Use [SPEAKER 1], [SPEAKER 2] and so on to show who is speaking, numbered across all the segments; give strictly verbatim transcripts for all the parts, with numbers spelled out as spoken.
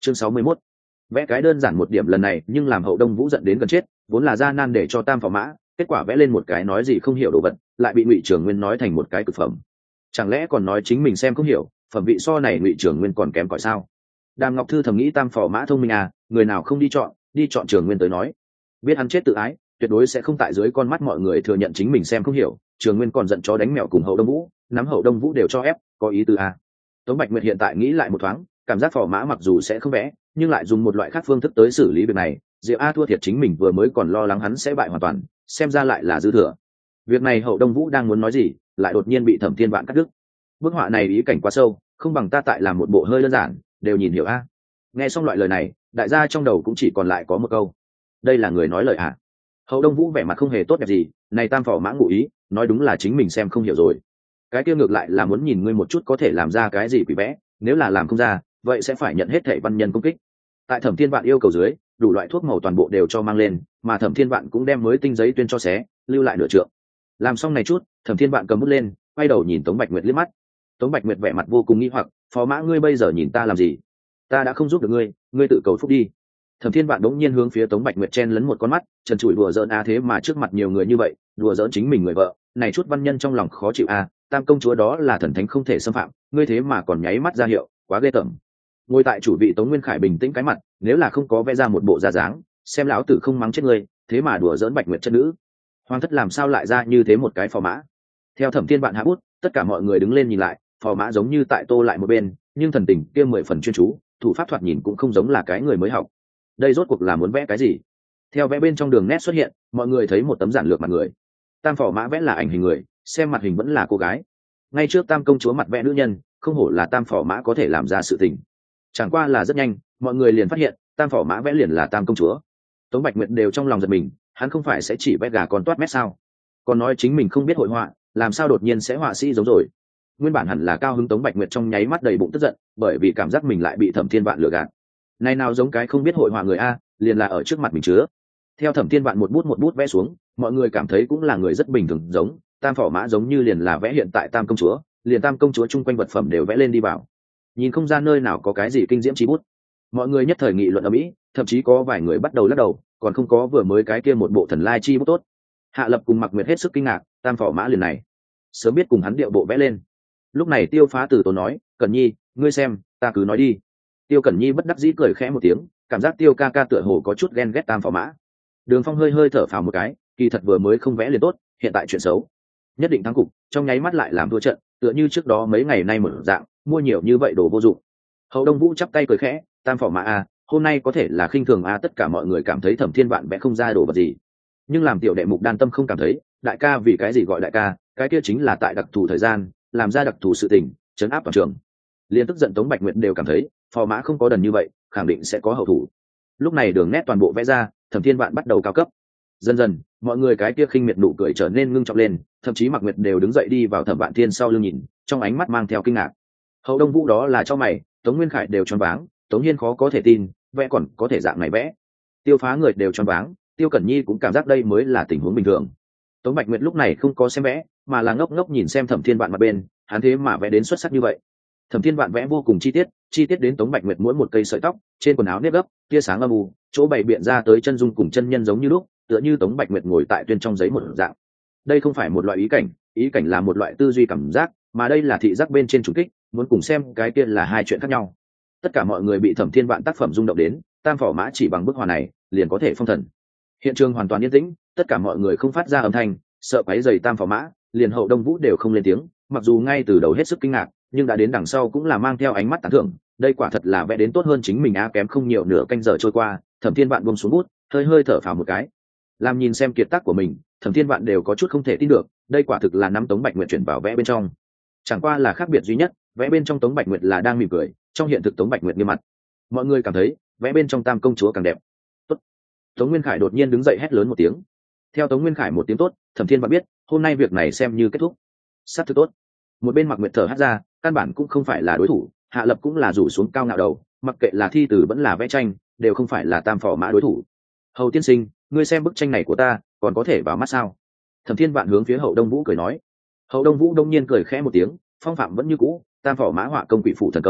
[SPEAKER 1] chương sáu mươi mốt, vẽ cái đơn giản một điểm lần này nhưng làm Hậu Đông Vũ giận đến gần chết, vốn là gian nan để cho tam phò mã, kết quả vẽ lên một cái nói gì không hiểu đồ vật, lại bị Ngụy Trường Nguyên nói thành một cái cực phẩm. Chẳng lẽ còn nói chính mình xem không hiểu, phẩm vị so này Ngụy Trường Nguyên còn kém cỏi sao? Đàm Ngọc Thư thầm nghĩ tam phò mã thông minh à, người nào không đi chọn, đi chọn Trường Nguyên tới nói. Biết hắn chết tự ái, tuyệt đối sẽ không tại dưới con mắt mọi người thừa nhận chính mình xem không hiểu. Trường Nguyên còn giận chó đánh mèo cùng Hậu Đông Vũ, nắm Hậu Đông Vũ đều cho ép, có ý tứ à. Tống Bạch Nguyệt hiện tại nghĩ lại một thoáng, cảm giác phò mã mặc dù sẽ không vẽ, nhưng lại dùng một loại khác phương thức tới xử lý việc này. Diệu A thua thiệt chính mình vừa mới còn lo lắng hắn sẽ bại hoàn toàn, xem ra lại là dư thừa. Việc này Hậu Đông Vũ đang muốn nói gì, lại đột nhiên bị Thẩm Thiên Vạn cắt đứt. Bức họa này ý cảnh quá sâu, không bằng ta tại làm một bộ hơi đơn giản, đều nhìn hiểu a. Nghe xong loại lời này, đại gia trong đầu cũng chỉ còn lại có một câu: đây là người nói lời à? Hậu Đông Vũ vẻ mặt không hề tốt đẹp gì, này tam phò mã ngụ ý, nói đúng là chính mình xem không hiểu rồi. Cái kia ngược lại là muốn nhìn ngươi một chút có thể làm ra cái gì quỷ vẽ, nếu là làm không ra, vậy sẽ phải nhận hết thảy văn nhân công kích. Tại Thẩm Thiên Vạn yêu cầu dưới, đủ loại thuốc màu toàn bộ đều cho mang lên, mà Thẩm Thiên Vạn cũng đem mới tinh giấy tuyên cho xé, lưu lại nửa trượng. Làm xong này chút, Thẩm Thiên Vạn cầm bút lên, quay đầu nhìn Tống Bạch Nguyệt liếc mắt. Tống Bạch Nguyệt vẻ mặt vô cùng nghi hoặc, phó mã ngươi bây giờ nhìn ta làm gì? Ta đã không giúp được ngươi, ngươi tự cầu phúc đi. Thẩm Thiên Vạn đống nhiên hướng phía Tống Bạch Nguyệt chen lấn một con mắt, trần trụi đùa giỡn a, thế mà trước mặt nhiều người như vậy, đùa giỡn chính mình người vợ, này chút văn nhân trong lòng khó chịu a, tam công chúa đó là thần thánh không thể xâm phạm, ngươi thế mà còn nháy mắt ra hiệu, quá ghê tởm. Ngồi tại chủ vị Tống Nguyên Khải bình tĩnh cái mặt, nếu là không có vẽ ra một bộ da dáng, xem lão tử không mắng chết ngươi, thế mà đùa giỡn Bạch Nguyệt chất nữ. Hoàng thất làm sao lại ra như thế một cái phò mã? Theo Thẩm Thiên Vạn hạ bút, tất cả mọi người đứng lên nhìn lại, phò mã giống như tại tô lại một bên, nhưng thần tình kia mười phần chuyên chú, thủ pháp thoạt nhìn cũng không giống là cái người mới học. Đây rốt cuộc là muốn vẽ cái gì? Theo vẽ bên trong đường nét xuất hiện, mọi người thấy một tấm giản lược mặt người. Tam phò mã vẽ là ảnh hình người, xem mặt hình vẫn là cô gái. Ngay trước tam công chúa mặt vẽ nữ nhân, không hổ là tam phò mã có thể làm ra sự tình. Chẳng qua là rất nhanh, mọi người liền phát hiện, tam phò mã vẽ liền là tam công chúa. Tống Bạch Nguyệt đều trong lòng giật mình, hắn không phải sẽ chỉ vẽ gà con toát mét sao? Còn nói chính mình không biết hội họa, làm sao đột nhiên sẽ họa sĩ giống rồi? Nguyên bản hẳn là cao hứng Tống Bạch Nguyệt trong nháy mắt đầy bụng tức giận, bởi vì cảm giác mình lại bị Thẩm Thiên Vạn lừa gạt. Này nào giống cái không biết hội họa người a, liền là ở trước mặt mình chứa. Theo Thẩm Thiên Vạn một bút một bút vẽ xuống, mọi người cảm thấy cũng là người rất bình thường, giống tam phò mã giống như liền là vẽ hiện tại tam công chúa, liền tam công chúa chung quanh vật phẩm đều vẽ lên đi vào. Nhìn không ra nơi nào có cái gì kinh diễm chi bút. Mọi người nhất thời nghị luận ầm ĩ, thậm chí có vài người bắt đầu lắc đầu, còn không có vừa mới cái kia một bộ thần lai chi bút tốt. Hạ Lập cùng Mặc Nguyệt hết sức kinh ngạc, tam phò mã liền này, sớm biết cùng hắn điệu bộ vẽ lên. Lúc này Tiêu Phá Từ Tốn nói, Cẩn Nhi, ngươi xem, ta cứ nói đi. Tiêu Cẩn Nhi bất đắc dĩ cười khẽ một tiếng, cảm giác Tiêu ca ca tựa hồ có chút ghen ghét tam phò mã. Đường Phong hơi hơi thở phào một cái, kỳ thật vừa mới không vẽ liền tốt, hiện tại chuyện xấu, nhất định thắng cục, trong nháy mắt lại làm thua trận, tựa như trước đó mấy ngày nay một dạng, mua nhiều như vậy đồ vô dụng. Hậu Đông Vũ chắp tay cười khẽ, tam phò mã a, hôm nay có thể là khinh thường a, tất cả mọi người cảm thấy Thẩm Thiên Vạn vẽ không ra đồ vật gì, nhưng làm tiểu đệ mục Đan Tâm không cảm thấy, đại ca vì cái gì gọi đại ca, cái kia chính là tại đặc thù thời gian, làm ra đặc thù sự tình, chấn áp toàn trường. Liên tức giận Tống Bạch Nguyệt đều cảm thấy, phò mã không có đần như vậy, khẳng định sẽ có hậu thủ. Lúc này đường nét toàn bộ vẽ ra, Thẩm Thiên Vạn bắt đầu cao cấp. Dần dần, mọi người cái kia khinh miệt nụ cười trở nên ngưng trọng lên, thậm chí Mặc Nguyệt đều đứng dậy đi vào Thẩm Vạn Thiên sau lưng nhìn, trong ánh mắt mang theo kinh ngạc. Hậu Đông Vũ đó là cho mày, Tống Nguyên Khải đều choáng váng, Tống Hiên khó có thể tin, vẽ còn có thể dạng này vẽ. Tiêu Phá người đều choáng váng, Tiêu Cẩn Nhi cũng cảm giác đây mới là tình huống bình thường. Tống Bạch Nguyệt lúc này không có xem vẽ, mà là ngốc ngốc nhìn xem Thẩm Thiên Vạn mặt bên, hắn thế mà vẽ đến xuất sắc như vậy. Thẩm Thiên Vạn vẽ vô cùng chi tiết, chi tiết đến Tống Bạch Nguyệt mỗi một cây sợi tóc, trên quần áo nếp gấp, tia sáng âm u, chỗ bày biện ra tới chân dung cùng chân nhân giống như lúc, tựa như Tống Bạch Nguyệt ngồi tại tuyên trong giấy một dạng. Đây không phải một loại ý cảnh, ý cảnh là một loại tư duy cảm giác, mà đây là thị giác bên trên chủ kích, muốn cùng xem cái kia là hai chuyện khác nhau. Tất cả mọi người bị Thẩm Thiên Vạn tác phẩm rung động đến, tam phò mã chỉ bằng bức họa này, liền có thể phong thần. Hiện trường hoàn toàn yên tĩnh, tất cả mọi người không phát ra âm thanh, sợ quấy rầy tam phò mã, liền Hậu Đông Vũ đều không lên tiếng, mặc dù ngay từ đầu hết sức kinh ngạc, nhưng đã đến đằng sau cũng là mang theo ánh mắt tán thưởng, đây quả thật là vẽ đến tốt hơn chính mình a. Kém không nhiều nửa canh giờ trôi qua, Thẩm Thiên Vạn buông xuống bút, hơi hơi thở phào một cái. Làm nhìn xem kiệt tác của mình, Thẩm Thiên Vạn đều có chút không thể tin được, đây quả thực là nắm Tống Bạch Nguyệt chuyển vào vẽ bên trong. Chẳng qua là khác biệt duy nhất, vẽ bên trong Tống Bạch Nguyệt là đang mỉm cười, trong hiện thực Tống Bạch Nguyệt nghiêm mặt. Mọi người cảm thấy, vẽ bên trong tam công chúa càng đẹp. Tốt. Tống Nguyên Khải đột nhiên đứng dậy hét lớn một tiếng. Theo Tống Nguyên Khải một tiếng tốt, Thẩm Thiên Vạn biết, hôm nay việc này xem như kết thúc. Sát thực tốt. Một bên Mặc Nguyệt thở hắt ra, căn bản cũng không phải là đối thủ, Hạ Lập cũng là rủ xuống cao ngạo đầu, mặc kệ là thi từ vẫn là vẽ tranh, đều không phải là tam phò mã đối thủ. Hầu tiên sinh, ngươi xem bức tranh này của ta, còn có thể vào mắt sao? Thẩm Thiên Vạn hướng phía Hậu Đông Vũ cười nói. Hậu Đông Vũ đông nhiên cười khẽ một tiếng, phong phạm vẫn như cũ, tam phò mã họa công quỷ phủ thần công,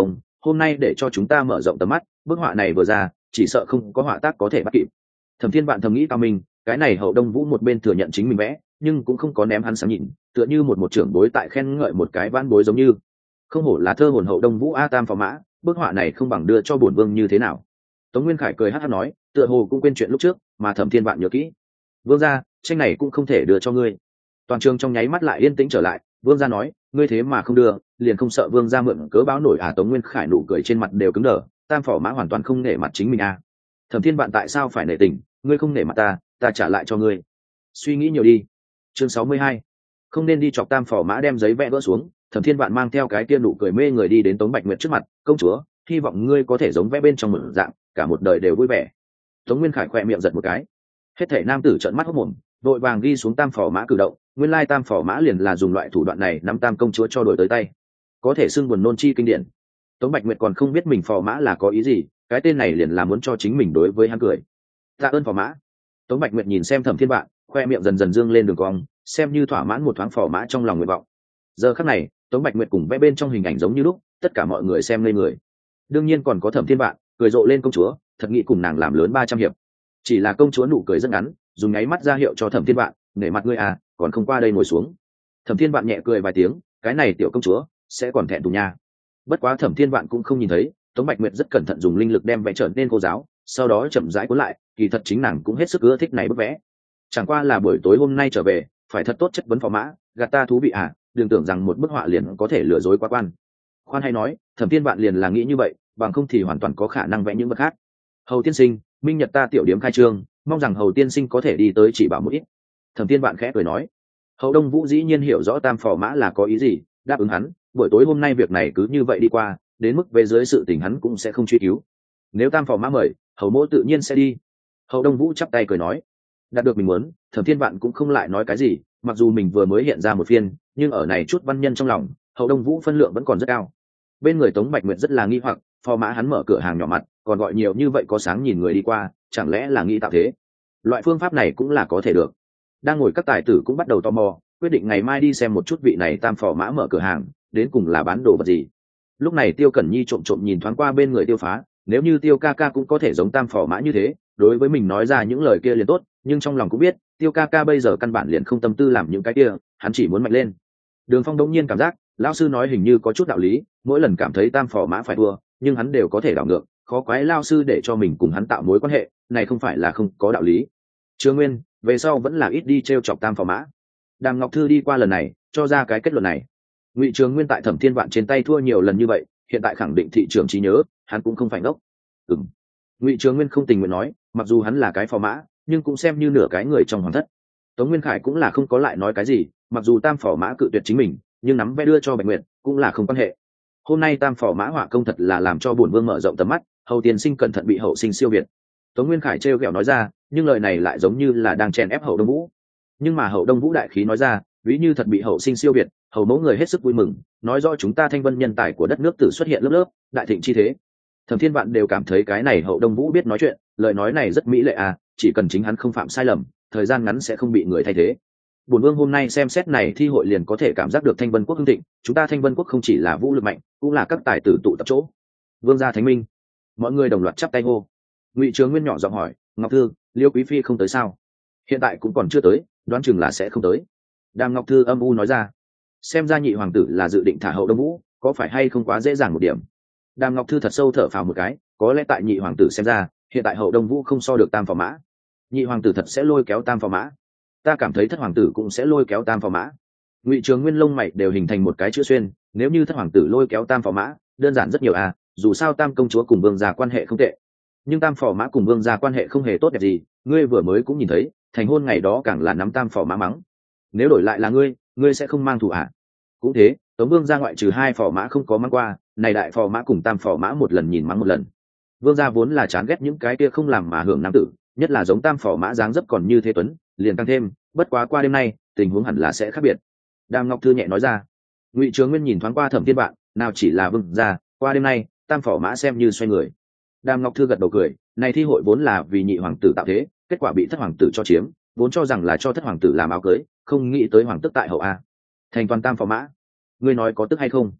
[SPEAKER 1] hôm nay để cho chúng ta mở rộng tầm mắt, bức họa này vừa ra chỉ sợ không có họa tác có thể bắt kịp. Thẩm Thiên Vạn thầm nghĩ cao minh, cái này Hậu Đông Vũ một bên thừa nhận chính mình vẽ, nhưng cũng không có ném hắn sáng nhìn, tựa như một một trưởng bối tại khen ngợi một cái vãn bối giống như. Không hổ là thơ hồn Hậu Đông Vũ a tam phò mã, bức họa này không bằng đưa cho bổn vương như thế nào. Tống Nguyên Khải cười hắt hắt nói, tựa hồ cũng quên chuyện lúc trước, mà Thẩm Thiên Vạn nhớ kỹ. Vương gia, tranh này cũng không thể đưa cho ngươi. Toàn trường trong nháy mắt lại yên tĩnh trở lại. Vương gia nói, ngươi thế mà không đưa, liền không sợ vương gia mượn cớ báo nổi à? Tống Nguyên Khải nụ cười trên mặt đều cứng đờ, tam phò mã hoàn toàn không nể mặt chính mình à? Thẩm Thiên Vạn tại sao phải nể tình? Ngươi không nể mặt ta, ta trả lại cho ngươi. Suy nghĩ nhiều đi. Chương sáu mươi hai, không nên đi chọc tam phò mã đem giấy vẽ gỡ xuống. Thẩm Thiên Vạn mang theo cái kia nụ cười mê người đi đến Tống Bạch Nguyệt trước mặt, công chúa, hy vọng ngươi có thể giống vẽ bên trong một dạng, cả một đời đều vui vẻ. Tống Nguyên Khải khỏe miệng giật một cái. Hết thảy nam tử trợn mắt hốt mồm, vội vàng ghi xuống tam phò mã cử động. Nguyên lai tam phò mã liền là dùng loại thủ đoạn này nắm tam công chúa cho đổi tới tay, có thể xưng buồn nôn chi kinh điển. Tống Bạch Nguyệt còn không biết mình phò mã là có ý gì, cái tên này liền là muốn cho chính mình đối với hắn cười. Tạ ơn phò mã. Tống Bạch Nguyệt nhìn xem Thẩm Thiên Vạn, khoe miệng dần dần dương lên đường cong, xem như thỏa mãn một thoáng phò mã trong lòng nguyện vọng. Giờ khắc này, Tống Bạch Nguyệt cùng vẽ bên trong hình ảnh giống như lúc, tất cả mọi người xem ngây người. Đương nhiên còn có Thẩm Thiên Vạn, cười rộ lên công chúa, thật nghĩ cùng nàng làm lớn ba trăm hiệp. Chỉ là công chúa nụ cười rất ngắn, dùng nháy mắt ra hiệu cho Thẩm Thiên Vạn, nể mặt ngươi à, còn không qua đây ngồi xuống. Thẩm Thiên Vạn nhẹ cười vài tiếng, cái này tiểu công chúa sẽ còn thẹn thùng nha. Bất quá Thẩm Thiên Vạn cũng không nhìn thấy, Tống Bạch Nguyệt rất cẩn thận dùng linh lực đem vẽ trở nên cô giáo, sau đó chậm rãi cuốn lại, kỳ thật chính nàng cũng hết sức ưa thích này bức vẽ. Chẳng qua là buổi tối hôm nay trở về, phải thật tốt chất vấn phò mã, gạt ta thú vị à, đừng tưởng rằng một bức họa liền có thể lừa dối quá quan. Khoan hay nói, Thẩm Thiên Vạn liền là nghĩ như vậy, bằng không thì hoàn toàn có khả năng vẽ những vật khác. Hầu tiên sinh, minh nhật ta tiểu điểm khai trương, mong rằng Hầu tiên sinh có thể đi tới chỉ bảo một ít. Thẩm Thiên Vạn khẽ cười nói. Hậu Đông Vũ dĩ nhiên hiểu rõ tam phò mã là có ý gì, đáp ứng hắn, buổi tối hôm nay việc này cứ như vậy đi qua, đến mức về dưới sự tình hắn cũng sẽ không truy cứu. Nếu tam phò mã mời, hầu mỗ tự nhiên sẽ đi. Hậu Đông Vũ chắp tay cười nói. Đạt được mình muốn, Thẩm Thiên Vạn cũng không lại nói cái gì, mặc dù mình vừa mới hiện ra một phiên, nhưng ở này chút văn nhân trong lòng, Hậu Đông Vũ phân lượng vẫn còn rất cao. Bên người Tống Bạch Nguyệt rất là nghi hoặc, phò mã hắn mở cửa hàng nhỏ mặt, còn gọi nhiều như vậy có sáng nhìn người đi qua, chẳng lẽ là nghĩ tạo thế? Loại phương pháp này cũng là có thể được. Đang ngồi các tài tử cũng bắt đầu tò mò, quyết định ngày mai đi xem một chút vị này tam phò mã mở cửa hàng, đến cùng là bán đồ vật gì. Lúc này Tiêu Cẩn Nhi trộm trộm nhìn thoáng qua bên người Tiêu Phá, nếu như Tiêu ca ca cũng có thể giống tam phò mã như thế, đối với mình nói ra những lời kia liền tốt, nhưng trong lòng cũng biết, Tiêu ca ca bây giờ căn bản liền không tâm tư làm những cái kia, hắn chỉ muốn mạnh lên. Đường Phong đống nhiên cảm giác, lão sư nói hình như có chút đạo lý, mỗi lần cảm thấy tam phò mã phải thua, nhưng hắn đều có thể đảo ngược, khó quái lão sư để cho mình cùng hắn tạo mối quan hệ, này không phải là không có đạo lý. Trương Nguyên, về sau vẫn là ít đi trêu chọc tam phò mã. Đàm Ngọc Thư đi qua lần này, cho ra cái kết luận này. Ngụy Trường Nguyên tại Thẩm Thiên Vạn trên tay thua nhiều lần như vậy, hiện tại khẳng định thị trường trí nhớ, hắn cũng không phải ngốc. Ừm. Ngụy Trường Nguyên không tình nguyện nói, mặc dù hắn là cái phò mã, nhưng cũng xem như nửa cái người trong hoàng thất. Tống Nguyên Khải cũng là không có lại nói cái gì, mặc dù tam phò mã cự tuyệt chính mình, nhưng nắm vẽ đưa cho Bạch Nguyệt, cũng là không quan hệ. Hôm nay tam phò mã họa công thật là làm cho bổn vương mở rộng tầm mắt, hầu tiên sinh cẩn thận bị hậu sinh siêu việt. Tống Nguyên Khải trêu ghẹo nói ra, nhưng lời này lại giống như là đang chèn ép Hậu Đông Vũ. Nhưng mà Hậu Đông Vũ đại khí nói ra, ví như thật bị hậu sinh siêu việt, hầu mẫu người hết sức vui mừng, nói rõ chúng ta thanh vân nhân tài của đất nước tử xuất hiện lớp lớp, đại thịnh chi thế. Thẩm Thiên Vạn đều cảm thấy cái này Hậu Đông Vũ biết nói chuyện, lời nói này rất mỹ lệ à, chỉ cần chính hắn không phạm sai lầm, thời gian ngắn sẽ không bị người thay thế. Bổn vương hôm nay xem xét này thi hội liền có thể cảm giác được Thanh Vân quốc hưng thịnh, chúng ta Thanh Vân quốc không chỉ là vũ lực mạnh, cũng là các tài tử tụ tập chỗ. Vương gia thánh minh. Mọi người đồng loạt chắp tay hô. Ngụy Trường Nguyên nhỏ giọng hỏi, Ngọc Thư, Liêu quý phi không tới sao? Hiện tại cũng còn chưa tới, đoán chừng là sẽ không tới. Đàm Ngọc Thư âm u nói ra. Xem ra nhị hoàng tử là dự định thả Hậu Đông Vũ, có phải hay không quá dễ dàng một điểm? Đàm Ngọc Thư thật sâu thở phào một cái, có lẽ tại nhị hoàng tử xem ra, hiện tại Hậu Đông Vũ không so được tam phò mã. Nhị hoàng tử thật sẽ lôi kéo tam phò mã. Ta cảm thấy thất hoàng tử cũng sẽ lôi kéo tam phò mã. Ngụy Trường Nguyên lông mày đều hình thành một cái chữ xuyên, nếu như thất hoàng tử lôi kéo tam phò mã, đơn giản rất nhiều à, dù sao tam công chúa cùng vương gia quan hệ không tệ. Nhưng tam phò mã cùng vương gia quan hệ không hề tốt đẹp gì, ngươi vừa mới cũng nhìn thấy, thành hôn ngày đó càng là nắm tam phò mã mắng. Nếu đổi lại là ngươi, ngươi sẽ không mang thù à? Cũng thế, Tống vương gia ngoại trừ hai phò mã không có mang qua, này đại phò mã cùng tam phò mã một lần nhìn mắng một lần. Vương gia vốn là chán ghét những cái kia không làm mà hưởng nam tử, nhất là giống tam phò mã dáng dấp còn như thế tuấn, liền tăng thêm, bất quá qua đêm nay, tình huống hẳn là sẽ khác biệt. Đàm Ngọc Thư nhẹ nói ra. Ngụy Trường Nguyên nhìn thoáng qua Thẩm Thiên Vạn, nào chỉ là vương gia, qua đêm nay, tam phò mã xem như xoay người. Đàm Ngọc Thư gật đầu cười, này thi hội vốn là vì nhị hoàng tử tạo thế, kết quả bị thất hoàng tử cho chiếm, vốn cho rằng là cho thất hoàng tử làm áo cưới, không nghĩ tới hoàng tức tại hậu a. Thành toàn tam phò mã, ngươi nói có tức hay không?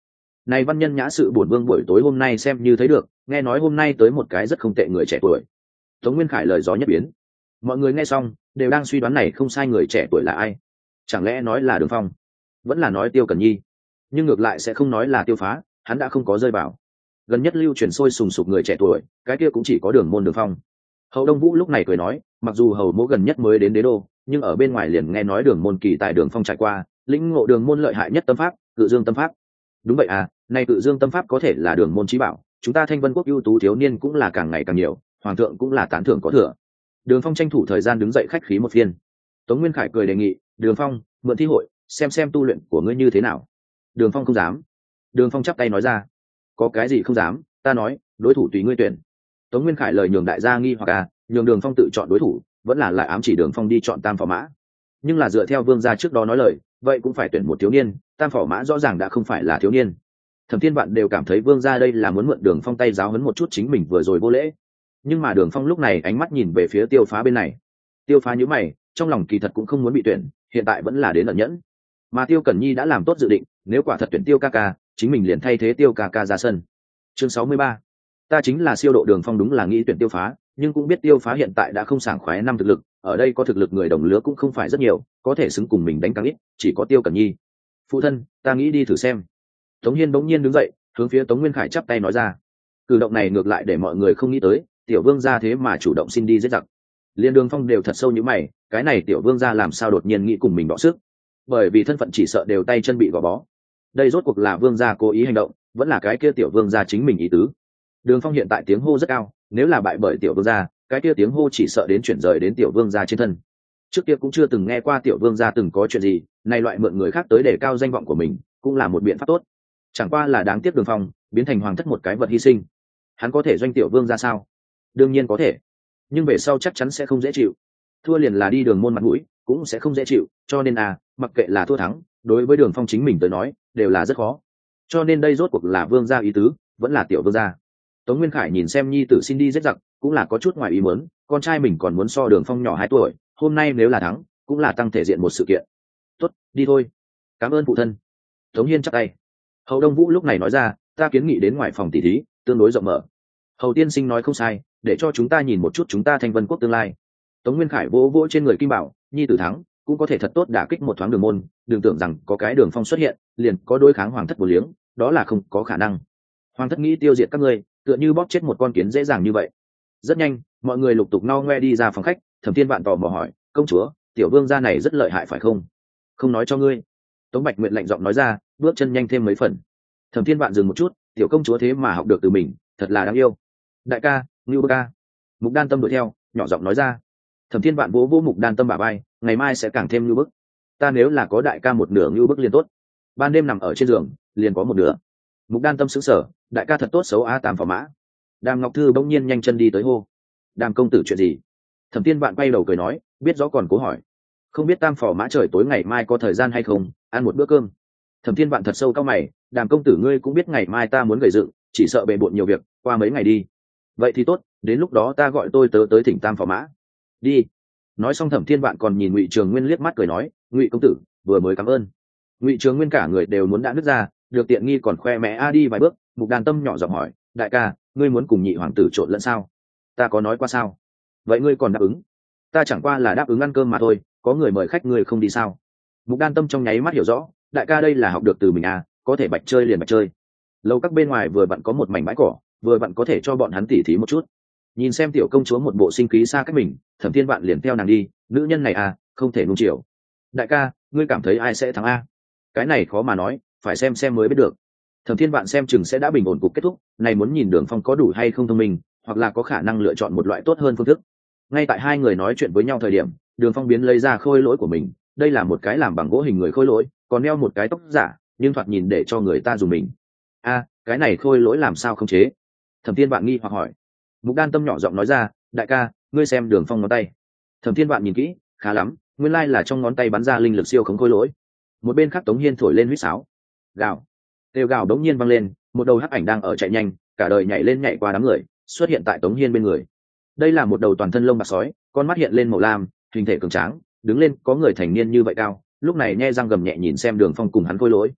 [SPEAKER 1] Này văn nhân nhã sự bổn vương buổi tối hôm nay xem như thấy được, nghe nói hôm nay tới một cái rất không tệ người trẻ tuổi. Tống Nguyên Khải lời gió nhất biến. Mọi người nghe xong đều đang suy đoán này không sai người trẻ tuổi là ai. Chẳng lẽ nói là Đường Phong, vẫn là nói Tiêu Cẩn Nhi, nhưng ngược lại sẽ không nói là Tiêu Phá, hắn đã không có rơi vào. Gần nhất lưu truyền sôi sùng sục người trẻ tuổi, cái kia cũng chỉ có Đường Môn Đường Phong. Hầu Đông Vũ lúc này cười nói, mặc dù hầu mỗ gần nhất mới đến đế đô, nhưng ở bên ngoài liền nghe nói Đường Môn kỳ tài Đường Phong trải qua, lĩnh ngộ Đường Môn lợi hại nhất tâm pháp, Cự Dương tâm pháp. Đúng vậy à, nay Cự Dương tâm pháp có thể là Đường Môn chí bảo, chúng ta Thanh Vân quốc ưu tú thiếu niên cũng là càng ngày càng nhiều, hoàng thượng cũng là tán thưởng có thừa. Đường Phong tranh thủ thời gian đứng dậy khách khí một phiên. Tống Nguyên Khải cười đề nghị, Đường Phong, mượn thi hội, xem xem tu luyện của ngươi như thế nào. Đường Phong không dám. Đường Phong chắp tay nói ra, có cái gì không dám, ta nói, đối thủ tùy ngươi tuyển. Tống Nguyên Khải lời nhường đại gia nghi hoặc à, nhường Đường Phong tự chọn đối thủ, vẫn là lại ám chỉ Đường Phong đi chọn tam phò mã. Nhưng là dựa theo vương gia trước đó nói lời, vậy cũng phải tuyển một thiếu niên, tam phò mã rõ ràng đã không phải là thiếu niên. Thẩm Thiên Vạn đều cảm thấy vương gia đây là muốn mượn Đường Phong tay giáo huấn một chút chính mình vừa rồi vô lễ. Nhưng mà Đường Phong lúc này ánh mắt nhìn về phía Tiêu Phá bên này. Tiêu Phá nhíu mày, trong lòng kỳ thật cũng không muốn bị tuyển, hiện tại vẫn là đến ẩn nhẫn. Mà Tiêu Cẩn Nhi đã làm tốt dự định, nếu quả thật tuyển Tiêu ca ca, chính mình liền thay thế Tiêu ca ca ra sân. Chương sáu mươi ba, ta chính là siêu độ Đường Phong đúng là nghĩ tuyển Tiêu Phá, nhưng cũng biết Tiêu Phá hiện tại đã không sảng khoái năm thực lực, ở đây có thực lực người đồng lứa cũng không phải rất nhiều, có thể xứng cùng mình đánh càng ít, chỉ có Tiêu Cẩn Nhi. Phụ thân, ta nghĩ đi thử xem. Tống Hiên bỗng nhiên đứng dậy, hướng phía Tống Nguyên Khải chắp tay nói ra. Cử động này ngược lại để mọi người không nghĩ tới, tiểu vương gia thế mà chủ động xin đi giết giặc. Liên Đường Phong đều thật sâu như mày, cái này tiểu vương gia làm sao đột nhiên nghĩ cùng mình bỏ sức? Bởi vì thân phận chỉ sợ đều tay chân bị gò bó. Đây rốt cuộc là vương gia cố ý hành động, vẫn là cái kia tiểu vương gia chính mình ý tứ. Đường Phong hiện tại tiếng hô rất cao, nếu là bại bởi tiểu vương gia, cái kia tiếng hô chỉ sợ đến chuyển rời đến tiểu vương gia trên thân. Trước kia cũng chưa từng nghe qua tiểu vương gia từng có chuyện gì, nay loại mượn người khác tới để cao danh vọng của mình, cũng là một biện pháp tốt. Chẳng qua là đáng tiếc Đường Phong biến thành hoàng thất một cái vật hy sinh. Hắn có thể doanh tiểu vương gia sao? Đương nhiên có thể, nhưng về sau chắc chắn sẽ không dễ chịu. Thua liền là đi Đường Môn mặt mũi, cũng sẽ không dễ chịu, cho nên à, mặc kệ là thua thắng, đối với Đường Phong chính mình tới nói, đều là rất khó. Cho nên đây rốt cuộc là vương gia ý tứ, vẫn là tiểu vương gia. Tống Nguyên Khải nhìn xem nhi tử xin đi giết giặc, cũng là có chút ngoài ý muốn, con trai mình còn muốn so Đường Phong nhỏ hai tuổi, hôm nay nếu là thắng, cũng là tăng thể diện một sự kiện. Tốt, đi thôi. Cảm ơn phụ thân. Tống Hiên chắp tay. Hầu Đông Vũ lúc này nói ra, ta kiến nghị đến ngoài phòng tỷ thí, tương đối rộng mở. Hầu tiên sinh nói không sai, để cho chúng ta nhìn một chút chúng ta Thanh Vân quốc tương lai. Tống Nguyên Khải vỗ vỗ trên người Kim Bảo, nhi tử thắng, cũng có thể thật tốt đả kích một thoáng Đường Môn, đừng tưởng rằng có cái Đường Phong xuất hiện, liền có đối kháng hoàng thất vô liếng, đó là không có khả năng. Hoàng thất nghĩ tiêu diệt các ngươi, tựa như bóp chết một con kiến dễ dàng như vậy. Rất nhanh, mọi người lục tục no ngoe đi ra phòng khách, Thẩm Thiên Vạn tò mò hỏi, công chúa, tiểu vương gia này rất lợi hại phải không? Không nói cho ngươi. Tống Bạch Nguyệt lạnh giọng nói ra, bước chân nhanh thêm mấy phần. Thẩm Thiên Vạn dừng một chút, tiểu công chúa thế mà học được từ mình, thật là đáng yêu. Đại ca, Ngưu ca. Mục Đan Tâm đuổi theo, nhỏ giọng nói ra. Thẩm Thiên Vạn vỗ vỗ Mục Đan Tâm bả vai, ngày mai sẽ càng thêm ngưu bức. Ta nếu là có đại ca một nửa ngưu bức liền tốt. Ban đêm nằm ở trên giường, liền có một nửa. Mục Đan Tâm sững sờ, đại ca thật tốt xấu a tam phò mã. Đàm Ngọc Thư bỗng nhiên nhanh chân đi tới hô. Đàm công tử chuyện gì? Thẩm Thiên Vạn quay đầu cười nói, biết rõ còn cố hỏi. Không biết tam phò mã trời tối ngày mai có thời gian hay không, ăn một bữa cơm. Thẩm Thiên Vạn thật sâu cao mày, Đàm công tử ngươi cũng biết ngày mai ta muốn gầy dựng, chỉ sợ bề bộn nhiều việc, qua mấy ngày đi. Vậy thì tốt, đến lúc đó ta gọi tôi tớ tới thỉnh tam phò mã. Đi. Nói xong Thẩm Thiên Vạn còn nhìn Ngụy Trường Nguyên liếc mắt cười nói, Ngụy công tử vừa mới cảm ơn. Ngụy Trường Nguyên cả người đều muốn đã nứt ra, được tiện nghi còn khoe mẽ a đi vài bước. Mục Đan Tâm nhỏ giọng hỏi, đại ca, ngươi muốn cùng nhị hoàng tử trộn lẫn sao? Ta có nói qua sao? Vậy ngươi còn đáp ứng? Ta chẳng qua là đáp ứng ăn cơm mà thôi, có người mời khách ngươi không đi sao? Mục Đan Tâm trong nháy mắt hiểu rõ, đại ca đây là học được từ mình à, có thể bạch chơi liền bạch chơi. Lâu các bên ngoài vừa vặn có một mảnh bãi cỏ, vừa vặn có thể cho bọn hắn tỉ thí một chút. Nhìn xem tiểu công chúa một bộ sinh khí xa cách mình, Thẩm Thiên Vạn liền theo nàng đi, nữ nhân này à, không thể nung chiều. Đại ca, ngươi cảm thấy ai sẽ thắng a? Cái này khó mà nói, phải xem xem mới biết được. Thẩm Thiên Vạn xem chừng sẽ đã bình ổn cục kết thúc, này muốn nhìn Đường Phong có đủ hay không thông minh, hoặc là có khả năng lựa chọn một loại tốt hơn phương thức. Ngay tại hai người nói chuyện với nhau thời điểm, Đường Phong biến lấy ra khôi lỗi của mình, đây là một cái làm bằng gỗ hình người khôi lỗi, còn đeo một cái tóc giả, nhưng thoạt nhìn để cho người ta dùng mình. A, cái này khôi lỗi làm sao không chế? Thẩm Thiên Vạn nghi hoặc hỏi. Mục Đan Tâm nhỏ giọng nói ra, đại ca, ngươi xem Đường Phong ngón tay. Thẩm Thiên Vạn nhìn kỹ, khá lắm, nguyên lai là trong ngón tay bắn ra linh lực siêu khống khôi lỗi. Một bên khác Tống Hiên thổi lên huýt sáo. Gào. Kêu gào đống nhiên vang lên, một đầu hắc ảnh đang ở chạy nhanh, cả đời nhảy lên nhảy qua đám người, xuất hiện tại Tống Hiên bên người. Đây là một đầu toàn thân lông bạc sói, con mắt hiện lên màu lam, hình thể cường tráng, đứng lên có người thành niên như vậy cao, lúc này nhe răng gầm nhẹ nhìn xem Đường Phong cùng hắn khôi lỗi.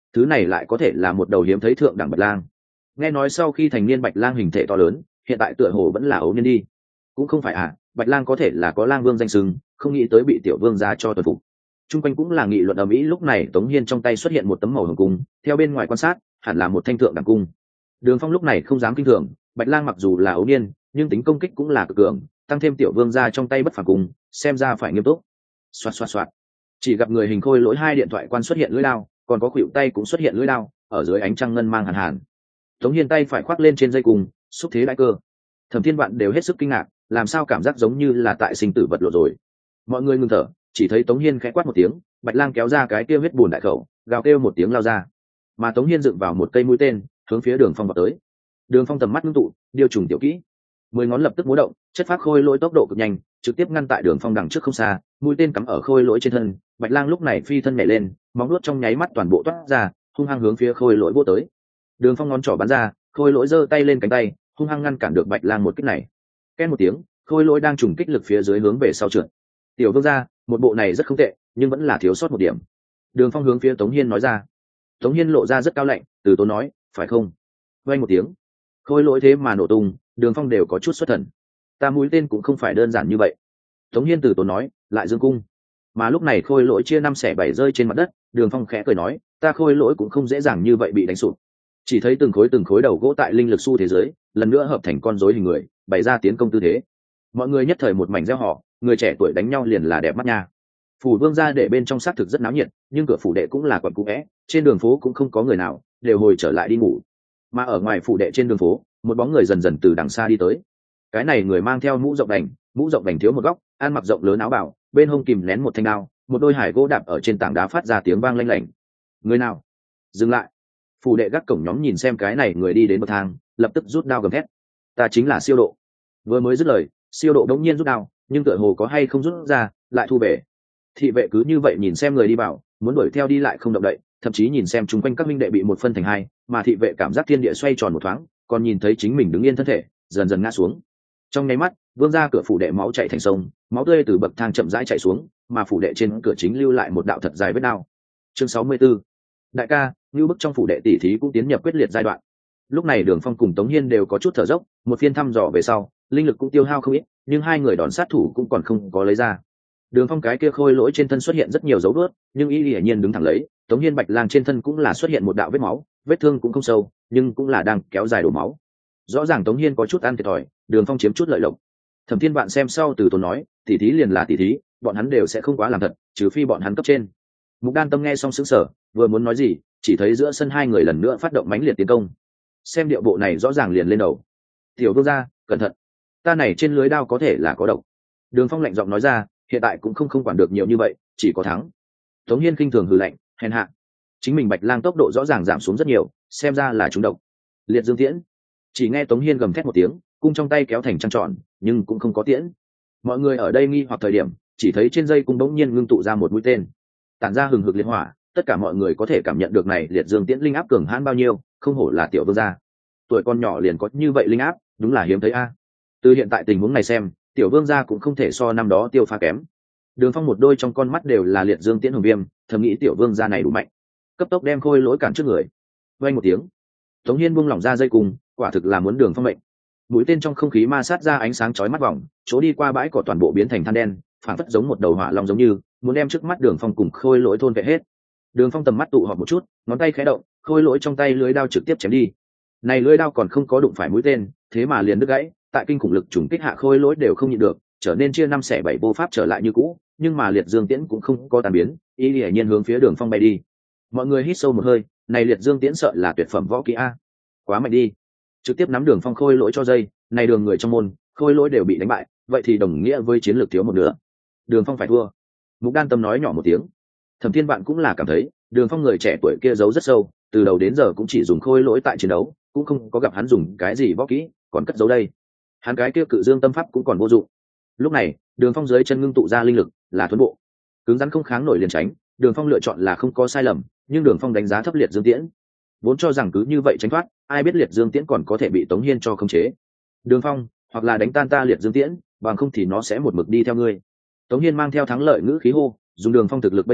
[SPEAKER 1] thứ này lại có thể là một đầu hiếm thấy thượng đẳng bạch lang. Nghe nói sau khi thành niên bạch lang hình thể to lớn, hiện tại tựa hồ vẫn là ấu niên đi. Cũng không phải à, bạch lang có thể là có lang vương danh sừng, không nghĩ tới bị tiểu vương gia cho tuần phục. Trung quanh cũng là nghị luận ầm ĩ. Lúc này Tống Hiên trong tay xuất hiện một tấm màu hồng cung, theo bên ngoài quan sát hẳn là một thanh thượng đẳng cung. Đường Phong lúc này không dám kinh thường, bạch lang mặc dù là ấu niên nhưng tính công kích cũng là cực cường, tăng thêm tiểu vương gia trong tay bất phàm cung, xem ra phải nghiêm túc. Xoạt xoạt xoạt, chỉ gặp người hình khôi lỗi hai điện thoại quan xuất hiện lưỡi đao, còn có khuỷu tay cũng xuất hiện lưỡi đao, ở dưới ánh trăng ngân mang hàn hàn. Tống Hiên tay phải khoác lên trên dây cung, xúc thế đại cơ. Thẩm Thiên Vạn đều hết sức kinh ngạc, làm sao cảm giác giống như là tại sinh tử vật lộn rồi. Mọi người ngừng thở, chỉ thấy Tống Hiên khẽ quát một tiếng, bạch lang kéo ra cái kia huyết bùn đại khẩu, gào kêu một tiếng lao ra. Mà Tống Hiên dựng vào một cây mũi tên, hướng phía Đường Phong vào tới. Đường Phong tầm mắt ngưng tụ, điều trùng tiểu kỹ, mười ngón lập tức múa động, chất phát khôi lỗi tốc độ cực nhanh, trực tiếp ngăn tại Đường Phong đằng trước không xa, mũi tên cắm ở khôi lỗi trên thân. Bạch lang lúc này phi thân nhảy lên, móng vuốt trong nháy mắt toàn bộ toát ra, hung hăng hướng phía khôi lỗi vỗ tới. Đường Phong ngón trỏ bắn ra, khôi lỗi giơ tay lên cánh tay, hung hăng ngăn cản được bạch lang một kích này. Két một tiếng, khôi lỗi đang trùng kích lực phía dưới hướng về sau trượt. Tiểu vương gia, một bộ này rất không tệ, nhưng vẫn là thiếu sót một điểm. Đường Phong hướng phía Tống Hiên nói ra. Tống Hiên lộ ra rất cao lạnh, từ tốn nói, phải không? Vang một tiếng, khôi lỗi thế mà nổ tung. Đường Phong đều có chút xuất thần. Ta mũi tên cũng không phải đơn giản như vậy. Tống Hiên từ tốn nói, lại dương cung. Mà lúc này khôi lỗi chia năm xẻ bảy rơi trên mặt đất. Đường Phong khẽ cười nói, ta khôi lỗi cũng không dễ dàng như vậy bị đánh sụp. Chỉ thấy từng khối từng khối đầu gỗ tại linh lực xu thế giới lần nữa hợp thành con rối hình người, bày ra tiến công tư thế. Mọi người nhất thời một mảnh reo hò, người trẻ tuổi đánh nhau liền là đẹp mắt nha. Phủ vương gia để bên trong xác thực rất náo nhiệt, nhưng cửa phủ đệ cũng là quận cũ vẽ, trên đường phố cũng không có người nào, đều hồi trở lại đi ngủ. Mà ở ngoài phủ đệ trên đường phố, một bóng người dần dần từ đằng xa đi tới. Cái này người mang theo mũ rộng đành, mũ rộng đành thiếu một góc, ăn mặc rộng lớn áo bào, bên hông kìm nén một thanh đao, một đôi hải gỗ đạp ở trên tảng đá phát ra tiếng vang lanh lảnh. Người nào? Dừng lại! Phủ đệ gác cổng nhóm nhìn xem cái này người đi đến bậc thang, lập tức rút đao gầm thét. Ta chính là Siêu Độ. Vừa mới dứt lời, Siêu Độ đống nhiên rút đao, nhưng tựa hồ có hay không rút ra, lại thu về. Thị vệ cứ như vậy nhìn xem người đi vào, muốn đuổi theo đi lại không động đậy, thậm chí nhìn xem chung quanh các minh đệ bị một phân thành hai, mà thị vệ cảm giác thiên địa xoay tròn một thoáng, còn nhìn thấy chính mình đứng yên thân thể dần dần ngã xuống. Trong nháy mắt, vương ra cửa phủ đệ máu chảy thành sông, máu tươi từ bậc thang chậm rãi chảy xuống, mà phủ đệ trên cửa chính lưu lại một đạo thật dài vết đao. Chương sáu mươi 64. Đại ca, như bức trong phủ đệ tỷ thí cũng tiến nhập quyết liệt giai đoạn. Lúc này Đường Phong cùng Tống Hiên đều có chút thở dốc, một phiên thăm dò về sau, linh lực cũng tiêu hao không ít, nhưng hai người đòn sát thủ cũng còn không có lấy ra. Đường Phong cái kia khôi lỗi trên thân xuất hiện rất nhiều dấu vết, nhưng y hiển nhiên đứng thẳng lấy. Tống Hiên bạch lang trên thân cũng là xuất hiện một đạo vết máu, vết thương cũng không sâu, nhưng cũng là đang kéo dài đổ máu. Rõ ràng Tống Hiên có chút ăn thiệt thòi, Đường Phong chiếm chút lợi lộc. Thẩm Thiên Vạn xem sau từ tốn nói, tỷ thí liền là tỷ thí, bọn hắn đều sẽ không quá làm thật, trừ phi bọn hắn cấp trên. Mục Đan Tâm nghe xong sững sờ, vừa muốn nói gì, chỉ thấy giữa sân hai người lần nữa phát động mãnh liệt tiến công. Xem điệu bộ này rõ ràng liền lên đầu. Tiểu vương gia, cẩn thận, ta này trên lưới đao có thể là có độc. Đường Phong lạnh giọng nói ra, hiện tại cũng không không quản được nhiều như vậy, chỉ có thắng. Tống Hiên kinh thường hừ lạnh, hèn hạ. Chính mình bạch lang tốc độ rõ ràng giảm xuống rất nhiều, xem ra là trúng độc. Liệt dương tiễn. Chỉ nghe Tống Hiên gầm thét một tiếng, cung trong tay kéo thành trăng tròn, nhưng cũng không có tiễn. Mọi người ở đây nghi hoặc thời điểm, chỉ thấy trên dây cung đống nhiên ngưng tụ ra một mũi tên, tản ra hừng hực liệt hỏa. Tất cả mọi người có thể cảm nhận được này liệt dương tiễn linh áp cường hãn bao nhiêu, không hổ là tiểu vương gia. Tuổi con nhỏ liền có như vậy linh áp, đúng là hiếm thấy a. Từ hiện tại tình huống này xem, tiểu vương gia cũng không thể so năm đó Tiêu Pha kém. Đường Phong một đôi trong con mắt đều là liệt dương tiễn hồng viêm, thầm nghĩ tiểu vương gia này đủ mạnh, cấp tốc đem khôi lỗi cản trước người. Vang một tiếng, Tống Hiên buông lỏng ra dây cùng, quả thực là muốn Đường Phong mệnh. Mũi tên trong không khí ma sát ra ánh sáng chói mắt vòng, chỗ đi qua bãi cỏ toàn bộ biến thành than đen, phản phất giống một đầu hỏa long giống như muốn đem trước mắt Đường Phong cùng khôi lỗi thôn vệ hết. Đường Phong tầm mắt tụ họp một chút, ngón tay khẽ động, khôi lỗi trong tay lưới đao trực tiếp chém đi. Này lưới đao còn không có đụng phải mũi tên, thế mà liền đứt gãy, tại kinh khủng lực trùng kích hạ khôi lỗi đều không nhịn được, trở nên chia năm xẻ bảy vô pháp trở lại như cũ, nhưng mà liệt dương tiễn cũng không có tàn biến, y hiển nhiên hướng phía Đường Phong bay đi. Mọi người hít sâu một hơi, này liệt dương tiễn sợ là tuyệt phẩm võ kỹ a, quá mạnh đi, trực tiếp nắm Đường Phong khôi lỗi cho dây, này đường người trong môn, khôi lỗi đều bị đánh bại, vậy thì đồng nghĩa với chiến lược thiếu một nửa. Đường Phong phải thua. Mục Đan Tâm nói nhỏ một tiếng. Thẩm Thiên Vạn cũng là cảm thấy, Đường Phong người trẻ tuổi kia giấu rất sâu, từ đầu đến giờ cũng chỉ dùng khôi lỗi tại chiến đấu, cũng không có gặp hắn dùng cái gì võ kỹ, còn cất giấu đây. Hắn cái kia cự dương tâm pháp cũng còn vô dụng. Lúc này, Đường Phong dưới chân ngưng tụ ra linh lực, là thuần bộ. Cứng rắn không kháng nổi liền tránh, Đường Phong lựa chọn là không có sai lầm, nhưng Đường Phong đánh giá thấp liệt dương tiễn. Vốn cho rằng cứ như vậy tránh thoát, ai biết liệt dương tiễn còn có thể bị Tống Hiên cho khống chế. Đường Phong, hoặc là đánh tan ta liệt dương tiễn, bằng không thì nó sẽ một mực đi theo ngươi. Tống Hiên mang theo thắng lợi ngữ khí hô, dùng Đường Phong thực lực bây giờ,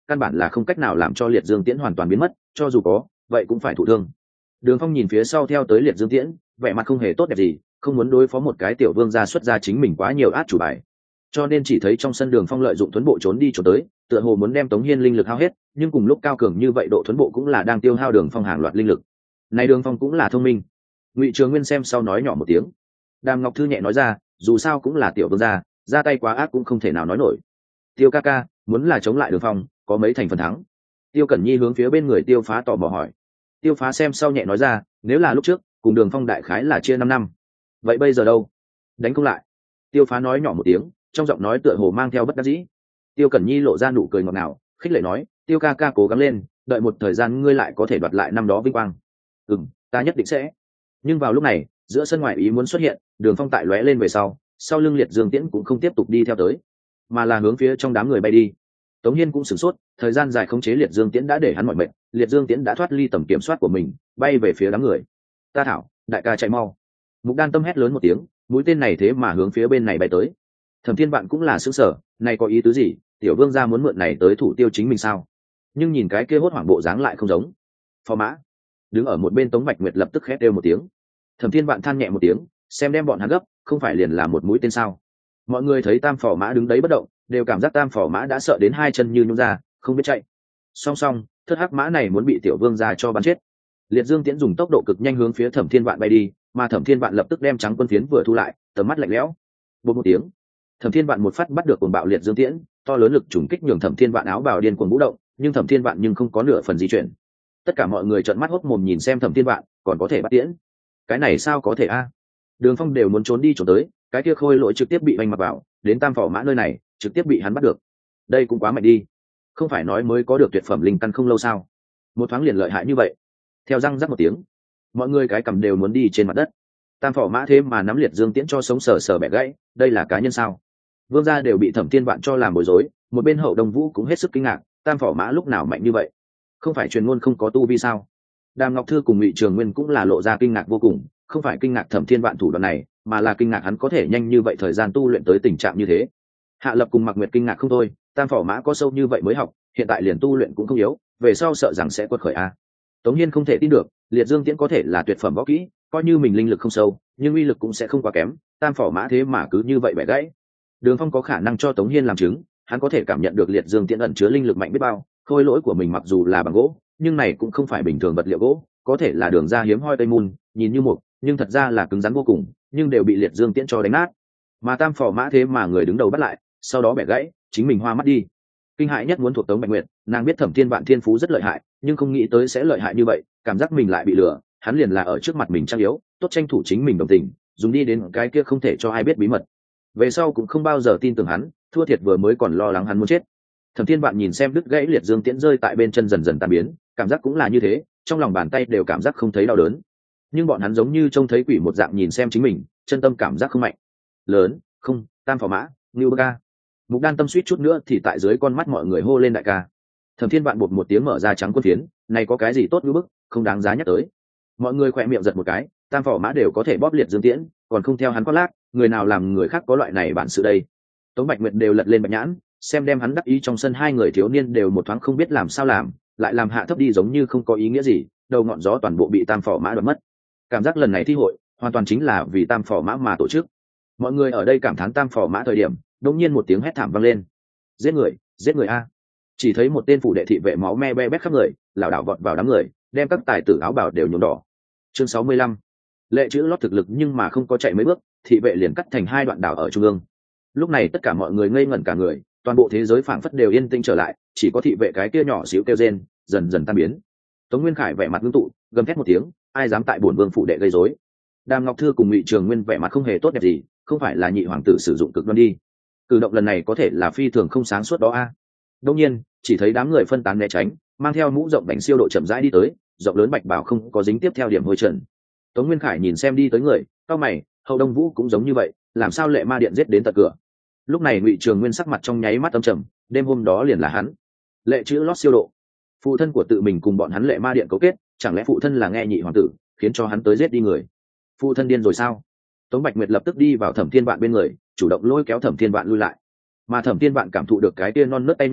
[SPEAKER 1] căn bản là không cách nào làm cho liệt dương tiễn hoàn toàn biến mất, cho dù có vậy cũng phải thụ thương. Đường Phong nhìn phía sau theo tới liệt dương tiễn, vẻ mặt không hề tốt đẹp gì, không muốn đối phó một cái tiểu vương gia xuất ra chính mình quá nhiều át chủ bài, cho nên chỉ thấy trong sân Đường Phong lợi dụng thuấn bộ trốn đi trốn tới, tựa hồ muốn đem Tống Hiên linh lực hao hết, nhưng cùng lúc cao cường như vậy độ thuấn bộ cũng là đang tiêu hao Đường Phong hàng loạt linh lực. Này Đường Phong cũng là thông minh. Ngụy Trường Nguyên xem sau nói nhỏ một tiếng. Đàm Ngọc Thư nhẹ nói ra, dù sao cũng là tiểu vương gia, ra tay quá ác cũng không thể nào nói nổi. Tiêu ca ca, muốn là chống lại Đường Phong, có mấy thành phần thắng? Tiêu Cẩn Nhi hướng phía bên người Tiêu Phá tò mò hỏi. Tiêu Phá xem sau nhẹ nói ra, nếu là lúc trước cùng Đường Phong đại khái là chia năm năm, vậy bây giờ đâu? Đánh không lại. Tiêu Phá nói nhỏ một tiếng, trong giọng nói tựa hồ mang theo bất đắc dĩ. Tiêu Cẩn Nhi lộ ra nụ cười ngọt ngào, khích lệ nói, Tiêu ca ca cố gắng lên, đợi một thời gian ngươi lại có thể đoạt lại năm đó vinh quang. Ừm, ta nhất định sẽ. Nhưng vào lúc này, giữa sân ngoại ý muốn xuất hiện, Đường Phong tại lóe lên về sau, sau lưng liệt dương tiễn cũng không tiếp tục đi theo tới, mà là hướng phía trong đám người bay đi. Tống Hiên cũng sửng sốt, thời gian dài khống chế liệt dương tiễn đã để hắn mỏi mệt, liệt dương tiễn đã thoát ly tầm kiểm soát của mình, bay về phía đám người. Ta thảo, đại ca chạy mau! Mục Đan Tâm hét lớn một tiếng, mũi tên này thế mà hướng phía bên này bay tới. Thẩm Thiên Vạn cũng là sững sờ, này có ý tứ gì? Tiểu vương gia muốn mượn này tới thủ tiêu chính mình sao? Nhưng nhìn cái kia hốt hoảng bộ dáng lại không giống. Phò mã đứng ở một bên Tống Bạch Nguyệt lập tức khét đều một tiếng. Thẩm Thiên Vạn than nhẹ một tiếng, xem đem bọn hắn gấp, không phải liền là một mũi tên sao? Mọi người thấy Tam Phò Mã đứng đấy bất động, đều cảm giác Tam Phò Mã đã sợ đến hai chân như nhũn ra, không biết chạy. Song song, thất hắc mã này muốn bị tiểu vương gia cho bắn chết. Liệt Dương Tiễn dùng tốc độ cực nhanh hướng phía Thẩm Thiên Vạn bay đi, mà Thẩm Thiên Vạn lập tức đem trắng quân phiến vừa thu lại, tầm mắt lạnh lẽo. Bột một tiếng, Thẩm Thiên Vạn một phát bắt được cuồng bạo Liệt Dương Tiễn, to lớn lực trùng kích nhường Thẩm Thiên Vạn áo bào điên cuồng vũ động, nhưng Thẩm Thiên Vạn nhưng không có nửa phần di chuyển. Tất cả mọi người trợn mắt hốt mồm nhìn xem Thẩm Thiên Vạn, còn có thể bắt tiễn. Cái này sao có thể a? Đường Phong đều muốn trốn đi trốn tới, cái kia khôi lỗi trực tiếp bị vành mặt vào, đến Tam Phò Mã nơi này, trực tiếp bị hắn bắt được. Đây cũng quá mạnh đi. Không phải nói mới có được tuyệt phẩm linh căn không lâu sao? Một thoáng liền lợi hại như vậy. Theo răng rắc một tiếng, mọi người cái cầm đều muốn đi trên mặt đất. Tam Phò Mã thế mà nắm Liệt Dương Tiễn cho sống sờ sờ bẻ gãy, đây là cá nhân sao? Vương gia đều bị Thẩm Thiên Vạn cho làm bối rối, một bên Hậu Đông Vũ cũng hết sức kinh ngạc, Tam Phò Mã lúc nào mạnh như vậy? Không phải truyền ngôn không có tu vi sao? Đàm Ngọc Thư cùng Ngụy Trường Nguyên cũng là lộ ra kinh ngạc vô cùng, không phải kinh ngạc Thẩm Thiên Vạn thủ đoạn này, mà là kinh ngạc hắn có thể nhanh như vậy thời gian tu luyện tới tình trạng như thế. Hạ Lập cùng Mạc Nguyệt kinh ngạc không thôi, Tam Phò Mã có sâu như vậy mới học, hiện tại liền tu luyện cũng không yếu, về sau sợ rằng sẽ quật khởi a. Tống Hiên không thể tin được, Liệt Dương Tiễn có thể là tuyệt phẩm võ kỹ, coi như mình linh lực không sâu, nhưng uy lực cũng sẽ không quá kém, Tam Phò Mã thế mà cứ như vậy bẻ gãy. Đường Phong có khả năng cho Tống Hiên làm chứng, hắn có thể cảm nhận được Liệt Dương Tiễn ẩn chứa linh lực mạnh biết bao, khôi lỗi của mình mặc dù là bằng gỗ, nhưng này cũng không phải bình thường vật liệu gỗ, có thể là đường ra hiếm hoi tây môn, nhìn như mục, nhưng thật ra là cứng rắn vô cùng, nhưng đều bị Liệt Dương Tiễn cho đánh nát. Mà Tam Phò Mã thế mà người đứng đầu bắt lại, sau đó bẻ gãy, chính mình hoa mắt đi. Kinh hại nhất muốn thuộc Tống Bạch Nguyệt, nàng biết Thẩm Thiên Vạn thiên phú rất lợi hại, nhưng không nghĩ tới sẽ lợi hại như vậy, cảm giác mình lại bị lừa, hắn liền là ở trước mặt mình trang yếu, tốt tranh thủ chính mình đồng tình, dùng đi đến cái kia không thể cho ai biết bí mật. Về sau cũng không bao giờ tin tưởng hắn, thua thiệt vừa mới còn lo lắng hắn muốn chết. Thẩm Thiên Vạn nhìn xem đứt gãy Liệt Dương Tiễn rơi tại bên chân dần dần tan biến, cảm giác cũng là như thế, trong lòng bàn tay đều cảm giác không thấy đau đớn. Nhưng bọn hắn giống như trông thấy quỷ một dạng nhìn xem chính mình, chân tâm cảm giác không mạnh. Lớn, không, Tam Phò Mã, Ngưu Bơ Ca. Mục Đan Tâm suýt chút nữa thì tại dưới con mắt mọi người hô lên đại ca. Thẩm Thiên Vạn bột một tiếng mở ra trắng quân phiến, này có cái gì tốt như bức, không đáng giá nhắc tới. Mọi người khỏe miệng giật một cái, Tam Phò Mã đều có thể bóp Liệt Dương Tiễn, còn không theo hắn quát lác, người nào làm người khác có loại này bản sự đây. Tống Bạch Nguyệt đều lật lên bạch nhãn, xem đem hắn đắc ý trong sân hai người thiếu niên đều một thoáng không biết làm sao làm, lại làm hạ thấp đi giống như không có ý nghĩa gì, đầu ngọn gió toàn bộ bị Tam Phò Mã đoạt mất. Cảm giác lần này thi hội hoàn toàn chính là vì Tam Phò Mã mà tổ chức. Mọi người ở đây cảm thán Tam Phò Mã thời điểm, đột nhiên một tiếng hét thảm vang lên. Giết người, giết người a! Chỉ thấy một tên phủ đệ thị vệ máu me be bét khắp người, lảo đảo vọt vào đám người, đem các tài tử áo bào đều nhuộm đỏ. Chương sáu mươi lăm. Lệ chữ lót thực lực nhưng mà không có chạy mấy bước, thị vệ liền cắt thành hai đoạn đảo ở trung ương. Lúc này tất cả mọi người ngây ngẩn cả người, toàn bộ thế giới phảng phất đều yên tĩnh trở lại, chỉ có thị vệ cái kia nhỏ xíu kêu rên, dần dần tan biến. Tống Nguyên Khải vẻ mặt ngưng tụ, gầm thét một tiếng, ai dám tại bổn vương phủ đệ gây rối? Đàm Ngọc Thư cùng Ngụy Trường Nguyên vẻ mặt không hề tốt đẹp gì, không phải là nhị hoàng tử sử dụng cực đoan đi. Cử động lần này có thể là phi thường không sáng suốt đó a. À. Đương nhiên, chỉ thấy đám người phân tán né tránh, mang theo mũ rộng bánh siêu độ chậm rãi đi tới, rộng lớn bạch bảo không có dính tiếp theo điểm hôi trần. Tống Nguyên Khải nhìn xem đi tới người, cao mày, Hậu Đông Vũ cũng giống như vậy, làm sao Lệ Ma Điện giết đến tận cửa? Lúc này Ngụy Trường Nguyên sắc mặt trong nháy mắt âm trầm, đêm hôm đó liền là hắn. Lệ chữ lót siêu độ, phụ thân của tự mình cùng bọn hắn Lệ Ma Điện cấu kết, chẳng lẽ phụ thân là nghe nhị hoàng tử, khiến cho hắn tới giết đi người? Phụ thân điên rồi sao? Tống Bạch Nguyệt lập tức đi vào Thẩm Thiên Vạn bên người, chủ động lôi kéo Thẩm Thiên Vạn lui lại. Mà Thẩm Thiên Vạn cảm thụ được cái tia non nớt tay nhỏ,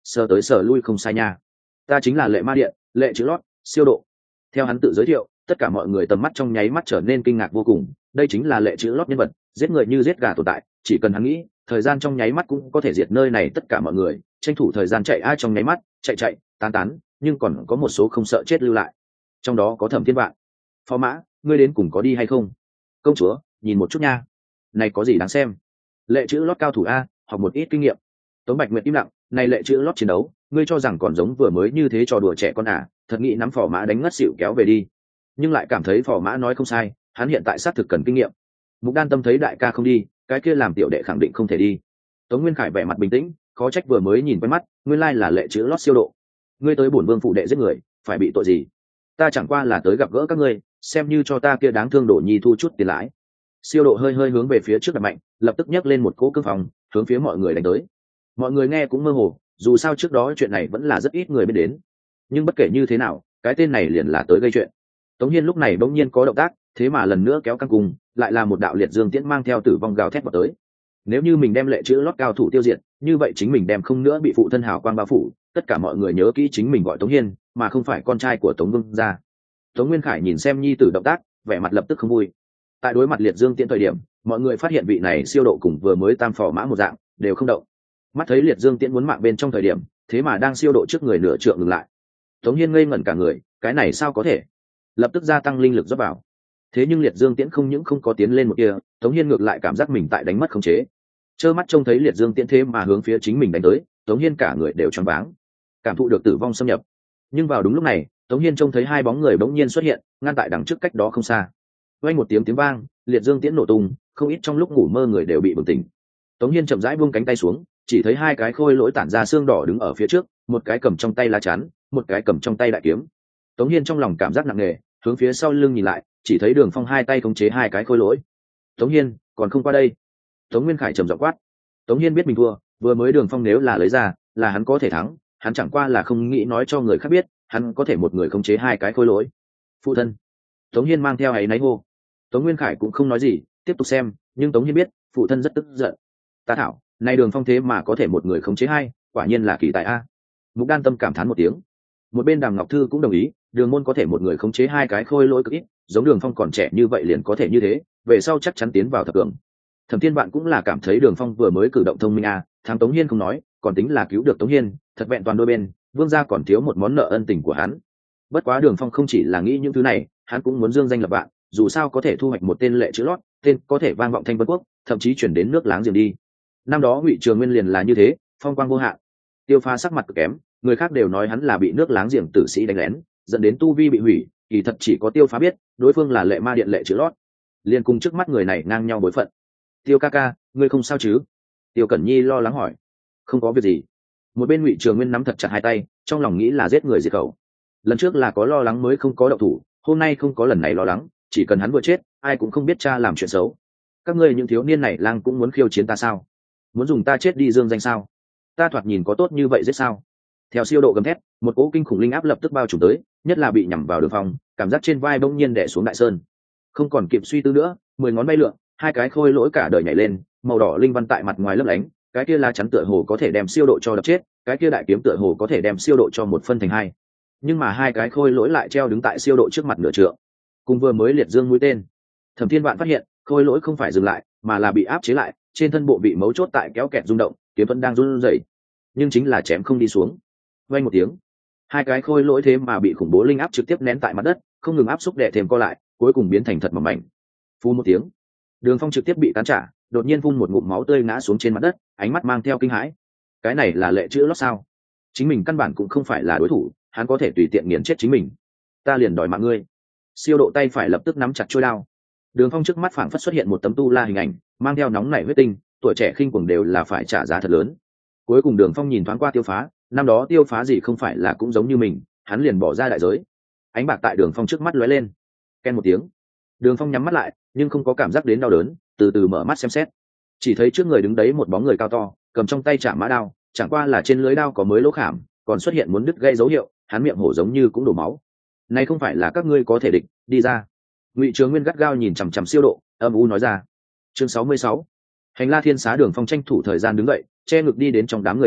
[SPEAKER 1] sờ tới sờ lui không sai nha. Ta chính là Lệ Ma Điện, Lệ Chữ Lót, siêu độ. Theo hắn tự giới thiệu, tất cả mọi người tầm mắt trong nháy mắt trở nên kinh ngạc vô cùng. Đây chính là Lệ Chữ Lót nhân vật, giết người như giết gà tồn tại, chỉ cần hắn nghĩ, thời gian trong nháy mắt cũng có thể diệt nơi này tất cả mọi người, tranh thủ thời gian chạy ai trong nháy mắt, chạy chạy, tán tán, nhưng còn có một số không sợ chết lưu lại. Trong đó có Thẩm Thiên Vạn. Phó Mã, ngươi đến cùng có đi hay không? Công chúa, nhìn một chút nha. Này có gì đáng xem? Lệ Chữ Lót cao thủ a, học một ít kinh nghiệm. Tống Bạch Nguyệt im lặng, này Lệ Chữ Lót chiến đấu, ngươi cho rằng còn giống vừa mới như thế trò đùa trẻ con à? Thật nghĩ nắm Phò Mã đánh ngất xỉu kéo về đi. Nhưng lại cảm thấy Phò Mã nói không sai, hắn hiện tại xác thực cần kinh nghiệm. Mục Đan Tâm thấy đại ca không đi, cái kia làm tiểu đệ khẳng định không thể đi. Tống Nguyên Khải vẻ mặt bình tĩnh, khó trách vừa mới nhìn quen mắt, nguyên lai là Lệ Chữ Lót siêu độ. Ngươi tới bổn vương phụ đệ giết người, phải bị tội gì? Ta chẳng qua là tới gặp gỡ các ngươi, xem như cho ta kia đáng thương Đổ Nhi thu chút tiền lãi. Siêu độ hơi hơi hướng về phía trước đập mạnh, lập tức nhấc lên một cỗ cương phòng, hướng phía mọi người đánh tới. Mọi người nghe cũng mơ hồ, dù sao trước đó chuyện này vẫn là rất ít người biết đến. Nhưng bất kể như thế nào, cái tên này liền là tới gây chuyện. Tống Hiên lúc này bỗng nhiên có động tác, thế mà lần nữa kéo căng cùng, lại là một đạo liệt dương tiễn mang theo tử vong gào thét vào tới. Nếu như mình đem Lệ Chữ Lót cao thủ tiêu diệt, như vậy chính mình đem không nữa bị phụ thân hào quang bao phủ, tất cả mọi người nhớ kỹ chính mình gọi Tống Hiên, mà không phải con trai của Tống Vương gia. Tống Nguyên Khải nhìn xem nhi tử động tác, vẻ mặt lập tức không vui. Tại đối mặt liệt dương tiễn thời điểm, mọi người phát hiện vị này siêu độ cùng vừa mới tam phò mã một dạng, đều không động. Mắt thấy liệt dương tiễn muốn mạng bên trong thời điểm, thế mà đang siêu độ trước người nửa trượng ngừng lại. Tống Hiên ngây ngẩn cả người, cái này sao có thể? Lập tức gia tăng linh lực rót vào. Thế nhưng liệt dương tiễn không những không có tiến lên một kia, Tống Hiên ngược lại cảm giác mình tại đánh mất khống chế. Trơ mắt trông thấy liệt dương tiễn thế mà hướng phía chính mình đánh tới, Tống Hiên cả người đều choáng váng, cảm thụ được tử vong xâm nhập. Nhưng vào đúng lúc này, Tống Hiên trông thấy hai bóng người bỗng nhiên xuất hiện, ngăn tại đằng trước cách đó không xa. Vang một tiếng tiếng vang, liệt dương tiễn nổ tung, không ít trong lúc ngủ mơ người đều bị bừng tỉnh. Tống Hiên chậm rãi buông cánh tay xuống, chỉ thấy hai cái khôi lỗi tản ra xương đỏ đứng ở phía trước, một cái cầm trong tay lá chắn, một cái cầm trong tay đại kiếm. Tống Hiên trong lòng cảm giác nặng nề, hướng phía sau lưng nhìn lại, chỉ thấy Đường Phong hai tay khống chế hai cái khôi lỗi. Tống Hiên, còn không qua đây. Tống Nguyên Khải trầm giọng quát. Tống Hiên biết mình thua, vừa mới Đường Phong nếu là lấy ra, là hắn có thể thắng, hắn chẳng qua là không nghĩ nói cho người khác biết, hắn có thể một người khống chế hai cái khôi lỗi. Phụ thân. Tống Hiên mang theo áy náy hô. Tống Nguyên Khải cũng không nói gì, tiếp tục xem, nhưng Tống Hiên biết, phụ thân rất tức giận. Ta thảo, này Đường Phong thế mà có thể một người khống chế hai, quả nhiên là kỳ tài a. Mục Đan Tâm cảm thán một tiếng. Một bên Đàm Ngọc Thư cũng đồng ý, Đường môn có thể một người khống chế hai cái khôi lỗi cực ít, giống Đường Phong còn trẻ như vậy liền có thể như thế, về sau chắc chắn tiến vào thập cường. Thẩm Thiên Vạn cũng là cảm thấy Đường Phong vừa mới cử động thông minh a, thắng Tống Hiên không nói, còn tính là cứu được Tống Hiên, thật vẹn toàn đôi bên, Vương gia còn thiếu một món nợ ân tình của hắn. Bất quá Đường Phong không chỉ là nghĩ những thứ này, hắn cũng muốn dương danh lập vạn, dù sao có thể thu hoạch một tên Lệ Chữ Lót, tên có thể vang vọng Thanh Vân Quốc, thậm chí chuyển đến nước láng giềng đi. Năm đó Ngụy Trường Nguyên liền là như thế, phong quang vô hạn. Tiêu Pha sắc mặt cực kém, người khác đều nói hắn là bị nước láng giềng tử sĩ đánh lén, dẫn đến tu vi bị hủy, kỳ thật chỉ có Tiêu Pha biết, đối phương là Lệ Ma Điện Lệ Chữ Lót, liền cùng trước mắt người này ngang nhau bối phận. Tiêu ca ca, ngươi không sao chứ? Tiêu Cẩn Nhi lo lắng hỏi. Không có việc gì. Một bên Ngụy Trường Nguyên nắm thật chặt hai tay, trong lòng nghĩ là giết người diệt khẩu. Lần trước là có lo lắng mới không có động thủ, hôm nay không có lần này lo lắng, chỉ cần hắn vừa chết, ai cũng không biết cha làm chuyện xấu. Các ngươi những thiếu niên này lang cũng muốn khiêu chiến ta sao? Muốn dùng ta chết đi dương danh sao? Ta thoạt nhìn có tốt như vậy giết sao? Theo siêu độ gầm thét, một cỗ kinh khủng linh áp lập tức bao trùm tới, nhất là bị nhắm vào Đường Phong, cảm giác trên vai bỗng nhiên đè xuống đại sơn. Không còn kịp suy tư nữa, mười ngón bay lượn, hai cái khôi lỗi cả đời nhảy lên, màu đỏ linh văn tại mặt ngoài lấp lánh, cái kia lá chắn tựa hồ có thể đem siêu độ cho đập chết, cái kia đại kiếm tựa hồ có thể đem siêu độ cho một phân thành hai. Nhưng mà hai cái khôi lỗi lại treo đứng tại siêu độ trước mặt nửa trượng, cùng vừa mới liệt dương mũi tên. Thẩm Thiên Vạn phát hiện, khôi lỗi không phải dừng lại, mà là bị áp chế lại, trên thân bộ bị mấu chốt tại kéo kẹt rung động, kiếm vẫn đang run rẩy, nhưng chính là chém không đi xuống. Vang một tiếng, hai cái khôi lỗi thế mà bị khủng bố linh áp trực tiếp nén tại mặt đất, không ngừng áp xúc đè thêm co lại, cuối cùng biến thành thật mỏng mảnh. Phù một tiếng, Đường Phong trực tiếp bị cắn trả, đột nhiên phun một ngụm máu tươi ngã xuống trên mặt đất, ánh mắt mang theo kinh hãi. Cái này là Lệ Chữ Lót sao? Chính mình căn bản cũng không phải là đối thủ, hắn có thể tùy tiện nghiền chết chính mình. Ta liền đòi mạng ngươi. Siêu độ tay phải lập tức nắm chặt chuôi đao. Đường Phong trước mắt phảng phất xuất hiện một tấm tu la hình ảnh, mang theo nóng nảy huyết tinh, tuổi trẻ khinh cuồng đều là phải trả giá thật lớn. Cuối cùng Đường Phong nhìn thoáng qua Tiêu Phá, năm đó Tiêu Phá gì không phải là cũng giống như mình, hắn liền bỏ ra đại giới. Ánh bạc tại Đường Phong trước mắt lóe lên. Ken một tiếng. Đường Phong nhắm mắt lại, nhưng không có cảm giác đến đau đớn, từ từ mở mắt xem xét. Chỉ thấy trước người đứng đấy một bóng người cao to, cầm trong tay chạm mã đao, chẳng qua là trên lưới đao có mới lỗ khảm, còn xuất hiện muốn đứt gây dấu hiệu, hắn miệng hổ giống như cũng đổ máu. Này không phải là các ngươi có thể địch, đi ra. Ngụy Trường Nguyên gắt gao nhìn chằm chằm siêu độ, âm u nói ra. Chương sáu mươi sáu. Hành La Thiên Xá. Đường Phong tranh thủ thời gian đứng dậy, che ngực đi đến trong đám người đi,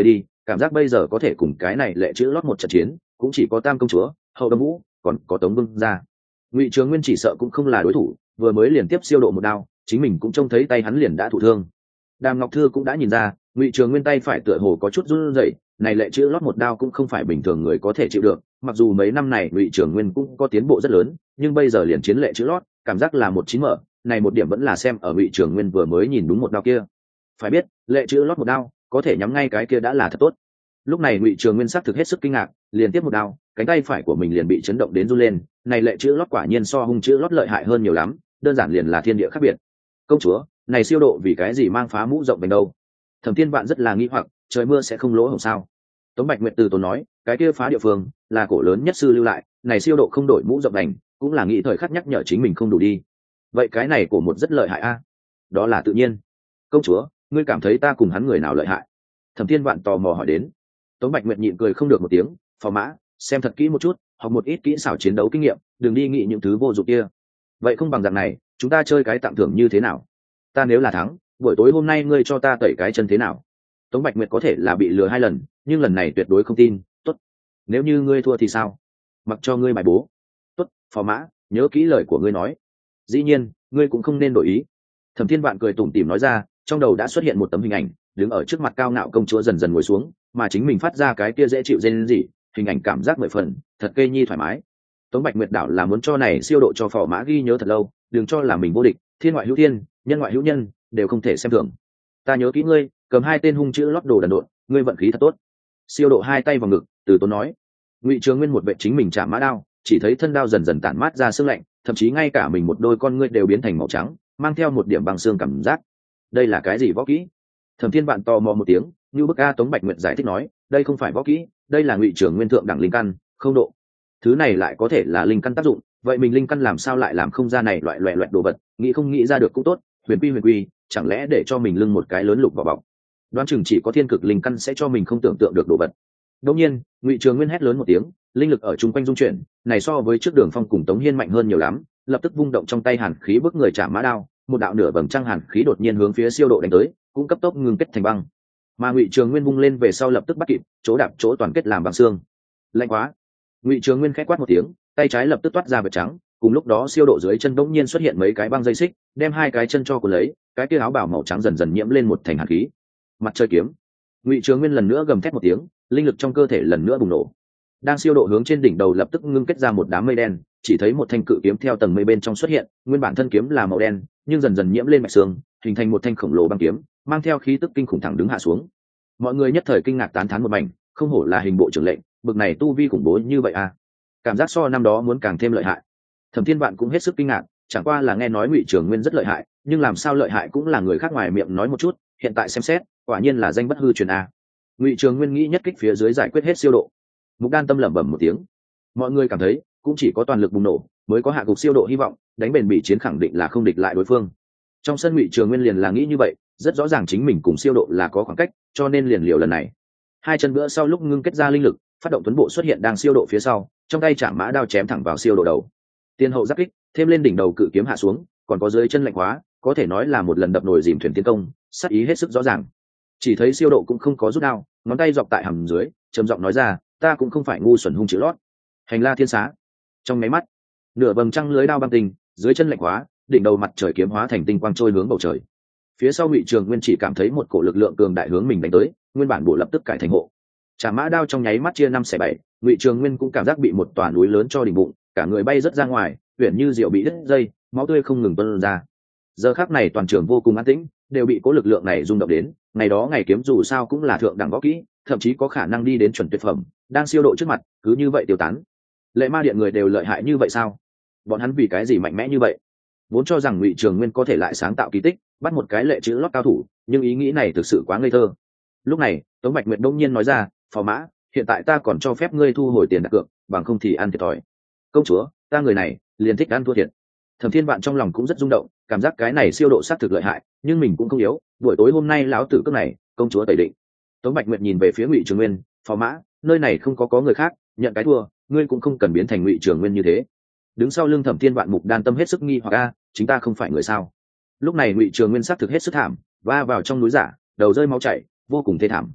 [SPEAKER 1] cảm giác bây giờ có thể cùng cái này lệ chữ lót một trận chiến cũng chỉ có Tam công chúa, Hậu Đông Vũ, còn có Tống Vương ra. Ngụy Trường Nguyên chỉ sợ cũng không là đối thủ, vừa mới liền tiếp siêu độ một đao, chính mình cũng trông thấy tay hắn liền đã thụ thương. Đàm Ngọc Thư cũng đã nhìn ra, Ngụy Trường Nguyên tay phải tựa hồ có chút run rẩy, này lệ chữ lót một đao cũng không phải bình thường người có thể chịu được, mặc dù mấy năm này Ngụy Trường Nguyên cũng có tiến bộ rất lớn, nhưng bây giờ liền chiến lệ chữ lót, cảm giác là một chín mở, này một điểm vẫn là xem ở Ngụy Trường Nguyên vừa mới nhìn đúng một đao kia. Phải biết, lệ chữ lót một đao, có thể nhắm ngay cái kia đã là thật tốt. Lúc này Ngụy Trường Nguyên xác thực hết sức kinh ngạc, liền tiếp một đao, cánh tay phải của mình liền bị chấn động đến run lên, này lệ chữ lót quả nhiên so hung chữ lót lợi hại hơn nhiều lắm, đơn giản liền là thiên địa khác biệt. Công chúa, này siêu độ vì cái gì mang phá mũ rộng vành đâu? Thẩm Thiên Vạn rất là nghi hoặc, trời mưa sẽ không lỗ hổng sao? Tống Bạch Nguyệt từ tốn nói, cái kia phá địa phương là cổ lớn nhất sư lưu lại, này siêu độ không đổi mũ rộng vành, cũng là nghĩ thời khắc nhắc nhở chính mình không đủ đi. Vậy cái này của một rất lợi hại a? Đó là tự nhiên. Công chúa, ngươi cảm thấy ta cùng hắn người nào lợi hại? Thẩm Thiên Vạn tò mò hỏi đến. Tống Bạch Nguyệt nhịn cười không được một tiếng, phò mã, xem thật kỹ một chút, học một ít kỹ xảo chiến đấu kinh nghiệm, đừng đi nghĩ những thứ vô dụng kia. Vậy không bằng dạng này, chúng ta chơi cái tặng thưởng như thế nào? Ta nếu là thắng, buổi tối hôm nay ngươi cho ta tẩy cái chân thế nào? Tống Bạch Nguyệt có thể là bị lừa hai lần, nhưng lần này tuyệt đối không tin. Tốt. Nếu như ngươi thua thì sao? Mặc cho ngươi bài bố. Tốt, phò mã, nhớ kỹ lời của ngươi nói. Dĩ nhiên, ngươi cũng không nên đổi ý. Thẩm Thiên Vạn cười tủm tỉm nói ra, trong đầu đã xuất hiện một tấm hình ảnh, đứng ở trước mặt cao ngạo công chúa dần dần ngồi xuống, mà chính mình phát ra cái kia dễ chịu rên rỉ, hình ảnh cảm giác mười phần, thật kê nhi thoải mái. Tống Bạch Nguyệt đảo là muốn cho này siêu độ cho phò mã ghi nhớ thật lâu, đừng cho là mình vô địch, thiên ngoại hữu thiên, nhân ngoại hữu nhân, đều không thể xem thường. Ta nhớ kỹ ngươi, cầm hai tên hung chữ lót đồ đần độn, ngươi vận khí thật tốt. Siêu độ hai tay vào ngực, từ tốn nói. Ngụy Trường Nguyên một vệ chính mình chạm mã đao, chỉ thấy thân đao dần dần tản mát ra sương lạnh, thậm chí ngay cả mình một đôi con ngươi đều biến thành màu trắng, mang theo một điểm băng xương cảm giác. Đây là cái gì võ kỹ? Thẩm Thiên Vạn tò mò một tiếng, như bức a Tống Bạch Nguyệt giải thích nói, đây không phải võ kỹ, đây là Ngụy Trường Nguyên thượng đẳng linh căn, không độ. Thứ này lại có thể là linh căn tác dụng, vậy mình linh căn làm sao lại làm không ra này loại loẹt loẹt đồ vật, nghĩ không nghĩ ra được cũng tốt, huyền quy huyền quy, chẳng lẽ để cho mình lưng một cái lớn lục vào bọc. Đoán chừng chỉ có thiên cực linh căn sẽ cho mình không tưởng tượng được đồ vật. Đột nhiên, Ngụy Trường Nguyên hét lớn một tiếng, linh lực ở chung quanh dung chuyển, này so với trước Đường Phong cùng Tống Hiên mạnh hơn nhiều lắm, lập tức vung động trong tay hàn khí bức người chạm mã đao, một đạo nửa vầng trăng hàn khí đột nhiên hướng phía siêu độ đánh tới, cũng cấp tốc ngưng kết thành băng. Mà Ngụy Trường Nguyên vung lên về sau lập tức bắt kịp, chỗ đạp chỗ toàn kết làm băng xương. Lạnh quá! Ngụy Trường Nguyên khẽ quát một tiếng, tay trái lập tức toát ra vệt trắng, cùng lúc đó siêu độ dưới chân bỗng nhiên xuất hiện mấy cái băng dây xích, đem hai cái chân cho cuốn lấy, cái kia áo bào màu trắng dần dần nhiễm lên một thành hàn khí. Mặt trời kiếm! Ngụy Trường Nguyên lần nữa gầm thét một tiếng, linh lực trong cơ thể lần nữa bùng nổ. Đang siêu độ hướng trên đỉnh đầu lập tức ngưng kết ra một đám mây đen, chỉ thấy một thanh cự kiếm theo tầng mây bên trong xuất hiện, nguyên bản thân kiếm là màu đen, nhưng dần dần nhiễm lên mạch xương, hình thành một thanh khổng lồ băng kiếm, mang theo khí tức kinh khủng thẳng đứng hạ xuống. Mọi người nhất thời kinh ngạc tán thán một mảnh, không hổ là hình bộ trưởng lệnh, bực này tu vi khủng bố như vậy à? Cảm giác so năm đó muốn càng thêm lợi hại. Thẩm Thiên Vạn cũng hết sức kinh ngạc, chẳng qua là nghe nói Ngụy Trường Nguyên rất lợi hại, nhưng làm sao lợi hại cũng là người khác ngoài miệng nói một chút, hiện tại xem xét, quả nhiên là danh bất hư truyền a. Ngụy Trường Nguyên nghĩ nhất kích phía dưới giải quyết hết siêu độ. Mục Đan tâm lẩm bẩm một tiếng. Mọi người cảm thấy, cũng chỉ có toàn lực bùng nổ mới có hạ gục siêu độ hy vọng, đánh bền bỉ chiến khẳng định là không địch lại đối phương. Trong sân Ngụy Trường Nguyên liền là nghĩ như vậy, rất rõ ràng chính mình cùng siêu độ là có khoảng cách, cho nên liền liều lần này. Hai chân bữa sau lúc ngưng kết ra linh lực, phát động tuấn bộ xuất hiện đang siêu độ phía sau, trong tay chạm mã đao chém thẳng vào siêu độ đầu. Tiên hậu giáp kích, thêm lên đỉnh đầu cự kiếm hạ xuống, còn có dưới chân lạnh hóa, có thể nói là một lần đập nồi dìm thuyền tiến công, sát ý hết sức rõ ràng. Chỉ thấy siêu độ cũng không có rút đao, ngón tay dọc tại hầm dưới, trầm giọng nói ra, ta cũng không phải ngu xuẩn hung chữ lót. Hành la thiên xá. Trong máy mắt, nửa vầng trăng lưới đao băng tinh, dưới chân lạnh hóa, đỉnh đầu mặt trời kiếm hóa thành tinh quang trôi hướng bầu trời. Phía sau Ngụy Trường Nguyên chỉ cảm thấy một cổ lực lượng cường đại hướng mình đánh tới, nguyên bản bộ lập tức cải thành hộ. Chả mã đao trong nháy mắt chia năm xẻ bảy, Ngụy Trường Nguyên cũng cảm giác bị một tòa núi lớn cho đỉnh bụng, cả người bay rất ra ngoài, uyển như diệu bị đứt dây, máu tươi không ngừng tuôn ra. Giờ khắc này toàn trường vô cùng an tĩnh, đều bị cố lực lượng này rung động đến, ngày đó ngày kiếm dù sao cũng là thượng đẳng võ kỹ, thậm chí có khả năng đi đến chuẩn tuyệt phẩm, đang siêu độ trước mặt, cứ như vậy tiêu tán. Lệ Ma Điện người đều lợi hại như vậy sao? Bọn hắn vì cái gì mạnh mẽ như vậy? Vốn cho rằng Ngụy Trường Nguyên có thể lại sáng tạo kỳ tích, bắt một cái lệ chữ lót cao thủ, nhưng ý nghĩ này thực sự quá ngây thơ. Lúc này, Tống Bạch Nguyệt đông nhiên nói ra, "Phò mã, hiện tại ta còn cho phép ngươi thu hồi tiền đặt cược, bằng không thì ăn thiệt thòi." "Công chúa, ta người này, liền thích ăn thua thiệt." Thẩm Thiên Vạn trong lòng cũng rất rung động, cảm giác cái này siêu độ sát thực lợi hại, nhưng mình cũng không yếu, buổi tối hôm nay lão tử cước này, công chúa tẩy định. Tống Bạch Nguyệt nhìn về phía Ngụy Trường Nguyên, "Phò mã, nơi này không có có người khác, nhận cái thua, ngươi cũng không cần biến thành Ngụy Trường Nguyên như thế." Đứng sau lưng Thẩm Thiên Vạn Mục Đan tâm hết sức nghi hoặc a, chính ta không phải người sao? Lúc này Ngụy Trường Nguyên sát thực hết sức thảm, va vào trong núi giả, đầu rơi máu chảy, vô cùng thê thảm.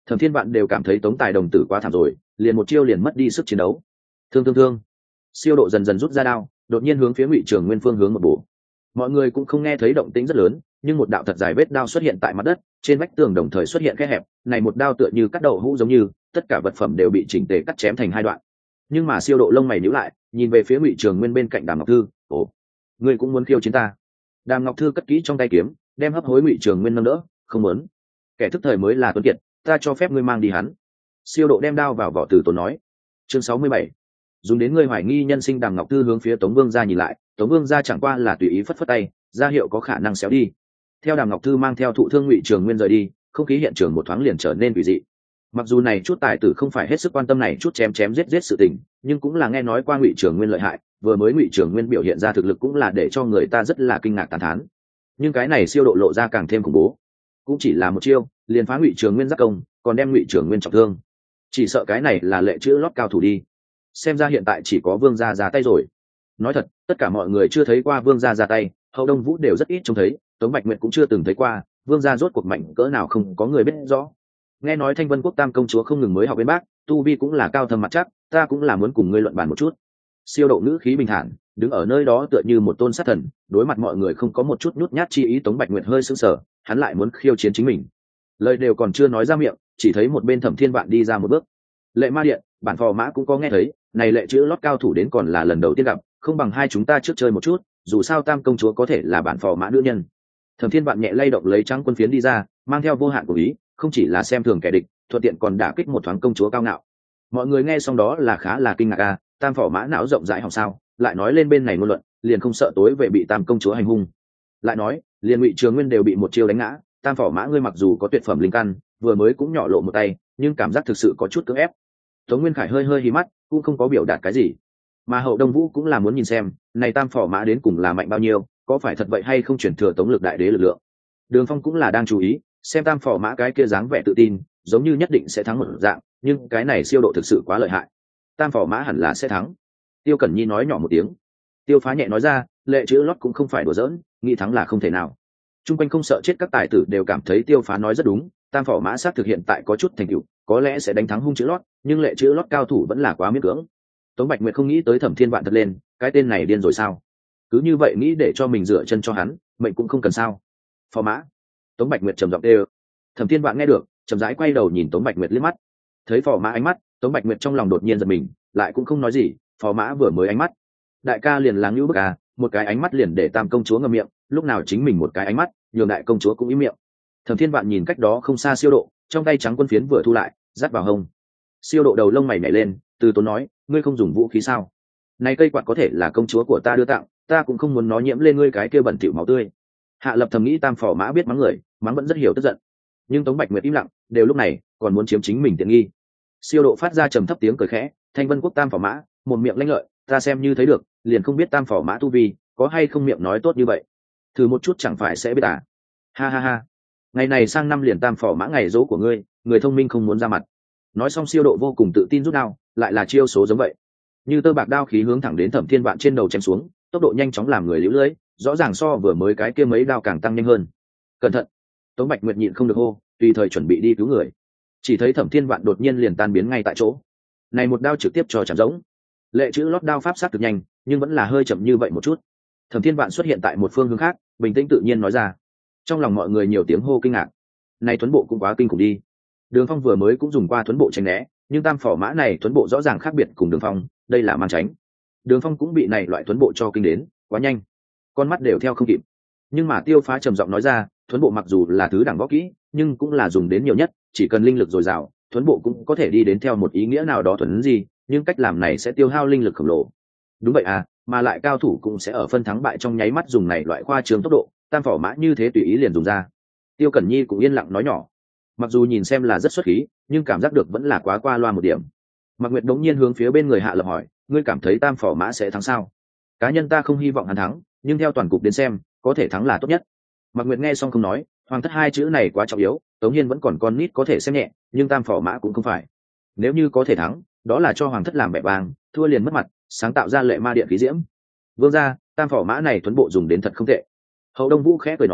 [SPEAKER 1] Thẩm Thiên Vạn đều cảm thấy Tống Tài đồng tử quá thảm rồi, liền một chiêu liền mất đi sức chiến đấu. Thương thương thương. Siêu độ dần dần rút ra đao, đột nhiên hướng phía Ngụy Trường Nguyên phương hướng một bổ. Mọi người cũng không nghe thấy động tĩnh rất lớn, nhưng một đạo thật dài vết đao xuất hiện tại mặt đất, trên vách tường đồng thời xuất hiện khe hẹp, này một đao tựa như cắt đầu hũ giống như, tất cả vật phẩm đều bị chỉnh tề cắt chém thành hai đoạn. Nhưng mà Siêu độ lông mày nhíu lại, nhìn về phía Ngụy Trường Nguyên bên cạnh Đàm Ngọc Thư, "Ồ, ngươi cũng muốn khiêu chiến ta?" Đàm Ngọc Thư cất kỹ trong tay kiếm, đem hấp hối Ngụy Trường Nguyên nâng đỡ, "Không muốn. Kẻ thức thời mới là tuấn kiệt, ta cho phép ngươi mang đi hắn." Siêu độ đem đao vào vỏ tử tốn nói. Chương sáu mươi bảy, dùng đến ngươi hoài nghi nhân sinh. Đàm Ngọc Thư hướng phía Tống Vương gia nhìn lại, Tống Vương gia chẳng qua là tùy ý phất phất tay, ra hiệu có khả năng xéo đi. Theo Đàm Ngọc Thư mang theo thụ thương Ngụy Trường Nguyên rời đi, không khí hiện trường một thoáng liền trở nên quỷ dị. Mặc dù này chút tài tử không phải hết sức quan tâm này chút chém chém giết giết sự tình, nhưng cũng là nghe nói qua Ngụy Trường Nguyên lợi hại, vừa mới Ngụy Trường Nguyên biểu hiện ra thực lực cũng là để cho người ta rất là kinh ngạc tán thán. Nhưng cái này Siêu độ lộ ra càng thêm khủng bố, cũng chỉ là một chiêu liền phá Ngụy Trường Nguyên giáp công, còn đem Ngụy Trường Nguyên trọng thương. Chỉ sợ cái này là lệ chữ lót cao thủ đi. Xem ra hiện tại chỉ có Vương gia ra tay rồi. Nói thật, tất cả mọi người chưa thấy qua Vương gia ra tay, Hậu Đông Vũ đều rất ít trông thấy, Tống Bạch Nguyệt cũng chưa từng thấy qua, Vương gia rốt cuộc mạnh cỡ nào không có người biết rõ. Nghe nói Thanh Vân Quốc Tam công chúa không ngừng mới học bên bác, tu vi cũng là cao thâm mặt chắc, ta cũng là muốn cùng ngươi luận bàn một chút. Siêu độ ngữ khí bình thản, đứng ở nơi đó tựa như một tôn sát thần, đối mặt mọi người không có một chút nhút nhát chi ý. Tống Bạch Nguyệt hơi sững sờ, hắn lại muốn khiêu chiến chính mình. Lời đều còn chưa nói ra miệng, chỉ thấy một bên Thẩm Thiên Vạn đi ra một bước. Lệ Ma Điện, bản phò mã cũng có nghe thấy, này lệ chữ lót cao thủ đến còn là lần đầu tiên gặp, không bằng hai chúng ta trước chơi một chút, dù sao Tam công chúa có thể là bản phò mã nữ nhân. Thẩm Thiên Vạn nhẹ lay động lấy trắng quân phiến đi ra, mang theo vô hạn của ý, không chỉ là xem thường kẻ địch, thuận tiện còn đả kích một thoáng công chúa cao ngạo. Mọi người nghe xong đó là khá là kinh ngạc a, Tam phò mã não rộng rãi hỏng sao, lại nói lên bên này ngôn luận, liền không sợ tối về bị Tam công chúa hành hung. Lại nói, liền Ngụy Trường Nguyên đều bị một chiêu đánh ngã, Tam phò mã ngươi mặc dù có tuyệt phẩm linh căn, vừa mới cũng nhỏ lộ một tay, nhưng cảm giác thực sự có chút cưỡng ép. Tống Nguyên Khải hơi hơi hí mắt, cũng không có biểu đạt cái gì. Mà Hậu Đông Vũ cũng là muốn nhìn xem, này Tam phò mã đến cùng là mạnh bao nhiêu, có phải thật vậy hay không chuyển thừa Tống Lực đại đế lực lượng. Đường Phong cũng là đang chú ý, xem Tam phò mã cái kia dáng vẻ tự tin, giống như nhất định sẽ thắng một dạng, nhưng cái này Siêu độ thực sự quá lợi hại. Tam phò mã hẳn là sẽ thắng. Tiêu Cẩn Nhi nói nhỏ một tiếng. Tiêu Phá nhẹ nói ra, lệ chữ lót cũng không phải đùa giỡn, nghĩ thắng là không thể nào. Trung quanh không sợ chết các tài tử đều cảm thấy Tiêu Phá nói rất đúng, Tam phò mã sát thực hiện tại có chút thành tựu, có lẽ sẽ đánh thắng hung chữ lót, nhưng lệ chữ lót cao thủ vẫn là quá miễn cưỡng. Tống Bạch Nguyệt không nghĩ tới Thẩm Thiên Vạn thật lên, cái tên này điên rồi sao? Cứ như vậy nghĩ để cho mình dựa chân cho hắn, mệnh cũng không cần sao? Phò mã. Tống Bạch Nguyệt trầm giọng kêu. Thẩm Thiên Vạn nghe được, chậm rãi quay đầu nhìn Tống Bạch Nguyệt liếc mắt. Thấy phò mã ánh mắt, Tống Bạch Nguyệt trong lòng đột nhiên giật mình, lại cũng không nói gì. Phò mã vừa mới ánh mắt, đại ca liền láng nhũ bức à, một cái ánh mắt liền để Tam công chúa ngậm miệng, lúc nào chính mình một cái ánh mắt, nhường đại công chúa cũng im miệng. Thẩm Thiên Vạn nhìn cách đó không xa Siêu độ, trong tay trắng quân phiến vừa thu lại, dắt vào hông. Siêu độ đầu lông mày nhảy lên, từ tốn nói, ngươi không dùng vũ khí sao? Này cây quạt có thể là công chúa của ta đưa tặng, ta cũng không muốn nó nhiễm lên ngươi cái kia bẩn thỉu máu tươi. Hạ Lập thầm nghĩ Tam phò mã biết mắng người, mắng vẫn rất hiểu tức giận. Nhưng Tống Bạch Nguyệt im lặng, đều lúc này còn muốn chiếm chính mình tiện nghi. Siêu độ phát ra trầm thấp tiếng cười khẽ, Thanh Vân Quốc Tam phò mã, một miệng lanh lợi, ta xem như thấy được, liền không biết Tam phò mã tu vi có hay không miệng nói tốt như vậy. Thử một chút chẳng phải sẽ biết à? Ha ha ha. Ngày này sang năm liền Tam phò mã ngày dỗ của ngươi, người thông minh không muốn ra mặt. Nói xong Siêu độ vô cùng tự tin rút đao, lại là chiêu số giống vậy, như tơ bạc đao khí hướng thẳng đến Thẩm Thiên Vạn trên đầu chém xuống, tốc độ nhanh chóng làm người liễu lưỡi, rõ ràng so vừa mới cái kia mấy đao càng tăng nhanh hơn. Cẩn thận. Tống Bạch Nguyệt nhịn không được hô, tùy thời chuẩn bị đi cứu người. Chỉ thấy Thẩm Thiên Vạn đột nhiên liền tan biến ngay tại chỗ, này một đao trực tiếp cho chạm rỗng. Lệ chữ lót đao pháp sát cực nhanh, nhưng vẫn là hơi chậm như vậy một chút. Thẩm Thiên Vạn xuất hiện tại một phương hướng khác, bình tĩnh tự nhiên nói ra. Trong lòng mọi người nhiều tiếng hô kinh ngạc. Này tuấn bộ cũng quá kinh khủng đi. Đường Phong vừa mới cũng dùng qua tuấn bộ tránh né, nhưng Tam phò mã này tuấn bộ rõ ràng khác biệt cùng Đường Phong, đây là mang tránh. Đường Phong cũng bị này loại tuấn bộ cho kinh đến, quá nhanh, con mắt đều theo không kịp. Nhưng mà Tiêu Phá trầm giọng nói ra, tuấn bộ mặc dù là thứ đẳng võ kỹ, nhưng cũng là dùng đến nhiều nhất, chỉ cần linh lực dồi dào, tuấn bộ cũng có thể đi đến theo một ý nghĩa nào đó thuần gì, nhưng cách làm này sẽ tiêu hao linh lực khổng lồ. Đúng vậy à, mà lại cao thủ cũng sẽ ở phân thắng bại trong nháy mắt dùng này loại khoa trương tốc độ, Tam phò mã như thế tùy ý liền dùng ra. Tiêu Cẩn Nhi cũng yên lặng nói nhỏ, mặc dù nhìn xem là rất xuất khí, nhưng cảm giác được vẫn là quá qua loa một điểm. Mạc Nguyệt đống nhiên hướng phía bên người Hạ Lập hỏi, ngươi cảm thấy Tam phò mã sẽ thắng sao? Cá nhân ta không hy vọng hắn thắng, nhưng theo toàn cục đến xem, có thể thắng là tốt nhất. Mạc Nguyệt nghe xong không nói, hoàng thất hai chữ này quá trọng yếu, Tống Hiên vẫn còn con nít có thể xem nhẹ, nhưng Tam phò mã cũng không phải. Nếu như có thể thắng, đó là cho hoàng thất làm bẻ bàng, thua liền mất mặt, sáng tạo ra lệ ma điện khí diễm. Vương gia, Tam phò mã này tuấn bộ dùng đến thật không tệ. Hậu Đông Vũ khẽ cười nói,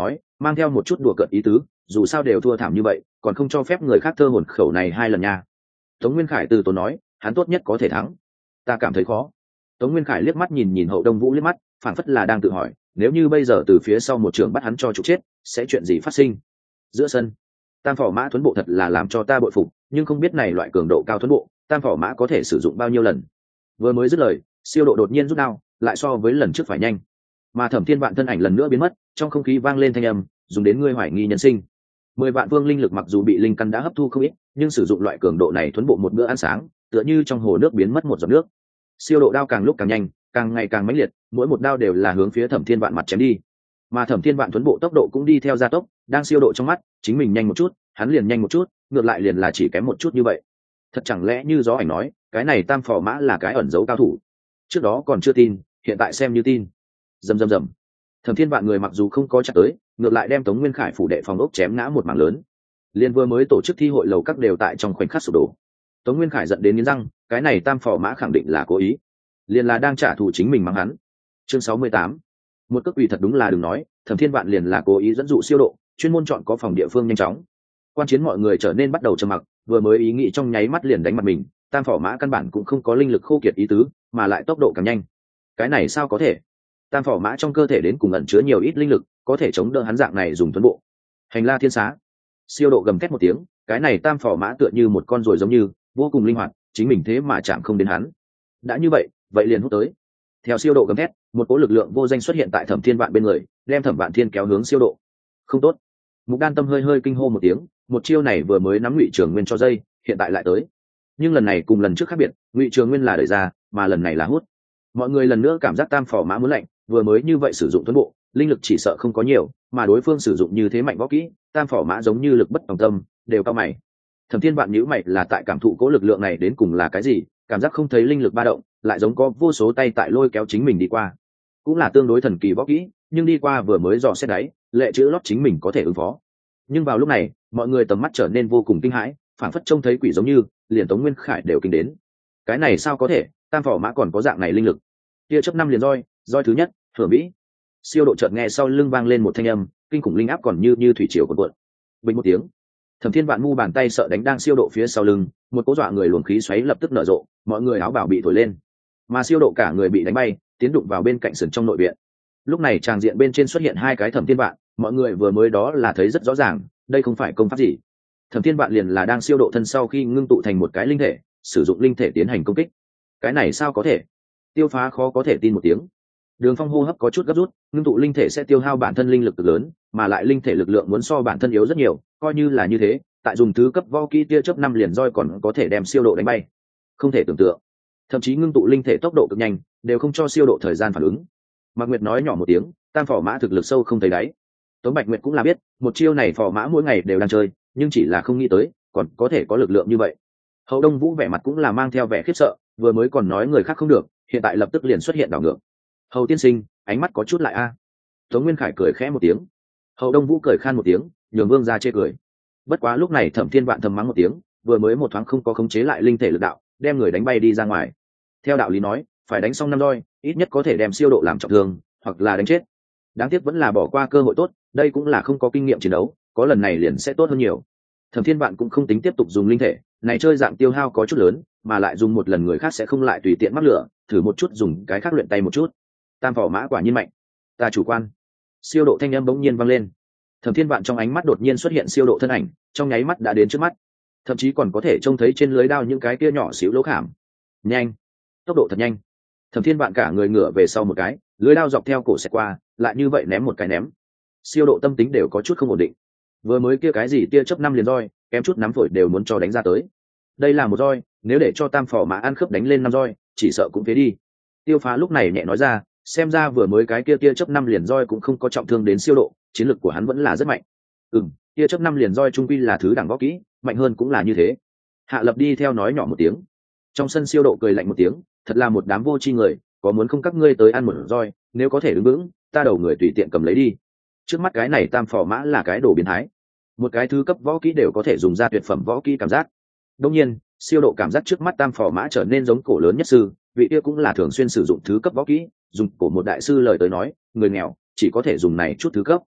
[SPEAKER 1] mang theo một chút đùa cợt ý tứ, dù sao đều thua thảm như vậy còn không cho phép người khác thơ hồn khẩu này hai lần nha. Tống Nguyên Khải từ tốn nói, hắn tốt nhất có thể thắng. Ta cảm thấy khó. Tống Nguyên Khải liếc mắt nhìn nhìn Hậu Đông Vũ liếc mắt, phảng phất là đang tự hỏi, nếu như bây giờ từ phía sau một trường bắt hắn cho trục chết, sẽ chuyện gì phát sinh? Giữa sân, tam phò mã thuấn bộ thật là làm cho ta bội phục, nhưng không biết này loại cường độ cao thuấn bộ, tam phò mã có thể sử dụng bao nhiêu lần? Vừa mới dứt lời, siêu độ đột nhiên rút đao, lại so với lần trước phải nhanh. Mà Thẩm Thiên Vạn thân ảnh lần nữa biến mất, trong không khí vang lên thanh âm, dùng đến ngươi hoài nghi nhân sinh. Mười vạn vương linh lực mặc dù bị linh căn đã hấp thu không ít, nhưng sử dụng loại cường độ này thuấn bộ một bữa ăn sáng, tựa như trong hồ nước biến mất một giọt nước. Siêu độ đao càng lúc càng nhanh, càng ngày càng mãnh liệt, mỗi một đao đều là hướng phía Thẩm Thiên Vạn mặt chém đi. Mà Thẩm Thiên Vạn thuấn bộ tốc độ cũng đi theo gia tốc, đang siêu độ trong mắt, chính mình nhanh một chút, hắn liền nhanh một chút, ngược lại liền là chỉ kém một chút như vậy. Thật chẳng lẽ như gió ảnh nói, cái này tam phò mã là cái ẩn giấu cao thủ? Trước đó còn chưa tin, hiện tại xem như tin. Rầm rầm rầm. Thẩm Thiên Vạn người mặc dù không có chặt tới, ngược lại đem Tống Nguyên Khải phủ đệ phòng ốc chém ngã một mảng lớn. Liên vừa mới tổ chức thi hội lầu các đều tại trong khoảnh khắc sụp đổ. Tống Nguyên Khải giận đến nghiến răng, cái này tam phò mã khẳng định là cố ý, liền là đang trả thù chính mình mắng hắn. Chương sáu mươi tám. Một cước quỷ thật đúng là đừng nói, Thẩm Thiên Vạn liền là cố ý dẫn dụ siêu độ, chuyên môn chọn có phòng địa phương nhanh chóng. Quan chiến mọi người trở nên bắt đầu trầm mặc, vừa mới ý nghĩ trong nháy mắt liền đánh mặt mình, tam phò mã căn bản cũng không có linh lực khô kiệt ý tứ, mà lại tốc độ càng nhanh. Cái này sao có thể? Tam phò mã trong cơ thể đến cùng ẩn chứa nhiều ít linh lực, có thể chống đỡ hắn dạng này dùng tuấn bộ. Hành la thiên xá. Siêu độ gầm thét một tiếng, cái này tam phò mã tựa như một con ruồi giống như, vô cùng linh hoạt, chính mình thế mà chạm không đến hắn. Đã như vậy, vậy liền hút tới. Theo siêu độ gầm thét, một cỗ lực lượng vô danh xuất hiện tại Thẩm Thiên Vạn bên người, đem Thẩm Vạn Thiên kéo hướng siêu độ. Không tốt. Mục Đan Tâm hơi hơi kinh hô một tiếng, một chiêu này vừa mới nắm Ngụy Trường Nguyên cho dây, hiện tại lại tới. Nhưng lần này cùng lần trước khác biệt, Ngụy Trường Nguyên là đẩy ra, mà lần này là hút. Mọi người lần nữa cảm giác tam phò mã muốn lạnh, vừa mới như vậy sử dụng tuấn bộ, linh lực chỉ sợ không có nhiều, mà đối phương sử dụng như thế mạnh võ kỹ, tam phò mã giống như lực bất tòng tâm, đều cao mày. Thẩm Thiên Vạn nhíu mày là tại cảm thụ cố lực lượng này đến cùng là cái gì, cảm giác không thấy linh lực ba động, lại giống có vô số tay tại lôi kéo chính mình đi qua. Cũng là tương đối thần kỳ võ kỹ, nhưng đi qua vừa mới dò xét đáy, lệ chữ lót chính mình có thể ứng phó. Nhưng vào lúc này, mọi người tầm mắt trở nên vô cùng kinh hãi, phảng phất trông thấy quỷ giống như, liền Tống Nguyên Khải đều kinh đến. Cái này sao có thể, tam phò mã còn có dạng này linh lực? Tia chớp năm liền roi, roi thứ nhất, Thừa Vĩ. Siêu độ chợt nghe sau lưng vang lên một thanh âm, kinh khủng linh áp còn như như thủy triều cuộn cuộn. Bình một tiếng, Thẩm Thiên Vạn mu bàn tay sợ đánh đang siêu độ phía sau lưng, một cỗ dọa người luồng khí xoáy lập tức nở rộ, mọi người áo bào bị thổi lên, mà siêu độ cả người bị đánh bay, tiến đụng vào bên cạnh sườn trong nội viện. Lúc này tràng diện bên trên xuất hiện hai cái Thẩm Thiên Vạn, mọi người vừa mới đó là thấy rất rõ ràng, đây không phải công pháp gì. Thẩm Thiên Vạn liền là đang siêu độ thân sau khi ngưng tụ thành một cái linh thể, sử dụng linh thể tiến hành công kích. Cái này sao có thể? Tiêu Phá khó có thể tin một tiếng. Đường Phong hô hấp có chút gấp rút, ngưng tụ linh thể sẽ tiêu hao bản thân linh lực cực lớn, mà lại linh thể lực lượng muốn so bản thân yếu rất nhiều, coi như là như thế, tại dùng thứ cấp võ kỹ tia chớp năm liền roi còn có thể đem siêu độ đánh bay. Không thể tưởng tượng. Thậm chí ngưng tụ linh thể tốc độ cực nhanh, đều không cho siêu độ thời gian phản ứng. Mạc Nguyệt nói nhỏ một tiếng, tam phò mã thực lực sâu không thấy đáy. Tống Bạch Nguyệt cũng là biết, một chiêu này phò mã mỗi ngày đều đang chơi, nhưng chỉ là không nghĩ tới, còn có thể có lực lượng như vậy. Hậu Đông Vũ vẻ mặt cũng là mang theo vẻ khiếp sợ, vừa mới còn nói người khác không được, hiện tại lập tức liền xuất hiện đảo ngược. Hầu tiên sinh, ánh mắt có chút lại a. À. Tống Nguyên Khải cười khẽ một tiếng. Hậu Đông Vũ cười khan một tiếng, nhường Vương ra chê cười. Bất quá lúc này Thẩm Thiên Vạn thầm mắng một tiếng, vừa mới một thoáng không có khống chế lại linh thể lực đạo, đem người đánh bay đi ra ngoài. Theo đạo lý nói, phải đánh xong năm roi, ít nhất có thể đem siêu độ làm trọng thương, hoặc là đánh chết. Đáng tiếc vẫn là bỏ qua cơ hội tốt, đây cũng là không có kinh nghiệm chiến đấu, có lần này liền sẽ tốt hơn nhiều. Thẩm Thiên Vạn cũng không tính tiếp tục dùng linh thể, này chơi dạng tiêu hao có chút lớn, mà lại dùng một lần người khác sẽ không lại tùy tiện mắc lửa, thử một chút dùng cái khác luyện tay một chút. Tam phò mã quả nhiên mạnh, ta chủ quan. Siêu độ thanh âm bỗng nhiên vang lên. Thẩm Thiên Vạn trong ánh mắt đột nhiên xuất hiện siêu độ thân ảnh, trong nháy mắt đã đến trước mắt, thậm chí còn có thể trông thấy trên lưới đao những cái kia nhỏ xíu lỗ khảm. Nhanh, tốc độ thật nhanh. Thẩm Thiên Vạn cả người ngửa về sau một cái, lưới đao dọc theo cổ xẹt qua, lại như vậy ném một cái ném. Siêu độ tâm tính đều có chút không ổn định. Vừa mới kia cái gì tia chớp năm liền roi, kém chút nắm phổi đều muốn cho đánh ra tới. Đây là một roi, nếu để cho tam phò mã ăn khớp đánh lên năm roi, chỉ sợ cũng phế đi. Tiêu Phá lúc này nhẹ nói ra, xem ra vừa mới cái kia tia chớp năm liền roi cũng không có trọng thương đến siêu độ, chiến lực của hắn vẫn là rất mạnh. Ừm, tia chớp năm liền roi trung quy là thứ đẳng võ kỹ, mạnh hơn cũng là như thế. Hạ Lập đi theo nói nhỏ một tiếng. Trong sân siêu độ cười lạnh một tiếng, thật là một đám vô tri người, có muốn không các ngươi tới ăn một roi, nếu có thể đứng vững, ta đầu người tùy tiện cầm lấy đi. Trước mắt cái này tam phò mã là cái đồ biến thái, một cái thứ cấp võ kỹ đều có thể dùng ra tuyệt phẩm võ kỹ cảm giác. Đương nhiên, siêu độ cảm giác trước mắt tam phò mã trở nên giống cổ lớn nhất sư, vị kia cũng là thường xuyên sử dụng thứ cấp võ kỹ, dùng cổ một đại sư lời tới nói, người nghèo chỉ có thể dùng này chút thứ cấp.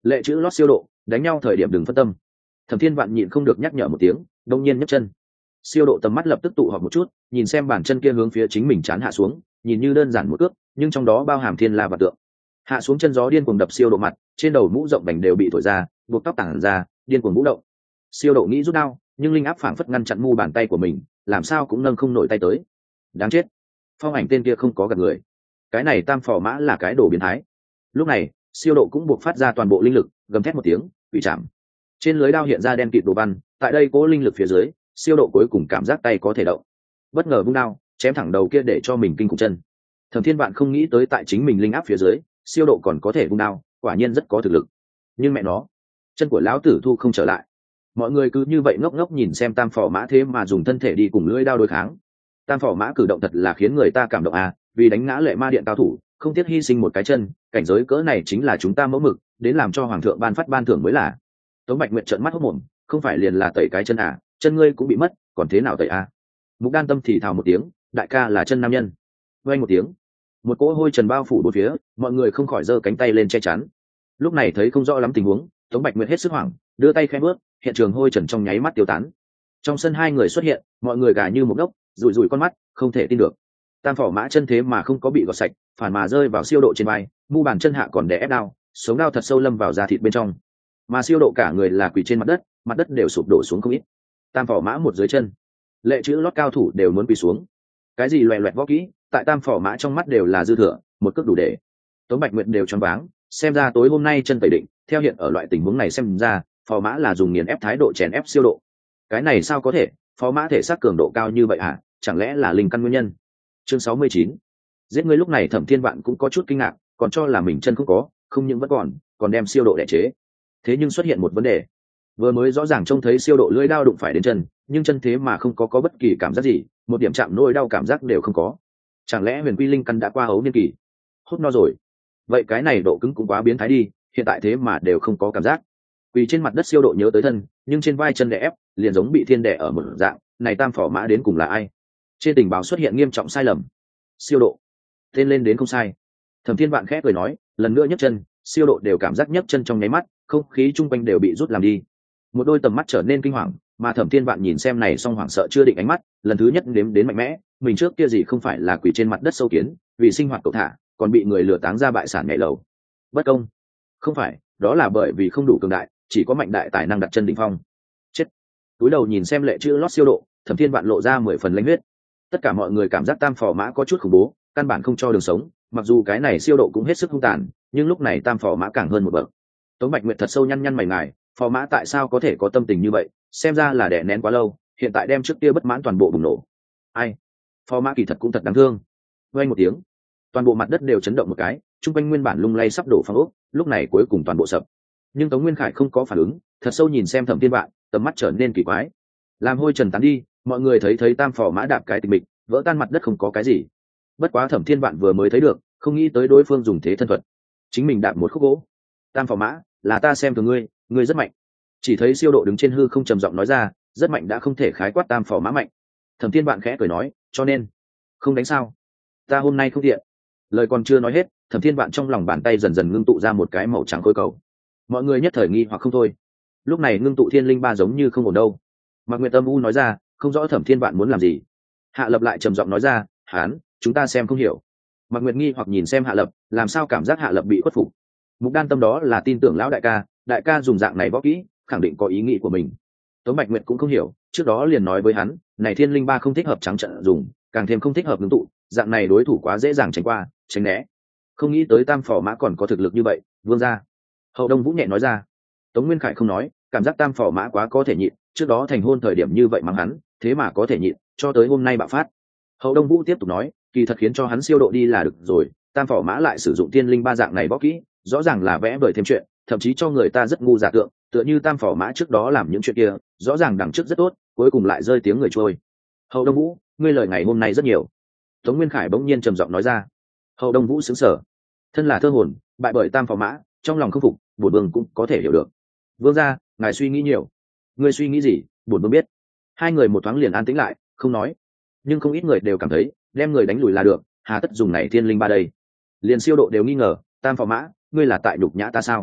[SPEAKER 1] lệ chữ lót siêu độ, đánh nhau thời điểm đừng phân tâm. Thẩm Thiên Vạn nhịn không được nhắc nhở một tiếng, đông nhiên nhấc chân. Siêu độ tầm mắt lập tức tụ họp một chút, nhìn xem bàn chân kia hướng phía chính mình chán hạ xuống, nhìn như đơn giản một cước, nhưng trong đó bao hàm thiên la và tượng. Hạ xuống chân gió điên cuồng đập siêu độ mặt, trên đầu mũ rộng bành đều bị thổi ra, buộc tóc tản ra, điên cuồng vũ động. Siêu độ nghĩ rút đao, nhưng linh áp phảng phất ngăn chặn mu bàn tay của mình, làm sao cũng nâng không nổi tay tới. Đáng chết, Phong Ảnh tên kia không có gặp người, cái này tam phò mã là cái đồ biến thái. Lúc này siêu độ cũng buộc phát ra toàn bộ linh lực, gầm thét một tiếng, bị chạm. Trên lưới đao hiện ra đen kịt đồ văn, tại đây cố linh lực phía dưới, siêu độ cuối cùng cảm giác tay có thể động, bất ngờ vung đao chém thẳng đầu kia để cho mình kinh khủng chân. Thẩm Thiên Vạn không nghĩ tới tại chính mình linh áp phía dưới, siêu độ còn có thể vung đao, quả nhiên rất có thực lực. Nhưng mẹ nó, chân của lão tử thu không trở lại. Mọi người cứ như vậy ngốc ngốc nhìn xem tam phò mã thế mà dùng thân thể đi cùng lưỡi đao đối kháng. Tam phò mã cử động thật là khiến người ta cảm động à, vì đánh ngã lệ ma điện cao thủ, không tiếc hy sinh một cái chân, cảnh giới cỡ này chính là chúng ta mẫu mực, đến làm cho hoàng thượng ban phát ban thưởng mới là. Tống Bạch Nguyệt trợn mắt hốt mồm, không phải liền là tẩy cái chân à, chân ngươi cũng bị mất, còn thế nào tẩy à? Mục Đan Tâm thì thào một tiếng, đại ca là chân nam nhân. Vang một tiếng, một cỗ hôi trần bao phủ bốn phía, mọi người không khỏi giơ cánh tay lên che chắn. Lúc này thấy không rõ lắm tình huống, Tống Bạch Nguyệt hết sức hoảng, đưa tay khẽ bước, hiện trường hôi trần trong nháy mắt tiêu tán. Trong sân hai người xuất hiện, mọi người gà như một đốc, rủi rủi con mắt, không thể tin được. Tam phỏ mã chân thế mà không có bị gọt sạch, phản mà rơi vào siêu độ trên vai, mu bàn chân hạ còn đè ép đao, sống đao thật sâu lâm vào da thịt bên trong. Mà siêu độ cả người là quỳ trên mặt đất, mặt đất đều sụp đổ xuống không ít. Tam phỏ mã một dưới chân, lệ chữ lót cao thủ đều muốn quỳ xuống. Cái gì loè loẹt võ kỹ, tại tam phỏ mã trong mắt đều là dư thừa, một cước đủ để. Tống Bạch Nguyệt đều choáng váng, xem ra tối hôm nay chân tẩy định, theo hiện ở loại tình huống này xem ra, phò mã là dùng nghiền ép thái độ chèn ép siêu độ. Cái này sao có thể, phò mã thể xác cường độ cao như vậy hả, chẳng lẽ là linh căn nguyên nhân? Chương sáu mươi chín, giết ngươi. Lúc này Thẩm Thiên Vạn cũng có chút kinh ngạc, còn cho là mình chân không có, không những vẫn còn, còn đem siêu độ đè chế. Thế nhưng xuất hiện một vấn đề, vừa mới rõ ràng trông thấy siêu độ lưỡi đao đụng phải đến chân, nhưng chân thế mà không có có bất kỳ cảm giác gì, một điểm chạm nỗi đau cảm giác đều không có. Chẳng lẽ huyền quy linh căn đã qua ấu niên kỳ, hút no rồi? Vậy cái này độ cứng cũng quá biến thái đi, hiện tại thế mà đều không có cảm giác. Quỳ trên mặt đất siêu độ nhớ tới thân, nhưng trên vai chân đè ép, liền giống bị thiên đè ở một dạng, này tam phỏ mã đến cùng là ai? Trên tình báo xuất hiện nghiêm trọng sai lầm. Siêu độ, tên lên đến không sai. Thẩm Thiên Vạn khẽ cười nói, lần nữa nhấc chân, siêu độ đều cảm giác nhấc chân trong nháy mắt, không khí chung quanh đều bị rút làm đi. Một đôi tầm mắt trở nên kinh hoàng, mà Thẩm Thiên Vạn nhìn xem này xong hoảng sợ chưa định ánh mắt, lần thứ nhất nếm đến mạnh mẽ, mình trước kia gì không phải là quỳ trên mặt đất sâu kiến, vì sinh hoạt cậu thả, còn bị người lừa táng ra bại sản nhảy lầu. Bất công. Không phải, đó là bởi vì không đủ cường đại, chỉ có mạnh đại tài năng đặt chân đỉnh phong. Chết. Túi đầu nhìn xem lệ chữ lót siêu độ, Thẩm Thiên Vạn lộ ra mười phần lãnh huyết. Tất cả mọi người cảm giác tam phò mã có chút khủng bố, căn bản không cho đường sống, mặc dù cái này siêu độ cũng hết sức hung tàn, nhưng lúc này tam phò mã càng hơn một bậc. Tống Bạch Nguyệt thật sâu nhăn nhăn mày ngài, phò mã tại sao có thể có tâm tình như vậy, xem ra là đè nén quá lâu, hiện tại đem trước kia bất mãn toàn bộ bùng nổ. Ai, phò mã kỳ thật cũng thật đáng thương. Vang một tiếng, toàn bộ mặt đất đều chấn động một cái, trung quanh nguyên bản lung lay sắp đổ phong ốc, lúc này cuối cùng toàn bộ sập. Nhưng Tống Nguyên Khải không có phản ứng, thật sâu nhìn xem Thẩm Thiên Vạn, tầm mắt trở nên kỳ quái. Làm hôi trần tán đi, mọi người thấy thấy tam phò mã đạp cái tịch mịch, vỡ tan mặt đất không có cái gì. Bất quá Thẩm Thiên Vạn vừa mới thấy được, không nghĩ tới đối phương dùng thế thân thuật, chính mình đạp một khúc gỗ. Tam phò mã, là ta xem thường ngươi, ngươi rất mạnh. Chỉ thấy siêu độ đứng trên hư không trầm giọng nói ra, rất mạnh đã không thể khái quát tam phò mã mạnh. Thẩm Thiên Vạn khẽ cười nói, cho nên không đánh sao? Ta hôm nay không tiện. Lời còn chưa nói hết, Thẩm Thiên Vạn trong lòng bàn tay dần dần ngưng tụ ra một cái màu trắng khối cầu. Mọi người nhất thời nghi hoặc không thôi. Lúc này ngưng tụ thiên linh ba giống như không ổn đâu. Mạc Nguyệt Âm u nói ra, không rõ Thẩm Thiên Vạn muốn làm gì. Hạ Lập lại trầm giọng nói ra, hán, chúng ta xem không hiểu. Mạc Nguyệt nghi hoặc nhìn xem Hạ Lập, làm sao cảm giác Hạ Lập bị khuất phục. Mục Đan Tâm đó là tin tưởng lão đại ca, đại ca dùng dạng này võ kỹ, khẳng định có ý nghĩ của mình. Tống Bạch Nguyệt cũng không hiểu, trước đó liền nói với hắn, này thiên linh ba không thích hợp trắng trợn dùng, càng thêm không thích hợp ngưng tụ, dạng này đối thủ quá dễ dàng tránh qua, tránh né. Không nghĩ tới tam phò mã còn có thực lực như vậy, vương gia. Hậu Đông Vũ nhẹ nói ra. Tống Nguyên Khải không nói, cảm giác tam phò mã quá có thể nhịn, trước đó thành hôn thời điểm như vậy mắng hắn, thế mà có thể nhịn, cho tới hôm nay bạo phát. Hậu Đông Vũ tiếp tục nói, kỳ thật khiến cho hắn siêu độ đi là được rồi, tam phò mã lại sử dụng thiên linh ba dạng này võ kỹ, rõ ràng là vẽ vời thêm chuyện, thậm chí cho người ta rất ngu giả tượng, tựa như tam phò mã trước đó làm những chuyện kia, rõ ràng đằng trước rất tốt, cuối cùng lại rơi tiếng người trôi. Hậu Đông Vũ, ngươi lời ngày hôm nay rất nhiều. Tống Nguyên Khải bỗng nhiên trầm giọng nói ra. Hậu Đông Vũ sững sờ, thân là thơ hồn, bại bởi tam phò mã, trong lòng không phục, bổn vương cũng có thể hiểu được. Vương gia, ngài suy nghĩ nhiều. Ngươi suy nghĩ gì, bổn vương biết. Hai người một thoáng liền an tĩnh lại, không nói. Nhưng không ít người đều cảm thấy, đem người đánh lùi là được, hà tất dùng này thiên linh ba đây. Liền siêu độ đều nghi ngờ, tam phò mã, ngươi là tại nhục nhã ta sao?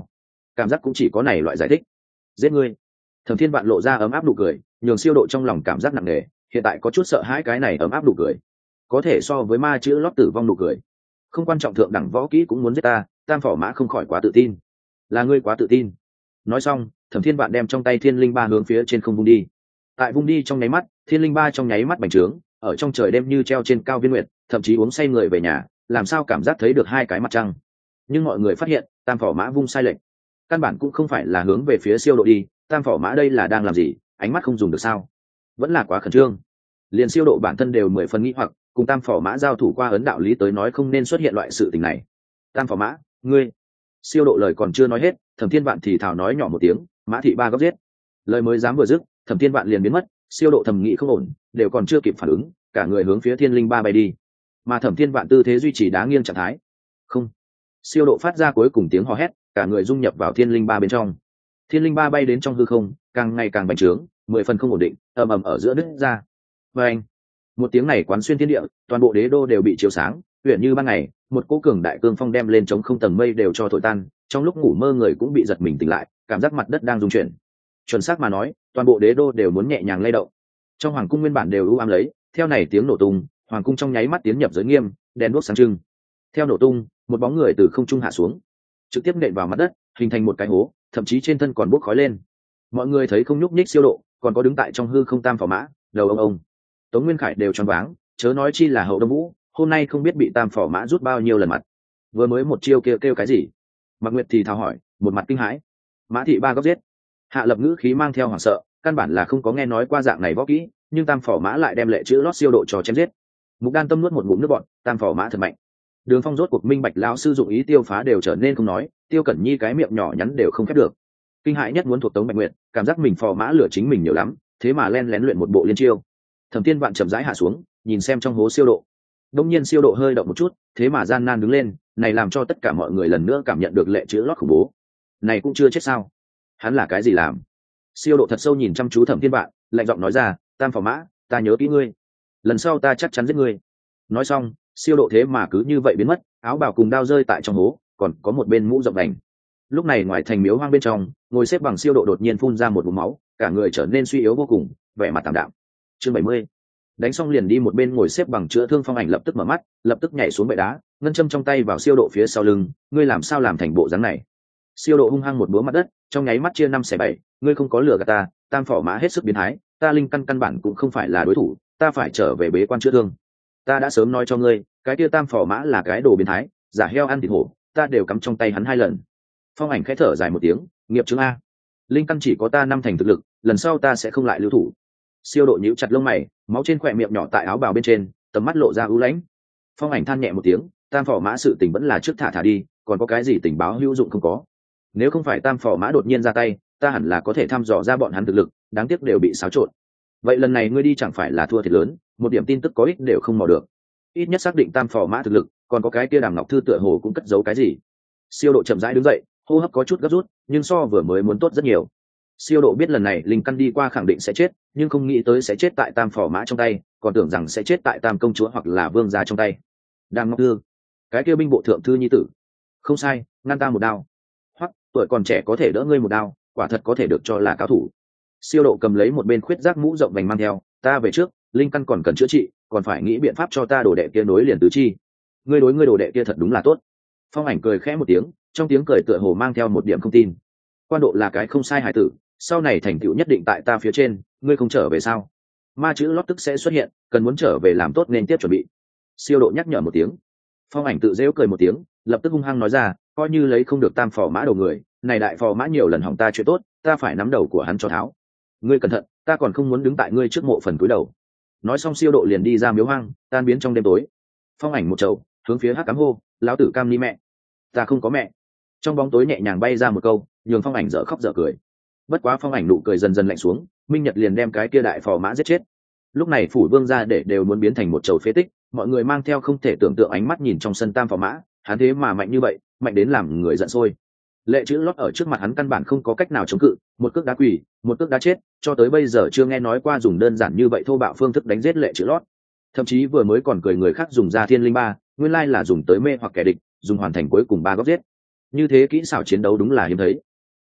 [SPEAKER 1] cảm giác cũng chỉ có này loại giải thích. Giết ngươi. Thẩm Thiên Vạn lộ ra ấm áp nụ cười, nhường Siêu Độ trong lòng cảm giác nặng nề, hiện tại có chút sợ hãi cái này ấm áp nụ cười, có thể so với ma chữ lót tử vong nụ cười. Không quan trọng thượng đẳng võ kỹ cũng muốn giết ta, Tam Phỏ Mã không khỏi quá tự tin. Là ngươi quá tự tin. Nói xong, Thẩm Thiên Vạn đem trong tay Thiên Linh Ba hướng phía trên không vung đi. Tại vung đi trong nháy mắt, Thiên Linh Ba trong nháy mắt bành trướng, ở trong trời đêm như treo trên cao viên nguyệt, thậm chí uống say người về nhà, làm sao cảm giác thấy được hai cái mặt trăng. Nhưng mọi người phát hiện, Tam Phỏ Mã vung sai lệch, căn bản cũng không phải là hướng về phía Siêu Độ đi. Tam Phỏ Mã đây là đang làm gì? Ánh mắt không dùng được sao? Vẫn là quá khẩn trương. Liền Siêu Độ bản thân đều mười phần nghi hoặc, cùng Tam Phỏ Mã giao thủ qua ấn đạo lý tới nói không nên xuất hiện loại sự tình này. Tam Phỏ Mã, ngươi. Siêu Độ lời còn chưa nói hết, Thẩm Thiên Vạn thì thào nói nhỏ một tiếng, Mã thị ba góc giết. Lời mới dám vừa dứt, Thẩm Thiên Vạn liền biến mất. Siêu Độ thầm nghĩ không ổn, đều còn chưa kịp phản ứng, cả người hướng phía Thiên Linh Ba bay đi. Mà Thẩm Thiên Vạn tư thế duy trì đá nghiêng trạng thái. Không. Siêu Độ phát ra cuối cùng tiếng hò hét, cả người dung nhập vào Thiên Linh Ba bên trong. Thiên Linh Ba bay đến trong hư không, càng ngày càng bành trướng, mười phần không ổn định, ầm ầm ở giữa nứt ra. Và anh, một tiếng này quán xuyên thiên địa, toàn bộ đế đô đều bị chiếu sáng, huyền như ban ngày, một cỗ cường đại cương phong đem lên chống không tầng mây đều cho thổi tan, trong lúc ngủ mơ người cũng bị giật mình tỉnh lại, cảm giác mặt đất đang rung chuyển. Chuẩn xác mà nói, toàn bộ đế đô đều muốn nhẹ nhàng lay động. Trong hoàng cung nguyên bản đều u ám lấy, theo này tiếng nổ tung, hoàng cung trong nháy mắt tiến nhập giới nghiêm, đèn đuốc sáng trưng. Theo nổ tung, một bóng người từ không trung hạ xuống, trực tiếp nện vào mặt đất, hình thành một cái hố, thậm chí trên thân còn bốc khói lên. Mọi người thấy không nhúc nhích Siêu Độ, còn có đứng tại trong hư không Tam Phỏ Mã, đầu ông ông. Tống Nguyên Khải đều choáng váng, chớ nói chi là Hậu Đông Vũ, hôm nay không biết bị Tam Phỏ Mã rút bao nhiêu lần mặt. Vừa mới một chiêu kêu kêu cái gì? Mạc Nguyệt thì thào hỏi, một mặt kinh hãi. Mã thị ba góc giết. Hạ Lập ngữ khí mang theo hoảng sợ, căn bản là không có nghe nói qua dạng này võ kỹ, nhưng Tam Phỏ Mã lại đem lệ chữ lót Siêu Độ cho chém giết. Mục Đan Tâm nuốt một ngụm nước bọt, Tam Phỏ Mã thật mạnh. Đường Phong rốt cuộc minh bạch lão sư dụng ý tiêu phá đều trở nên không nói, Tiêu Cẩn Nhi cái miệng nhỏ nhắn đều không khép được. Kinh hãi nhất muốn thuộc Tống Bạch Nguyệt, cảm giác mình phò mã lửa chính mình nhiều lắm, thế mà len lén luyện một bộ liên chiêu. Thẩm Thiên Vạn chậm rãi hạ xuống, nhìn xem trong hố Siêu Độ. Đông nhiên Siêu Độ hơi động một chút, thế mà gian nan đứng lên, này làm cho tất cả mọi người lần nữa cảm nhận được lệ chữ lót khủng bố. Này cũng chưa chết sao? Hắn là cái gì làm? Siêu Độ thật sâu nhìn chăm chú Thẩm Thiên Vạn, lạnh giọng nói ra, Tam Phỏ Mã, ta nhớ kỹ ngươi, lần sau ta chắc chắn giết ngươi. Nói xong, Siêu Độ thế mà cứ như vậy biến mất, áo bào cùng đao rơi tại trong hố, còn có một bên mũ rộng đành. Lúc này ngoài thành miếu hoang bên trong, ngồi xếp bằng Siêu Độ đột nhiên phun ra một ngụm máu, cả người trở nên suy yếu vô cùng, vẻ mặt tạm đạm. Chương bảy mươi. Đánh xong liền đi một bên ngồi xếp bằng chữa thương Phong Ảnh lập tức mở mắt, lập tức nhảy xuống bệ đá, ngân châm trong tay vào Siêu Độ phía sau lưng, ngươi làm sao làm thành bộ dáng này? Siêu Độ hung hăng một búa mặt đất, trong nháy mắt chia năm xẻ bảy, ngươi không có lừa gạt ta, Tam Phỏ Mã hết sức biến thái, ta linh căn căn bản cũng không phải là đối thủ, ta phải trở về bế quan chữa thương. Ta đã sớm nói cho ngươi, cái kia Tam Phỏ Mã là cái đồ biến thái, giả heo ăn thịt hổ, ta đều cắm trong tay hắn hai lần. Phong Ảnh khẽ thở dài một tiếng, nghiệp chứng a, linh căn chỉ có ta năm thành thực lực, lần sau ta sẽ không lại lưu thủ. Siêu Độ nhíu chặt lông mày, máu trên khỏe miệng nhỏ tại áo bào bên trên, tầm mắt lộ ra u lãnh. Phong Ảnh than nhẹ một tiếng, Tam Phỏ Mã sự tình vẫn là trước thả thả đi, còn có cái gì tình báo hữu dụng không có? Nếu không phải Tam Phỏ Mã đột nhiên ra tay, ta hẳn là có thể thăm dò ra bọn hắn thực lực, đáng tiếc đều bị xáo trộn. Vậy lần này ngươi đi chẳng phải là thua thiệt lớn, một điểm tin tức có ích đều không mò được. Ít nhất xác định Tam Phỏ Mã thực lực, còn có cái kia Đàm Ngọc Thư tựa hồ cũng cất giấu cái gì. Siêu Độ chậm rãi đứng dậy, hô hấp có chút gấp rút, nhưng so vừa mới muốn tốt rất nhiều. Siêu Độ biết lần này linh căn đi qua khẳng định sẽ chết, nhưng không nghĩ tới sẽ chết tại Tam Phỏ Mã trong tay, còn tưởng rằng sẽ chết tại Tam công chúa hoặc là vương gia trong tay. Đàm Ngọc Thư, cái kia binh bộ thượng thư nhi tử. Không sai, ngăn ta một đao. Hoặc tuổi còn trẻ có thể đỡ ngươi một đao, quả thật có thể được cho là cao thủ. Siêu Độ cầm lấy một bên khuyết giác mũ rộng vành mang theo, ta về trước, linh căn còn cần chữa trị, còn phải nghĩ biện pháp cho ta đồ đệ kia nối liền tứ chi. Ngươi đối ngươi đồ đệ kia thật đúng là tốt. Phong Ảnh cười khẽ một tiếng, trong tiếng cười tựa hồ mang theo một điểm không tin. Quan Độ là cái không sai hài tử, sau này thành tựu nhất định tại ta phía trên, ngươi không trở về sao? Ma chữ lót tức sẽ xuất hiện, cần muốn trở về làm tốt nên tiếp chuẩn bị. Siêu Độ nhắc nhở một tiếng. Phong Ảnh tự giễu cười một tiếng, lập tức hung hăng nói ra, coi như lấy không được Tam Phỏ Mã đầu người, này đại phò mã nhiều lần hỏng ta chuyện tốt, ta phải nắm đầu của hắn cho tháo. Ngươi cẩn thận, ta còn không muốn đứng tại ngươi trước mộ phần cúi đầu. Nói xong Siêu Độ liền đi ra miếu hoang, tan biến trong đêm tối. Phong Ảnh một trầu hướng phía Hắc Cám hô, lão tử cam ni mẹ, ta không có mẹ. Trong bóng tối nhẹ nhàng bay ra một câu, nhường Phong Ảnh dở khóc dở cười. Bất quá Phong Ảnh nụ cười dần dần lạnh xuống, Minh Nhật liền đem cái kia đại phò mã giết chết. Lúc này phủ vương gia để đều muốn biến thành một chầu phế tích, mọi người mang theo không thể tưởng tượng ánh mắt nhìn trong sân Tam phò mã, hắn thế mà mạnh như vậy, mạnh đến làm người giận sôi. Lệ chữ lót ở trước mặt hắn căn bản không có cách nào chống cự, một cước đá quỳ, một cước đá chết, cho tới bây giờ chưa nghe nói qua dùng đơn giản như vậy thô bạo phương thức đánh giết lệ chữ lót. Thậm chí vừa mới còn cười người khác dùng ra thiên linh ba, nguyên lai là dùng tới mê hoặc kẻ địch, dùng hoàn thành cuối cùng ba góc giết. Như thế kỹ xảo chiến đấu đúng là hiếm thấy.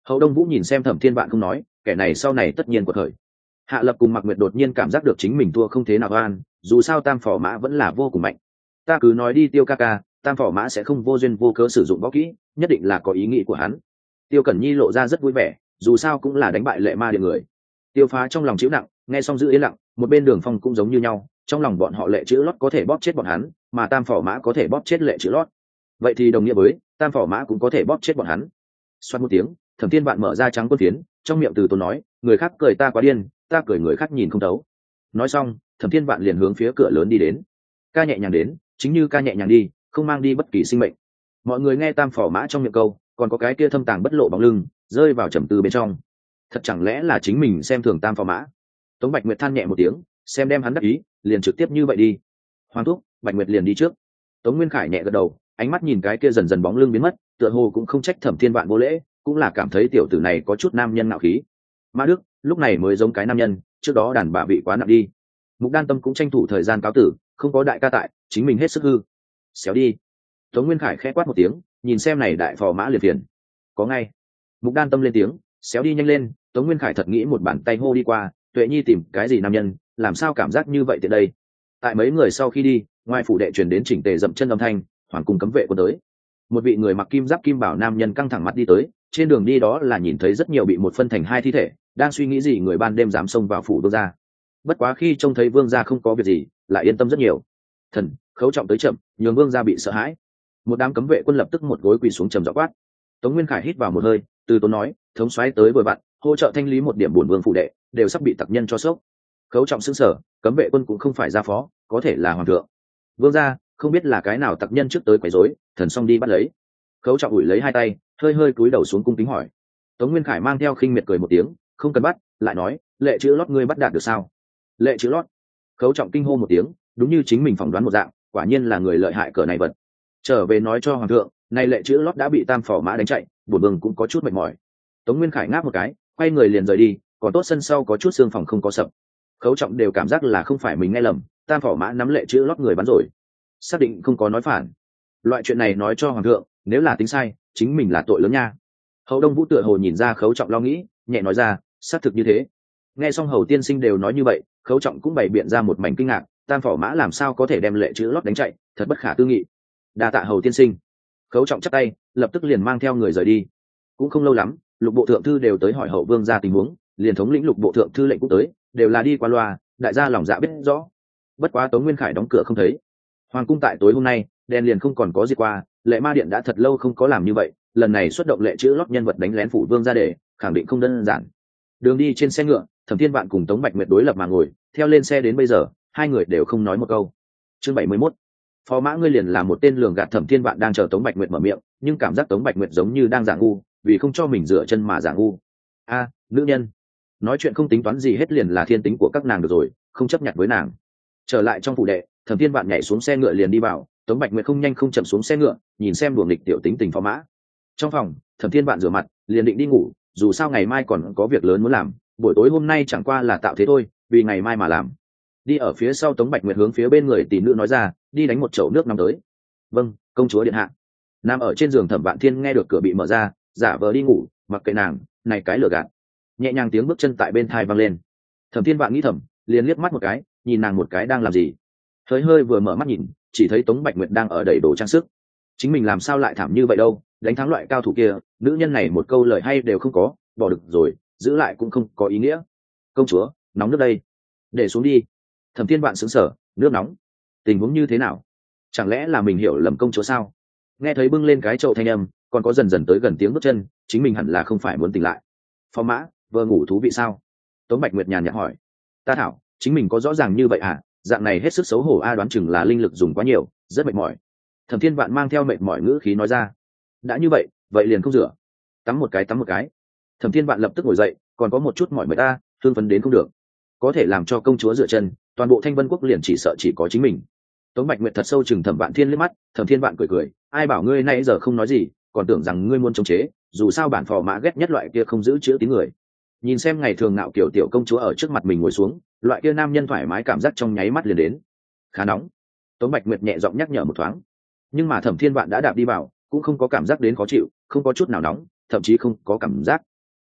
[SPEAKER 1] Hậu Đông Vũ nhìn xem Thẩm Thiên Vạn không nói, kẻ này sau này tất nhiên quật khởi. Hạ Lập cùng Mạc Nguyệt đột nhiên cảm giác được chính mình thua không thế nào oan, dù sao Tam Phò Mã vẫn là vô cùng mạnh. Ta cứ nói đi Tiêu ca ca, Tam Phò Mã sẽ không vô duyên vô cớ sử dụng võ kỹ, nhất định là có ý nghĩ của hắn. Tiêu Cẩn Nhi lộ ra rất vui vẻ, dù sao cũng là đánh bại lệ ma điện người. Tiêu Phá trong lòng chịu nặng, nghe xong giữ yên lặng, một bên Đường Phong cũng giống như nhau, trong lòng bọn họ lệ chữ lót có thể bóp chết bọn hắn, mà Tam Phò Mã có thể bóp chết lệ chữ lót. Vậy thì đồng nghĩa với Tam Phò Mã cũng có thể bóp chết bọn hắn. Xoát một tiếng, Thẩm Thiên Vạn mở ra trắng quân phiến, trong miệng từ tốn nói, người khác cười ta quá điên, ta cười người khác nhìn không thấu. Nói xong, Thẩm Thiên Vạn liền hướng phía cửa lớn đi đến. Ca nhẹ nhàng đến, chính như ca nhẹ nhàng đi, không mang đi bất kỳ sinh mệnh. Mọi người nghe Tam Phò Mã trong miệng câu, còn có cái kia thâm tàng bất lộ bóng lưng, rơi vào trầm tư bên trong. Thật chẳng lẽ là chính mình xem thường Tam Phò Mã? Tống Bạch Nguyệt than nhẹ một tiếng, xem đem hắn đắc ý, liền trực tiếp như vậy đi. Hoàng thúc, Bạch Nguyệt liền đi trước. Tống Nguyên Khải nhẹ gật đầu, ánh mắt nhìn cái kia dần dần bóng lưng biến mất, tựa hồ cũng không trách Thẩm Thiên Vạn vô lễ, cũng là cảm thấy tiểu tử này có chút nam nhân ngạo khí. Mã Đức lúc này mới giống cái nam nhân, trước đó đàn bà vị quá nặng đi. Mục Đan Tâm cũng tranh thủ thời gian cáo tử, không có đại ca tại, chính mình hết sức hư. Xéo đi. Tống Nguyên Khải khẽ quát một tiếng, nhìn xem này đại phò mã liệt phiền. Có ngay. Mục Đan Tâm lên tiếng, xéo đi nhanh lên. Tống Nguyên Khải thật nghĩ một bàn tay hô đi qua, Tuệ Nhi tìm cái gì nam nhân, làm sao cảm giác như vậy từ đây. Tại mấy người sau khi đi, ngoài phủ đệ truyền đến chỉnh tề dậm chân âm thanh, hoàng cung cấm vệ quân tới. Một vị người mặc kim giáp kim bảo nam nhân căng thẳng mắt đi tới, trên đường đi đó là nhìn thấy rất nhiều bị một phân thành hai thi thể, đang suy nghĩ gì người ban đêm dám xông vào phủ vương gia. Bất quá khi trông thấy vương gia không có việc gì, lại yên tâm rất nhiều. Thần Khấu Trọng tới chậm, nhường vương gia bị sợ hãi. Một đám cấm vệ quân lập tức một gối quỳ xuống trầm giọng quát. Tống Nguyên Khải hít vào một hơi, từ tốn nói, thống soái tới vừa vặn, hỗ trợ thanh lý một điểm buồn vương phủ đệ, đều sắp bị tặc nhân cho sốc. Khấu Trọng sững sờ, cấm vệ quân cũng không phải gia phó, có thể là hoàng thượng. Vương gia, không biết là cái nào tặc nhân trước tới quấy rối, thần xong đi bắt lấy. Khấu Trọng ủi lấy hai tay, hơi hơi cúi đầu xuống cung kính hỏi. Tống Nguyên Khải mang theo khinh miệt cười một tiếng, không cần bắt, lại nói, lệ chữ lót ngươi bắt đạt được sao? Lệ chữ lót. Khấu Trọng kinh hô một tiếng, đúng như chính mình phỏng đoán một dạng, quả nhiên là người lợi hại cỡ này vật. Trở về nói cho hoàng thượng, nay lệ chữ lót đã bị Tam Phò Mã đánh chạy, bổn vương cũng có chút mệt mỏi. Tống Nguyên Khải ngáp một cái, quay người liền rời đi, còn tốt sân sau có chút xương phòng không có sập. Khấu Trọng đều cảm giác là không phải mình nghe lầm, Tam Phò Mã nắm lệ chữ lót người bắn rồi, xác định không có nói phản. Loại chuyện này nói cho hoàng thượng, nếu là tính sai, chính mình là tội lớn nha. Hậu Đông Vũ tựa hồ nhìn ra Khấu Trọng lo nghĩ, nhẹ nói ra, xác thực như thế. Nghe xong Hầu tiên sinh đều nói như vậy, Khấu Trọng cũng bày biện ra một mảnh kinh ngạc, Tam Phò Mã làm sao có thể đem lệ chữ lót đánh chạy, thật bất khả tư nghị. Đa tạ Hầu tiên sinh. Khấu Trọng chắp tay, lập tức liền mang theo người rời đi. Cũng không lâu lắm, lục bộ thượng thư đều tới hỏi hậu vương ra tình huống, liền thống lĩnh lục bộ thượng thư lệnh cũng tới, đều là đi qua loa, đại gia lòng dạ biết rõ. Bất quá Tống Nguyên Khải đóng cửa không thấy. Hoàng cung tại tối hôm nay, đèn liền không còn có gì qua, lệ ma điện đã thật lâu không có làm như vậy, lần này xuất động lệ chữ lót nhân vật đánh lén phủ vương ra để khẳng định không đơn giản. Đường đi trên xe ngựa, Thẩm Thiên Vạn cùng Tống Bạch Nguyệt đối lập mà ngồi, theo lên xe đến bây giờ, hai người đều không nói một câu. Chương bảy mươi mốt. Phó Mã ngươi liền là một tên lường gạt. Thẩm Thiên Vạn đang chờ Tống Bạch Nguyệt mở miệng, nhưng cảm giác Tống Bạch Nguyệt giống như đang giả ngu, vì không cho mình dựa chân mà giả ngu. A, nữ nhân, nói chuyện không tính toán gì hết liền là thiên tính của các nàng được rồi, không chấp nhận với nàng. Trở lại trong phủ đệ, Thẩm Thiên Vạn nhảy xuống xe ngựa liền đi vào, Tống Bạch Nguyệt không nhanh không chậm xuống xe ngựa, nhìn xem đùa nghịch tiểu tính tình Phó Mã. Trong phòng, Thẩm Thiên Vạn rửa mặt, liền định đi ngủ, dù sao ngày mai còn có việc lớn muốn làm, buổi tối hôm nay chẳng qua là tạo thế thôi, vì ngày mai mà làm. Đi ở phía sau Tống Bạch Nguyệt hướng phía bên người tỷ nữ nói ra, đi đánh một chậu nước nóng tới. Vâng, công chúa điện hạ. Nằm ở trên giường Thẩm Vạn Thiên nghe được cửa bị mở ra, giả vờ đi ngủ, mặc kệ nàng, này cái lừa gạt. Nhẹ nhàng tiếng bước chân tại bên thai vang lên. Thẩm Thiên Vạn nghĩ thầm, liền liếc mắt một cái, nhìn nàng một cái đang làm gì. Hơi hơi vừa mở mắt nhìn, chỉ thấy Tống Bạch Nguyệt đang ở đầy đồ trang sức. Chính mình làm sao lại thảm như vậy đâu, đánh thắng loại cao thủ kia, nữ nhân này một câu lời hay đều không có, bỏ được rồi, giữ lại cũng không có ý nghĩa. Công chúa, nóng nước đây, để xuống đi. Thẩm Thiên Vạn sững sờ, nước nóng, tình huống như thế nào? Chẳng lẽ là mình hiểu lầm công chúa sao? Nghe thấy bưng lên cái chậu thanh âm, còn có dần dần tới gần tiếng bước chân, chính mình hẳn là không phải muốn tỉnh lại. Phó Mã, vừa ngủ thú vị sao? Tống Bạch Nguyệt nhàn nhạt hỏi. Ta thảo, chính mình có rõ ràng như vậy à? Dạng này hết sức xấu hổ a, đoán chừng là linh lực dùng quá nhiều, rất mệt mỏi. Thẩm Thiên Vạn mang theo mệt mỏi ngữ khí nói ra. Đã như vậy, vậy liền không rửa, tắm một cái tắm một cái. Thẩm Thiên Vạn lập tức ngồi dậy, còn có một chút mỏi mệt ta, thương phấn đến không được. Có thể làm cho công chúa dựa chân, toàn bộ Thanh Vân quốc liền chỉ sợ chỉ có chính mình. Tống Bạch Nguyệt thật sâu chừng Thẩm Vạn Thiên liếc mắt, Thẩm Thiên Vạn cười cười, ai bảo ngươi nay giờ không nói gì, còn tưởng rằng ngươi muốn chống chế, dù sao bản Phò Mã ghét nhất loại kia không giữ chữ tín người. Nhìn xem ngày thường nạo kiểu tiểu công chúa ở trước mặt mình ngồi xuống, loại kia nam nhân thoải mái cảm giác trong nháy mắt liền đến. Khá nóng. Tống Bạch Nguyệt nhẹ giọng nhắc nhở một thoáng. Nhưng mà Thẩm Thiên Vạn đã đạp đi vào, cũng không có cảm giác đến khó chịu, không có chút nào nóng, thậm chí không có cảm giác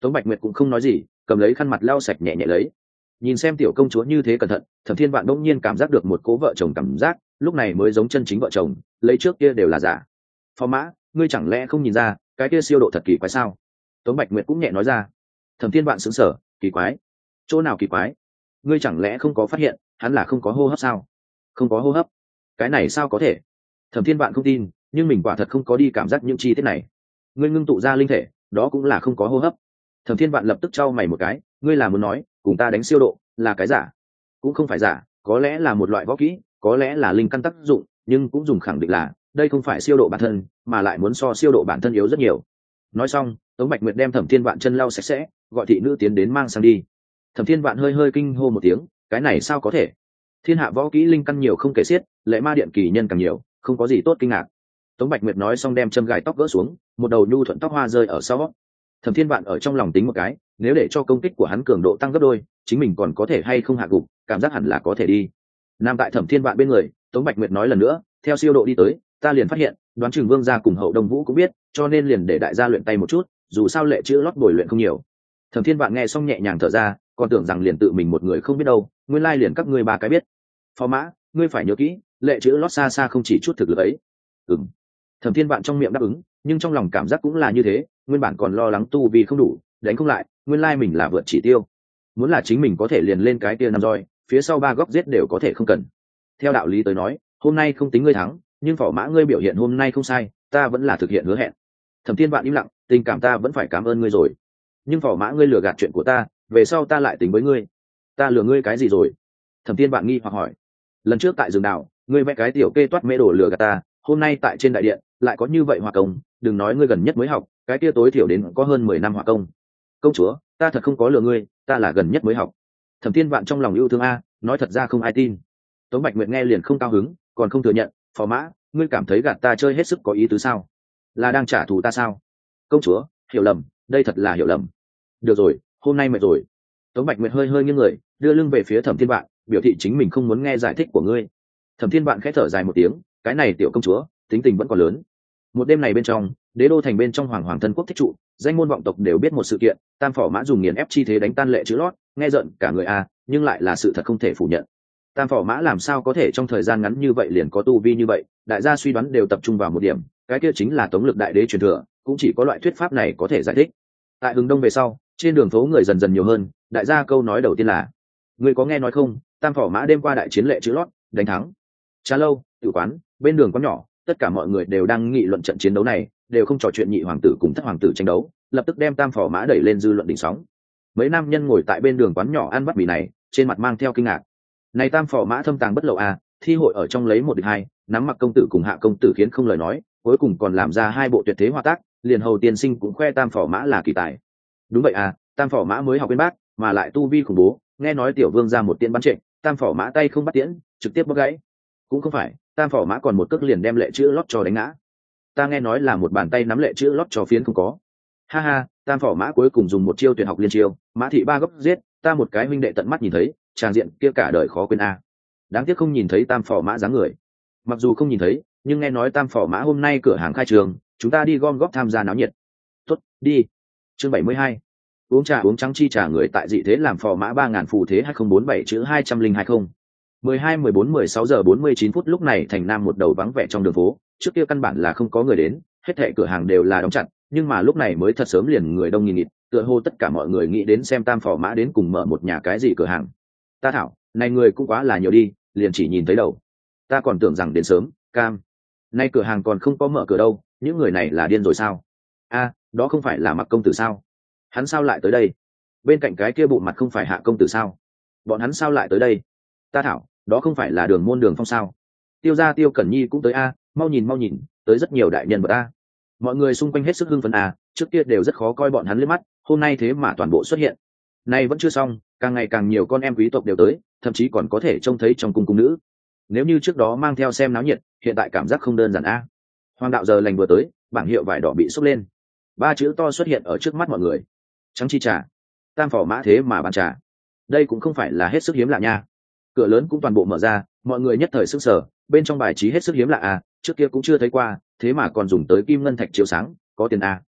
[SPEAKER 1] Tống Bạch Nguyệt cũng không nói gì, cầm lấy khăn mặt lau sạch nhẹ nhẹ lấy. Nhìn xem tiểu công chúa như thế cẩn thận, Thẩm Thiên Vạn đông nhiên cảm giác được một cố vợ chồng cảm giác, lúc này mới giống chân chính vợ chồng, lấy trước kia đều là giả. Phó Mã, ngươi chẳng lẽ không nhìn ra cái kia siêu độ thật kỳ quái sao? Tống Bạch Nguyệt cũng nhẹ nói ra. Thẩm Thiên Vạn sững sờ, kỳ quái? Chỗ nào kỳ quái? Ngươi chẳng lẽ không có phát hiện hắn là không có hô hấp sao? Không có hô hấp? Cái này sao có thể? Thẩm Thiên Vạn không tin, nhưng mình quả thật không có đi cảm giác những chi tiết này. Ngươi ngưng tụ ra linh thể, đó cũng là không có hô hấp. Thẩm Thiên Vạn lập tức trao mày một cái, ngươi là muốn nói cùng ta đánh siêu độ là cái giả? Cũng không phải giả, có lẽ là một loại võ kỹ, có lẽ là linh căn tác dụng, nhưng cũng dùng khẳng định là đây không phải siêu độ bản thân, mà lại muốn so siêu độ bản thân yếu rất nhiều. Nói xong, Tống Bạch Nguyệt đem Thẩm Thiên Vạn chân lau sạch sẽ, gọi thị nữ tiến đến mang sang đi. Thẩm Thiên Vạn hơi hơi kinh hô một tiếng, cái này sao có thể? Thiên hạ võ kỹ linh căn nhiều không kể xiết, lệ ma điện kỳ nhân càng nhiều, không có gì tốt kinh ngạc. Tống Bạch Nguyệt nói xong đem châm gài tóc gỡ xuống, một đầu nhu thuận tóc hoa rơi ở sau. Thẩm Thiên Vạn ở trong lòng tính một cái, nếu để cho công kích của hắn cường độ tăng gấp đôi, chính mình còn có thể hay không hạ gục, cảm giác hẳn là có thể đi. Nam tại Thẩm Thiên Vạn bên người, Tống Bạch Nguyệt nói lần nữa, theo siêu độ đi tới, ta liền phát hiện, đoán chừng Vương gia cùng Hậu Đông Vũ cũng biết, cho nên liền để đại gia luyện tay một chút, dù sao lệ chữ lót bồi luyện không nhiều. Thẩm Thiên Vạn nghe xong nhẹ nhàng thở ra, còn tưởng rằng liền tự mình một người không biết đâu, nguyên lai liền các ngươi ba cái biết. Phó Mã, ngươi phải nhớ kỹ, lệ chữ lót xa xa không chỉ chút thực lực ấy. Ừm. Thẩm Thiên Vạn trong miệng đáp ứng, nhưng trong lòng cảm giác cũng là như thế, nguyên bản còn lo lắng tu vì không đủ, đánh không lại, nguyên lai mình là vượt chỉ tiêu. Muốn là chính mình có thể liền lên cái kia năm roi, phía sau ba góc giết đều có thể không cần. Theo đạo lý tới nói, hôm nay không tính ngươi thắng, nhưng Phó Mã ngươi biểu hiện hôm nay không sai, ta vẫn là thực hiện hứa hẹn. Thẩm Thiên Vạn im lặng, tình cảm ta vẫn phải cảm ơn ngươi rồi, nhưng Phó Mã ngươi lừa gạt chuyện của ta, về sau ta lại tính với ngươi. Ta lừa ngươi cái gì rồi? Thẩm Thiên Vạn nghi hoặc hỏi. Lần trước tại rừng đảo, ngươi vẽ cái tiểu kê toát mê đồ lừa gạt ta, hôm nay tại trên đại điện lại có như vậy hòa công, đừng nói ngươi gần nhất mới học, cái kia tối thiểu đến có hơn mười năm hòa công. Công chúa, ta thật không có lừa ngươi, ta là gần nhất mới học. Thẩm Thiên Vạn trong lòng yêu thương a, nói thật ra không ai tin. Tống Bạch Nguyệt nghe liền không cao hứng, còn không thừa nhận, Phó Mã, ngươi cảm thấy gạt ta chơi hết sức có ý tứ sao? Là đang trả thù ta sao? Công chúa, hiểu lầm, đây thật là hiểu lầm. Được rồi, hôm nay mệt rồi. Tống Bạch Nguyệt hơi hơi nghiêng người, đưa lưng về phía Thẩm Thiên Vạn, biểu thị chính mình không muốn nghe giải thích của ngươi. Thẩm Thiên Vạn khẽ thở dài một tiếng, cái này tiểu công chúa, tính tình vẫn còn lớn. Một đêm này bên trong, đế đô thành bên trong hoàng hoàng thân quốc thích trụ, danh môn vọng tộc đều biết một sự kiện, Tam Phỏ Mã dùng nghiền ép chi thế đánh tan lệ chữ lót, nghe giận cả người a, nhưng lại là sự thật không thể phủ nhận. Tam Phỏ Mã làm sao có thể trong thời gian ngắn như vậy liền có tu vi như vậy, đại gia suy đoán đều tập trung vào một điểm, cái kia chính là Tống Lực đại đế truyền thừa, cũng chỉ có loại thuyết pháp này có thể giải thích. Tại Hưng Đông về sau, trên đường phố người dần dần nhiều hơn, đại gia câu nói đầu tiên là: ngươi có nghe nói không, Tam Phỏ Mã đêm qua đại chiến lệ chữ lót, đánh thắng. Trà lâu, tử quán, bên đường quán nhỏ, tất cả mọi người đều đang nghị luận trận chiến đấu này, đều không trò chuyện nhị hoàng tử cùng thất hoàng tử tranh đấu, lập tức đem Tam Phỏ Mã đẩy lên dư luận đỉnh sóng. Mấy nam nhân ngồi tại bên đường quán nhỏ ăn bát mì này, trên mặt mang theo kinh ngạc. Này Tam Phỏ Mã thâm tàng bất lộ à, thi hội ở trong lấy một địch hai, nắm mặc công tử cùng hạ công tử khiến không lời nói, cuối cùng còn làm ra hai bộ tuyệt thế hòa tác, liền hầu tiên sinh cũng khoe Tam Phỏ Mã là kỳ tài. Đúng vậy à, Tam Phỏ Mã mới học bên bác, mà lại tu vi khủng bố, nghe nói tiểu vương ra một tiễn bắn trệ, Tam Phỏ Mã tay không bắt tiễn, trực tiếp bóc gãy. Cũng không phải, Tam Phỏ Mã còn một cước liền đem lệ chữ lót cho đánh ngã. Ta nghe nói là một bàn tay nắm lệ chữ lót cho phiến không có. Ha ha, Tam Phỏ Mã cuối cùng dùng một chiêu tuyệt học liên chiêu, Mã thị ba góc giết, ta một cái huynh đệ tận mắt nhìn thấy, tràng diện kia cả đời khó quên a. Đáng tiếc không nhìn thấy Tam Phỏ Mã dáng người. Mặc dù không nhìn thấy, nhưng nghe nói Tam Phỏ Mã hôm nay cửa hàng khai trường, chúng ta đi gom góp tham gia náo nhiệt. Tốt, đi. Chương bảy mươi hai. Uống trà uống trắng chi trà người tại dị thế làm Phò Mã ba ngàn phù thế hai không bốn bảy chữ hai trăm linh hai không. mười hai mười bốn mười sáu giờ bốn mươi chín phút lúc này thành Nam một đầu vắng vẻ trong đường phố, trước kia căn bản là không có người đến, hết thảy cửa hàng đều là đóng chặt, nhưng mà lúc này mới thật sớm liền người đông nghìn nghịt, tựa hồ tất cả mọi người nghĩ đến xem Tam Phỏ Mã đến cùng mở một nhà cái gì cửa hàng. Ta thảo, này người cũng quá là nhiều đi, liền chỉ nhìn thấy đầu. Ta còn tưởng rằng đến sớm, cam. Nay cửa hàng còn không có mở cửa đâu, những người này là điên rồi sao? A, đó không phải là Mặc công tử sao? Hắn sao lại tới đây? Bên cạnh cái kia bụng mặt không phải Hạ công tử sao? Bọn hắn sao lại tới đây? Ta thảo, đó không phải là Đường Môn Đường Phong sao? Tiêu gia Tiêu Cẩn Nhi cũng tới a, mau nhìn mau nhìn, tới rất nhiều đại nhân vật a. Mọi người xung quanh hết sức hưng phấn a, trước kia đều rất khó coi bọn hắn liếc mắt, hôm nay thế mà toàn bộ xuất hiện. Nay vẫn chưa xong, càng ngày càng nhiều con em quý tộc đều tới, thậm chí còn có thể trông thấy trong cung cung nữ. Nếu như trước đó mang theo xem náo nhiệt, hiện tại cảm giác không đơn giản a. Hoàng đạo giờ lành vừa tới, bảng hiệu vải đỏ bị xốc lên, ba chữ to xuất hiện ở trước mắt mọi người: Trắng chi trà. Tam Phỏ Mã thế mà bán trà, đây cũng không phải là hết sức hiếm lạ nha. Cửa lớn cũng toàn bộ mở ra, mọi người nhất thời sức sở, bên trong bài trí hết sức hiếm lạ à, trước kia cũng chưa thấy qua, thế mà còn dùng tới kim ngân thạch chiếu sáng, có tiền à.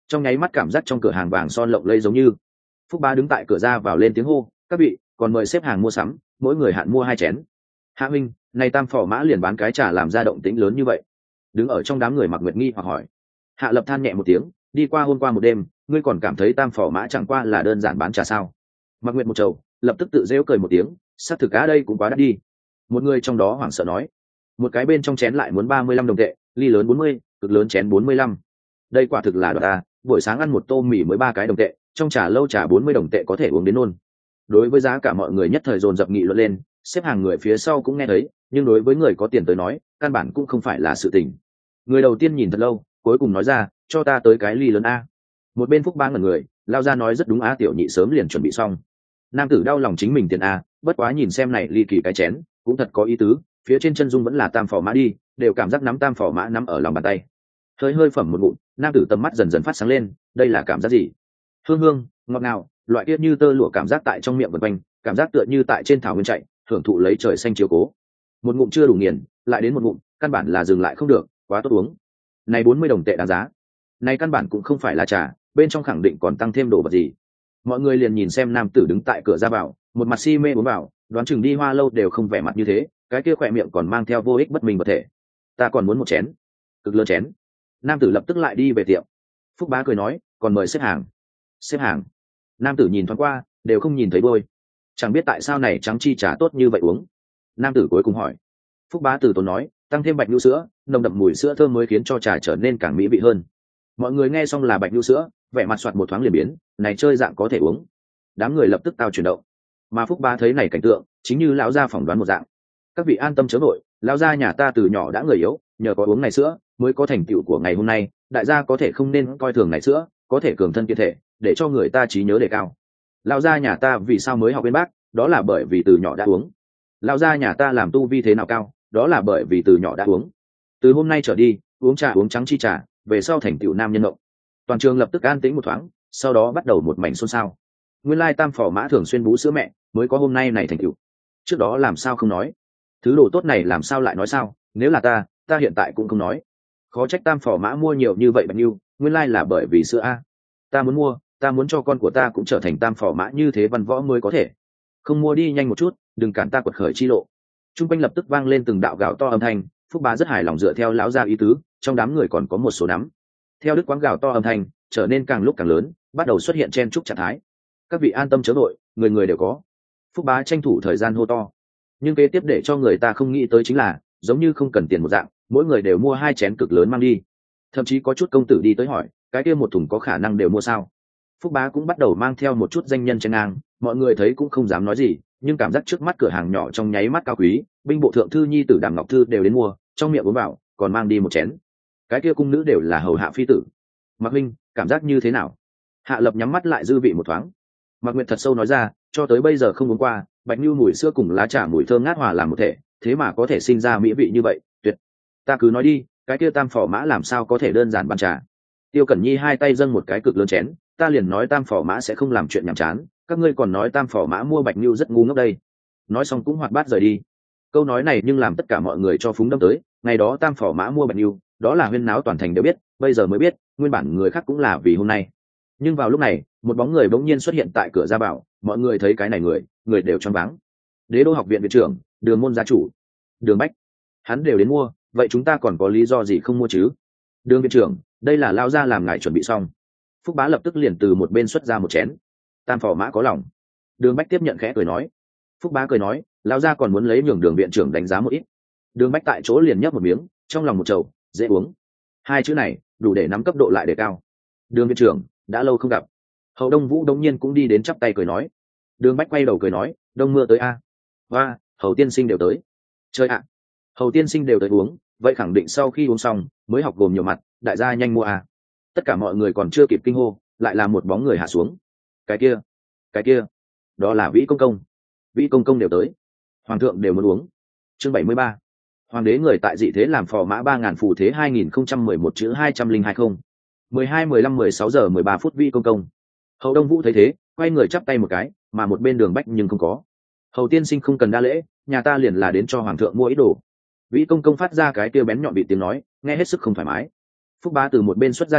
[SPEAKER 1] trong nháy mắt cảm giác trong cửa hàng vàng son lộng lây giống như. Phúc Bá đứng tại cửa ra vào lên tiếng hô, các vị còn mời xếp hàng mua sắm, mỗi người hạn mua hai chén. Hạ huynh, này tam phò mã liền bán cái trà làm ra động tĩnh lớn như vậy? Đứng ở trong đám người Mặc Nguyệt nghi hoặc hỏi. Hạ Lập than nhẹ một tiếng, đi qua hôm qua một đêm, ngươi còn cảm thấy tam phò mã chẳng qua là đơn giản bán trà sao? Mặc Nguyệt một trầu, lập tức tự rêu cười một tiếng, sát thực cá đây cũng quá đắt đi. Một người trong đó hoảng sợ nói, một cái bên trong chén lại muốn ba mươi lăm đồng tệ, ly lớn bốn mươi, cực lớn chén bốn mươi lăm. Đây quả thực là đoạt ta, buổi sáng ăn một tô mì mới ba cái đồng tệ, trong trà lâu trà bốn mươi đồng tệ có thể uống đến nôn. Đối với giá cả mọi người nhất thời dồn dập nghị luận lên, xếp hàng người phía sau cũng nghe thấy, nhưng đối với người có tiền tới nói, căn bản cũng không phải là sự tình. Người đầu tiên nhìn thật lâu, cuối cùng nói ra, cho ta tới cái ly lớn a. Một bên Phúc Bá ngẩn người, lao ra nói rất đúng á, tiểu nhị sớm liền chuẩn bị xong. Nam tử đau lòng chính mình tiền a, bất quá nhìn xem này ly kỳ cái chén, cũng thật có ý tứ, phía trên chân dung vẫn là tam phò mã đi, đều cảm giác nắm tam phò mã nắm ở lòng bàn tay. Hơi hơi phẩm một ngụm, nam tử tầm mắt dần dần phát sáng lên, đây là cảm giác gì? Hương hương, ngọt ngào, loại kia như tơ lụa cảm giác tại trong miệng vần quanh, cảm giác tựa như tại trên thảo nguyên chạy, hưởng thụ lấy trời xanh chiếu cố. Một ngụm chưa đủ nghiền, lại đến một ngụm, căn bản là dừng lại không được, quá tốt uống. Này bốn mươi đồng tệ đáng giá. Này căn bản cũng không phải là trà, bên trong khẳng định còn tăng thêm đồ vật gì. Mọi người liền nhìn xem nam tử đứng tại cửa ra vào, một mặt si mê uống vào, đoán chừng đi hoa lâu đều không vẻ mặt như thế, cái kia khỏe miệng còn mang theo vô ích bất minh vật thể. Ta còn muốn một chén, cực lớn chén. Nam tử lập tức lại đi về tiệm. Phúc Bá cười nói, còn mời xếp hàng. Xếp hàng. Nam tử nhìn thoáng qua, đều không nhìn thấy bôi. Chẳng biết tại sao này trắng chi trà tốt như vậy uống. Nam tử cuối cùng hỏi. Phúc Bá từ tốn nói, tăng thêm bạch nhu sữa, nồng đậm mùi sữa thơm mới khiến cho trà trở nên càng mỹ vị hơn. Mọi người nghe xong là bạch nhu sữa, vẻ mặt soạt một thoáng liền biến, này chơi dạng có thể uống. Đám người lập tức tao chuyển động. Mà Phúc Bá thấy này cảnh tượng, chính như lão gia phỏng đoán một dạng. Các vị an tâm chớ vội, lão gia nhà ta từ nhỏ đã người yếu, nhờ có uống này sữa mới có thành tựu của ngày hôm nay, đại gia có thể không nên coi thường này sữa, có thể cường thân kiện thể, để cho người ta trí nhớ đề cao. Lão gia nhà ta vì sao mới học bên bác, đó là bởi vì từ nhỏ đã uống. Lão gia nhà ta làm tu vi thế nào cao, đó là bởi vì từ nhỏ đã uống. Từ hôm nay trở đi, uống trà uống trắng chi trà, về sau thành tựu nam nhân mộng. Toàn trường lập tức an tĩnh một thoáng, sau đó bắt đầu một mảnh xôn xao. Nguyên lai tam phò mã thường xuyên bú sữa mẹ, mới có hôm nay này thành tựu. Trước đó làm sao không nói? Thứ đồ tốt này làm sao lại nói sao? Nếu là ta, ta hiện tại cũng không nói. Khó trách tam phò mã mua nhiều như vậy bạch nhiêu, nguyên lai là bởi vì sữa a. Ta muốn mua, ta muốn cho con của ta cũng trở thành tam phò mã như thế văn võ mới có thể. Không mua đi nhanh một chút, đừng cản ta quật khởi chi lộ. Trung quanh lập tức vang lên từng đạo gào to âm thanh. Phúc Bá rất hài lòng dựa theo lão gia ý tứ, trong đám người còn có một số nắm. Theo đức quán gào to âm thanh trở nên càng lúc càng lớn, bắt đầu xuất hiện chen chúc trạng thái. Các vị an tâm chớ vội, người người đều có. Phúc Bá tranh thủ thời gian hô to. Nhưng kế tiếp để cho người ta không nghĩ tới chính là, giống như không cần tiền một dạng, mỗi người đều mua hai chén cực lớn mang đi. Thậm chí có chút công tử đi tới hỏi, cái kia một thùng có khả năng đều mua sao? Phúc Bá cũng bắt đầu mang theo một chút danh nhân chen ngang, mọi người thấy cũng không dám nói gì, nhưng cảm giác trước mắt cửa hàng nhỏ trong nháy mắt cao quý, binh bộ thượng thư nhi tử Đàm Ngọc Thư đều đến mua, trong miệng uống vào, còn mang đi một chén. Cái kia cung nữ đều là hầu hạ phi tử. Mạc Minh, cảm giác như thế nào? Hạ Lập nhắm mắt lại dư vị một thoáng. Mạc Nguyệt thật sâu nói ra, cho tới bây giờ không uống qua, bạch nhu mùi sữa cùng lá trà mùi thơm ngát hòa làm một thể, thế mà có thể sinh ra mỹ vị như vậy, tuyệt. Ta cứ nói đi, cái kia tam phò mã làm sao có thể đơn giản bàn trà? Tiêu Cẩn Nhi hai tay dâng một cái cực lớn chén, ta liền nói tam phò mã sẽ không làm chuyện nhảm chán, các ngươi còn nói tam phò mã mua bạch nhu rất ngu ngốc đây. Nói xong cũng hoạt bát rời đi. Câu nói này nhưng làm tất cả mọi người cho phúng đâm tới, ngày đó tam phò mã mua bạch nhu, đó là huyên náo toàn thành đều biết, bây giờ mới biết, nguyên bản người khác cũng là vì hôm nay. Nhưng vào lúc này, một bóng người bỗng nhiên xuất hiện tại cửa ra bảo, mọi người thấy cái này người, người đều choáng váng. Đế đô học viện viện trưởng, Đường môn gia chủ, Đường Bách, hắn đều đến mua, vậy chúng ta còn có lý do gì không mua chứ? Đường viện trưởng, đây là lao ra làm ngài chuẩn bị xong. Phúc Bá lập tức liền từ một bên xuất ra một chén. Tam phò mã có lòng. Đường Bách tiếp nhận khẽ cười nói. Phúc Bá cười nói, lao ra còn muốn lấy nhường Đường viện trưởng đánh giá một ít. Đường Bách tại chỗ liền nhấp một miếng, trong lòng một chầu, dễ uống. Hai chữ này đủ để nắm cấp độ lại để cao. Đường viện trưởng, đã lâu không gặp. Hậu Đông Vũ đống nhiên cũng đi đến chắp tay cười nói. Đường Bách quay đầu cười nói, đông mưa tới a. Và Hầu tiên sinh đều tới. Chơi ạ. Hầu tiên sinh đều tới uống, vậy khẳng định sau khi uống xong mới học gồm nhiều mặt, đại gia nhanh mua a. Tất cả mọi người còn chưa kịp kinh hô, lại là một bóng người hạ xuống. Cái kia, cái kia, đó là Vĩ công công. Vĩ công công đều tới. Hoàng thượng đều muốn uống. Chương bảy mươi ba. Hoàng đế người tại dị thế làm phò mã ba ngàn phù thế hai nghìn không trăm mười một chữ hai trăm linh hai không. mười hai mười lăm mười sáu giờ mười ba phút Vĩ công công. Hầu Đông Vũ thấy thế, quay người chắp tay một cái, mà một bên Đường Bách nhưng không có. Hầu tiên sinh không cần đa lễ, nhà ta liền là đến cho hoàng thượng mua ít đồ. Vĩ công công phát ra cái tiêu bén nhọn bị tiếng nói, nghe hết sức không thoải mái. Phúc Bá từ một bên xuất ra trà,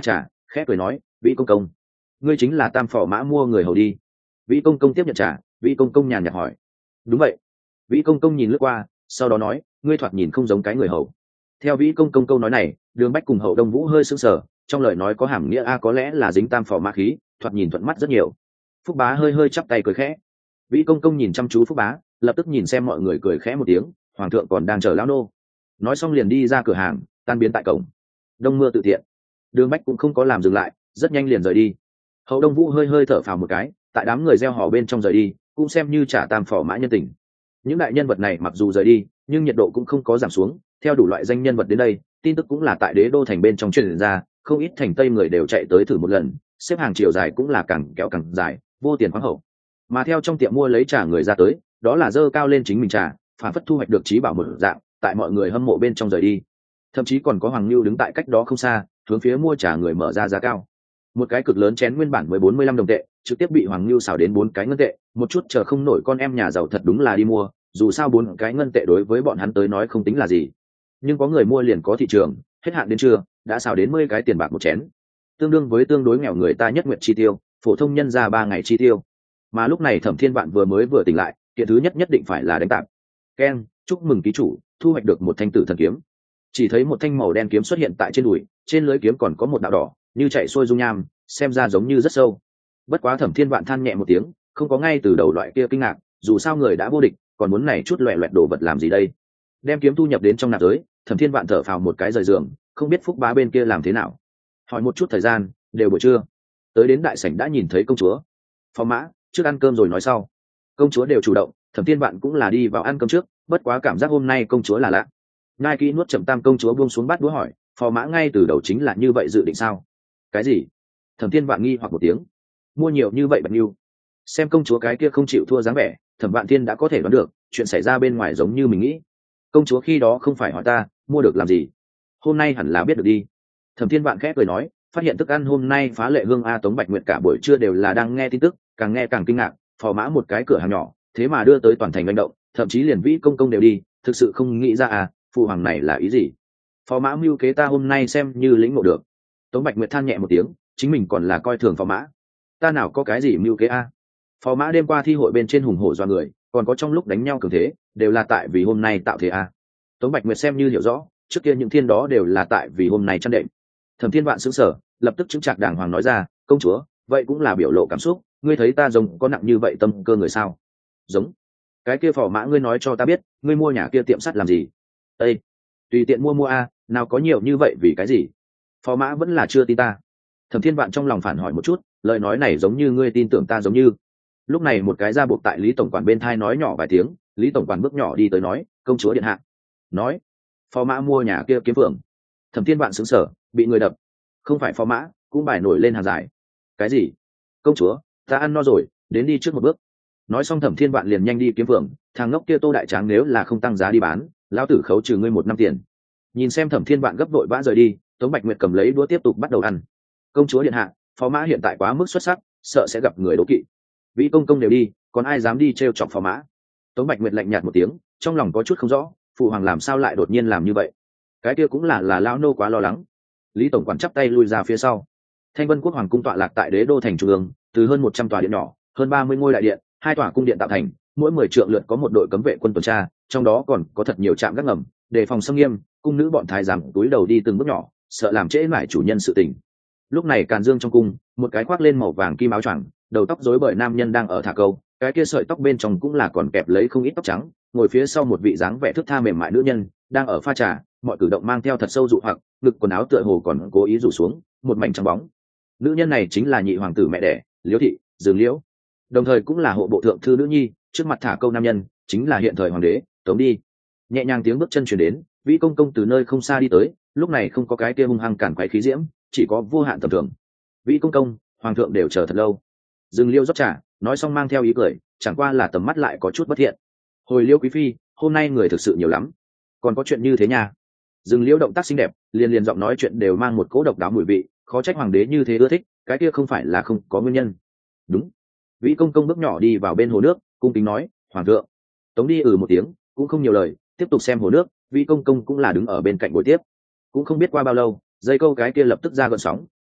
[SPEAKER 1] khẽ cười nói, vĩ công công, ngươi chính là tam phò mã mua người hầu đi. Vĩ công công tiếp nhận trả, vĩ công công nhàn nhạt hỏi. Đúng vậy. Vĩ công công nhìn lướt qua, sau đó nói, ngươi thoạt nhìn không giống cái người hầu. Theo vĩ công công câu nói này, Đường Bách cùng Hậu Đông Vũ hơi sững sờ, trong lời nói có hàm nghĩa a có lẽ là dính tam phò mã khí, thoạt nhìn thuận mắt rất nhiều. Phúc Bá hơi hơi chắp tay cười khẽ. Vĩ công công nhìn chăm chú Phúc Bá, lập tức nhìn xem mọi người cười khẽ một tiếng, hoàng thượng còn đang chờ lão nô. Nói xong liền đi ra cửa hàng, tan biến tại cổng. Đông mưa tự tiện. Đường Bách cũng không có làm dừng lại, rất nhanh liền rời đi. Hậu Đông Vũ hơi hơi thở phào một cái, tại đám người reo hò bên trong rời đi, cũng xem như trả tam phò mã nhân tình. Những đại nhân vật này mặc dù rời đi, nhưng nhiệt độ cũng không có giảm xuống. Theo đủ loại danh nhân vật đến đây, tin tức cũng là tại đế đô thành bên trong truyền ra, không ít thành tây người đều chạy tới thử một lần, xếp hàng chiều dài cũng là càng kéo càng dài, vô tiền khoáng hậu. Mà theo trong tiệm mua lấy trà người ra tới, đó là dơ cao lên chính mình trà, phản phất thu hoạch được trí bảo một dạng, tại mọi người hâm mộ bên trong rời đi. Thậm chí còn có Hoàng Lưu đứng tại cách đó không xa, hướng phía mua trà người mở ra giá cao. Một cái cực lớn chén nguyên bản mới bốn mươi lăm đồng tệ, trực tiếp bị Hoàng Lưu xào đến bốn cái ngân tệ, một chút chờ không nổi con em nhà giàu thật đúng là đi mua, dù sao bốn cái ngân tệ đối với bọn hắn tới nói không tính là gì. Nhưng có người mua liền có thị trường, hết hạn đến trưa, đã xào đến mười cái tiền bạc một chén, tương đương với tương đối nghèo người ta nhất nguyện chi tiêu, phổ thông nhân ra ba ngày chi tiêu. Mà lúc này Thẩm Thiên Vạn vừa mới vừa tỉnh lại, kiện thứ nhất nhất định phải là đánh tạp. Ken, chúc mừng ký chủ thu hoạch được một thanh tử thần kiếm. Chỉ thấy một thanh màu đen kiếm xuất hiện tại trên đùi, trên lưỡi kiếm còn có một đạo đỏ như chạy xuôi dung nham, xem ra giống như rất sâu. Bất quá Thẩm Thiên Vạn than nhẹ một tiếng, không có ngay từ đầu loại kia kinh ngạc, dù sao người đã vô địch, còn muốn này chút loẹt loẹt đồ vật làm gì đây. Đem kiếm thu nhập đến trong nạp giới, Thẩm Thiên Vạn thở phào một cái rời giường, không biết Phúc Bá bên kia làm thế nào. Hỏi một chút thời gian, đều buổi trưa. Tới đến đại sảnh đã nhìn thấy công chúa. Phó mã, trước ăn cơm rồi nói sau. Công chúa đều chủ động, Thẩm Thiên Vạn cũng là đi vào ăn cơm trước, bất quá cảm giác hôm nay công chúa là lạ. Ngai kỹ nuốt chậm tam công chúa buông xuống bát đũa hỏi, phò mã ngay từ đầu chính là như vậy dự định sao? Cái gì? Thẩm Thiên Vạn nghi hoặc một tiếng. Mua nhiều như vậy bật nhiêu. Xem công chúa cái kia không chịu thua dáng vẻ, Thẩm Vạn Thiên đã có thể đoán được, chuyện xảy ra bên ngoài giống như mình nghĩ. Công chúa khi đó không phải hỏi ta, mua được làm gì? Hôm nay hẳn là biết được đi. Thẩm Thiên Vạn khẽ cười nói, phát hiện thức ăn hôm nay phá lệ hương a Tống Bạch Nguyệt cả buổi trưa đều là đang nghe tin tức, càng nghe càng kinh ngạc, phò mã một cái cửa hàng nhỏ, thế mà đưa tới toàn thành manh động, thậm chí liền vĩ công công đều đi, thực sự không nghĩ ra à, phụ hoàng này là ý gì? Phò mã mưu kế ta hôm nay xem như lĩnh ngộ được. Tống Bạch Nguyệt than nhẹ một tiếng, chính mình còn là coi thường phò mã. Ta nào có cái gì mưu kế a? Phò mã đêm qua thi hội bên trên hùng hổ do người, còn có trong lúc đánh nhau cường thế, đều là tại vì hôm nay tạo thế a. Tống Bạch Nguyệt xem như hiểu rõ, trước kia những thiên đó đều là tại vì hôm nay chăn đệm. Thẩm Thiên Vạn sững sờ, lập tức chứng trạc đàng hoàng nói ra, công chúa, vậy cũng là biểu lộ cảm xúc, ngươi thấy ta giống có nặng như vậy tâm cơ người sao? Giống. Cái kia phò mã ngươi nói cho ta biết, ngươi mua nhà kia tiệm sắt làm gì? Ê, tùy tiện mua mua a, nào có nhiều như vậy vì cái gì? Phò mã vẫn là chưa tin ta. Thẩm Thiên Vạn trong lòng phản hỏi một chút, lời nói này giống như ngươi tin tưởng ta giống như. Lúc này một cái ra buộc tại Lý tổng quản bên thai nói nhỏ vài tiếng, Lý tổng quản bước nhỏ đi tới nói, công chúa điện hạ. Nói, phò mã mua nhà kia kiếm phượng. Thẩm Thiên Vạn sững sờ, bị người đập. Không phải phò mã, cũng bài nổi lên hàng dài. Cái gì? Công chúa, ta ăn no rồi, đến đi trước một bước. Nói xong Thẩm Thiên Vạn liền nhanh đi kiếm phượng, thằng ngốc kia Tô đại tráng nếu là không tăng giá đi bán, lão tử khấu trừ ngươi một năm tiền. Nhìn xem Thẩm Thiên Vạn gấp vội vã rời đi, Tống Bạch Nguyệt cầm lấy đũa tiếp tục bắt đầu ăn. Công chúa điện hạ, phò mã hiện tại quá mức xuất sắc, sợ sẽ gặp người đố kỵ. Vĩ công công đều đi, còn ai dám đi trêu chọc phò mã? Tống Bạch Nguyệt lạnh nhạt một tiếng, trong lòng có chút không rõ, phụ hoàng làm sao lại đột nhiên làm như vậy? Cái kia cũng là là lão nô quá lo lắng. Lý tổng quản chắp tay lui ra phía sau. Thanh Vân Quốc hoàng cung tọa lạc tại đế đô thành trung ương, từ hơn một trăm tòa điện nhỏ, hơn ba mươi ngôi đại điện, hai tòa cung điện tạo thành, mỗi mười trượng lượt có một đội cấm vệ quân tuần tra, trong đó còn có thật nhiều trạm gác ngầm, đề phòng xâm nghiêm, cung nữ bọn thái giám túi đầu đi từng bước nhỏ, sợ làm trễ mãi chủ nhân sự tình. Lúc này Càn Dương trong cung, một cái khoác lên màu vàng kim áo choàng, đầu tóc rối bời nam nhân đang ở thả câu, cái kia sợi tóc bên trong cũng là còn kẹp lấy không ít tóc trắng, ngồi phía sau một vị dáng vẻ thướt tha mềm mại nữ nhân, đang ở pha trà, mọi cử động mang theo thật sâu dụ hoặc, ngực quần áo tựa hồ còn cố ý rủ xuống, một mảnh trắng bóng. Nữ nhân này chính là nhị hoàng tử mẹ đẻ, Liễu thị, Dương Liễu, đồng thời cũng là hộ bộ thượng thư nữ nhi, trước mặt thả câu nam nhân chính là hiện thời hoàng đế Tống đi. Nhẹ nhàng tiếng bước chân truyền đến, Vĩ công công từ nơi không xa đi tới, lúc này không có cái kia hung hăng cản quấy khí diễm, chỉ có vô hạn tầm thường. Vĩ công công, hoàng thượng đều chờ thật lâu. Dương Liễu rót trà, nói xong mang theo ý cười, chẳng qua là tầm mắt lại có chút bất thiện. Hồi Liễu quý phi, hôm nay người thực sự nhiều lắm, còn có chuyện như thế nha. Dương Liễu động tác xinh đẹp, liền liền giọng nói chuyện đều mang một cỗ độc đáo mùi vị, khó trách hoàng đế như thế ưa thích, cái kia không phải là không có nguyên nhân. Đúng. Vĩ công công bước nhỏ đi vào bên hồ nước, cung kính nói, hoàng thượng. Tống đi ừ một tiếng, cũng không nhiều lời, tiếp tục xem hồ nước. Vĩ công công cũng là đứng ở bên cạnh bồi tiếp. Cũng không biết qua bao lâu, dây câu cái kia lập tức ra gợn sóng,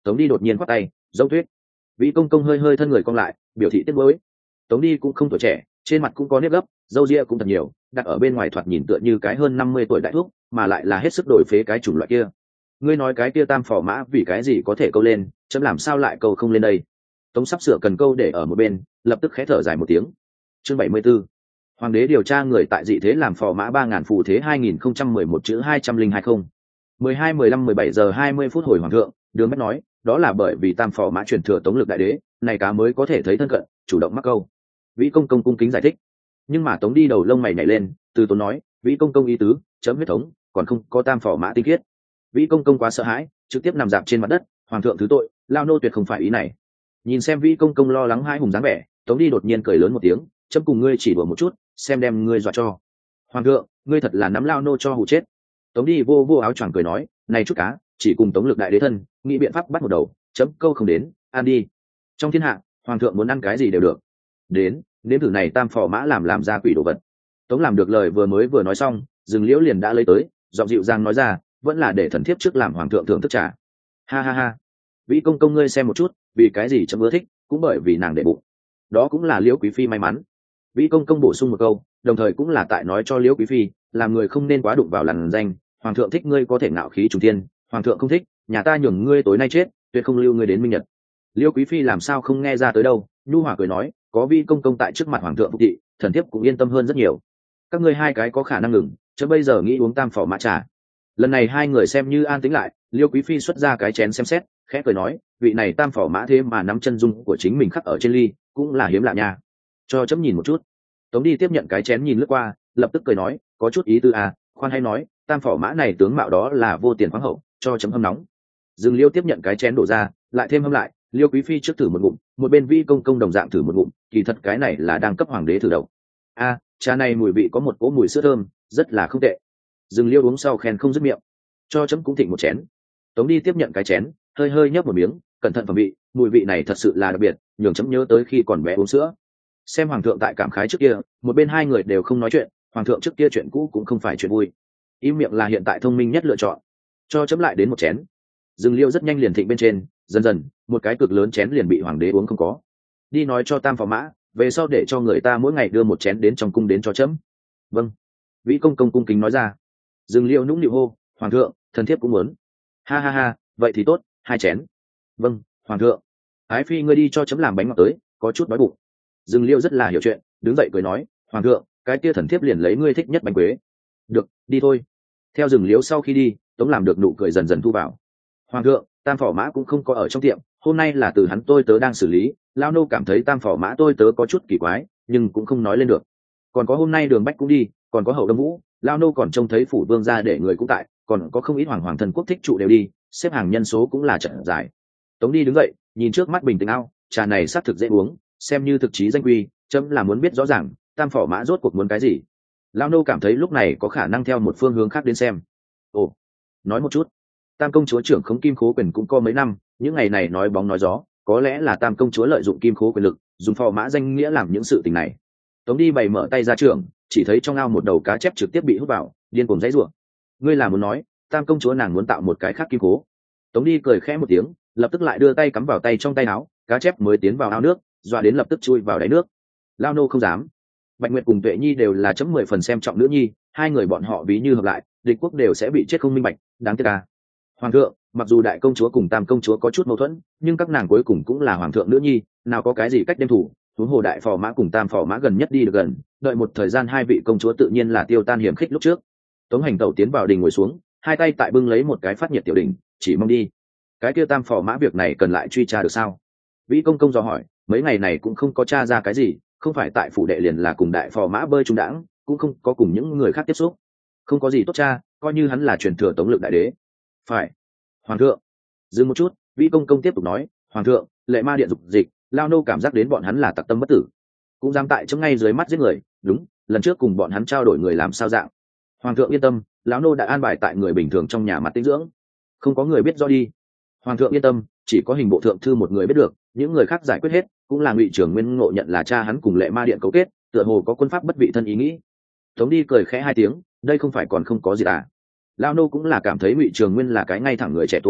[SPEAKER 1] Tống đi đột nhiên quát tay, giống tuyết. Vĩ công công hơi hơi thân người cong lại, biểu thị tiếc nuối. Tống đi cũng không tuổi trẻ, trên mặt cũng có nếp gấp, râu ria cũng thật nhiều, đặt ở bên ngoài thoạt nhìn tựa như cái hơn năm mươi tuổi đại thuốc, mà lại là hết sức đổi phế cái chủng loại kia. Ngươi nói cái kia tam phò mã vì cái gì có thể câu lên, chấm làm sao lại câu không lên đây? Tống sắp sửa cần câu để ở một bên, lập tức khẽ thở dài một tiếng. Chương bảy mươi 74. Hoàng đế điều tra người tại dị thế làm phò mã ba ngàn phù thế hai nghìn không trăm mười một chữ hai trăm linh hai không. mười hai mười lăm mười bảy giờ hai mươi phút hồi hoàng thượng, Đường Bách nói, đó là bởi vì tam phò mã truyền thừa Tống Lực đại đế, này cá mới có thể thấy thân cận, chủ động mắc câu. Vĩ công công cung kính giải thích. Nhưng mà Tống đi đầu lông mày nhảy lên, từ tốn nói, Vĩ công công ý tứ, chấm huyết thống, còn không có tam phò mã tinh khiết. Vĩ công công quá sợ hãi, trực tiếp nằm dạp trên mặt đất, hoàng thượng thứ tội, lao nô tuyệt không phải ý này. Nhìn xem Vĩ công công lo lắng hai hùng dáng vẻ, Tống đi đột nhiên cười lớn một tiếng, chấm cùng ngươi chỉ đùa một chút, xem đem ngươi dọa cho. Hoàng thượng, ngươi thật là nắm lao nô cho hù chết. Tống đi vô vô áo choàng cười nói, này chút cá, chỉ cùng Tống Lực đại đế thân, nghĩ biện pháp bắt một đầu, chấm câu không đến, ăn đi. Trong thiên hạ, hoàng thượng muốn ăn cái gì đều được. Đến, nếm thử này tam phò mã làm làm ra quỷ đồ vật. Tống làm được lời vừa mới vừa nói xong, rừng liễu liền đã lấy tới, giọng dịu dàng nói ra, vẫn là để thần thiếp trước làm hoàng thượng thưởng thức trà. Ha ha ha. Vĩ công công ngươi xem một chút, vì cái gì chấm ưa thích, cũng bởi vì nàng để bụng. Đó cũng là Liễu quý phi may mắn. Vĩ công công bổ sung một câu, đồng thời cũng là tại nói cho Liễu quý phi, làm người không nên quá đụng vào lằn danh, hoàng thượng thích ngươi có thể ngạo khí trùng thiên, hoàng thượng không thích, nhà ta nhường ngươi tối nay chết, tuyệt không lưu ngươi đến minh nhật. Liễu quý phi làm sao không nghe ra tới đâu, nhu hòa cười nói, có Vĩ công công tại trước mặt hoàng thượng phục thị, thần thiếp cũng yên tâm hơn rất nhiều. Các ngươi hai cái có khả năng ngừng, chớ bây giờ nghĩ uống tam phò mã trà. Lần này hai người xem như an tĩnh lại, Liễu quý phi xuất ra cái chén xem xét, khẽ cười nói, vị này tam phò mã thế mà nắm chân dung của chính mình khắc ở trên ly, cũng là hiếm lạ nha. Cho chấm nhìn một chút. Tống đi tiếp nhận cái chén nhìn lướt qua, lập tức cười nói, có chút ý tư à, khoan hay nói, tam phò mã này tướng mạo đó là vô tiền khoáng hậu, cho chấm hâm nóng. Dương Liêu tiếp nhận cái chén đổ ra, lại thêm hâm lại, Liêu quý phi trước thử một ngụm, một bên Vi công công đồng dạng thử một ngụm, kỳ thật cái này là đang cấp hoàng đế thử độc. A, à, trà này mùi vị có một cỗ mùi sữa thơm, rất là không tệ. Dương Liêu uống sau khen không dứt miệng. Cho chấm cũng thịnh một chén. Tống đi tiếp nhận cái chén, hơi hơi nhấp một miếng, cẩn thận phẩm vị, mùi vị này thật sự là đặc biệt, nhường chấm nhớ tới khi còn bé uống sữa. Xem hoàng thượng tại cảm khái trước kia, một bên hai người đều không nói chuyện, hoàng thượng trước kia chuyện cũ cũng không phải chuyện vui. Im miệng là hiện tại thông minh nhất lựa chọn. Cho chấm lại đến một chén. Dương Liêu rất nhanh liền thịnh bên trên, dần dần, một cái cực lớn chén liền bị hoàng đế uống không có. Đi nói cho tam phò mã, về sau để cho người ta mỗi ngày đưa một chén đến trong cung đến cho chấm. Vâng. Vĩ công công cung kính nói ra. Dương Liêu nũng nịu hô, hoàng thượng, thần thiếp cũng muốn. Ha ha ha, vậy thì tốt, hai chén. Vâng, hoàng thượng. Ái phi ngươi đi cho chấm làm bánh ngọt tới, có chút đói bụng. Dương Liêu rất là hiểu chuyện, đứng dậy cười nói, hoàng thượng, cái kia thần thiếp liền lấy ngươi thích nhất bánh quế. Được, đi thôi. Theo Dương Liêu sau khi đi, Tống làm được nụ cười dần dần thu vào. Hoàng thượng, tam phò mã cũng không có ở trong tiệm, hôm nay là từ hắn tôi tớ đang xử lý, lao nô cảm thấy tam phò mã tôi tớ có chút kỳ quái, nhưng cũng không nói lên được. Còn có hôm nay Đường Bách cũng đi, còn có Hậu Đông Vũ, lao nô còn trông thấy phủ vương gia để người cũng tại, còn có không ít hoàng hoàng thần quốc thích trụ đều đi, xếp hàng nhân số cũng là trận dài. Tống đi đứng dậy, nhìn trước mắt bình tĩnh ao, trà này xác thực dễ uống, xem như thực chí danh quy, chấm là muốn biết rõ ràng, tam phò mã rốt cuộc muốn cái gì. Lao nô cảm thấy lúc này có khả năng theo một phương hướng khác đến xem. Ồ, nói một chút. Tam công chúa trưởng khống kim khố quyền cũng có mấy năm, những ngày này nói bóng nói gió, có lẽ là tam công chúa lợi dụng kim khố quyền lực, dùng phò mã danh nghĩa làm những sự tình này. Tống đi bày mở tay ra trưởng, chỉ thấy trong ao một đầu cá chép trực tiếp bị hút vào, điên cuồng dãy rủa. Ngươi là muốn nói, tam công chúa nàng muốn tạo một cái khác kim khố? Tống đi cười khẽ một tiếng, lập tức lại đưa tay cắm vào tay trong tay áo, cá chép mới tiến vào ao nước, dọa đến lập tức chui vào đáy nước. Lao nô không dám. Bạch Nguyệt cùng Tuệ Nhi đều là chấm mười phần xem trọng nữ nhi, hai người bọn họ ví như hợp lại, địch quốc đều sẽ bị chết không minh bạch, đáng tiếc à. Hoàng thượng, mặc dù đại công chúa cùng tam công chúa có chút mâu thuẫn, nhưng các nàng cuối cùng cũng là hoàng thượng nữ nhi, nào có cái gì cách đem thủ. Huống hồ đại phò mã cùng tam phò mã gần nhất đi được gần, đợi một thời gian hai vị công chúa tự nhiên là tiêu tan hiểm khích lúc trước. Tống Hành Tẩu tiến vào đình ngồi xuống, hai tay tại bưng lấy một cái phát nhiệt tiểu đình, chỉ mong đi. Cái kia tam phò mã việc này cần lại truy tra được sao? Vĩ công công dò hỏi, mấy ngày này cũng không có tra ra cái gì, không phải tại phủ đệ liền là cùng đại phò mã bơi trung đãng, cũng không có cùng những người khác tiếp xúc. Không có gì tốt tra, coi như hắn là truyền thừa Tống Lực đại đế. Phải. Hoàng thượng. Dừng một chút, Vĩ công công tiếp tục nói, hoàng thượng, lệ ma điện dục dịch, lao nô cảm giác đến bọn hắn là tặc tâm bất tử, cũng dám tại trong ngay dưới mắt giết người. Đúng, lần trước cùng bọn hắn trao đổi người làm sao dạng. Hoàng thượng yên tâm, lão nô đã an bài tại người bình thường trong nhà mặt tinh dưỡng, không có người biết do đi. Hoàng thượng yên tâm, chỉ có hình bộ thượng thư một người biết được, những người khác giải quyết hết. Cũng là Ngụy Trưởng Nguyên ngộ nhận là cha hắn cùng lệ ma điện cấu kết, tựa hồ có quân pháp bất vị thân ý nghĩ. Tống đi cười khẽ hai tiếng, đây không phải còn không có gì à? Lao nô cũng là cảm thấy Ngụy Trường Nguyên là cái ngay thẳng người trẻ tuổi,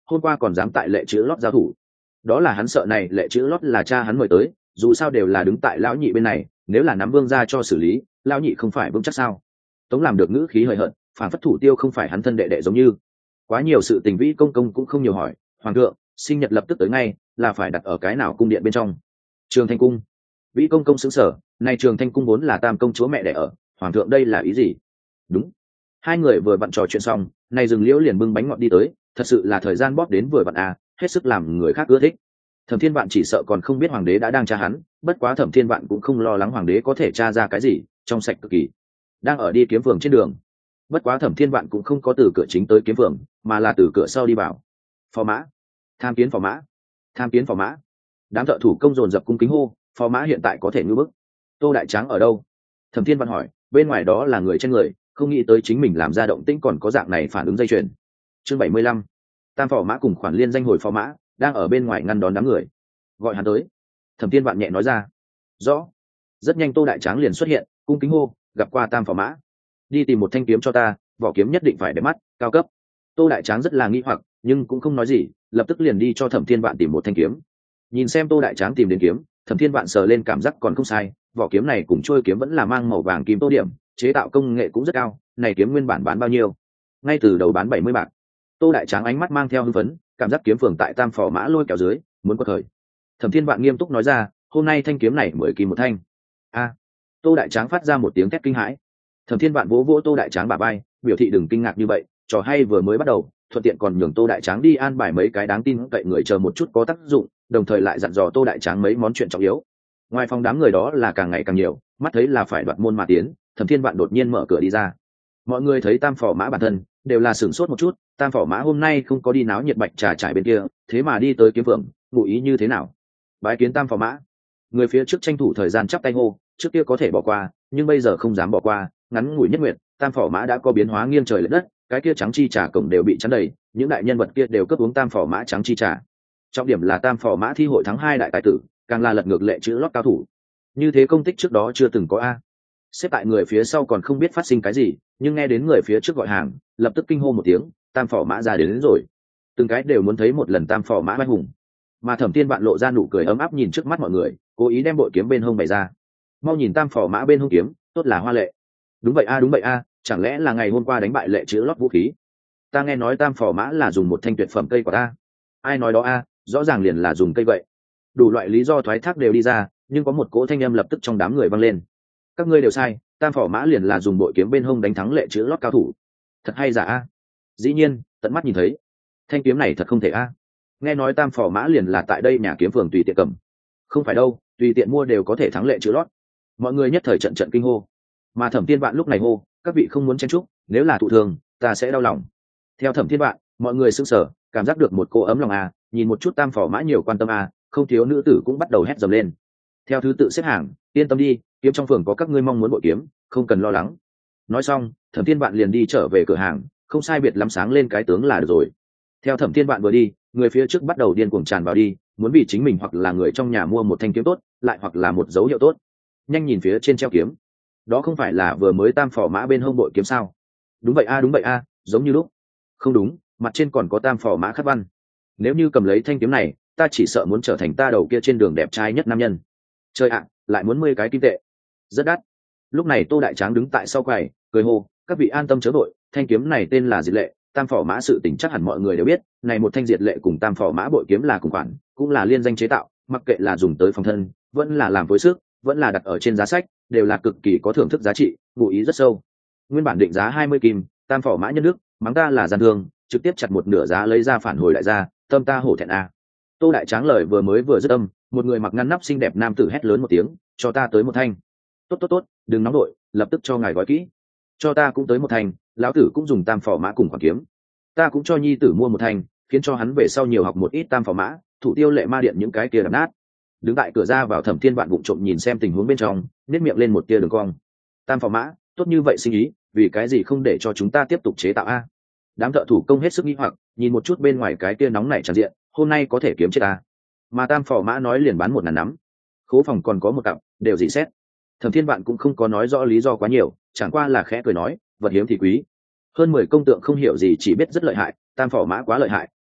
[SPEAKER 1] hôm qua còn dám tại lệ chữ lót giao thủ. Đó là hắn sợ này lệ chữ lót là cha hắn mời tới, dù sao đều là đứng tại lão nhị bên này, nếu là nắm Vương ra cho xử lý, lão nhị không phải vững chắc sao? Tống làm được ngữ khí hời hợt, phản phất Thủ Tiêu không phải hắn thân đệ đệ giống như. Quá nhiều sự tình Vĩ công công cũng không nhiều hỏi, hoàng thượng, sinh nhật lập tức tới ngay, là phải đặt ở cái nào cung điện bên trong? Trường Thanh cung. Vĩ công công sững sờ, này Trường Thanh cung vốn là Tam công chúa mẹ đẻ ở, hoàng thượng đây là ý gì? Đúng. Hai người vừa vặn trò chuyện xong, này rừng liễu liền bưng bánh ngọt đi tới, thật sự là thời gian bóp đến vừa vặn à, hết sức làm người khác ưa thích. Thẩm Thiên Vạn chỉ sợ còn không biết hoàng đế đã đang tra hắn, bất quá Thẩm Thiên Vạn cũng không lo lắng hoàng đế có thể tra ra cái gì, trong sạch cực kỳ. Đang ở đi kiếm phường trên đường, bất quá Thẩm Thiên Vạn cũng không có từ cửa chính tới kiếm phường, mà là từ cửa sau đi vào. Phò mã, tham kiến phò mã, tham kiến phò mã. Đám thợ thủ công dồn dập cung kính hô, phò mã hiện tại có thể ngư bức. Tô Đại Tráng ở đâu? Thẩm Thiên Vạn hỏi, bên ngoài đó là người trên người, không nghĩ tới chính mình làm ra động tĩnh còn có dạng này phản ứng dây chuyền. Chương bảy mươi lăm, Tam phò mã cùng khoản liên danh hồi phò mã đang ở bên ngoài ngăn đón đám người, gọi hắn tới. Thẩm Thiên Vạn nhẹ nói ra. Rõ. Rất nhanh Tô Đại Tráng liền xuất hiện, cung kính hô, gặp qua Tam phò mã, đi tìm một thanh kiếm cho ta, vỏ kiếm nhất định phải để mắt, cao cấp. Tô Đại Tráng rất là nghi hoặc, nhưng cũng không nói gì, lập tức liền đi cho Thẩm Thiên Vạn tìm một thanh kiếm. Nhìn xem Tô Đại Tráng tìm đến kiếm, Thẩm Thiên Vạn sờ lên cảm giác còn không sai, vỏ kiếm này cùng trôi kiếm vẫn là mang màu vàng kim tô điểm, chế tạo công nghệ cũng rất cao. Này kiếm nguyên bản bán bao nhiêu? Ngay từ đầu bán bảy mươi bạc. Tô Đại Tráng ánh mắt mang theo hưng phấn, cảm giác kiếm phường tại Tam phò mã lôi kéo dưới, muốn có thời. Thẩm Thiên Vạn nghiêm túc nói ra, hôm nay thanh kiếm này mười kim một thanh. A! Tô Đại Tráng phát ra một tiếng thét kinh hãi. Thẩm Thiên Vạn vỗ vỗ Tô Đại Tráng bả vai, biểu thị đừng kinh ngạc như vậy, trò hay vừa mới bắt đầu, thuận tiện còn nhường Tô Đại Tráng đi an bài mấy cái đáng tin cậy người chờ một chút có tác dụng, đồng thời lại dặn dò Tô Đại Tráng mấy món chuyện trọng yếu. Ngoài phòng đám người đó là càng ngày càng nhiều, mắt thấy là phải đoạt môn mà tiến, Thẩm Thiên Vạn đột nhiên mở cửa đi ra. Mọi người thấy Tam phò mã bản thân đều là sửng sốt một chút, Tam phò mã hôm nay không có đi náo nhiệt bạch trà trải bên kia, thế mà đi tới kiếm phường, ngụ ý như thế nào? Bái kiến Tam phò mã. Người phía trước tranh thủ thời gian chắp tay hô, trước kia có thể bỏ qua, nhưng bây giờ không dám bỏ qua. Ngắn ngủi nhất nguyện, Tam phò mã đã có biến hóa nghiêng trời lệch đất, cái kia trắng chi trà cổng đều bị chắn đầy, những đại nhân vật kia đều cấp uống Tam phò mã trắng chi trà. Trọng điểm là Tam phò mã thi hội thắng hai đại tài tử, càng là lật ngược lệ chữ lót cao thủ. Như thế công tích trước đó chưa từng có a. Xếp tại người phía sau còn không biết phát sinh cái gì, nhưng nghe đến người phía trước gọi hàng, lập tức kinh hô một tiếng, Tam phò mã ra đến, đến rồi. Từng cái đều muốn thấy một lần Tam phò mã oai hùng. Mà Thẩm Thiên Vạn lộ ra nụ cười ấm áp nhìn trước mắt mọi người, cố ý đem bội kiếm bên hông bày ra. Mau nhìn Tam phò mã bên hông kiếm, tốt là hoa lệ. Đúng vậy a, đúng vậy a, chẳng lẽ là ngày hôm qua đánh bại lệ chữ lót vũ khí? Ta nghe nói Tam phò mã là dùng một thanh tuyệt phẩm cây của ta. Ai nói đó a, rõ ràng liền là dùng cây vậy. Đủ loại lý do thoái thác đều đi ra, nhưng có một cỗ thanh âm lập tức trong đám người vang lên. Các ngươi đều sai, Tam phò mã liền là dùng bội kiếm bên hông đánh thắng lệ chữ lót cao thủ. Thật hay giả a? Dĩ nhiên, tận mắt nhìn thấy. Thanh kiếm này thật không thể a. Nghe nói Tam phò mã liền là tại đây nhà kiếm phường tùy tiện cầm. Không phải đâu, tùy tiện mua đều có thể thắng lệ chữ lót. Mọi người nhất thời trận trận kinh hô. Mà Thẩm Thiên Vạn lúc này hô, các vị không muốn chen chúc, nếu là thụ thường, ta sẽ đau lòng. Theo Thẩm Thiên Vạn, mọi người sững sờ, cảm giác được một cô ấm lòng a, nhìn một chút Tam phò mã nhiều quan tâm a, không thiếu nữ tử cũng bắt đầu hét dầm lên. Theo thứ tự xếp hàng, yên tâm đi, kiếm trong phường có các ngươi mong muốn bội kiếm, không cần lo lắng. Nói xong, Thẩm Thiên Vạn liền đi trở về cửa hàng, không sai biệt lắm sáng lên cái tướng là được rồi. Theo Thẩm Thiên Vạn vừa đi, người phía trước bắt đầu điên cuồng tràn vào đi, muốn vì chính mình hoặc là người trong nhà mua một thanh kiếm tốt, lại hoặc là một dấu hiệu tốt. Nhanh nhìn phía trên treo kiếm, đó không phải là vừa mới Tam phò mã bên hông bội kiếm sao? Đúng vậy a, đúng vậy a, giống như lúc. Không đúng, mặt trên còn có Tam phò mã khắc văn. Nếu như cầm lấy thanh kiếm này, ta chỉ sợ muốn trở thành ta đầu kia trên đường đẹp trai nhất nam nhân. Trời ạ, lại muốn mười cái kim tệ, rất đắt. Lúc này Tô Đại Tráng đứng tại sau quầy, cười hô, các vị an tâm chớ vội, thanh kiếm này tên là Diệt Lệ, Tam phò mã sự tình chắc hẳn mọi người đều biết, này một thanh Diệt Lệ cùng Tam phò mã bội kiếm là cùng khoản, cũng là liên danh chế tạo, mặc kệ là dùng tới phòng thân, vẫn là làm phối sức, vẫn là đặt ở trên giá sách, đều là cực kỳ có thưởng thức giá trị, ngụ ý rất sâu. Nguyên bản định giá hai mươi kim, Tam phò mã nhân đức, mắng ta là gian thương, trực tiếp chặt một nửa giá lấy ra phản hồi lại ra, tâm ta hổ thẹn a. Tô Đại Tráng lời vừa mới vừa dứt âm, một người mặc ngăn nắp xinh đẹp nam tử hét lớn một tiếng, cho ta tới một thanh. Tốt tốt tốt, đừng nóng đội, lập tức cho ngài gói kỹ. Cho ta cũng tới một thanh, lão tử cũng dùng Tam phò mã cùng khoản kiếm. Ta cũng cho nhi tử mua một thanh, khiến cho hắn về sau nhiều học một ít Tam phò mã, thủ tiêu lệ ma điện những cái kia đập nát. Đứng tại cửa ra vào Thẩm Thiên Vạn vụng trộm nhìn xem tình huống bên trong, nếp miệng lên một tia đường cong. Tam phò mã, tốt như vậy sinh ý, vì cái gì không để cho chúng ta tiếp tục chế tạo a? Đám thợ thủ công hết sức nghi hoặc, nhìn một chút bên ngoài cái kia nóng nảy tràn diện, hôm nay có thể kiếm chết ta. Mà Tam phò mã nói liền bán một ngàn nắm, khố phòng còn có một cặp, đều dị xét. Thẩm Thiên Vạn cũng không có nói rõ lý do quá nhiều, chẳng qua là khẽ cười nói, vật hiếm thì quý. Hơn mười công tượng không hiểu gì chỉ biết rất lợi hại, Tam phò mã quá lợi hại,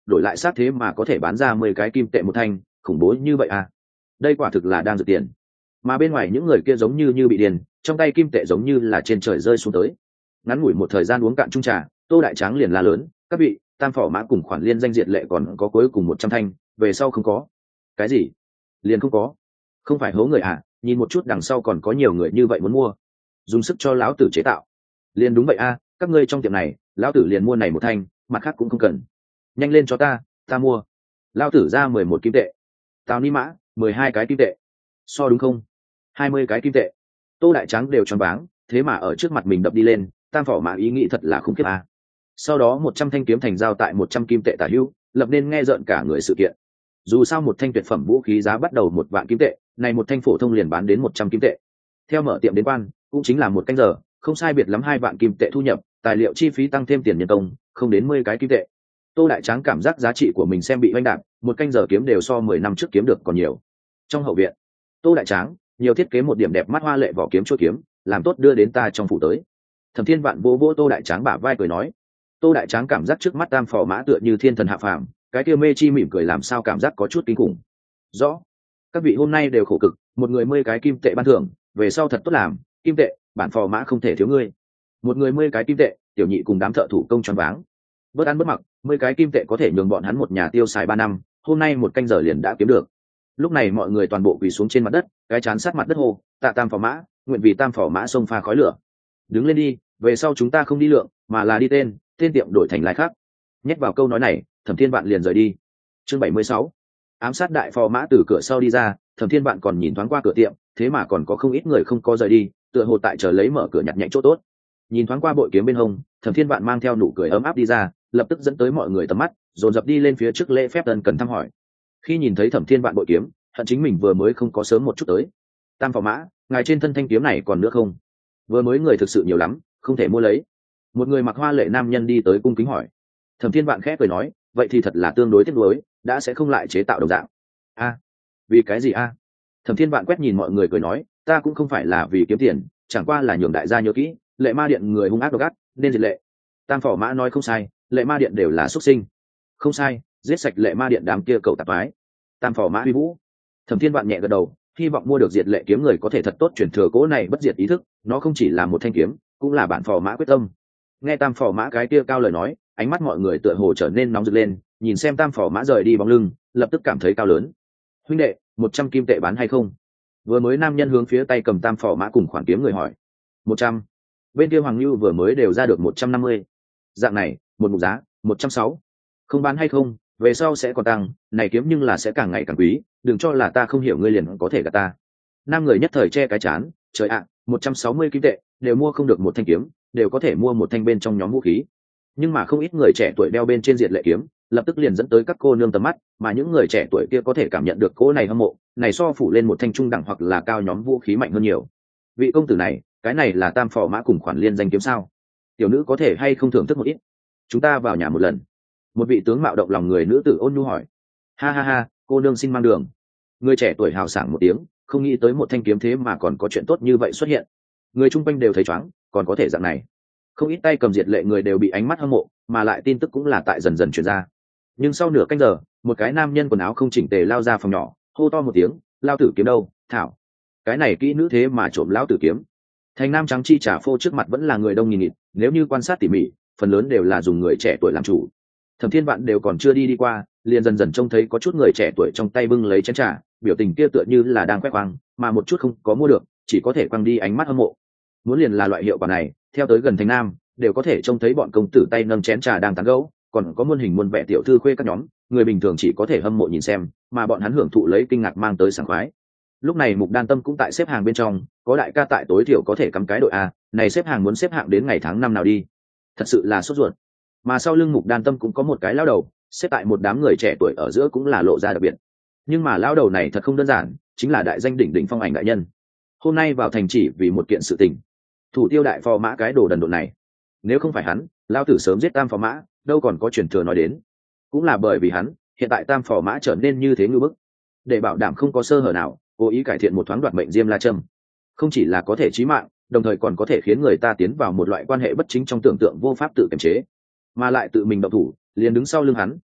[SPEAKER 1] đổi lại sát thế mà có thể bán ra mười cái kim tệ một thanh, khủng bố như vậy à? Đây quả thực là đang dự tiền. Mà bên ngoài những người kia giống như như bị điên, trong tay kim tệ giống như là trên trời rơi xuống tới. Ngắn ngủi một thời gian uống cạn chung trà, Tô Đại Tráng liền la lớn, các vị, tam phỏ mã cùng khoản liên danh diệt lệ còn có cuối cùng một trăm thanh, về sau không có. Cái gì? Liền không có? Không phải hố người à? Nhìn một chút đằng sau còn có nhiều người như vậy muốn mua, dùng sức cho lão tử chế tạo. Liền đúng vậy a, các ngươi trong tiệm này, lão tử liền mua này một thanh, mặt khác cũng không cần. Nhanh lên cho ta, ta mua. Lão tử ra mười một kim tệ. Tào Ni Mã, mười hai cái kim tệ. So đúng không? Hai mươi cái kim tệ. Tô Đại Tráng đều choáng váng, thế mà ở trước mặt mình đập đi lên, tam phỏ mã ý nghĩ thật là khủng khiếp a. Sau đó một trăm thanh kiếm thành giao tại một trăm kim tệ tả hữu, lập nên nghe rợn cả người sự kiện. Dù sao một thanh tuyệt phẩm vũ khí giá bắt đầu một vạn kim tệ, này một thanh phổ thông liền bán đến một trăm kim tệ. Theo mở tiệm đến quan, cũng chính là một canh giờ, không sai biệt lắm hai vạn kim tệ thu nhập, tài liệu chi phí tăng thêm tiền nhân công, không đến mười cái kim tệ. Tô Đại Tráng cảm giác giá trị của mình xem bị oanh đạp, một canh giờ kiếm đều so mười năm trước kiếm được còn nhiều. Trong hậu viện, Tô Đại Tráng nhiều thiết kế một điểm đẹp mắt hoa lệ vỏ kiếm chuôi kiếm, làm tốt đưa đến ta trong phủ tới. Thẩm Thiên Vạn vỗ vỗ Tô Đại Tráng bả vai cười nói. Tô Đại Tráng cảm giác trước mắt tam phò mã tựa như thiên thần hạ phàm, cái kia mê chi mỉm cười làm sao cảm giác có chút kinh khủng. Rõ, các vị hôm nay đều khổ cực, một người mười cái kim tệ ban thưởng, về sau thật tốt làm, kim tệ, bản phò mã không thể thiếu ngươi. Một người mười cái kim tệ, tiểu nhị cùng đám thợ thủ công choáng váng. Bớt ăn bớt mặc, mười cái kim tệ có thể nhường bọn hắn một nhà tiêu xài ba năm, hôm nay một canh giờ liền đã kiếm được. Lúc này mọi người toàn bộ quỳ xuống trên mặt đất, cái chán sát mặt đất hô, tạ tam phò mã, nguyện vì tam phò mã xông pha khói lửa. Đứng lên đi, về sau chúng ta không đi lượng, mà là đi tên, tên tiệm đổi thành lái khác. Nhét vào câu nói này, Thẩm Thiên Vạn liền rời đi. Chương bảy mươi sáu, ám sát đại phò mã từ cửa sau đi ra, Thẩm Thiên Vạn còn nhìn thoáng qua cửa tiệm, thế mà còn có không ít người không có rời đi, tựa hồ tại chờ lấy mở cửa nhặt nhạnh chỗ tốt. Nhìn thoáng qua bội kiếm bên hông, Thẩm Thiên Vạn mang theo nụ cười ấm áp đi ra, lập tức dẫn tới mọi người tầm mắt, dồn dập đi lên phía trước lễ phép ân cần thăm hỏi. Khi nhìn thấy Thẩm Thiên Vạn bội kiếm, hận chính mình vừa mới không có sớm một chút tới. Tam phò mã, ngài trên thân thanh kiếm này còn nữa không? Vừa mới người thực sự nhiều lắm, không thể mua lấy. Một người mặc hoa lệ nam nhân đi tới cung kính hỏi. Thẩm Thiên Vạn khẽ cười nói, vậy thì thật là tương đối tiếc nuối, đã sẽ không lại chế tạo đồng dạng. A, vì cái gì a? Thẩm Thiên Vạn quét nhìn mọi người cười nói, ta cũng không phải là vì kiếm tiền, chẳng qua là nhường đại gia nhớ kỹ, lệ ma điện người hung ác độc ác, nên diệt lệ. Tam phò mã nói không sai, lệ ma điện đều là xuất sinh. Không sai, giết sạch lệ ma điện đám kia cậu tạp ái. Tam phò mã uy vũ. Thẩm Thiên Vạn nhẹ gật đầu, hy vọng mua được diệt lệ kiếm người có thể thật tốt chuyển thừa cố này bất diệt ý thức, nó không chỉ là một thanh kiếm, cũng là bản phò mã quyết tâm. Nghe tam phò mã cái kia cao lời nói, ánh mắt mọi người tựa hồ trở nên nóng rực lên, nhìn xem tam phò mã rời đi bóng lưng, lập tức cảm thấy cao lớn. Huynh đệ, một trăm kim tệ bán hay không? Vừa mới nam nhân hướng phía tay cầm tam phò mã cùng khoản kiếm người hỏi. Một trăm. Bên kia Hoàng Nhu vừa mới đều ra được một trăm năm mươi. Dạng này, một mục giá, một trăm sáu. Không bán hay không, về sau sẽ còn tăng, này kiếm nhưng là sẽ càng ngày càng quý, đừng cho là ta không hiểu ngươi liền có thể gạt ta. Nam người nhất thời che cái chán, trời ạ, một trăm sáu mươi kim tệ, đều mua không được một thanh kiếm, đều có thể mua một thanh bên trong nhóm vũ khí. Nhưng mà không ít người trẻ tuổi đeo bên trên diệt lệ kiếm, lập tức liền dẫn tới các cô nương tầm mắt, mà những người trẻ tuổi kia có thể cảm nhận được cô này hâm mộ, này so phủ lên một thanh trung đẳng hoặc là cao nhóm vũ khí mạnh hơn nhiều. Vị công tử này, cái này là tam phò mã cùng khoản liên danh kiếm sao? Tiểu nữ có thể hay không thưởng thức một ít? Chúng ta vào nhà một lần. Một vị tướng mạo động lòng người nữ tử ôn nhu hỏi. Ha ha ha, cô nương xin mang đường. Người trẻ tuổi hào sảng một tiếng, không nghĩ tới một thanh kiếm thế mà còn có chuyện tốt như vậy xuất hiện. Người chung quanh đều thấy chóng, còn có thể dạng này. Không ít tay cầm diệt lệ người đều bị ánh mắt hâm mộ, mà lại tin tức cũng là tại dần dần truyền ra. Nhưng sau nửa canh giờ, một cái nam nhân quần áo không chỉnh tề lao ra phòng nhỏ, hô to một tiếng, lao tử kiếm đâu, thảo. Cái này kỹ nữ thế mà trộm lao tử kiếm. Thành nam trắng chi trả phô trước mặt vẫn là người đông nghìn nghịt, nếu như quan sát tỉ mỉ, phần lớn đều là dùng người trẻ tuổi làm chủ. Thẩm Thiên Vạn đều còn chưa đi đi qua, liền dần dần trông thấy có chút người trẻ tuổi trong tay bưng lấy chén trà, biểu tình kia tựa như là đang khoe khoang, mà một chút không có mua được, chỉ có thể quăng đi ánh mắt hâm mộ. Muốn liền là loại hiệu quả này, theo tới gần thành nam, đều có thể trông thấy bọn công tử tay nâng chén trà đang tán gẫu, còn có muôn hình muôn vẻ tiểu thư khuê các nhóm, người bình thường chỉ có thể hâm mộ nhìn xem, mà bọn hắn hưởng thụ lấy kinh ngạc mang tới sảng khoái. Lúc này Mục Đan Tâm cũng tại xếp hàng bên trong, có đại ca tại tối thiểu có thể cắm cái đội a, này xếp hàng muốn xếp hạng đến ngày tháng năm nào đi. Thật sự là sốt ruột. Mà sau lưng Mục Đan Tâm cũng có một cái lão đầu, xếp tại một đám người trẻ tuổi ở giữa cũng là lộ ra đặc biệt. Nhưng mà lão đầu này thật không đơn giản, chính là đại danh đỉnh đỉnh Phong Ảnh đại nhân. Hôm nay vào thành chỉ vì một kiện sự tình. Thủ tiêu đại phò mã cái đồ đần độn này. Nếu không phải hắn, lão tử sớm giết tam phò mã, đâu còn có truyền thừa nói đến. Cũng là bởi vì hắn, hiện tại tam phò mã trở nên như thế ngưu bức. Để bảo đảm không có sơ hở nào, cố ý cải thiện một thoáng đoạt mệnh diêm la châm, không chỉ là có thể chí mạng, đồng thời còn có thể khiến người ta tiến vào một loại quan hệ bất chính trong tưởng tượng vô pháp tự kiềm chế, mà lại tự mình động thủ, liền đứng sau lưng hắn,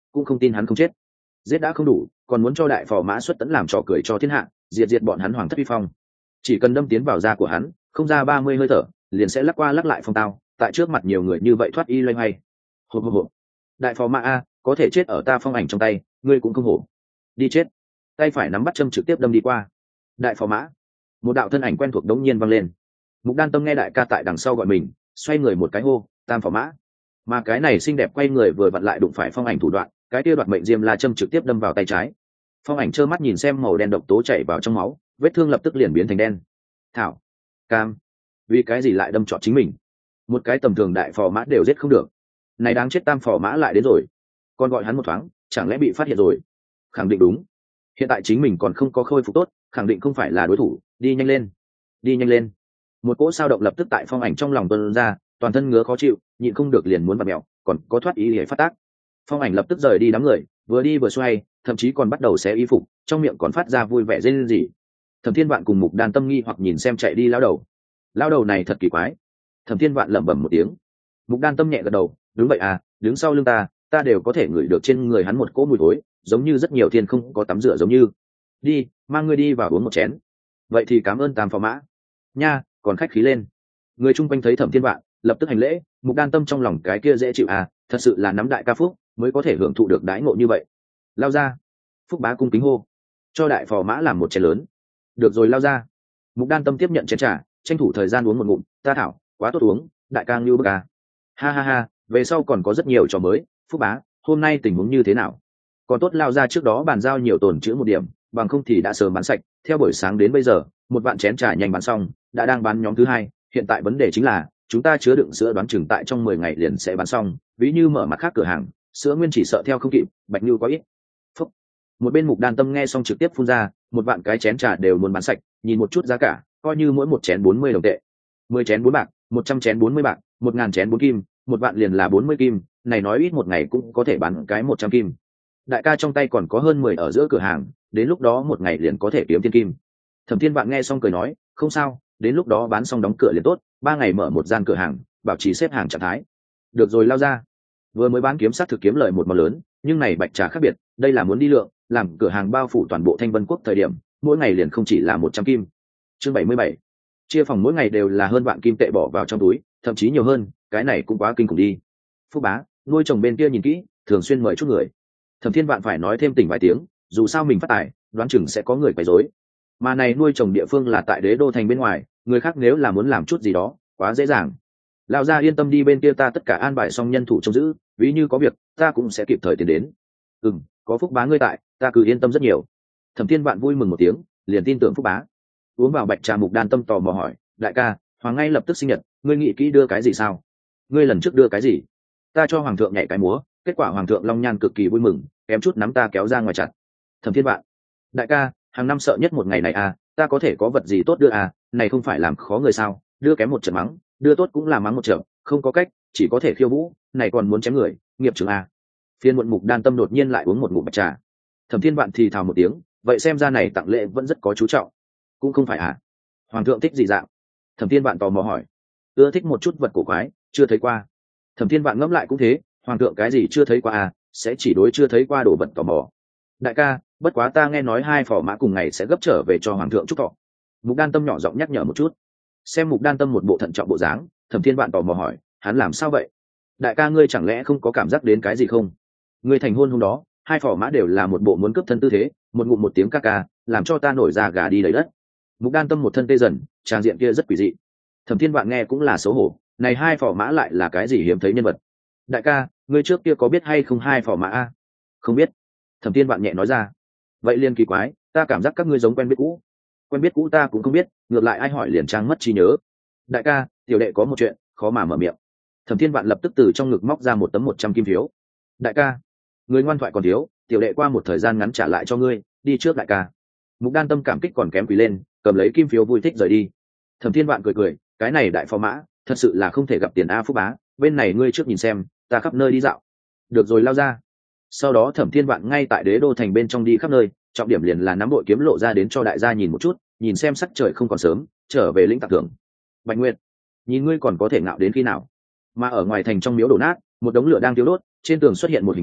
[SPEAKER 1] cũng không tin hắn không chết. Giết đã không đủ, còn muốn cho đại phò mã xuất tẫn làm trò cười cho thiên hạ, diệt diệt bọn hắn hoàng thất uy phong. Chỉ cần đâm tiến vào da của hắn, không ra ba mươi hơi thở, liền sẽ lắc qua lắc lại phong tao, tại trước mặt nhiều người như vậy thoát y loay hoay. Hộp hộp hộp. Đại phò mã a, có thể chết ở ta phong ảnh trong tay, ngươi cũng không hổ. Đi chết. Tay phải nắm bắt châm trực tiếp đâm đi qua. Đại phò mã. Một đạo thân ảnh quen thuộc đống nhiên vang lên. Mục Đan Tâm nghe đại ca tại đằng sau gọi mình, xoay người một cái hô, tam phò mã. Mà cái này xinh đẹp quay người vừa vặn lại đụng phải phong ảnh thủ đoạn, cái kia đoạt mệnh diêm la châm trực tiếp đâm vào tay trái. Phong ảnh trơ mắt nhìn xem màu đen độc tố chảy vào trong máu, vết thương lập tức liền biến thành đen. Thảo, cam, vì cái gì lại đâm trọn chính mình? Một cái tầm thường đại phò mã đều giết không được, này đáng chết tam phò mã lại đến rồi. Còn gọi hắn một thoáng, chẳng lẽ bị phát hiện rồi? Khẳng định đúng. Hiện tại chính mình còn không có khôi phục tốt, khẳng định không phải là đối thủ. Đi nhanh lên, đi nhanh lên. Một cỗ sao động lập tức tại phong ảnh trong lòng tuôn ra, toàn thân ngứa khó chịu, nhịn không được liền muốn vặn mèo, còn có thoát ý để phát tác. Phong ảnh lập tức rời đi đám người, vừa đi vừa xoay, thậm chí còn bắt đầu xé y phục, trong miệng còn phát ra vui vẻ rên rỉ. Thẩm Thiên Vạn cùng Mục Đan Tâm nghi hoặc nhìn xem chạy đi lão đầu. Lão đầu này thật kỳ quái. Thẩm Thiên Vạn lẩm bẩm một tiếng. Mục Đan Tâm nhẹ gật đầu, đúng vậy à, đứng sau lưng ta, ta đều có thể ngửi được trên người hắn một cỗ mùi thối, giống như rất nhiều thiên không có tắm rửa giống như. Đi, mang ngươi đi vào uống một chén. Vậy thì cảm ơn tam phò mã. Nha, còn khách khí lên. Người chung quanh thấy Thẩm Thiên Vạn, lập tức hành lễ. Mục Đan Tâm trong lòng cái kia dễ chịu à, thật sự là nắm đại ca phúc, mới có thể hưởng thụ được đãi ngộ như vậy. Lao ra. Phúc bá cung kính hô, cho đại phò mã làm một chén lớn. Được rồi, lao ra. Mục Đan Tâm tiếp nhận chén trà, tranh thủ thời gian uống một ngụm. Ta thảo, quá tốt uống, đại ca như bức à. Ha ha ha, về sau còn có rất nhiều trò mới. Phúc bá, hôm nay tình huống như thế nào? Còn tốt lao ra trước đó bàn giao nhiều tồn chữ một điểm, bằng không thì đã sớm bán sạch. Theo buổi sáng đến bây giờ, một vạn chén trà nhanh bán xong, đã đang bán nhóm thứ hai. Hiện tại vấn đề chính là chúng ta chứa đựng sữa đoán chừng tại trong mười ngày liền sẽ bán xong. Ví như mở mặt khác cửa hàng, sữa nguyên chỉ sợ theo không kịp, bạch như có ít. Phúc. Một bên Mục Đan Tâm nghe xong trực tiếp phun ra, một vạn cái chén trà đều muốn bán sạch, nhìn một chút giá cả, coi như mỗi một chén bốn mươi đồng tệ, mười chén bốn bạc, một trăm chén bốn mươi bạc, một ngàn chén bốn kim, một vạn liền là bốn mươi kim, này nói ít một ngày cũng có thể bán cái một trăm kim. Đại ca trong tay còn có hơn mười ở giữa cửa hàng, đến lúc đó một ngày liền có thể kiếm thiên kim. Thẩm Thiên Vạn nghe xong cười nói, không sao, đến lúc đó bán xong đóng cửa liền tốt, ba ngày mở một gian cửa hàng, bảo trì xếp hàng trạng thái. Được rồi, lao ra. Vừa mới bán kiếm sát thực kiếm lợi một món lớn, nhưng này bạch trà khác biệt, đây là muốn đi lượng, làm cửa hàng bao phủ toàn bộ Thanh Vân Quốc thời điểm, mỗi ngày liền không chỉ là một trăm kim. Chương bảy mươi bảy. Chia phòng mỗi ngày đều là hơn vạn kim tệ bỏ vào trong túi, thậm chí nhiều hơn, cái này cũng quá kinh khủng đi. Phúc bá, nuôi chồng bên kia nhìn kỹ, thường xuyên mời chút người. Thẩm Thiên Vạn phải nói thêm tỉnh vài tiếng, dù sao mình phát tài, đoán chừng sẽ có người quấy rối. Mà này nuôi chồng địa phương là tại Đế Đô thành bên ngoài, người khác nếu là muốn làm chút gì đó, quá dễ dàng. Lão gia yên tâm đi, bên kia ta tất cả an bài xong nhân thủ trông giữ, ví như có việc, ta cũng sẽ kịp thời tiến đến. Ừm, có Phúc bá ngươi tại, ta cứ yên tâm rất nhiều. Thẩm Thiên Vạn vui mừng một tiếng, liền tin tưởng Phúc bá. Uống vào bạch trà, Mục Đan Tâm tò mò hỏi, đại ca, hoàng ngay lập tức sinh nhật, ngươi nghĩ kỹ đưa cái gì sao? Ngươi lần trước đưa cái gì? Ta cho hoàng thượng nhảy cái múa, kết quả hoàng thượng long nhan cực kỳ vui mừng, kém chút nắm ta kéo ra ngoài chặt. Thẩm Thiên Vạn, đại ca, hàng năm sợ nhất một ngày này à, ta có thể có vật gì tốt đưa à, này không phải làm khó người sao? Đưa kém một trận mắng, đưa tốt cũng là mắng một trận, không có cách, chỉ có thể khiêu vũ, này còn muốn chém người, nghiệp chướng à. Phiên muộn Mục Đan Tâm đột nhiên lại uống một ngụm bạch trà. Thẩm Thiên Vạn thì thào một tiếng, vậy xem ra này tặng lễ vẫn rất có chú trọng. Cũng không phải à? Hoàng thượng thích gì dạng? Thẩm Thiên Vạn tò mò hỏi. Ưa thích một chút vật cổ quái, chưa thấy qua. Thẩm Thiên Vạn ngẫm lại cũng thế, hoàng thượng cái gì chưa thấy qua à, sẽ chỉ đối chưa thấy qua đồ vật tò mò. Đại ca, bất quá ta nghe nói hai phò mã cùng ngày sẽ gấp trở về cho hoàng thượng chúc thọ. Mục Đan Tâm nhỏ giọng nhắc nhở một chút. Xem Mục Đan Tâm một bộ thận trọng bộ dáng, Thẩm Thiên Vạn tò mò hỏi, hắn làm sao vậy? Đại ca ngươi chẳng lẽ không có cảm giác đến cái gì không? Ngươi thành hôn hôm đó, hai phò mã đều là một bộ muốn cướp thân tư thế, một ngụm một tiếng ca ca, làm cho ta nổi da gà đi lấy đất. Mục Đan Tâm một thân tê dần, trang diện kia rất quỷ dị. Thẩm Thiên Vạn nghe cũng là xấu hổ, này hai phò mã lại là cái gì hiếm thấy nhân vật? Đại ca, ngươi trước kia có biết hay không hai phò mã a? Không biết. Thẩm Thiên Vạn nhẹ nói ra. Vậy liên kỳ quái, ta cảm giác các ngươi giống quen biết cũ. Quen biết cũ ta cũng không biết, ngược lại ai hỏi liền trang mất trí nhớ. Đại ca, tiểu đệ có một chuyện, khó mà mở miệng. Thẩm Thiên Vạn lập tức từ trong ngực móc ra một tấm một trăm kim phiếu. Đại ca, người ngoan thoại còn thiếu, tiểu đệ qua một thời gian ngắn trả lại cho ngươi, đi trước đại ca. Mục Đan Tâm cảm kích còn kém quỳ lên, cầm lấy kim phiếu vui thích rời đi. Thẩm Thiên Vạn cười cười, cái này đại phò mã, thật sự là không thể gặp tiền a. Phúc bá, bên này ngươi trước nhìn xem, ta khắp nơi đi dạo. Được rồi, lao ra. Sau đó Thẩm Thiên Vạn ngay tại Đế Đô thành bên trong đi khắp nơi, trọng điểm liền là nắm đội kiếm lộ ra đến cho đại gia nhìn một chút, nhìn xem sắc trời không còn sớm, trở về lĩnh tặng thưởng. Bạch Nguyệt, nhìn ngươi còn có thể ngạo đến khi nào? Mà ở ngoài thành trong miếu đổ nát, một đống lửa đang thiêu đốt, trên tường xuất hiện một hình bóng,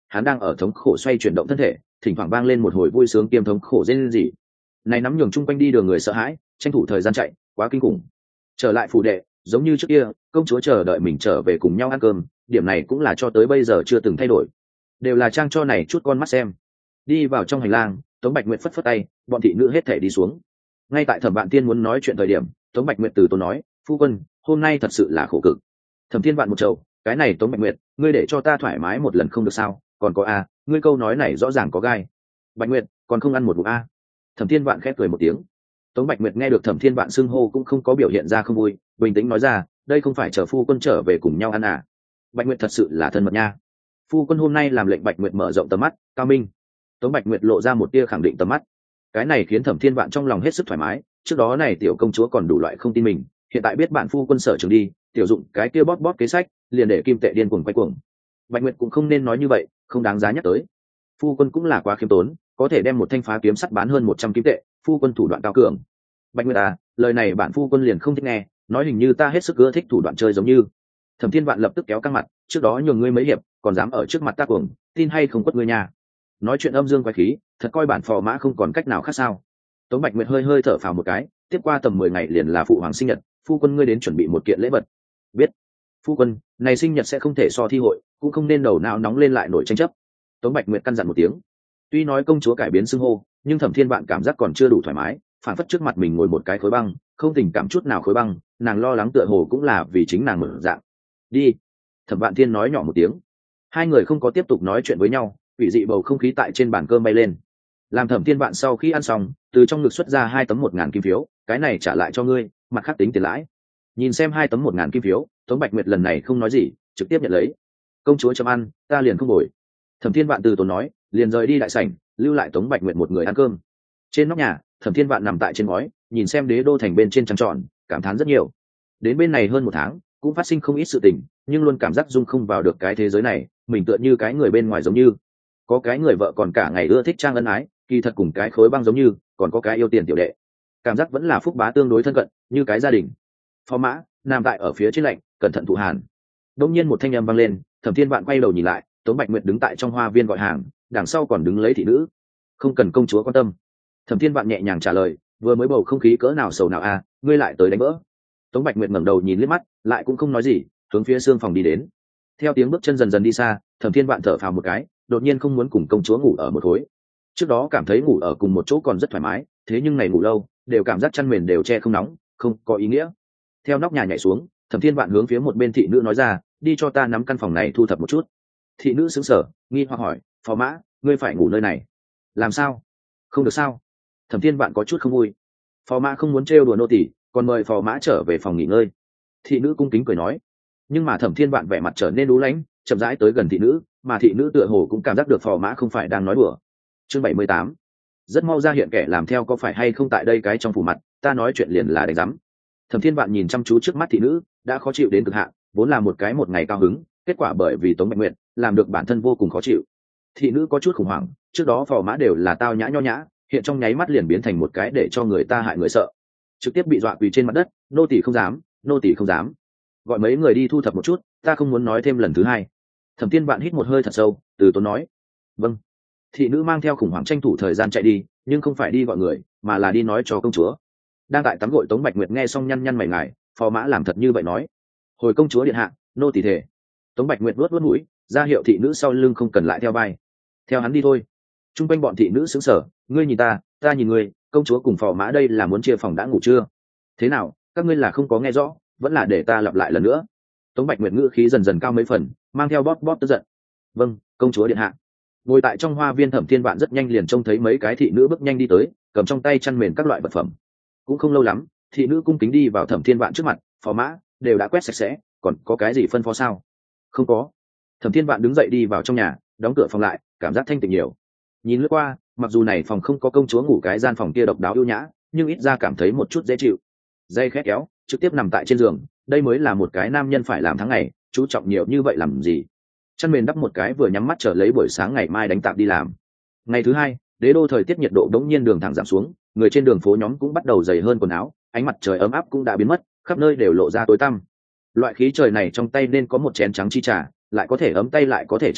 [SPEAKER 1] hắn đang ở thống khổ xoay chuyển động thân thể, thỉnh thoảng vang lên một hồi vui sướng kiêm thống khổ rên rỉ. Này nắm nhường chung quanh đi đường người sợ hãi, tranh thủ thời gian chạy, quá kinh khủng. Trở lại phủ đệ, giống như trước kia, công chúa chờ đợi mình trở về cùng nhau ăn cơm, điểm này cũng là cho tới bây giờ chưa từng thay đổi, đều là trang cho này chút con mắt xem. Đi vào trong hành lang, Tống Bạch Nguyệt phất phất tay, bọn thị nữ hết thể đi xuống. Ngay tại Thẩm Vạn Tiên muốn nói chuyện thời điểm, Tống Bạch Nguyệt từ tốn nói, phu quân, hôm nay thật sự là khổ cực. Thẩm Thiên Vạn một chầu, cái này Tống Bạch Nguyệt, ngươi để cho ta thoải mái một lần không được sao? Còn có a, ngươi câu nói này rõ ràng có gai. Bạch Nguyệt, còn không ăn một bụng a? Thẩm Thiên Vạn khép cười một tiếng. Tống Bạch Nguyệt nghe được Thẩm Thiên Vạn xưng hô cũng không có biểu hiện ra không vui, bình tĩnh nói ra, đây không phải chờ phu quân trở về cùng nhau ăn à? Bạch Nguyệt thật sự là thân mật nha. Phu quân hôm nay làm lệnh Bạch Nguyệt mở rộng tầm mắt, cao minh. Tống Bạch Nguyệt lộ ra một tia khẳng định tầm mắt. Cái này khiến Thẩm Thiên Vạn trong lòng hết sức thoải mái, trước đó này tiểu công chúa còn đủ loại không tin mình, hiện tại biết bạn phu quân sở trường đi, tiểu dụng cái kia bóp bóp kế sách, liền để kim tệ điên cuồng quay cuồng. Bạch Nguyệt cũng không nên nói như vậy, không đáng giá nhắc tới. Phu quân cũng là quá khiêm tốn, có thể đem một thanh phá kiếm sắt bán hơn một trăm kim tệ, phu quân thủ đoạn cao cường. Bạch Nguyệt à, lời này bản phu quân liền không thích nghe, nói hình như ta hết sức ưa thích thủ đoạn chơi giống như. Thẩm Thiên Vạn lập tức kéo căng mặt, trước đó nhường ngươi mấy hiệp, còn dám ở trước mặt ta cuồng, tin hay không quất ngươi nhà. Nói chuyện âm dương quái khí, thật coi bản phò mã không còn cách nào khác sao? Tống Bạch Nguyệt hơi hơi thở phào một cái, tiếp qua tầm mười ngày liền là phụ hoàng sinh nhật, phu quân ngươi đến chuẩn bị một kiện lễ vật. Biết. Phu quân, này sinh nhật sẽ không thể so thi hội, cũng không nên đầu não nóng lên lại nổi tranh chấp. Tống Bạch Nguyệt căn dặn một tiếng. Tuy nói công chúa cải biến xưng hô, nhưng Thẩm Thiên Vạn cảm giác còn chưa đủ thoải mái, phản phất trước mặt mình ngồi một cái khối băng, không tình cảm chút nào khối băng, nàng lo lắng tựa hồ cũng là vì chính nàng mở dạng. Đi. Thẩm Vạn Thiên nói nhỏ một tiếng. Hai người không có tiếp tục nói chuyện với nhau, ủy dị bầu không khí tại trên bàn cơm bay lên. Làm Thẩm Thiên Vạn sau khi ăn xong, từ trong ngực xuất ra hai tấm một ngàn kim phiếu, cái này trả lại cho ngươi, mặt khác tính tiền lãi. Nhìn xem hai tấm một ngàn kim phiếu, Tống Bạch Nguyệt lần này không nói gì, trực tiếp nhận lấy. Công chúa chấm ăn, ta liền không đổi. Thẩm Thiên Vạn từ tốn nói, liền rời đi đại sảnh, lưu lại Tống Bạch Nguyệt một người ăn cơm. Trên nóc nhà, Thẩm Thiên Vạn nằm tại trên ngói, nhìn xem đế đô thành bên trên trăng tròn, cảm thán rất nhiều. Đến bên này hơn một tháng, cũng phát sinh không ít sự tình, nhưng luôn cảm giác dung không vào được cái thế giới này, mình tựa như cái người bên ngoài giống như. Có cái người vợ còn cả ngày ưa thích trang ân ái, kỳ thật cùng cái khối băng giống như, còn có cái yêu tiền tiểu đệ. Cảm giác vẫn là phúc bá tương đối thân cận, như cái gia đình. Phó mã, nằm tại ở phía trên lạnh, cẩn thận thụ hàn. Đông nhiên một thanh âm vang lên, Thẩm Thiên Vạn quay đầu nhìn lại, Tống Bạch Nguyệt đứng tại trong hoa viên gọi hàng, đằng sau còn đứng lấy thị nữ. Không cần công chúa quan tâm. Thẩm Thiên Vạn nhẹ nhàng trả lời, vừa mới bầu không khí cỡ nào sầu nào a, ngươi lại tới đánh vỡ. Tống Bạch Nguyệt ngẩng đầu nhìn liếc mắt, lại cũng không nói gì, hướng phía xương phòng đi đến. Theo tiếng bước chân dần dần đi xa, Thẩm Thiên Vạn thở phào một cái, đột nhiên không muốn cùng công chúa ngủ ở một khối. Trước đó cảm thấy ngủ ở cùng một chỗ còn rất thoải mái, thế nhưng này ngủ lâu, đều cảm giác chăn mền đều che không nóng, không có ý nghĩa. Theo nóc nhà nhảy xuống, Thẩm Thiên Vạn hướng phía một bên thị nữ nói ra, đi cho ta nắm căn phòng này thu thập một chút. Thị nữ sững sờ, nghi hoặc hỏi, phó mã, ngươi phải ngủ nơi này? Làm sao? Không được sao? Thẩm Thiên Vạn có chút không vui. Phó mã không muốn trêu đùa nô tỳ, còn mời phò mã trở về phòng nghỉ ngơi. Thị nữ cung kính cười nói. Nhưng mà Thẩm Thiên Vạn vẻ mặt trở nên đú lãnh, chậm rãi tới gần thị nữ, mà thị nữ tựa hồ cũng cảm giác được phò mã không phải đang nói đùa. Chương bảy mươi tám. Rất mau ra hiện kẻ làm theo có phải hay không tại đây cái trong phủ mặt, ta nói chuyện liền là đánh giám. Thẩm Thiên Vạn nhìn chăm chú trước mắt thị nữ, đã khó chịu đến cực hạn, vốn là một cái một ngày cao hứng, kết quả bởi vì Tống Bạch Nguyệt làm được bản thân vô cùng khó chịu. Thị nữ có chút khủng hoảng, trước đó phò mã đều là tao nhã nho nhã, hiện trong nháy mắt liền biến thành một cái để cho người ta hại người sợ, trực tiếp bị dọa quỳ trên mặt đất, nô tỳ không dám, nô tỳ không dám. Gọi mấy người đi thu thập một chút, ta không muốn nói thêm lần thứ hai. Thẩm Thiên Vạn hít một hơi thật sâu, từ tốn nói, vâng. Thị nữ mang theo khủng hoảng tranh thủ thời gian chạy đi, nhưng không phải đi gọi người, mà là đi nói cho công chúa. Đang tại tắm gội Tống Bạch Nguyệt nghe xong nhăn nhăn mày ngài, phò mã làm thật như vậy nói, hồi công chúa điện hạ, nô tỳ thề. Tống Bạch Nguyệt vuốt vuốt mũi, ra hiệu thị nữ sau lưng không cần lại theo vai, theo hắn đi thôi. Trung quanh bọn thị nữ sững sờ, ngươi nhìn ta, ta nhìn ngươi, công chúa cùng phò mã đây là muốn chia phòng đã ngủ chưa? Thế nào, các ngươi là không có nghe rõ, vẫn là để ta lặp lại lần nữa. Tống Bạch Nguyệt ngữ khí dần dần cao mấy phần, mang theo bóp bóp tức giận. Vâng, công chúa điện hạ. Ngồi tại trong hoa viên Thẩm Thiên Vạn rất nhanh liền trông thấy mấy cái thị nữ bước nhanh đi tới, cầm trong tay chăn mền các loại vật phẩm. Cũng không lâu lắm, thị nữ cung kính đi vào Thẩm Thiên Vạn trước mặt, phò mã đều đã quét sạch sẽ, còn có cái gì phân phó sao? Không có. Thẩm Thiên Vạn đứng dậy đi vào trong nhà, đóng cửa phòng lại, cảm giác thanh tịnh nhiều. Nhìn lướt qua, mặc dù này phòng không có công chúa ngủ cái gian phòng kia độc đáo ưu nhã, nhưng ít ra cảm thấy một chút dễ chịu. Dây khét kéo, trực tiếp nằm tại trên giường, đây mới là một cái nam nhân phải làm tháng ngày, chú trọng nhiều như vậy làm gì? Chăn mền đắp một cái vừa nhắm mắt chờ lấy buổi sáng ngày mai đánh tạp đi làm. Ngày thứ hai, đế đô thời tiết nhiệt độ đống nhiên đường thẳng giảm xuống, người trên đường phố nhóm cũng bắt đầu dày hơn quần áo, ánh mặt trời ấm áp cũng đã biến mất, khắp nơi đều lộ ra tối tăm. Loại khí trời này trong tay nên có một chén trắng chi trà, lại có thể ấm tay lại có thể trăng bức,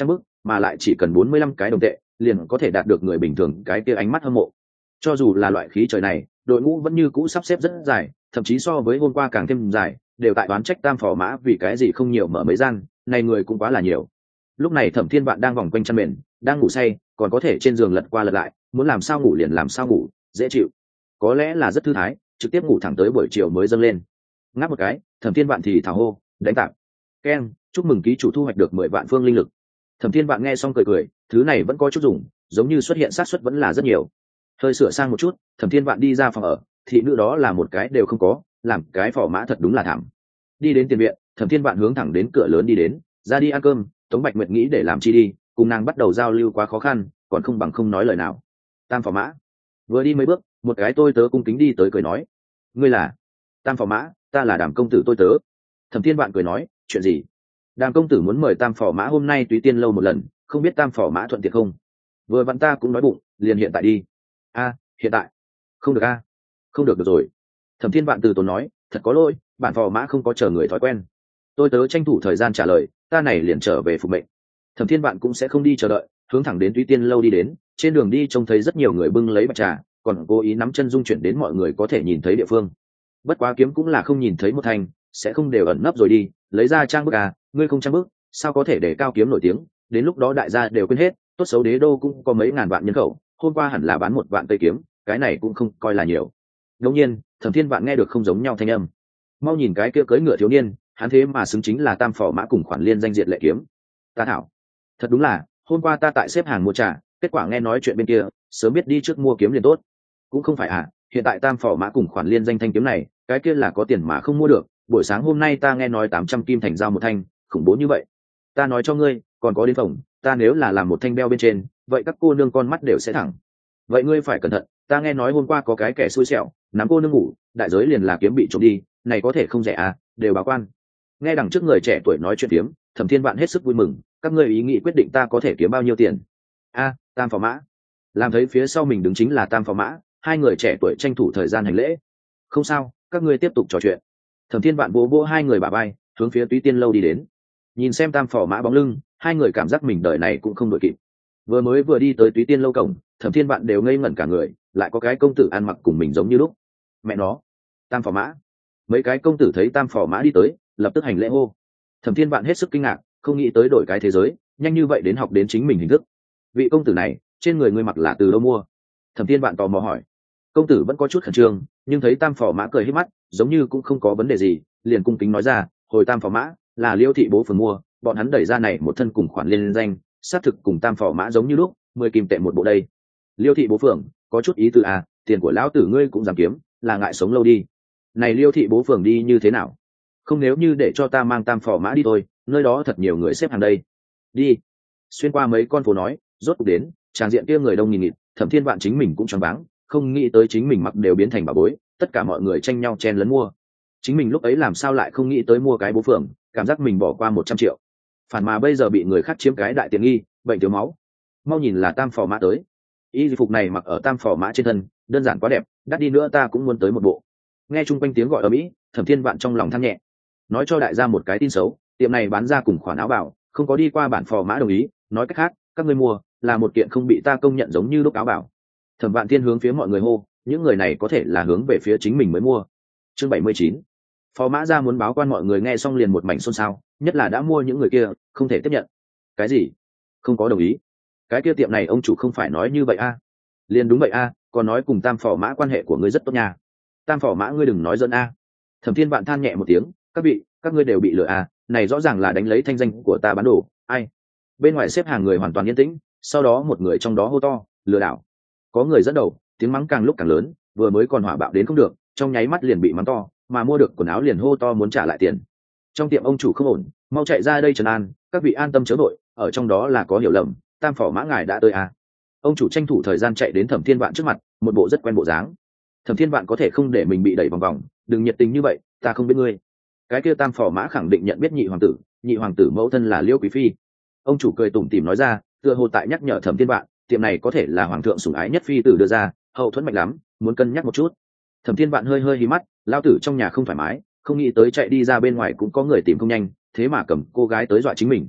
[SPEAKER 1] mà lại chỉ cần bốn mươi lăm cái đồng tệ liền có thể đạt được người bình thường cái kia ánh mắt hâm mộ. Cho dù là loại khí trời này, đội ngũ vẫn như cũ sắp xếp rất dài, thậm chí so với hôm qua càng thêm dài, đều tại đoán trách tam phò mã vì cái gì không nhiều mở mấy gian, này người cũng quá là nhiều. Lúc này Thẩm Thiên Vạn đang vòng quanh chăn mền, đang ngủ say, còn có thể trên giường lật qua lật lại, muốn làm sao ngủ liền làm sao ngủ, dễ chịu. Có lẽ là rất thư thái, trực tiếp ngủ thẳng tới buổi chiều mới dâng lên. Ngáp một cái, Thẩm Thiên Vạn thì thào hô, đánh tạp. Keng, chúc mừng ký chủ thu hoạch được mười vạn phương linh lực. Thẩm Thiên Vạn nghe xong cười cười, thứ này vẫn có chút dùng, giống như xuất hiện xác suất vẫn là rất nhiều. Hơi sửa sang một chút, Thẩm Thiên Vạn đi ra phòng ở, thị nữ đó là một cái đều không có, làm cái phò mã thật đúng là thảm. Đi đến tiền viện, Thẩm Thiên Vạn hướng thẳng đến cửa lớn đi đến, ra đi ăn cơm. Tống Bạch Nguyệt nghĩ để làm chi đi, cùng nàng bắt đầu giao lưu quá khó khăn, còn không bằng không nói lời nào. Tam phò mã vừa đi mấy bước, một cái tôi tớ cung kính đi tới cười nói, ngươi là? Tam phò mã, ta là Đàm công tử tôi tớ. Thẩm Thiên Vạn cười nói, chuyện gì? Đàm công tử muốn mời tam phò mã hôm nay túy tiên lâu một lần, không biết tam phò mã thuận tiện không? Vừa vặn ta cũng nói bụng, liền hiện tại đi. A, hiện tại? Không được a. Không được được rồi. Thẩm Thiên Vạn từ tốn nói, thật có lỗi, bản phò mã không có chờ người thói quen. Tôi tớ tranh thủ thời gian trả lời, ta này liền trở về phục mệnh. Thẩm Thiên Vạn cũng sẽ không đi chờ đợi, hướng thẳng đến túy tiên lâu đi đến. Trên đường đi trông thấy rất nhiều người bưng lấy bạch trà, còn cố ý nắm chân dung chuyển đến mọi người có thể nhìn thấy địa phương. Bất quá kiếm cũng là không nhìn thấy một thanh, sẽ không đều ẩn nấp rồi đi, lấy ra trang bức à, ngươi không trang bức, sao có thể để cao kiếm nổi tiếng, đến lúc đó đại gia đều quên hết, tốt xấu đế đô cũng có mấy ngàn vạn nhân khẩu, hôm qua hẳn là bán một vạn tây kiếm, cái này cũng không coi là nhiều. Ngẫu nhiên, Thẩm Thiên Vạn nghe được không giống nhau thanh âm. Mau nhìn cái kia cưỡi ngựa thiếu niên, hắn thế mà xứng chính là tam phò mã cùng khoản liên danh diệt lệ kiếm. Ta thảo, thật đúng là, hôm qua ta tại xếp hàng mua trà, kết quả nghe nói chuyện bên kia, sớm biết đi trước mua kiếm liền tốt. Cũng không phải à, hiện tại tam phò mã cùng khoản liên danh thanh kiếm này, cái kia là có tiền mà không mua được, buổi sáng hôm nay ta nghe nói tám trăm kim thành giao một thanh, khủng bố như vậy. Ta nói cho ngươi, còn có đến phòng, ta nếu là làm một thanh beo bên trên, vậy các cô nương con mắt đều sẽ thẳng. Vậy ngươi phải cẩn thận, ta nghe nói hôm qua có cái kẻ xui xẻo, nắm cô nương ngủ, đại giới liền là kiếm bị trộm đi, này có thể không rẻ à, đều báo quan. Nghe đằng trước người trẻ tuổi nói chuyện tiếm, Thẩm Thiên Vạn hết sức vui mừng, các ngươi ý nghĩ quyết định ta có thể kiếm bao nhiêu tiền. A, tam phò mã. Làm thấy phía sau mình đứng chính là tam phò mã, hai người trẻ tuổi tranh thủ thời gian hành lễ. Không sao, các ngươi tiếp tục trò chuyện. Thẩm Thiên Vạn vỗ vỗ hai người bả vai, hướng phía túy tiên lâu đi đến. Nhìn xem tam phò mã bóng lưng, hai người cảm giác mình đời này cũng không đội kịp. Vừa mới vừa đi tới túy tiên lâu cổng, Thẩm Thiên Vạn đều ngây ngẩn cả người, lại có cái công tử ăn mặc cùng mình giống như lúc. Mẹ nó, tam phò mã. Mấy cái công tử thấy tam phò mã đi tới, lập tức hành lễ hô. Thẩm Thiên Vạn hết sức kinh ngạc, không nghĩ tới đổi cái thế giới, nhanh như vậy đến học đến chính mình hình thức. Vị công tử này, trên người ngươi mặc là từ đâu mua? Thẩm Thiên Vạn tò mò hỏi. Công tử vẫn có chút khẩn trương, nhưng thấy tam phò mã cười hết mắt, giống như cũng không có vấn đề gì, liền cung kính nói ra, hồi tam phò mã, là Liêu thị bố phường mua, bọn hắn đẩy ra này một thân cùng khoản liên danh, xác thực cùng tam phò mã giống như lúc, mười kim tệ một bộ đây. Liêu thị bố phường, có chút ý tư à, tiền của lão tử ngươi cũng dám kiếm, là ngại sống lâu đi. Này Liêu thị bố phường đi như thế nào? Không nếu như để cho ta mang tam phò mã đi thôi, nơi đó thật nhiều người xếp hàng đây. Đi. Xuyên qua mấy con phố nói, rốt cuộc đến, tràng diện kia người đông nghìn nghịt, Thẩm Thiên Vạn chính mình cũng choáng váng, không nghĩ tới chính mình mặc đều biến thành bà bối, tất cả mọi người tranh nhau chen lấn mua. Chính mình lúc ấy làm sao lại không nghĩ tới mua cái bố phường, cảm giác mình bỏ qua một trăm triệu. Phản mà bây giờ bị người khác chiếm cái đại tiện nghi, bệnh thiếu máu. Mau nhìn là tam phò mã tới. Y phục này mặc ở tam phò mã trên thân, đơn giản quá đẹp, đắt đi nữa ta cũng muốn tới một bộ. Nghe chung quanh tiếng gọi ở mỹ, Thẩm Thiên Vạn trong lòng than nhẹ. Nói cho đại gia một cái tin xấu, tiệm này bán ra cùng khoản áo bảo, không có đi qua bản phò mã đồng ý, nói cách khác, các ngươi mua là một kiện không bị ta công nhận giống như lúc áo bảo. Thẩm Vạn Thiên hướng phía mọi người hô, những người này có thể là hướng về phía chính mình mới mua. Chương bảy mươi chín. Phò mã ra muốn báo quan, mọi người nghe xong liền một mảnh xôn xao, nhất là đã mua những người kia, không thể tiếp nhận. Cái gì? Không có đồng ý? Cái kia tiệm này ông chủ không phải nói như vậy a? À? Liền đúng vậy a, à, còn nói cùng tam phò mã quan hệ của ngươi rất tốt nha. Tam phò mã ngươi đừng nói dẫn a. À. Thẩm Thiên Vạn than nhẹ một tiếng, các vị, các ngươi đều bị lừa à, này rõ ràng là đánh lấy thanh danh của ta bán đồ, ai? Bên ngoài xếp hàng người hoàn toàn yên tĩnh, sau đó một người trong đó hô to, lừa đảo. Có người dẫn đầu, tiếng mắng càng lúc càng lớn, vừa mới còn hỏa bạo đến không được, trong nháy mắt liền bị mắng to, mà mua được quần áo liền hô to muốn trả lại tiền. Trong tiệm ông chủ không ổn, mau chạy ra đây trấn an, các vị an tâm chớ vội, ở trong đó là có hiểu lầm, tam phò mã ngài đã tới à. Ông chủ tranh thủ thời gian chạy đến Thẩm Thiên Vạn trước mặt, một bộ rất quen bộ dáng. Thẩm Thiên Vạn có thể không để mình bị đẩy vòng vòng, đừng nhiệt tình như vậy, ta không biết ngươi. Cái kia tam phò mã khẳng định nhận biết nhị hoàng tử, nhị hoàng tử mẫu thân là Liêu quý phi. Ông chủ cười tủm tỉm nói ra, tựa hồ tại nhắc nhở Thẩm Thiên Vạn, tiệm này có thể là hoàng thượng sủng ái nhất phi tử đưa ra, hậu thuẫn mạnh lắm, muốn cân nhắc một chút. Thẩm Thiên Vạn hơi hơi hí mắt, lao tử trong nhà không thoải mái, không nghĩ tới chạy đi ra bên ngoài cũng có người tìm không nhanh, thế mà cầm cô gái tới dọa chính mình.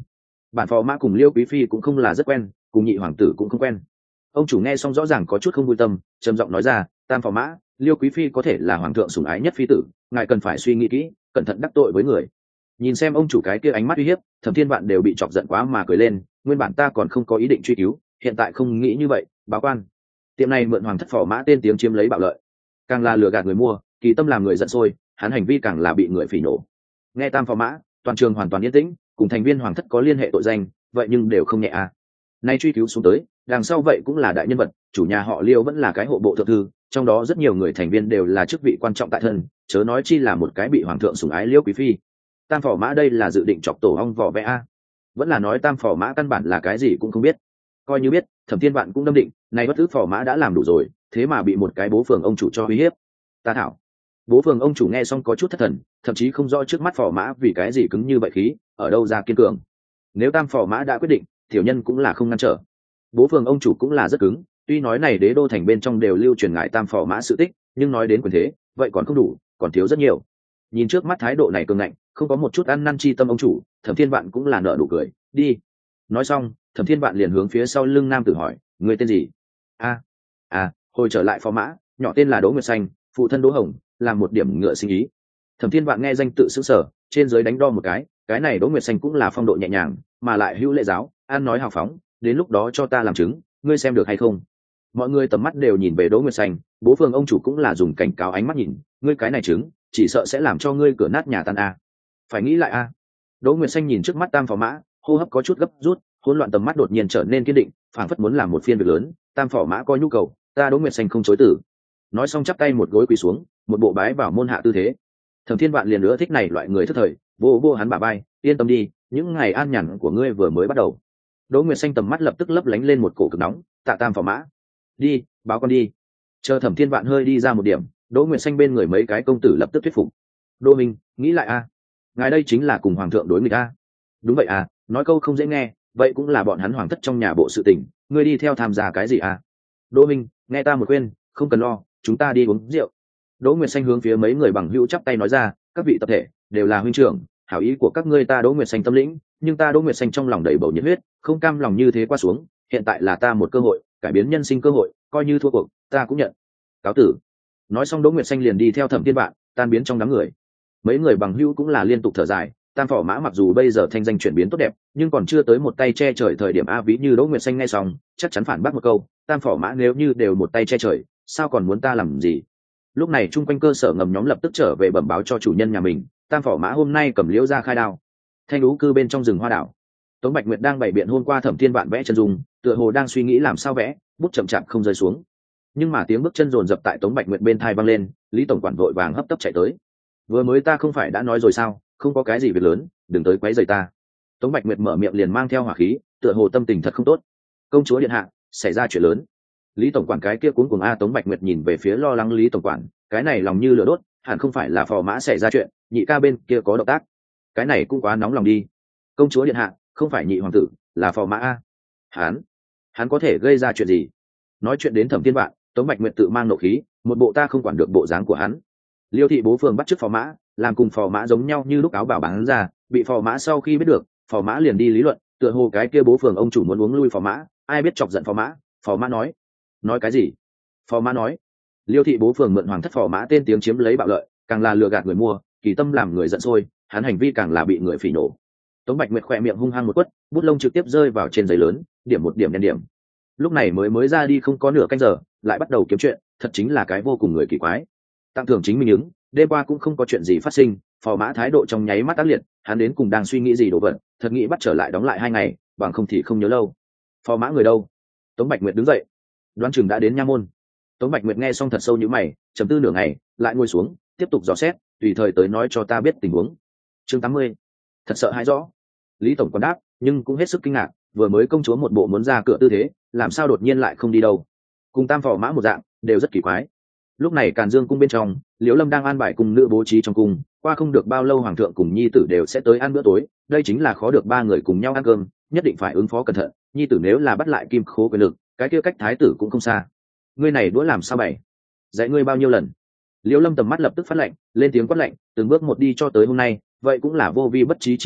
[SPEAKER 1] bản phò mã cùng liêu quý phi cũng không là rất quen, cùng nhị hoàng tử cũng không quen. Ông chủ nghe xong rõ ràng có chút không vui tâm, trầm giọng nói ra, tam phò mã, liêu quý phi có thể là hoàng thượng sủng ái nhất phi tử, ngài cần phải suy nghĩ kỹ, cẩn thận đắc tội với người. Nhìn xem ông chủ cái kia ánh mắt uy hiếp, Thẩm Thiên Vạn đều bị chọc giận quá mà cười lên. Nguyên bản ta còn không có ý định truy cứu, hiện tại không nghĩ như vậy. Báo quan, tiệm này mượn hoàng thất phò mã tên tiếng chiếm lấy bạo lợi, càng là lừa gạt người mua, kỳ tâm làm người giận sôi, hắn hành vi càng là bị người phỉ nổ. Nghe tam phò mã, toàn trường hoàn toàn yên tĩnh, cùng thành viên hoàng thất có liên hệ tội danh, vậy nhưng đều không nhẹ à. Nay truy cứu xuống tới, đằng sau vậy cũng là đại nhân vật, chủ nhà họ Liêu vẫn là cái hộ bộ thượng thư, trong đó rất nhiều người thành viên đều là chức vị quan trọng tại thân, chớ nói chi là một cái bị hoàng thượng sủng ái Liêu quý phi. Tam phò mã đây là dự định chọc tổ ong vỏ vẽ a, vẫn là nói tam phò mã căn bản là cái gì cũng không biết. Coi như biết, Thẩm Thiên Vạn cũng đâm định, này bất ước phò mã đã làm đủ rồi, thế mà bị một cái bố phường ông chủ cho uy hiếp. Ta thảo, bố phường ông chủ nghe xong có chút thất thần, thậm chí không rõ trước mắt phò mã vì cái gì cứng như vậy khí, ở đâu ra kiên cường. Nếu tam phò mã đã quyết định, tiểu nhân cũng là không ngăn trở. Bố phường ông chủ cũng là rất cứng, tuy nói này đế đô thành bên trong đều lưu truyền ngại tam phò mã sự tích, nhưng nói đến quyền thế, vậy còn không đủ, còn thiếu rất nhiều. Nhìn trước mắt thái độ này cường ngạnh, không có một chút ăn năn chi tâm ông chủ, Thẩm Thiên Vạn cũng là nở nụ cười, đi. Nói xong, Thẩm Thiên Vạn liền hướng phía sau lưng nam tử hỏi, người tên gì? A, à, hồi trở lại phò mã, nhỏ tên là Đỗ Nguyệt Xanh, phụ thân Đỗ Hồng, làm một điểm ngựa sinh ý. Thẩm Thiên Vạn nghe danh tự sững sờ, trên dưới đánh đo một cái, cái này Đỗ Nguyệt Xanh cũng là phong độ nhẹ nhàng, mà lại hữu lễ giáo, ăn nói hào phóng, đến lúc đó cho ta làm chứng, ngươi xem được hay không? Mọi người tầm mắt đều nhìn về Đỗ Nguyệt Xanh, bố phường ông chủ cũng là dùng cảnh cáo ánh mắt nhìn, ngươi cái này chứng, chỉ sợ sẽ làm cho ngươi cửa nát nhà tan a. Phải nghĩ lại a. Đỗ Nguyệt Xanh nhìn trước mắt tam phò mã, hô hấp có chút gấp rút, hỗn loạn tầm mắt đột nhiên trở nên kiên định, phảng phất muốn làm một phiên việc lớn. Tam phò mã có nhu cầu, ta Đỗ Nguyệt Xanh không chối từ. Nói xong chắp tay một gối quỳ xuống, một bộ bái vào môn hạ tư thế. Thẩm Thiên Vạn liền nữa thích này loại người thất thời, vô vô hắn bả vai, yên tâm đi, những ngày an nhàn của ngươi vừa mới bắt đầu. Đỗ Nguyệt Xanh tầm mắt lập tức lấp lánh lên một cổ cực nóng, tạ tam phò mã, đi, báo con đi. Chờ Thẩm Thiên Vạn hơi đi ra một điểm, Đỗ Nguyệt Xanh bên người mấy cái công tử lập tức thuyết phục. Đỗ Minh, nghĩ lại a, ngài đây chính là cùng hoàng thượng đối nghịch a. Đúng vậy à, nói câu không dễ nghe, vậy cũng là bọn hắn hoàng thất trong nhà bộ sự tình, ngươi đi theo tham gia cái gì à? Đỗ Minh, nghe ta một khuyên, không cần lo, chúng ta đi uống rượu. Đỗ Nguyệt Xanh hướng phía mấy người bằng hữu chắp tay nói ra, các vị tập thể đều là huynh trưởng, hảo ý của các ngươi ta Đỗ Nguyệt Xanh tâm lĩnh, nhưng ta Đỗ Nguyệt Xanh trong lòng đầy bầu nhiệt huyết, không cam lòng như thế qua xuống, hiện tại là ta một cơ hội, cải biến nhân sinh cơ hội, coi như thua cuộc, ta cũng nhận. Cáo tử. Nói xong Đỗ Nguyệt Xanh liền đi theo Thẩm Thiên Vạn, tan biến trong đám người. Mấy người bằng hữu cũng là liên tục thở dài, tam phò mã mặc dù bây giờ thanh danh chuyển biến tốt đẹp, nhưng còn chưa tới một tay che trời thời điểm a. Ví như Đỗ Nguyệt Xanh nghe xong, chắc chắn phản bác một câu, tam phò mã nếu như đều một tay che trời, sao còn muốn ta làm gì? Lúc này chung quanh cơ sở ngầm nhóm lập tức trở về bẩm báo cho chủ nhân nhà mình, tam phò mã hôm nay cầm liễu ra khai đao. Thanh lũ cư bên trong rừng hoa đảo, Tống Bạch Nguyệt đang bày biện hôm qua Thẩm Thiên Vạn vẽ chân dung, tựa hồ đang suy nghĩ làm sao vẽ, bút chậm chạp không rơi xuống. Nhưng mà tiếng bước chân rồn rập tại Tống Bạch Nguyệt bên thai vang lên, Lý tổng quản vội vàng hấp tấp chạy tới. Vừa mới ta không phải đã nói rồi sao, không có cái gì việc lớn, đừng tới quấy rầy ta. Tống Bạch Nguyệt mở miệng liền mang theo hỏa khí, tựa hồ tâm tình thật không tốt. Công chúa điện hạ, xảy ra chuyện lớn. Lý tổng quản cái kia cuống cuồng a. Tống Bạch Nguyệt nhìn về phía lo lắng Lý tổng quản, cái này lòng như lửa đốt, hẳn không phải là phò mã xảy ra chuyện, nhị ca bên kia có động tác. Cái này cũng quá nóng lòng đi. Công chúa điện hạ, không phải nhị hoàng tử, là phò mã a. Hắn, hắn có thể gây ra chuyện gì? Nói chuyện đến Thẩm Thiên Vạn, Tống Bạch Nguyệt tự mang nộ khí, một bộ ta không quản được bộ dáng của hắn. Liêu thị bố phường bắt chước phò mã, làm cùng phò mã giống nhau như lúc áo bảo bán ra, bị phò mã sau khi biết được, phò mã liền đi lý luận, tựa hồ cái kia bố phường ông chủ muốn uống lui phò mã, ai biết chọc giận phò mã. Phò mã nói, nói cái gì? Phò mã nói, Liêu thị bố phường mượn hoàng thất phò mã tên tiếng chiếm lấy bạo lợi, càng là lừa gạt người mua, kỳ tâm làm người giận sôi, hắn hành vi càng là bị người phỉ nổ. Tống Bạch Nguyệt khỏe miệng hung hăng một quất, bút lông trực tiếp rơi vào trên giấy lớn, điểm một điểm đen điểm. Lúc này mới mới ra đi không có nửa canh giờ, lại bắt đầu kiếm chuyện, thật chính là cái vô cùng người kỳ quái. Tặng thưởng chính mình ứng, đêm qua cũng không có chuyện gì phát sinh, phò mã thái độ trong nháy mắt ác liệt, hắn đến cùng đang suy nghĩ gì đồ vật, thật nghĩ bắt trở lại đóng lại hai ngày, bằng không thì không nhớ lâu. Phò mã người đâu? Tống Bạch Nguyệt đứng dậy, đoán chừng đã đến nha môn. Tống Bạch Nguyệt nghe xong thật sâu nhíu mày, trầm tư nửa ngày, lại ngồi xuống, tiếp tục dò xét, tùy thời tới nói cho ta biết tình huống. Chương tám mươi, thật sợ hãi rõ. Lý tổng quản đáp, nhưng cũng hết sức kinh ngạc, vừa mới công chúa một bộ muốn ra cửa tư thế, làm sao đột nhiên lại không đi đâu? Cùng tam phò mã một dạng, đều rất kỳ quái. Lúc này Càn Dương cung bên trong, Liễu Lâm đang an bài cung nữ bố trí trong cung, qua không được bao lâu hoàng thượng cùng nhi tử đều sẽ tới ăn bữa tối, đây chính là khó được ba người cùng nhau ăn cơm, nhất định phải ứng phó cẩn thận, nhi tử nếu là bắt lại kim khố quyền lực, cái kia cách thái tử cũng không xa. Ngươi này đũa làm sao bày? Dạy ngươi bao nhiêu lần? Liễu Lâm tầm mắt lập tức phát lạnh, lên tiếng quát lạnh, từng bước một đi cho tới hôm nay, vậy cũng là vô vi bất trí chi tiết,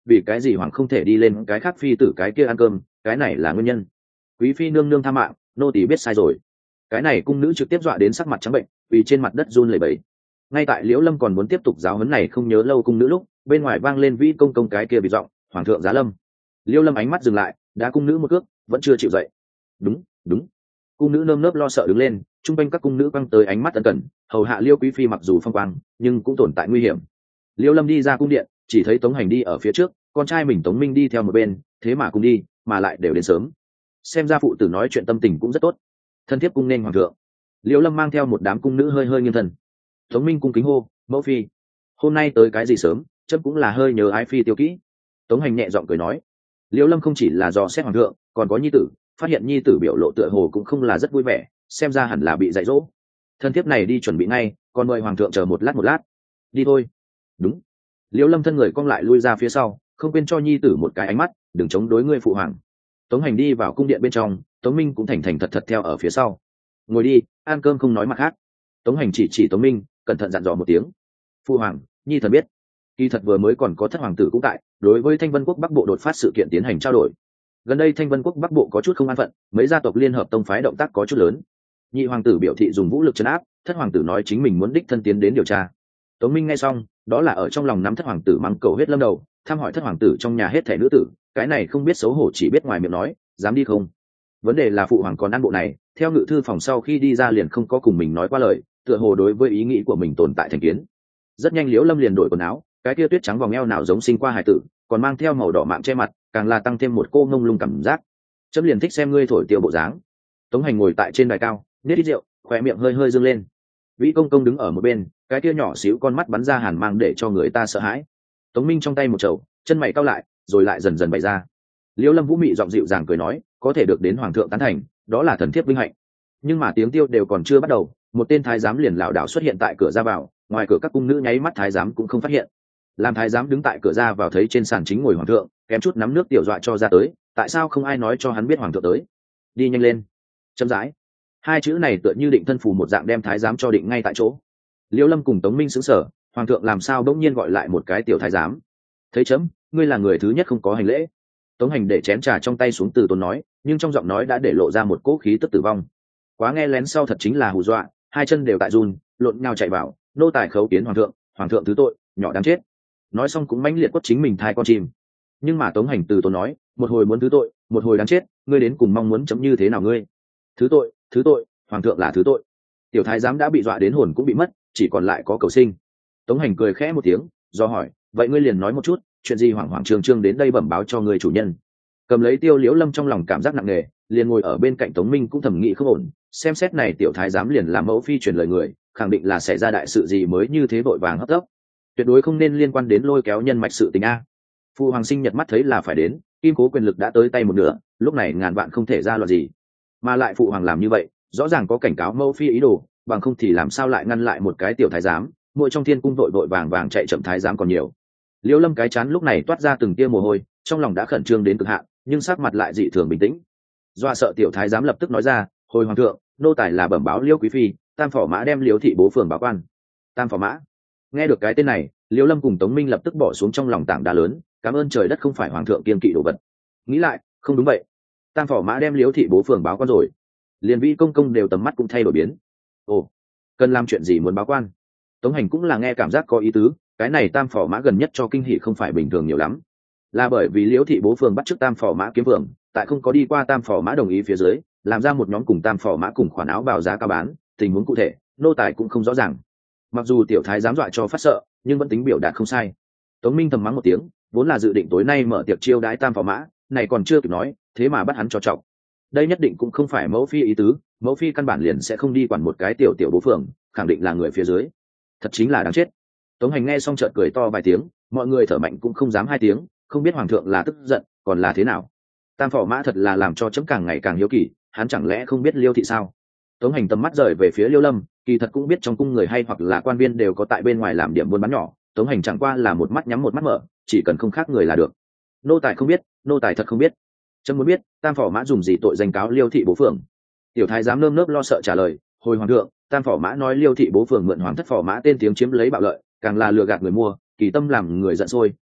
[SPEAKER 1] vì cái gì hoàng không thể đi lên cái khác phi tử cái kia ăn cơm, cái này là nguyên nhân. Quý phi nương nương tha mạng, nô tỳ biết sai rồi. Cái này cung nữ trực tiếp dọa đến sắc mặt trắng bệnh, vì trên mặt đất run lẩy bẩy. Ngay tại Liễu Lâm còn muốn tiếp tục giáo huấn này không nhớ lâu cung nữ lúc, bên ngoài vang lên vĩ công công cái kia bị giọng, hoàng thượng giá lâm. Liễu Lâm ánh mắt dừng lại, đá cung nữ một cước, vẫn chưa chịu dậy. Đúng, đúng. Cung nữ nơm nớp lo sợ đứng lên, trung quanh các cung nữ quăng tới ánh mắt ân cần, hầu hạ Liêu quý phi mặc dù phong quang, nhưng cũng tồn tại nguy hiểm. Liễu Lâm đi ra cung điện, chỉ thấy Tống Hành đi ở phía trước, con trai mình Tống Minh đi theo một bên, thế mà cùng đi, mà lại đều đến sớm. Xem ra phụ tử nói chuyện tâm tình cũng rất tốt. Thân thiết cung nên hoàng thượng. Liễu Lâm mang theo một đám cung nữ hơi hơi nghiêng thần. Tống Minh cung kính hô, mẫu phi. Hôm nay tới cái gì sớm, chấm cũng là hơi nhớ ái phi tiêu kỹ. Tống Hành nhẹ giọng cười nói. Liễu Lâm không chỉ là dò xét hoàng thượng, còn có nhi tử, phát hiện nhi tử biểu lộ tựa hồ cũng không là rất vui vẻ, xem ra hẳn là bị dạy dỗ. Thân thiếp này đi chuẩn bị ngay, còn mời hoàng thượng chờ một lát một lát. Đi thôi. Đúng. Liễu Lâm thân người cong lại lui ra phía sau, không quên cho nhi tử một cái ánh mắt, đừng chống đối ngươi phụ hoàng. Tống Hành đi vào cung điện bên trong, Tống Minh cũng thành thành thật thật theo ở phía sau. Ngồi đi, ăn cơm không nói mặt khác. Tống Hành chỉ chỉ Tống Minh, cẩn thận dặn dò một tiếng. Phụ hoàng, nhi thần biết. Kỳ thật vừa mới còn có thất hoàng tử cũng tại, đối với Thanh Vân quốc Bắc Bộ đột phát sự kiện tiến hành trao đổi. Gần đây Thanh Vân quốc Bắc Bộ có chút không an phận, mấy gia tộc liên hợp tông phái động tác có chút lớn. Nhị hoàng tử biểu thị dùng vũ lực trấn áp, thất hoàng tử nói chính mình muốn đích thân tiến đến điều tra. Tống Minh nghe xong, đó là ở trong lòng nắm thất hoàng tử mắng cầu huyết lâm đầu, thăm hỏi thất hoàng tử trong nhà hết thảy nữ tử, cái này không biết xấu hổ chỉ biết ngoài miệng nói, dám đi không? Vấn đề là phụ hoàng còn ăn bộ này, theo ngự thư phòng sau khi đi ra liền không có cùng mình nói qua lời, tựa hồ đối với ý nghĩ của mình tồn tại thành kiến. Rất nhanh Liễu Lâm liền đổi quần áo, cái kia tuyết trắng vòng eo nào giống sinh qua hải tử, còn mang theo màu đỏ mạng che mặt, càng là tăng thêm một cô ngông lung cảm giác. Chấm liền thích xem ngươi thổi tiêu bộ dáng. Tống Hành ngồi tại trên đài cao, nết ít rượu, khóe miệng hơi hơi dương lên. Vĩ công công đứng ở một bên, cái kia nhỏ xíu con mắt bắn ra hàn mang để cho người ta sợ hãi. Tống Minh trong tay một chậu, chân mày cau lại, rồi lại dần dần bày ra. Liễu Lâm vũ mị giọng dịu dàng cười nói, có thể được đến hoàng thượng tán thành, đó là thần thiếp vinh hạnh. Nhưng mà tiếng tiêu đều còn chưa bắt đầu, một tên thái giám liền lảo đảo xuất hiện tại cửa ra vào, ngoài cửa các cung nữ nháy mắt thái giám cũng không phát hiện. Làm thái giám đứng tại cửa ra vào thấy trên sàn chính ngồi hoàng thượng, kém chút nắm nước tiểu dọa cho ra tới, tại sao không ai nói cho hắn biết hoàng thượng tới? Đi nhanh lên. Chậm rãi. Hai chữ này tựa như định thân phù một dạng đem thái giám cho định ngay tại chỗ. Liễu Lâm cùng Tống Minh sững sờ, hoàng thượng làm sao bỗng nhiên gọi lại một cái tiểu thái giám? Thấy chấm, ngươi là người thứ nhất không có hành lễ. Tống Hành để chén trà trong tay xuống từ tốn nói, nhưng trong giọng nói đã để lộ ra một cỗ khí tức tử vong. Quá nghe lén sau thật chính là hù dọa, hai chân đều tại run, lộn nhào chạy vào, nô tài khấu kiến hoàng thượng, hoàng thượng thứ tội, nhỏ đáng chết. Nói xong cũng mãnh liệt quất chính mình thai con chim. Nhưng mà Tống Hành từ tốn nói, một hồi muốn thứ tội, một hồi đáng chết, ngươi đến cùng mong muốn chấm như thế nào ngươi? Thứ tội, thứ tội, hoàng thượng là thứ tội. Tiểu thái giám đã bị dọa đến hồn cũng bị mất, chỉ còn lại có cầu sinh. Tống Hành cười khẽ một tiếng, do hỏi, vậy ngươi liền nói một chút, chuyện gì hoảng hoảng trương trương đến đây bẩm báo cho người chủ nhân? Cầm lấy tiêu Liễu Lâm trong lòng cảm giác nặng nề, liền ngồi ở bên cạnh Tống Minh cũng thầm nghĩ không ổn, xem xét này tiểu thái giám liền làm mẫu phi truyền lời người, khẳng định là xảy ra đại sự gì mới như thế vội vàng hấp tấp, tuyệt đối không nên liên quan đến lôi kéo nhân mạch sự tình a. Phu hoàng sinh nhật mắt thấy là phải đến, kim cố quyền lực đã tới tay một nửa, lúc này ngàn vạn không thể ra loạn gì, mà lại phụ hoàng làm như vậy rõ ràng có cảnh cáo mẫu phi ý đồ, bằng không thì làm sao lại ngăn lại một cái tiểu thái giám? Mỗi trong thiên cung vội vội vàng vàng chạy chậm thái giám còn nhiều. Liễu Lâm cái chán lúc này toát ra từng tia mồ hôi, trong lòng đã khẩn trương đến cực hạn, nhưng sắc mặt lại dị thường bình tĩnh. Do sợ tiểu thái giám lập tức nói ra, hồi hoàng thượng, nô tài là bẩm báo Liễu quý phi, tam phò mã đem Liễu thị bố phường báo quan. Tam phò mã? Nghe được cái tên này, Liễu Lâm cùng Tống Minh lập tức bỏ xuống trong lòng tảng đá lớn, cảm ơn trời đất không phải hoàng thượng kiên kỵ đồ vật. Nghĩ lại, không đúng vậy, tam phò mã đem Liễu thị bố phường báo quan rồi. Liền Vi công công đều tầm mắt cũng thay đổi biến. Ồ, cần làm chuyện gì muốn báo quan? Tống Hành cũng là nghe cảm giác có ý tứ, cái này tam phò mã gần nhất cho kinh hỉ không phải bình thường nhiều lắm, là bởi vì Liễu thị bố phường bắt chước tam phò mã kiếm phường, tại không có đi qua tam phò mã đồng ý phía dưới, làm ra một nhóm cùng tam phò mã cùng khoản áo bào giá cao bán, tình huống cụ thể nô tài cũng không rõ ràng. Mặc dù tiểu thái dám dọa cho phát sợ, nhưng vẫn tính biểu đạt không sai. Tống Minh thầm mắng một tiếng, vốn là dự định tối nay mở tiệc chiêu đãi tam phò mã, này còn chưa kịp nói, thế mà bắt hắn cho trọng. Đây nhất định cũng không phải mẫu phi ý tứ, mẫu phi căn bản liền sẽ không đi quản một cái tiểu tiểu bố phường, khẳng định là người phía dưới. Thật chính là đáng chết. Tống Hành nghe xong chợt cười to vài tiếng, mọi người thở mạnh cũng không dám hai tiếng, không biết hoàng thượng là tức giận còn là thế nào. Tam phò mã thật là làm cho chấm càng ngày càng hiếu kỳ, hắn chẳng lẽ không biết Liêu thị sao? Tống Hành tầm mắt rời về phía Liêu Lâm, kỳ thật cũng biết trong cung người hay hoặc là quan viên đều có tại bên ngoài làm điểm buôn bán nhỏ, Tống Hành chẳng qua là một mắt nhắm một mắt mở, chỉ cần không khác người là được. Nô tài không biết, nô tài thật không biết. Chấm muốn biết tam phò mã dùng gì tội danh cáo Liêu thị bố phường? Tiểu thái giám nơm nớp lo sợ trả lời, hồi hoàng thượng, tam phò mã nói Liêu thị bố phường mượn hoàng thất phò mã tên tiếng chiếm lấy bạo lợi, càng là lừa gạt người mua, kỳ tâm làm người giận sôi,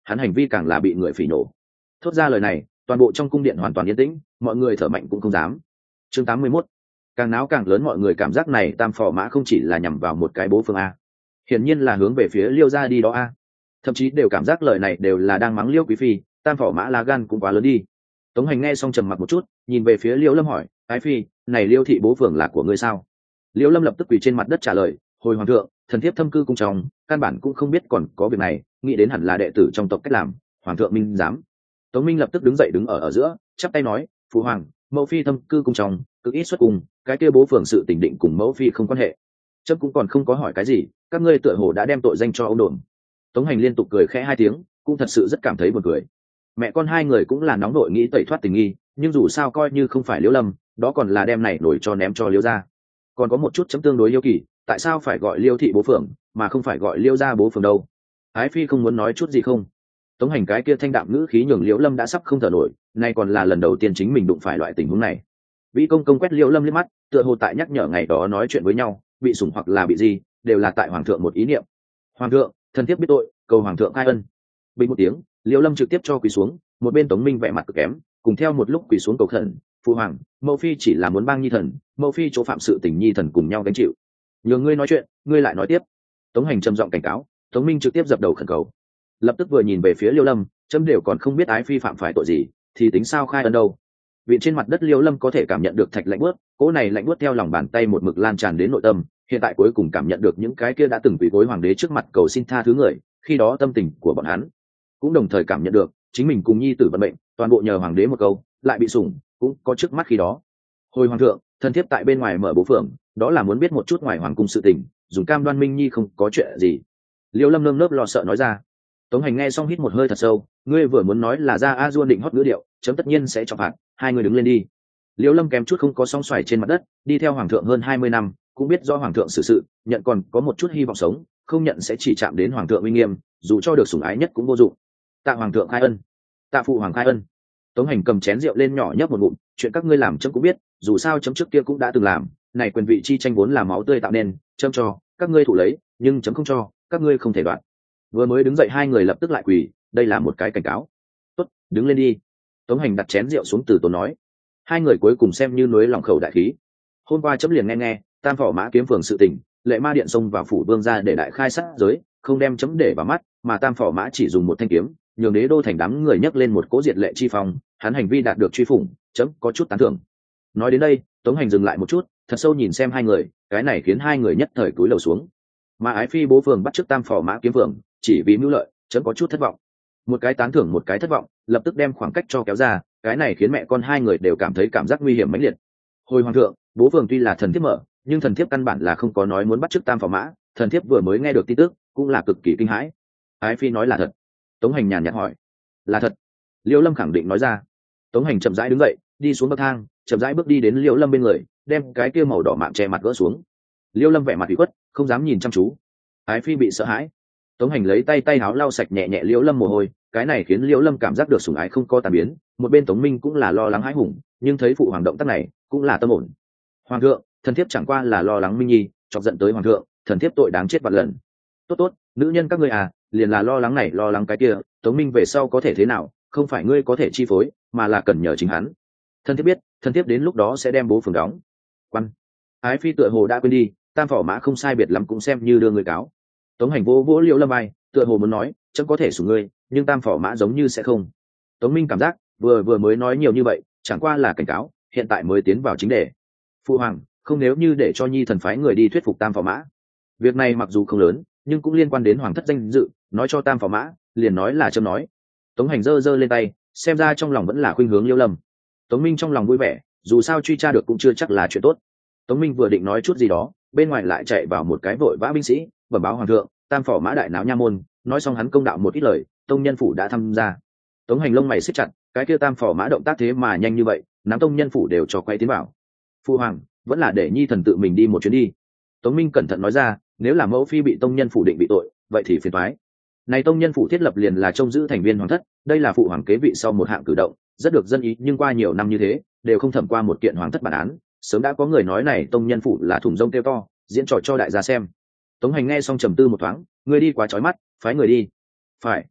[SPEAKER 1] hắn hành vi càng là bị người phỉ nổ. Thốt ra lời này, toàn bộ trong cung điện hoàn toàn yên tĩnh, mọi người thở mạnh cũng không dám. Chương tám mươi mốt. Càng náo càng lớn, mọi người cảm giác này tam phò mã không chỉ là nhằm vào một cái bố phương a, hiển nhiên là hướng về phía Liêu gia đi đó a. Thậm chí đều cảm giác lời này đều là đang mắng Liêu quý phi, tam phò mã lá gan cũng quá lớn đi. Tống Hành nghe xong trầm mặc một chút, nhìn về phía Liêu Lâm hỏi, ái phi, này Liêu thị bố phường là của ngươi sao? Liêu Lâm lập tức quỳ trên mặt đất trả lời, hồi hoàng thượng, thần thiếp thâm cư cung trong, căn bản cũng không biết còn có việc này, nghĩ đến hẳn là đệ tử trong tộc cách làm, hoàng thượng minh dám. Tống Minh lập tức đứng dậy đứng ở ở giữa, chắp tay nói, phụ hoàng, mẫu phi thâm cư cung trong, cực ít xuất cung, cái kia bố phường sự tình định cùng mẫu phi không quan hệ. Chấm cũng còn không có hỏi cái gì, các ngươi tựa hồ đã đem tội danh cho ông đồn. Tống Hành liên tục cười khẽ hai tiếng, cũng thật sự rất cảm thấy buồn cười. Mẹ con hai người cũng là nóng nội nghĩ tẩy thoát tình nghi, nhưng dù sao coi như không phải Liễu Lâm, đó còn là đem này nổi cho ném cho Liễu gia. Còn có một chút chấm tương đối yêu kỳ, tại sao phải gọi Liêu thị bố phường, mà không phải gọi Liêu gia bố phường đâu? Ái phi không muốn nói chút gì không? Tống Hành cái kia thanh đạm ngữ khí nhường Liễu Lâm đã sắp không thở nổi, nay còn là lần đầu tiên chính mình đụng phải loại tình huống này. Vĩ công công quét Liễu Lâm liếc mắt, tựa hồ tại nhắc nhở ngày đó nói chuyện với nhau, bị sủng hoặc là bị gì, đều là tại hoàng thượng một ý niệm. Hoàng thượng, thần thiếp biết tội, cầu hoàng thượng khai ân. Bình một tiếng, Liễu Lâm trực tiếp cho quỳ xuống, một bên Tống Minh vẻ mặt cực kém, cùng theo một lúc quỳ xuống cầu khẩn, phụ hoàng, mẫu phi chỉ là muốn bang nhi thần, mẫu phi chỗ phạm sự tình nhi thần cùng nhau gánh chịu. Nhường ngươi nói chuyện, ngươi lại nói tiếp. Tống Hành trầm giọng cảnh cáo, Tống Minh trực tiếp dập đầu khẩn cầu. Lập tức vừa nhìn về phía Liễu Lâm, chấm đều còn không biết ái phi phạm phải tội gì, thì tính sao khai ân đâu? Vị trên mặt đất Liễu Lâm có thể cảm nhận được thạch lạnh buốt, cỗ này lạnh buốt theo lòng bàn tay một mực lan tràn đến nội tâm, hiện tại cuối cùng cảm nhận được những cái kia đã từng quỳ gối hoàng đế trước mặt cầu xin tha thứ người, khi đó tâm tình của bọn hắn, cũng đồng thời cảm nhận được chính mình cùng nhi tử vận mệnh, toàn bộ nhờ hoàng đế một câu, lại bị sủng, cũng có trước mắt khi đó. Hồi hoàng thượng, thần thiếp tại bên ngoài mở bố phường, đó là muốn biết một chút ngoài hoàng cung sự tình, dùng cam đoan Minh nhi không có chuyện gì. Liễu Lâm nơm nớp lo sợ nói ra. Tống Hành nghe xong hít một hơi thật sâu, ngươi vừa muốn nói là ra a dua định hót ngữ điệu, chấm tất nhiên sẽ cho phạt, hai người đứng lên đi. Liễu Lâm kém chút không có song xoài trên mặt đất, đi theo hoàng thượng hơn hai mươi năm, cũng biết do hoàng thượng xử sự, nhận còn có một chút hy vọng sống, không nhận sẽ chỉ chạm đến hoàng thượng uy nghiêm, dù cho được sủng ái nhất cũng vô dụng. Tạ hoàng thượng khai ân, tạ phụ hoàng khai ân. Tống Hành cầm chén rượu lên nhỏ nhấp một ngụm, chuyện các ngươi làm chấm cũng biết, dù sao chấm trước kia cũng đã từng làm, này quyền vị chi tranh vốn là máu tươi tạo nên, chấm cho các ngươi thủ lấy, nhưng chấm không cho, các ngươi không thể đoạt. Vừa mới đứng dậy hai người lập tức lại quỳ, đây là một cái cảnh cáo. Tốt, đứng lên đi. Tống Hành đặt chén rượu xuống từ tốn nói. Hai người cuối cùng xem như núi lòng khẩu đại khí. Hôm qua chấm liền nghe nghe, tam phò mã kiếm phường sự tình, lệ ma điện xông vào phủ vương ra để đại khai sát giới, không đem chấm để vào mắt, mà tam phò mã chỉ dùng một thanh kiếm, nhường đế đô thành đám người nhấc lên một cỗ diệt lệ chi phong, hắn hành vi đạt được truy phủng, chấm có chút tán thưởng. Nói đến đây, Tống Hành dừng lại một chút, thật sâu nhìn xem hai người, cái này khiến hai người nhất thời cúi đầu xuống. Mà ái phi bố phường bắt chước tam phò mã kiếm phường, chỉ vì mưu lợi, chấm có chút thất vọng. Một cái tán thưởng một cái thất vọng, lập tức đem khoảng cách cho kéo ra, cái này khiến mẹ con hai người đều cảm thấy cảm giác nguy hiểm mãnh liệt. Hồi hoàng thượng, bố phường tuy là thần thiếp mở, nhưng thần thiếp căn bản là không có nói muốn bắt chước tam phò mã, thần thiếp vừa mới nghe được tin tức, cũng là cực kỳ kinh hãi. Ái phi nói là thật. Tống Hành nhàn nhạt hỏi. Là thật. Liễu Lâm khẳng định nói ra. Tống Hành chậm rãi đứng dậy, đi xuống bậc thang, chậm rãi bước đi đến Liễu Lâm bên người, đem cái kia màu đỏ mạng che mặt gỡ xuống. Liễu Lâm vẻ mặt ủy khuất, không dám nhìn chăm chú. Ái phi bị sợ hãi. Tống Hành lấy tay tay áo lau sạch nhẹ nhẹ Liễu Lâm mồ hôi, cái này khiến Liễu Lâm cảm giác được sủng ái không có tàn biến. Một bên Tống Minh cũng là lo lắng hãi hùng, nhưng thấy phụ hoàng động tác này, cũng là tâm ổn. Hoàng thượng, thần thiếp chẳng qua là lo lắng Minh nhi, chọc giận tới hoàng thượng, thần thiếp tội đáng chết vạn lần. Tốt tốt, nữ nhân các ngươi à, liền là lo lắng này lo lắng cái kia, Tống Minh về sau có thể thế nào, không phải ngươi có thể chi phối, mà là cần nhờ chính hắn. Thần thiếp biết, thần thiếp đến lúc đó sẽ đem bố phường đóng. Quan. Ái phi tựa hồ đã quên đi, tam phò mã không sai biệt lắm cũng xem như đưa người cáo. Tống Hành vô vỗ Liễu Lâm vai, tựa hồ muốn nói, chấm có thể sủng ngươi, nhưng tam phò mã giống như sẽ không. Tống Minh cảm giác, vừa vừa mới nói nhiều như vậy, chẳng qua là cảnh cáo, hiện tại mới tiến vào chính đề. Phụ hoàng, không nếu như để cho nhi thần phái người đi thuyết phục tam phò mã. Việc này mặc dù không lớn, nhưng cũng liên quan đến hoàng thất danh dự, nói cho tam phò mã, liền nói là chấm nói. Tống Hành giơ giơ lên tay, xem ra trong lòng vẫn là khuynh hướng Liễu Lâm. Tống Minh trong lòng vui vẻ, dù sao truy tra được cũng chưa chắc là chuyện tốt. Tống Minh vừa định nói chút gì đó, bên ngoài lại chạy vào một cái vội vã binh sĩ, bẩm báo hoàng thượng, tam phò mã đại náo nha môn. Nói xong hắn công đạo một ít lời, tông nhân phủ đã tham gia. Tống Hành lông mày siết chặt, cái kia tam phò mã động tác thế mà nhanh như vậy, nắm tông nhân phủ đều cho quay tiến vào. Phu hoàng, vẫn là để nhi thần tự mình đi một chuyến đi. Tống Minh cẩn thận nói ra, nếu là mẫu phi bị tông nhân phủ định bị tội, vậy thì phiền toái. Này tông nhân phủ thiết lập liền là trông giữ thành viên hoàng thất, đây là phụ hoàng kế vị sau một hạng cử động, rất được dân ý, nhưng qua nhiều năm như thế, đều không thẩm qua một kiện hoàng thất bản án, sớm đã có người nói này tông nhân phủ là thùng rông kêu to, diễn trò cho đại gia xem. Tống Hành nghe xong trầm tư một thoáng, người đi quá chói mắt, phái người đi. Phải.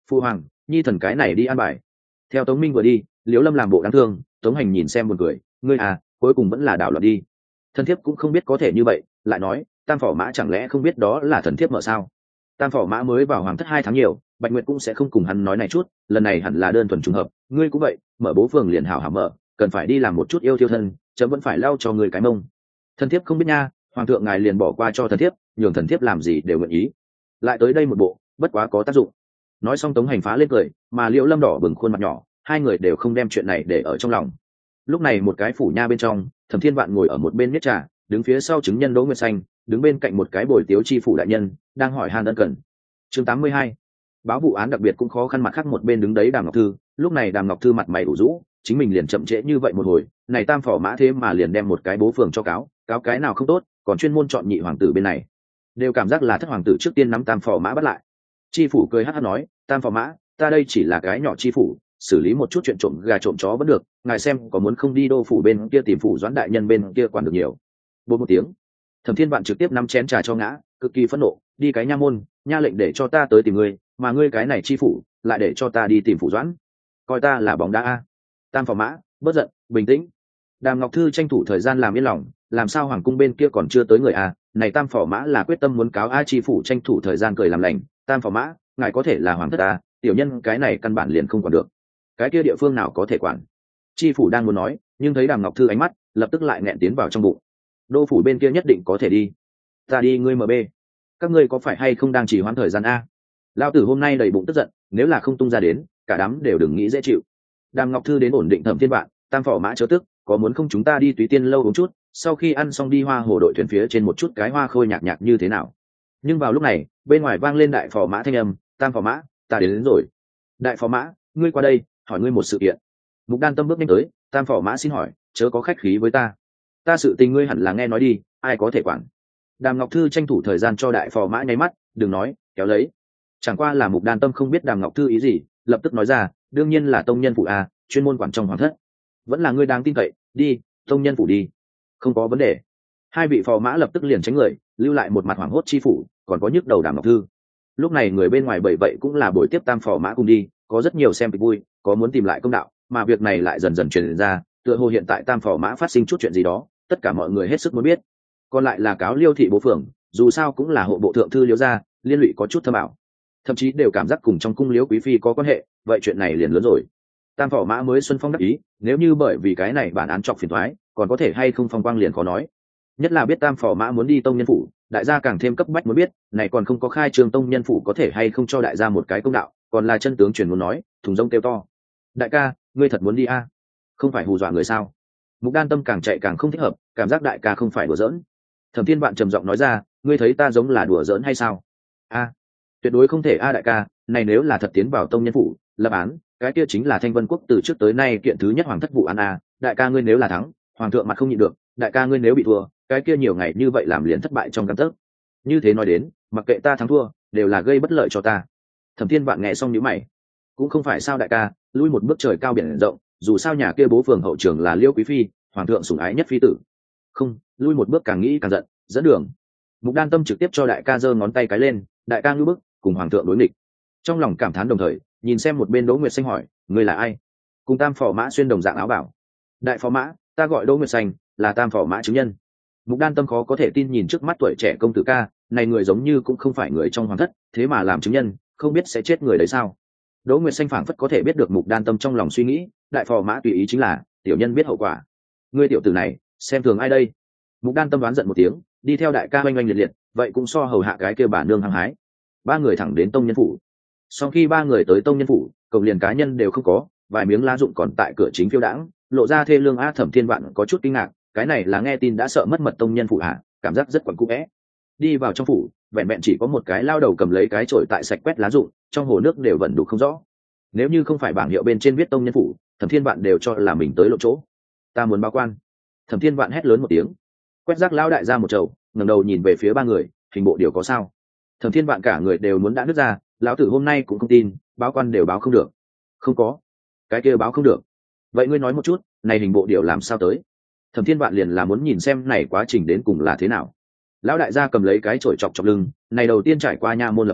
[SPEAKER 1] Phu hoàng, nhi thần cái này đi an bài. Theo Tống Minh vừa đi, Liễu Lâm làm bộ đáng thương, Tống Hành nhìn xem buồn cười, ngươi à, cuối cùng vẫn là đảo loạn đi. Thần thiếp cũng không biết có thể như vậy, lại nói, Tam Phỏ Mã chẳng lẽ không biết đó là thần thiếp mở sao? Tam Phỏ Mã mới vào hoàng thất hai tháng nhiều, Bạch Nguyệt cũng sẽ không cùng hắn nói này chút, lần này hẳn là đơn thuần trùng hợp, ngươi cũng vậy, mở bố phường liền hảo hảo mở, cần phải đi làm một chút yêu thiêu thân, chấm vẫn phải lau cho người cái mông. Thần thiếp không biết nha, hoàng thượng ngài liền bỏ qua cho thần thiếp, nhường thần thiếp làm gì đều nguyện ý. Lại tới đây một bộ, bất quá có tác dụng. Nói xong Tống Hành phá lên cười, mà Liễu Lâm đỏ bừng khuôn mặt nhỏ, hai người đều không đem chuyện này để ở trong lòng. Lúc này một cái phủ nha bên trong, Thẩm Thiên Vạn ngồi ở một bên miết trà, đứng phía sau chứng nhân Đỗ Nguyệt Xanh, đứng bên cạnh một cái bồi tiếu chi phủ đại nhân, đang hỏi han ân cần. Chương tám mươi hai, báo vụ án đặc biệt cũng khó khăn, mặt khác một bên đứng đấy Đàm Ngọc Thư, lúc này Đàm Ngọc Thư mặt mày ủ rũ, chính mình liền chậm trễ như vậy một hồi, này Tam Phỏ Mã thế mà liền đem một cái bố phường cho cáo, cáo cái nào không tốt, còn chuyên môn chọn nhị hoàng tử bên này, đều cảm giác là thất hoàng tử trước tiên nắm Tam Phỏ Mã bắt lại. Chi phủ cười hắt hắt nói, Tam Phỏ Mã, ta đây chỉ là cái nhỏ chi phủ, xử lý một chút chuyện trộm gà trộm chó vẫn được, ngài xem có muốn không đi đô phủ bên kia tìm phủ Doãn đại nhân bên kia quản được nhiều. Bố một tiếng, Thẩm Thiên Vạn trực tiếp nắm chén trà cho ngã, cực kỳ phẫn nộ, đi cái nha môn, nha lệnh để cho ta tới tìm ngươi, mà ngươi cái này chi phủ lại để cho ta đi tìm phủ Doãn, coi ta là bóng đá a. Tam Phỏ Mã, bớt giận, bình tĩnh. Đàm Ngọc Thư tranh thủ thời gian làm yên lòng, làm sao hoàng cung bên kia còn chưa tới người a, này Tam Phỏ Mã là quyết tâm muốn cáo a. Chi phủ tranh thủ thời gian cười làm lành, Tam Phỏ Mã, ngài có thể là hoàng thất a, tiểu nhân cái này căn bản liền không quản được, cái kia địa phương nào có thể quản. Chi phủ đang muốn nói, nhưng thấy Đàm Ngọc Thư ánh mắt lập tức lại nghẹn tiến vào trong bụng. Đô phủ bên kia nhất định có thể đi, ta đi ngươi mb, các ngươi có phải hay không đang chỉ hoãn thời gian a? Lão tử hôm nay đầy bụng tức giận, nếu là không tung ra đến, cả đám đều đừng nghĩ dễ chịu. Đàm Ngọc Thư đến ổn định Thẩm Thiên Vạn, Tam Phỏ Mã chớ tức, có muốn không chúng ta đi Túy Tiên lâu uống chút, sau khi ăn xong đi Hoa Hồ đội thuyền phía trên một chút cái hoa khôi nhạc nhạc như thế nào? Nhưng vào lúc này, bên ngoài vang lên Đại Phỏ Mã thanh âm, Tam Phỏ Mã, ta đến, đến rồi. Đại Phỏ Mã, ngươi qua đây, hỏi ngươi một sự kiện. Mục Đan Tâm bước nhanh tới, Tam Phỏ Mã xin hỏi, chớ có khách khí với ta, ta sự tình ngươi hẳn là nghe nói đi, ai có thể quản. Đàm Ngọc Thư tranh thủ thời gian cho Đại Phò Mã nháy mắt, đừng nói, kéo lấy. Chẳng qua là Mục Đan Tâm không biết Đàm Ngọc Thư ý gì, lập tức nói ra, đương nhiên là tông nhân phủ a, chuyên môn quản trong hoàng thất, vẫn là ngươi đáng tin cậy, đi tông nhân phủ đi, không có vấn đề. Hai vị phò mã lập tức liền tránh người, lưu lại một mặt hoảng hốt chi phủ, còn có nhức đầu Đàm Ngọc Thư. Lúc này người bên ngoài bởi vậy cũng là buổi tiếp Tam Phò Mã cùng đi, có rất nhiều xem kịch vui, có muốn tìm lại công đạo, mà việc này lại dần dần truyền ra, tựa hồ hiện tại Tam Phò Mã phát sinh chút chuyện gì đó, tất cả mọi người hết sức muốn biết. Còn lại là cáo Liêu thị bố phường, dù sao cũng là hộ bộ thượng thư Liêu gia, liên lụy có chút thâm ảo, thậm chí đều cảm giác cùng trong cung Liêu quý phi có quan hệ, vậy chuyện này liền lớn rồi. Tam Phò Mã mới xuân phong đắc ý, nếu như bởi vì cái này bản án chọc phiền toái, còn có thể hay không phong quang liền khó nói. Nhất là biết Tam Phò Mã muốn đi tông nhân phủ, đại gia càng thêm cấp bách muốn biết, này còn không có khai trương tông nhân phủ có thể hay không cho đại gia một cái công đạo, còn là chân tướng truyền muốn nói, thùng rông kêu to. Đại ca, ngươi thật muốn đi a? À? Không phải hù dọa người sao? Mục Đan Tâm càng chạy càng không thích hợp, cảm giác đại ca không phải đùa giỡn. Thẩm Thiên Vạn trầm giọng nói ra, ngươi thấy ta giống là đùa giỡn hay sao? A, à, tuyệt đối không thể a. Đại ca, này nếu là thật tiến vào tông nhân phủ lập án, cái kia chính là Thanh Vân Quốc từ trước tới nay kiện thứ nhất hoàng thất vụ án a. Đại ca ngươi nếu là thắng, hoàng thượng mặt không nhịn được, đại ca ngươi nếu bị thua, cái kia nhiều ngày như vậy làm liền thất bại trong căn tấc. Như thế nói đến, mặc kệ ta thắng thua, đều là gây bất lợi cho ta. Thẩm Thiên Vạn nghe xong nhíu mày, cũng không phải sao đại ca, lui một bước trời cao biển rộng, dù sao nhà kia bố phường hậu trường là Liêu quý phi, hoàng thượng sủng ái nhất phi tử. Không, lui một bước càng nghĩ càng giận, dẫn đường. Mục Đan Tâm trực tiếp cho đại ca giơ ngón tay cái lên, đại ca ngưu bức, cùng hoàng thượng đối nghịch. Trong lòng cảm thán đồng thời, nhìn xem một bên Đỗ Nguyệt Xanh hỏi, ngươi là ai? Cùng Tam Phò Mã xuyên đồng dạng áo bảo. Đại Phò Mã, ta gọi Đỗ Nguyệt Xanh, là Tam Phò Mã chứng nhân. Mục Đan Tâm khó có thể tin nhìn trước mắt tuổi trẻ công tử ca, này người giống như cũng không phải người trong hoàng thất, thế mà làm chứng nhân, không biết sẽ chết người đấy sao? Đỗ Nguyệt Xanh phảng phất có thể biết được Mục Đan Tâm trong lòng suy nghĩ, Đại Phò Mã tùy ý chính là, tiểu nhân biết hậu quả. Ngươi tiểu tử này, xem thường ai đây? Mục Đan Tâm đoán giận một tiếng, đi theo đại ca oanh oanh liệt liệt, vậy cũng so hầu hạ cái kia bà nương hăng hái. Ba người thẳng đến tông nhân phủ. Sau khi ba người tới tông nhân phủ, cổng liền cá nhân đều không có, vài miếng lá dụng còn tại cửa chính phiêu đãng, lộ ra thê lương a. Thẩm Thiên Vạn có chút kinh ngạc, cái này là nghe tin đã sợ mất mật tông nhân phủ hả? Cảm giác rất quẩn cũ é. Đi vào trong phủ, vẹn vẹn chỉ có một cái lao đầu cầm lấy cái chổi tại sạch quét lá dụng, trong hồ nước đều vẫn đủ không rõ. Nếu như không phải bảng hiệu bên trên viết tông nhân phủ, Thẩm Thiên Vạn đều cho là mình tới lộ chỗ. Ta muốn báo quan. Thẩm Thiên Vạn hét lớn một tiếng, quét rác lão đại ra một chậu, ngẩng đầu nhìn về phía ba người, hình bộ điều có sao? Thẩm Thiên Vạn cả người đều muốn đã nứt ra, lão tử hôm nay cũng không tin, báo quan đều báo không được. Không có, cái kia báo không được. Vậy ngươi nói một chút, này hình bộ điều làm sao tới? Thẩm Thiên Vạn liền là muốn nhìn xem này quá trình đến cùng là thế nào. Lão đại gia cầm lấy cái chổi chọc chọc lưng, này đầu tiên trải qua nha môn lập án,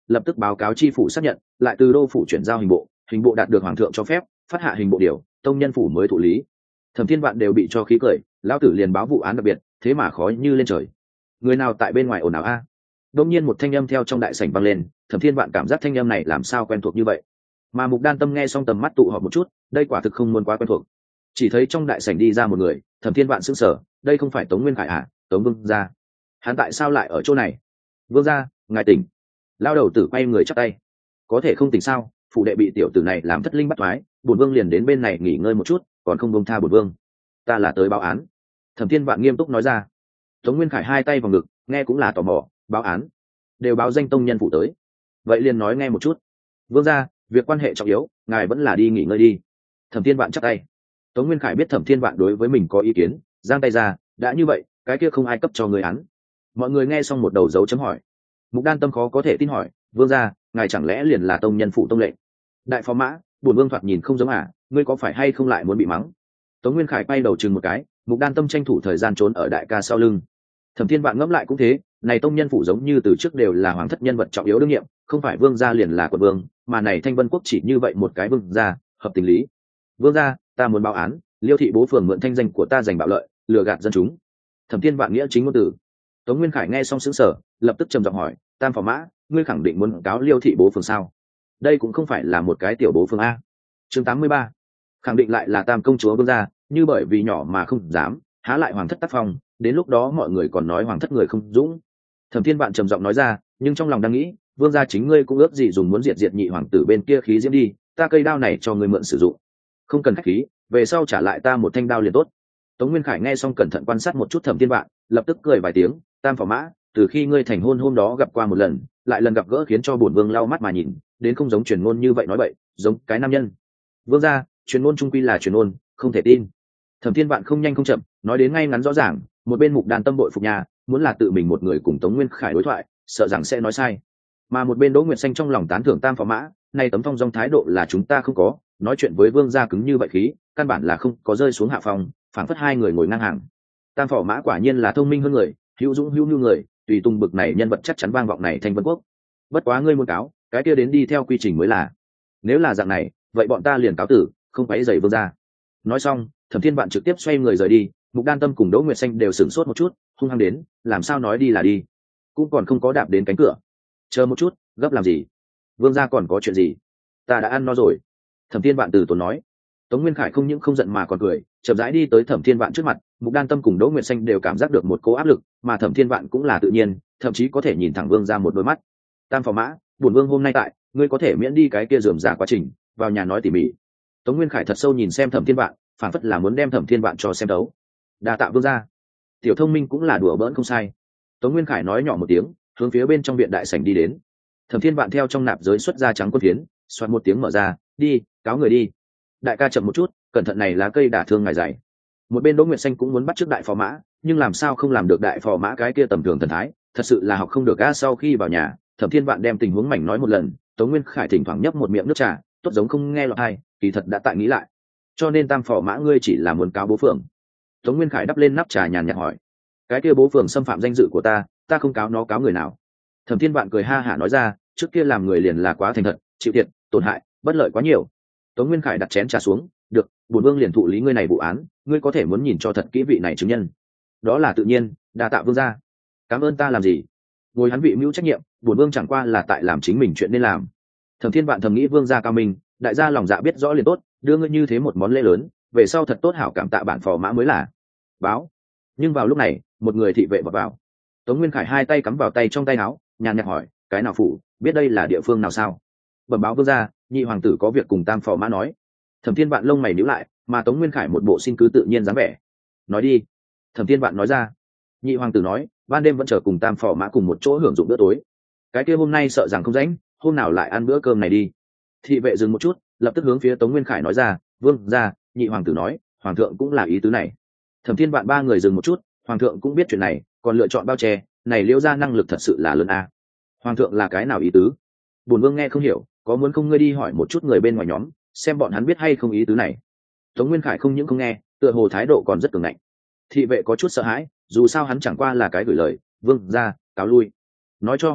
[SPEAKER 1] lập tức báo cáo chi phủ xác nhận, lại từ đô phủ chuyển giao hình bộ, hình bộ đạt được hoàng thượng cho phép phát hạ hình bộ điều, tông nhân phủ mới thụ lý. Thẩm Thiên Vạn đều bị cho khí cười, lão tử liền báo vụ án đặc biệt, thế mà khó như lên trời. Người nào tại bên ngoài ồn ào a? Đột nhiên một thanh âm theo trong đại sảnh vang lên, Thẩm Thiên Vạn cảm giác thanh âm này làm sao quen thuộc như vậy. Mà Mục Đan Tâm nghe xong tầm mắt tụ họp một chút, đây quả thực không muốn quá quen thuộc. Chỉ thấy trong đại sảnh đi ra một người, Thẩm Thiên Vạn sững sờ, đây không phải Tống Nguyên Khải à? Tống Vương gia, hắn tại sao lại ở chỗ này? Vương gia, ngài tỉnh. Lao đầu tử quay người chắp tay. Có thể không tỉnh sao? Phụ đệ bị tiểu tử này làm thất linh bắt thoái, bổn vương liền đến bên này nghỉ ngơi một chút, còn không buông tha bổn vương. Ta là tới báo án. Thẩm Thiên Vạn nghiêm túc nói ra. Tống Nguyên Khải hai tay vào ngực, nghe cũng là tò mò, báo án đều báo danh tông nhân phụ tới, vậy liền nói nghe một chút. Vương gia, việc quan hệ trọng yếu, ngài vẫn là đi nghỉ ngơi đi. Thẩm Thiên Vạn chắp tay. Tống Nguyên Khải biết Thẩm Thiên Vạn đối với mình có ý kiến, giang tay ra, đã như vậy, cái kia không ai cấp cho người án. Mọi người nghe xong một đầu dấu chấm hỏi. Mục Đan Tâm khó có thể tin hỏi, vương gia, ngài chẳng lẽ liền là tông nhân phụ tông lệnh? Đại phó mã, bổn vương thoạt nhìn không giống à, ngươi có phải hay không lại muốn bị mắng? Tống Nguyên Khải quay đầu chừng một cái, Mục Đan Tâm tranh thủ thời gian trốn ở đại ca sau lưng. Thẩm Thiên Vạn ngẫm lại cũng thế, này tông nhân phụ giống như từ trước đều là hoàng thất nhân vật trọng yếu đương nhiệm, không phải vương gia liền là quận vương, mà này Thanh Vân quốc chỉ như vậy một cái vương gia, hợp tình lý. Vương gia, ta muốn báo án, Liêu thị bố phường mượn thanh danh của ta giành bạo lợi, lừa gạt dân chúng. Thẩm Thiên Vạn nghĩa chính ngôn từ. Tống Nguyên Khải nghe xong sững sờ, lập tức trầm giọng hỏi, Tam phò mã, ngươi khẳng định muốn cáo Liêu thị bố phường sao? Đây cũng không phải là một cái tiểu bố phường a. Chương tám mươi ba, khẳng định lại là Tam công chúa vương gia, như bởi vì nhỏ mà không dám, há lại hoàng thất tác phong, đến lúc đó mọi người còn nói hoàng thất người không dũng. Thẩm Thiên Vạn trầm giọng nói ra, nhưng trong lòng đang nghĩ, vương gia chính ngươi cũng ước gì dùng muốn diệt diệt nhị hoàng tử bên kia khí diễm đi, ta cây đao này cho ngươi mượn sử dụng, không cần khách khí, về sau trả lại ta một thanh đao liền tốt. Tống Nguyên Khải nghe xong cẩn thận quan sát một chút Thẩm Thiên Vạn, lập tức cười vài tiếng, Tam phò mã, từ khi ngươi thành hôn hôm đó gặp qua một lần, lại lần gặp gỡ khiến cho bổn vương lau mắt mà nhìn, đến không giống truyền ngôn như vậy nói bậy, giống cái nam nhân. Vương gia, truyền ngôn trung quy là truyền ngôn, không thể tin. Thẩm Thiên Vạn không nhanh không chậm, nói đến ngay ngắn rõ ràng, một bên Mục Đan Tâm bội phục nhà, muốn là tự mình một người cùng Tống Nguyên Khải đối thoại, sợ rằng sẽ nói sai. Mà một bên Đỗ Nguyệt Xanh trong lòng tán thưởng Tam phò mã, nay tấm phong dong thái độ là chúng ta không có, nói chuyện với vương gia cứng như vậy khí, căn bản là không có rơi xuống hạ phòng, phảng phất hai người ngồi ngang hàng. Tam phò mã quả nhiên là thông minh hơn người, hữu dũng hữu nhu người, tùy tung bực này nhân vật chắc chắn vang vọng này Thanh Vân quốc. Bất quá ngươi muốn cáo, cái kia đến đi theo quy trình mới là. Nếu là dạng này, vậy bọn ta liền cáo tử, không phải giày vương gia. Nói xong, Thẩm Thiên Vạn trực tiếp xoay người rời đi, Mục Đan Tâm cùng Đỗ Nguyệt Xanh đều sửng sốt một chút, hung hăng đến, làm sao nói đi là đi, cũng còn không có đạp đến cánh cửa. Chờ một chút, gấp làm gì? Vương gia còn có chuyện gì? Ta đã ăn no rồi. Thẩm Thiên Vạn từ tốn nói. Tống Nguyên Khải không những không giận mà còn cười, chậm rãi đi tới Thẩm Thiên Vạn trước mặt, Mục Đan Tâm cùng Đỗ Nguyệt Xanh đều cảm giác được một cỗ áp lực, mà Thẩm Thiên Vạn cũng là tự nhiên, thậm chí có thể nhìn thẳng Vương gia một đôi mắt. Tam phò mã, bổn vương hôm nay tại, ngươi có thể miễn đi cái kia rườm rà quá trình, vào nhà nói tỉ mỉ. Tống Nguyên Khải thật sâu nhìn xem Thẩm Thiên Vạn, phản phất là muốn đem Thẩm Thiên Vạn cho xem đấu. Đa tạ vương gia. Tiểu thông minh cũng là đùa bỡn không sai. Tống Nguyên Khải nói nhỏ một tiếng, hướng phía bên trong viện đại sảnh đi đến. Thẩm Thiên Vạn theo trong nạp giới xuất ra trắng quân phiến, xoát một tiếng mở ra, đi, cáo người đi. Đại ca chậm một chút, cẩn thận này lá cây đả thương ngài dày. Một bên Đỗ Nguyệt Xanh cũng muốn bắt trước đại phò mã, nhưng làm sao không làm được đại phò mã cái kia tầm thường thần thái, thật sự là học không được. A sau khi vào nhà, Thẩm Thiên Vạn đem tình huống mảnh nói một lần, Tống Nguyên Khải thỉnh thoảng nhấp một miệng nước trà, tốt giống không nghe lọt tai, kỳ thật đã tại nghĩ lại. Cho nên Tam phò mã ngươi chỉ là muốn cáo bố phượng. Tống Nguyên Khải đắp lên nắp trà nhàn nhạt hỏi, cái kia bố phượng xâm phạm danh dự của ta, ta không cáo nó cáo người nào? Thẩm Thiên Vạn cười ha hả nói ra, trước kia làm người liền là quá thành thật, chịu thiệt, tổn hại, bất lợi quá nhiều. Tống Nguyên Khải đặt chén trà xuống, được, bổn vương liền thụ lý ngươi này vụ án, ngươi có thể muốn nhìn cho thật kỹ vị này chứng nhân. Đó là tự nhiên, đa tạ vương gia. Cảm ơn ta làm gì? Ngồi hắn vị mưu trách nhiệm, bổn vương chẳng qua là tại làm chính mình chuyện nên làm. Thẩm Thiên Vạn thầm nghĩ vương gia cao minh, đại gia lòng dạ biết rõ liền tốt, đưa ngươi như thế một món lễ lớn, về sau thật tốt hảo cảm tạ bản phò mã mới là. Báo. Nhưng vào lúc này, một người thị vệ vọt vào. Tống Nguyên Khải hai tay cắm vào tay trong tay áo, nhàn nhạt hỏi, cái nào phủ, biết đây là địa phương nào sao? Bẩm báo vương gia, nhị hoàng tử có việc cùng Tam phò mã nói. Thẩm Thiên Vạn lông mày nhíu lại, mà Tống Nguyên Khải một bộ xin cứ tự nhiên dáng vẻ. Nói đi. Thẩm Thiên Vạn nói ra. Nhị hoàng tử nói, ban đêm vẫn chờ cùng Tam phò mã cùng một chỗ hưởng dụng bữa tối. Cái kia hôm nay sợ rằng không rảnh, hôm nào lại ăn bữa cơm này đi. Thị vệ dừng một chút, lập tức hướng phía Tống Nguyên Khải nói ra, vương gia, nhị hoàng tử nói, hoàng thượng cũng là ý tứ này. Thẩm Thiên Vạn ba người dừng một chút, hoàng thượng cũng biết chuyện này, còn lựa chọn bao che, này Liễu gia năng lực thật sự là lớn a. Hoàng thượng là cái nào ý tứ? Bổn vương nghe không hiểu, có muốn không ngươi đi hỏi một chút người bên ngoài nhóm, xem bọn hắn biết hay không ý tứ này. Tống Nguyên Khải không những không nghe, tựa hồ thái độ còn rất cường ngạnh. Thị vệ có chút sợ hãi, dù sao hắn chẳng qua là cái gửi lời, vương gia, cáo lui. Nói cho hoàng thượng,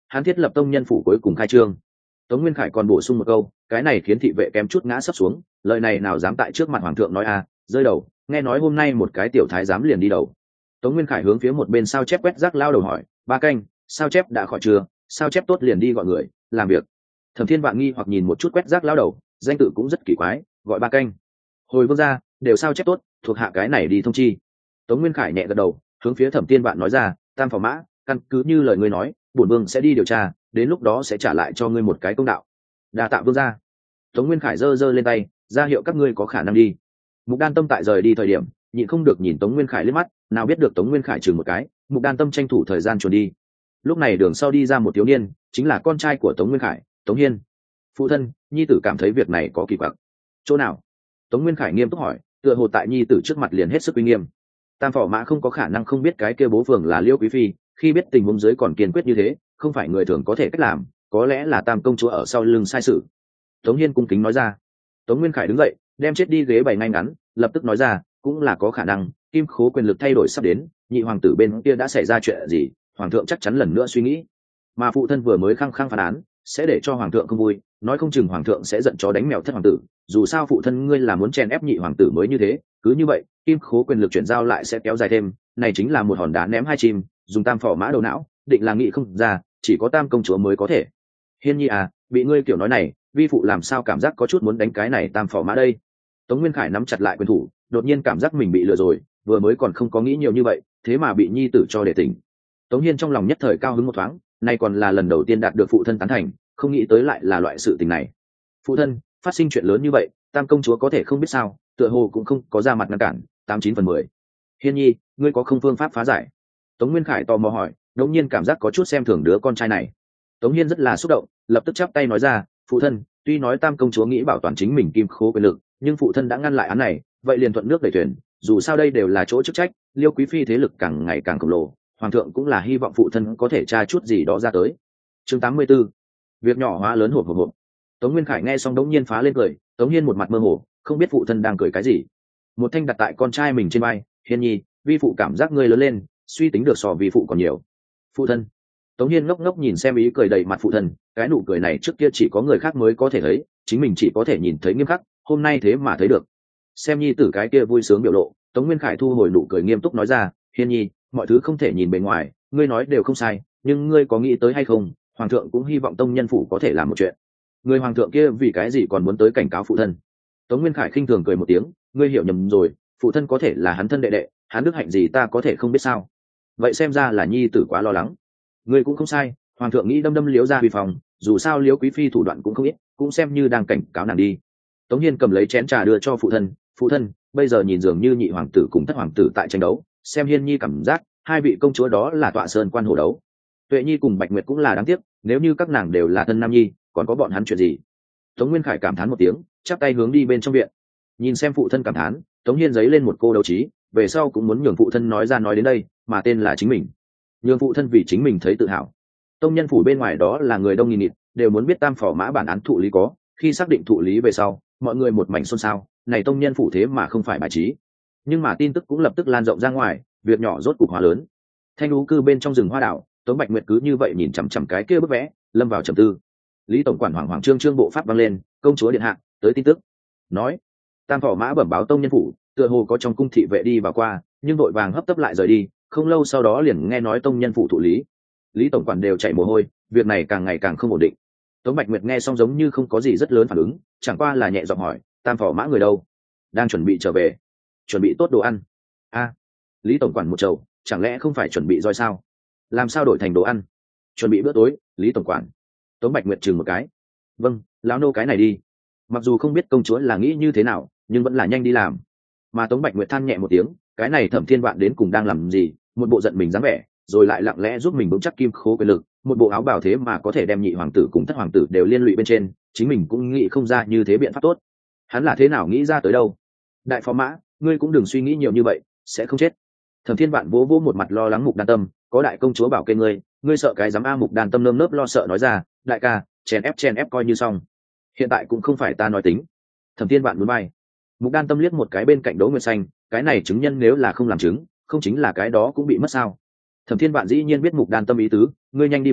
[SPEAKER 1] hắn thiết lập tông nhân phủ cuối cùng khai trương. Tống Nguyên Khải còn bổ sung một câu, cái này khiến thị vệ kém chút ngã sấp xuống, lời này nào dám tại trước mặt hoàng thượng nói a, rơi đầu, nghe nói hôm nay một cái tiểu thái giám liền đi đầu. Tống Nguyên Khải hướng phía một bên sao chép quét rác lao đầu hỏi, ba canh, sao chép đã khỏi chưa, sao chép tốt liền đi gọi người làm việc. Thẩm Thiên Vạn nghi hoặc nhìn một chút quét rác lao đầu, danh tự cũng rất kỳ quái, gọi ba canh. Hồi vương gia, đều sao chép tốt, thuộc hạ cái này đi thông chi. Tống Nguyên Khải nhẹ gật đầu, hướng phía Thẩm Thiên Vạn nói ra, tam phò mã, căn cứ như lời ngươi nói, bổn vương sẽ đi điều tra, đến lúc đó sẽ trả lại cho ngươi một cái công đạo. Đa tạ vương gia. Tống Nguyên Khải giơ giơ lên tay, ra hiệu các ngươi có khả năng đi. Mục Đan Tâm tại rời đi thời điểm, nhịn không được nhìn Tống Nguyên Khải liếc mắt, nào biết được Tống Nguyên Khải chừng một cái, Mục Đan Tâm tranh thủ thời gian chuồn đi. Lúc này đường sau đi ra một thiếu niên, chính là con trai của Tống Nguyên Khải, Tống Hiên. Phụ thân, nhi tử cảm thấy việc này có kỳ quặc. Chỗ nào? Tống Nguyên Khải nghiêm túc hỏi, tựa hồ tại nhi tử trước mặt liền hết sức uy nghiêm. Tam phò mã không có khả năng không biết cái kia bố phường là Liêu Quý phi, khi biết tình huống dưới còn kiên quyết như thế, không phải người thường có thể cách làm, có lẽ là Tam công chúa ở sau lưng sai sự. Tống Hiên cung kính nói ra. Tống Nguyên Khải đứng dậy, đem chết đi ghế bày ngay ngắn, lập tức nói ra, cũng là có khả năng, kim khố quyền lực thay đổi sắp đến, nhị hoàng tử bên kia đã xảy ra chuyện gì, hoàng thượng chắc chắn lần nữa suy nghĩ. Mà phụ thân vừa mới khăng khăng phán án, sẽ để cho hoàng thượng không vui, nói không chừng hoàng thượng sẽ giận chó đánh mèo thất hoàng tử, dù sao phụ thân ngươi là muốn chèn ép nhị hoàng tử mới như thế, cứ như vậy, kim khố quyền lực chuyển giao lại sẽ kéo dài thêm, này chính là một hòn đá ném hai chim, dùng tam phò mã đầu não, định là nghị không ra, chỉ có Tam công chúa mới có thể. Hiên nhi à, bị ngươi kiểu nói này, vi phụ làm sao cảm giác có chút muốn đánh cái này tam phò mã đây. Tống Nguyên Khải nắm chặt lại quyền thủ, đột nhiên cảm giác mình bị lừa rồi, vừa mới còn không có nghĩ nhiều như vậy, thế mà bị nhi tử cho để tỉnh. Tống Hiên trong lòng nhất thời cao hứng một thoáng, nay còn là lần đầu tiên đạt được phụ thân tán thành, không nghĩ tới lại là loại sự tình này. Phụ thân, phát sinh chuyện lớn như vậy, Tam công chúa có thể không biết sao, tựa hồ cũng không có ra mặt ngăn cản, tám chín phần mười. Hiên nhi, ngươi có không phương pháp phá giải? Tống Nguyên Khải tò mò hỏi, đột nhiên cảm giác có chút xem thường đứa con trai này. Tống Hiên rất là xúc động, lập tức chắp tay nói ra, phụ thân, tuy nói Tam công chúa nghĩ bảo toàn chính mình kim khố quyền lực, nhưng phụ thân đã ngăn lại án này, vậy liền thuận nước đẩy thuyền, dù sao đây đều là chỗ chức trách, Liêu Quý phi thế lực càng ngày càng khổng lồ, hoàng thượng cũng là hy vọng phụ thân có thể tra chút gì đó ra tới. Chương tám mươi 'Tư. Việc nhỏ hóa lớn hộp hộp hộp. Tống Nguyên Khải nghe xong đống nhiên phá lên cười, Tống Hiên một mặt mơ hồ, không biết phụ thân đang cười cái gì. Một thanh đặt tại con trai mình trên vai, Hiên nhi, vi phụ cảm giác ngươi lớn lên, suy tính được so vi phụ còn nhiều. Phụ thân. Tống Hiên ngốc ngốc nhìn xem ý cười đầy mặt phụ thân, cái nụ cười này trước kia chỉ có người khác mới có thể thấy, chính mình chỉ có thể nhìn thấy nghiêm khắc, hôm nay thế mà thấy được. Xem nhi tử cái kia vui sướng biểu lộ, Tống Nguyên Khải thu hồi nụ cười nghiêm túc nói ra, Hiên nhi, mọi thứ không thể nhìn bề ngoài, ngươi nói đều không sai, nhưng ngươi có nghĩ tới hay không, hoàng thượng cũng hy vọng tông nhân phủ có thể làm một chuyện. Người hoàng thượng kia vì cái gì còn muốn tới cảnh cáo phụ thân? Tống Nguyên Khải khinh thường cười một tiếng, ngươi hiểu nhầm rồi, phụ thân có thể là hắn thân đệ đệ, hắn đức hạnh gì ta có thể không biết sao? Vậy xem ra là nhi tử quá lo lắng. Ngươi cũng không sai, hoàng thượng nghĩ đâm đâm Liễu gia huy phòng, dù sao Liễu quý phi thủ đoạn cũng không ít, cũng xem như đang cảnh cáo nàng đi. Tống Hiên cầm lấy chén trà đưa cho phụ thân, phụ thân, bây giờ nhìn dường như nhị hoàng tử cùng thất hoàng tử tại tranh đấu, xem Hiên nhi cảm giác hai vị công chúa đó là tọa sơn quan hổ đấu. Tuệ nhi cùng Bạch Nguyệt cũng là đáng tiếc, nếu như các nàng đều là thân nam nhi, còn có bọn hắn chuyện gì? Tống Nguyên Khải cảm thán một tiếng, chắp tay hướng đi bên trong viện. Nhìn xem phụ thân cảm thán, Tống Hiên giấy lên một cô đấu trí, về sau cũng muốn nhường phụ thân nói ra nói đến đây, mà tên là chính mình. Nhường phụ thân vì chính mình thấy tự hào. Tông nhân phủ bên ngoài đó là người đông nghìn nghịt, đều muốn biết tam phò mã bản án thụ lý có, khi xác định thụ lý về sau, mọi người một mảnh xôn xao, này tông nhân phủ thế mà không phải bài trí. Nhưng mà tin tức cũng lập tức lan rộng ra ngoài, việc nhỏ rốt cục hóa lớn. Thanh lũ cư bên trong rừng hoa đảo, Tống Bạch Nguyệt cứ như vậy nhìn chằm chằm cái kia bức vẽ, lâm vào trầm tư. Lý tổng quản hoảng hoảng trương trương bộ pháp vang lên, công chúa điện hạ tới tin tức. Nói, tam phò mã bẩm báo tông nhân phủ, tựa hồ có trong cung thị vệ đi vào qua, nhưng đội vàng hấp tấp lại rời đi, không lâu sau đó liền nghe nói tông nhân phủ thụ lý. Lý tổng quản đều chảy mồ hôi, việc này càng ngày càng không ổn định. Tống Bạch Nguyệt nghe xong giống như không có gì rất lớn phản ứng, chẳng qua là nhẹ giọng hỏi, tam phò mã người đâu? Đang chuẩn bị trở về, chuẩn bị tốt đồ ăn. A, Lý tổng quản một trầu, chẳng lẽ không phải chuẩn bị roi sao? Làm sao đổi thành đồ ăn? Chuẩn bị bữa tối. Lý tổng quản. Tống Bạch Nguyệt chừng một cái. Vâng, lão nô cái này đi. Mặc dù không biết công chúa là nghĩ như thế nào, nhưng vẫn là nhanh đi làm. Mà Tống Bạch Nguyệt than nhẹ một tiếng, cái này Thẩm Thiên Vạn đến cùng đang làm gì? Một bộ giận mình dáng vẻ, rồi lại lặng lẽ giúp mình vững chắc kim khố quyền lực, một bộ áo bào thế mà có thể đem nhị hoàng tử cùng thất hoàng tử đều liên lụy bên trên, chính mình cũng nghĩ không ra như thế biện pháp tốt. Hắn là thế nào nghĩ ra tới đâu? Đại phó mã, ngươi cũng đừng suy nghĩ nhiều như vậy, sẽ không chết. Thẩm Thiên Vạn vỗ vỗ một mặt lo lắng Mục Đan Tâm, có đại công chúa bảo kê ngươi, ngươi sợ cái dám a? Mục Đan Tâm nơm nớp lo sợ nói ra, đại ca, chèn ép chèn ép coi như xong. Hiện tại cũng không phải ta nói tính. Thẩm Thiên Vạn muốn bay. Mục Đan Tâm liếc một cái bên cạnh Đỗ Nguyệt Xanh, cái này chứng nhân nếu là không làm chứng, không chính là cái đó cũng bị mất sao? Thẩm Thiên Vạn dĩ nhiên biết Mục Đan Tâm ý tứ, ngươi nhanh đi về,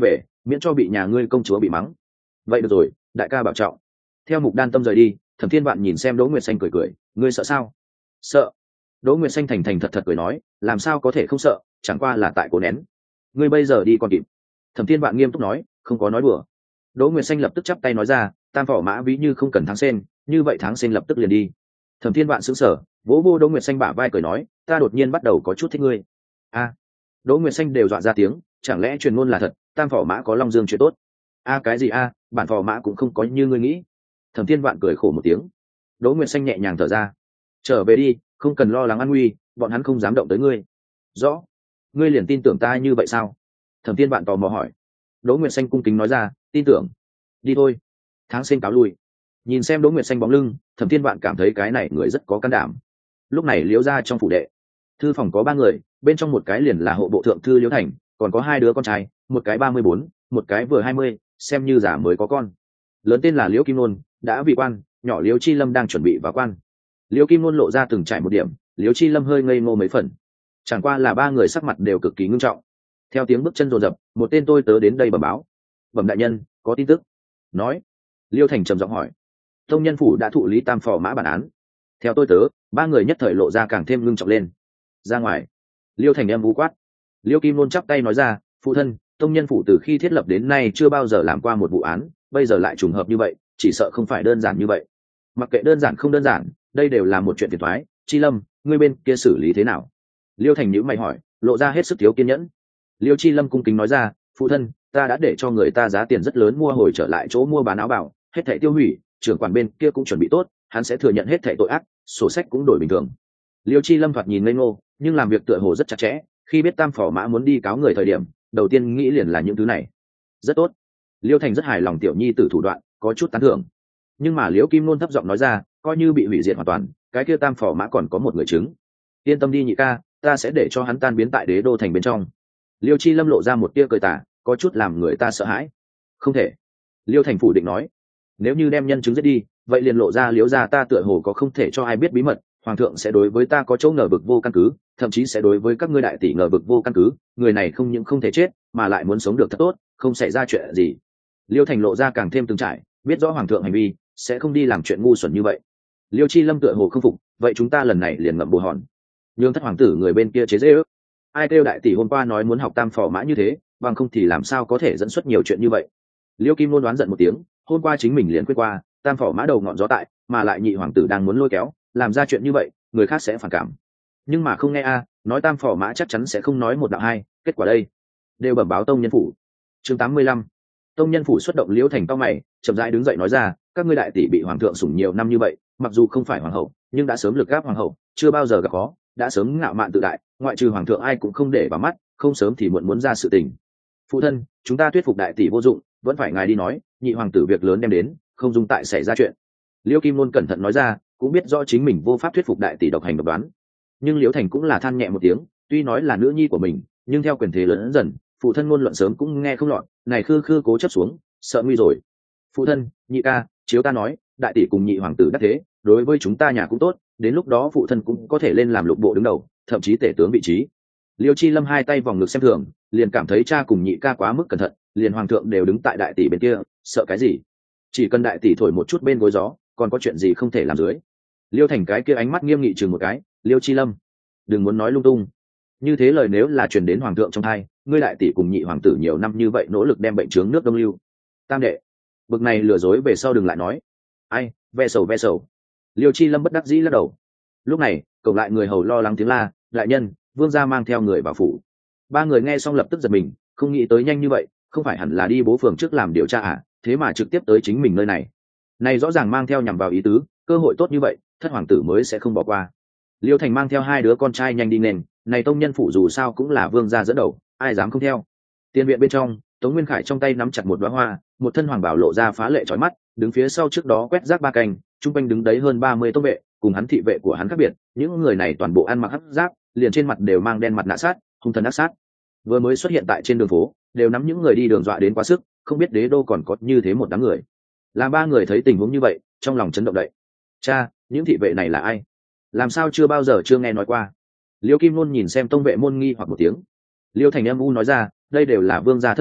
[SPEAKER 1] miễn cho bị nhà ngươi công chúa bị mắng. Vậy được rồi, đại ca bảo trọng. Theo Mục Đan Tâm rời đi, Thẩm Thiên Vạn nhìn xem Đỗ Nguyệt Xanh cười cười, ngươi sợ sao? Sợ. Đỗ Nguyệt Xanh thành thành thật thật cười nói, làm sao có thể không sợ, chẳng qua là tại cố nén. Ngươi bây giờ đi còn kịp. Thẩm Thiên Vạn nghiêm túc nói, không có nói đùa. Đỗ Nguyệt Xanh lập tức chắp tay nói ra, tam phỏ mã ví như không cần tháng sen, như vậy tháng sen lập tức liền đi. Thẩm Thiên Vạn sững sờ, vỗ vô Đỗ Nguyệt Xanh bả vai cười nói, ta đột nhiên bắt đầu có chút thích ngươi. A. Đỗ Nguyệt Xanh đều dọa ra tiếng, chẳng lẽ truyền ngôn là thật, tam phỏ mã có long dương chuyện tốt? A cái gì a, bản phò mã cũng không có như ngươi nghĩ. Thẩm Thiên Vạn cười khổ một tiếng. Đỗ Nguyệt Xanh nhẹ nhàng thở ra, trở về đi, không cần lo lắng an nguy, bọn hắn không dám động tới ngươi. Rõ. Ngươi liền tin tưởng ta như vậy sao? Thẩm Thiên Vạn tò mò hỏi. Đỗ Nguyệt Xanh cung kính nói ra, tin tưởng. Đi thôi. Tháng Sinh cáo lui. Nhìn xem Đỗ Nguyệt Xanh bóng lưng, Thẩm Thiên Vạn cảm thấy cái này người rất có can đảm. Lúc này Liễu gia trong phủ đệ, thư phòng có ba người, bên trong một cái liền là hộ bộ thượng thư Liễu Thành, còn có hai đứa con trai, một cái ba mươi bốn, một cái vừa hai mươi, xem như giả mới có con. Lớn tên là Liễu Kim Nôn, đã vị quan, nhỏ Liễu Chi Lâm đang chuẩn bị vào quan. Liễu Kim Nôn lộ ra từng trải một điểm, Liễu Chi Lâm hơi ngây ngô mấy phần. Chẳng qua là ba người sắc mặt đều cực kỳ ngưng trọng. Theo tiếng bước chân rồn rập, một tên tôi tớ đến đây bẩm báo. Bẩm đại nhân, có tin tức. Nói. Liêu Thành trầm giọng hỏi. Tông nhân phủ đã thụ lý tam phò mã bản án. Theo tôi tớ, ba người nhất thời lộ ra càng thêm ngưng trọng lên. Ra ngoài. Liêu Thành em vũ quát. Liêu Kim Nôn chắp tay nói ra, phụ thân, tông nhân phủ từ khi thiết lập đến nay chưa bao giờ làm qua một vụ án, bây giờ lại trùng hợp như vậy, chỉ sợ không phải đơn giản như vậy. Mặc kệ đơn giản không đơn giản, đây đều là một chuyện phiền toái. Chi Lâm, ngươi bên kia xử lý thế nào? Liêu Thành nhíu mày hỏi, lộ ra hết sức thiếu kiên nhẫn. Liêu Chi Lâm cung kính nói ra, phụ thân, ta đã để cho người ta giá tiền rất lớn mua hồi trở lại chỗ mua bán áo bảo, hết thảy tiêu hủy, trưởng quản bên kia cũng chuẩn bị tốt, hắn sẽ thừa nhận hết thảy tội ác, sổ sách cũng đổi bình thường. Liêu Chi Lâm thoạt nhìn ngây ngô, nhưng làm việc tựa hồ rất chặt chẽ, khi biết tam phò mã muốn đi cáo người thời điểm, đầu tiên nghĩ liền là những thứ này. Rất tốt. Liêu Thành rất hài lòng tiểu nhi tử thủ đoạn, có chút tán thưởng. Nhưng mà Liễu Kim Nôn thấp giọng nói ra, coi như bị hủy diệt hoàn toàn, cái kia tam phò mã còn có một người chứng. Yên tâm đi nhị ca, ta sẽ để cho hắn tan biến tại đế đô thành bên trong. Liêu Chi Lâm lộ ra một tia cười tà, có chút làm người ta sợ hãi. Không thể. Liêu Thành phủ định nói, nếu như đem nhân chứng giết đi, vậy liền lộ ra Liễu gia ta tựa hồ có không thể cho ai biết bí mật, hoàng thượng sẽ đối với ta có chỗ ngờ vực vô căn cứ, thậm chí sẽ đối với các ngươi đại tỷ ngờ vực vô căn cứ, người này không những không thể chết, mà lại muốn sống được thật tốt, không xảy ra chuyện gì. Liêu Thành lộ ra càng thêm từng trải, biết rõ hoàng thượng hành vi, sẽ không đi làm chuyện ngu xuẩn như vậy. Liêu Chi Lâm tựa hồ không phục, vậy chúng ta lần này liền ngậm bồ hòn, nhường thất hoàng tử người bên kia chế dễ ước. Ai kêu đại tỷ hôm qua nói muốn học tam phò mã như thế, bằng không thì làm sao có thể dẫn xuất nhiều chuyện như vậy. Liêu Kim Nôn đoán giận một tiếng, hôm qua chính mình liền quyết qua, tam phò mã đầu ngọn gió tại, mà lại nhị hoàng tử đang muốn lôi kéo, làm ra chuyện như vậy, người khác sẽ phản cảm. Nhưng mà không nghe a, nói tam phò mã chắc chắn sẽ không nói một đạo hai, kết quả đây đều bẩm báo tông nhân phủ. Chương tám mươi lăm. Tông nhân phủ xuất động Liễu Thành cao mày, chậm rãi đứng dậy nói ra, các ngươi đại tỷ bị hoàng thượng sủng nhiều năm như vậy, mặc dù không phải hoàng hậu, nhưng đã sớm lực gáp hoàng hậu, chưa bao giờ gặp khó, đã sớm ngạo mạn tự đại, ngoại trừ hoàng thượng ai cũng không để vào mắt, không sớm thì muộn muốn ra sự tình. Phụ thân, chúng ta thuyết phục đại tỷ vô dụng, vẫn phải ngài đi nói, nhị hoàng tử việc lớn đem đến, không dung tại xảy ra chuyện. Liễu Kim Nôn cẩn thận nói ra, cũng biết rõ chính mình vô pháp thuyết phục đại tỷ độc hành độc đoán, nhưng Liễu Thành cũng là than nhẹ một tiếng, tuy nói là nữ nhi của mình, nhưng theo quyền thế lớn dần, phụ thân ngôn luận sớm cũng nghe không lọt, này khư khư cố chấp xuống, sợ nguy rồi. Phụ thân, nhị ca, chiếu ta nói, đại tỷ cùng nhị hoàng tử đắc thế, đối với chúng ta nhà cũng tốt, đến lúc đó phụ thân cũng có thể lên làm lục bộ đứng đầu, thậm chí tể tướng vị trí. Liêu Chi Lâm hai tay vòng ngực xem thường, liền cảm thấy cha cùng nhị ca quá mức cẩn thận, liền hoàng thượng đều đứng tại đại tỷ bên kia, sợ cái gì? Chỉ cần đại tỷ thổi một chút bên gối gió, còn có chuyện gì không thể làm dưới. Liêu Thành cái kia ánh mắt nghiêm nghị chừng một cái, Liêu Chi Lâm, đừng muốn nói lung tung. Như thế lời nếu là truyền đến hoàng thượng trong hai, ngươi đại tỷ cùng nhị hoàng tử nhiều năm như vậy nỗ lực đem bệnh trướng nước đông lưu. Tam đệ, bực này lừa dối về sau đừng lại nói. Ai, ve sầu ve sầu. Liêu Chi Lâm bất đắc dĩ lắc đầu. Lúc này, cổng lại người hầu lo lắng tiếng la, đại nhân, vương gia mang theo người vào phủ. Ba người nghe xong lập tức giật mình, không nghĩ tới nhanh như vậy, không phải hẳn là đi bố phường trước làm điều tra à, thế mà trực tiếp tới chính mình nơi này. Này rõ ràng mang theo nhằm vào ý tứ, cơ hội tốt như vậy, thất hoàng tử mới sẽ không bỏ qua. Liêu Thành mang theo hai đứa con trai nhanh đi nền, này tông nhân phủ dù sao cũng là vương gia dẫn đầu, ai dám không theo. Tiền viện bên trong, Tống Nguyên Khải trong tay nắm chặt một đóa hoa, một thân hoàng bảo lộ ra phá lệ chói mắt, đứng phía sau trước đó quét rác ba canh, trung quanh đứng đấy hơn ba mươi tông vệ, cùng hắn thị vệ của hắn khác biệt, những người này toàn bộ ăn mặc hắc giáp, liền trên mặt đều mang đen mặt nạ sát, hung thần ác sát. Vừa mới xuất hiện tại trên đường phố, đều nắm những người đi đường dọa đến quá sức, không biết đế đô còn có như thế một đám người. Làm ba người thấy tình huống như vậy, trong lòng chấn động đậy. Cha, những thị vệ này là ai? Làm sao chưa bao giờ chưa nghe nói qua? Liêu Kim Nôn nhìn xem tông vệ môn nghi hoặc một tiếng. Liêu Thành âm u nói ra, đây đều là vương gia thân vệ,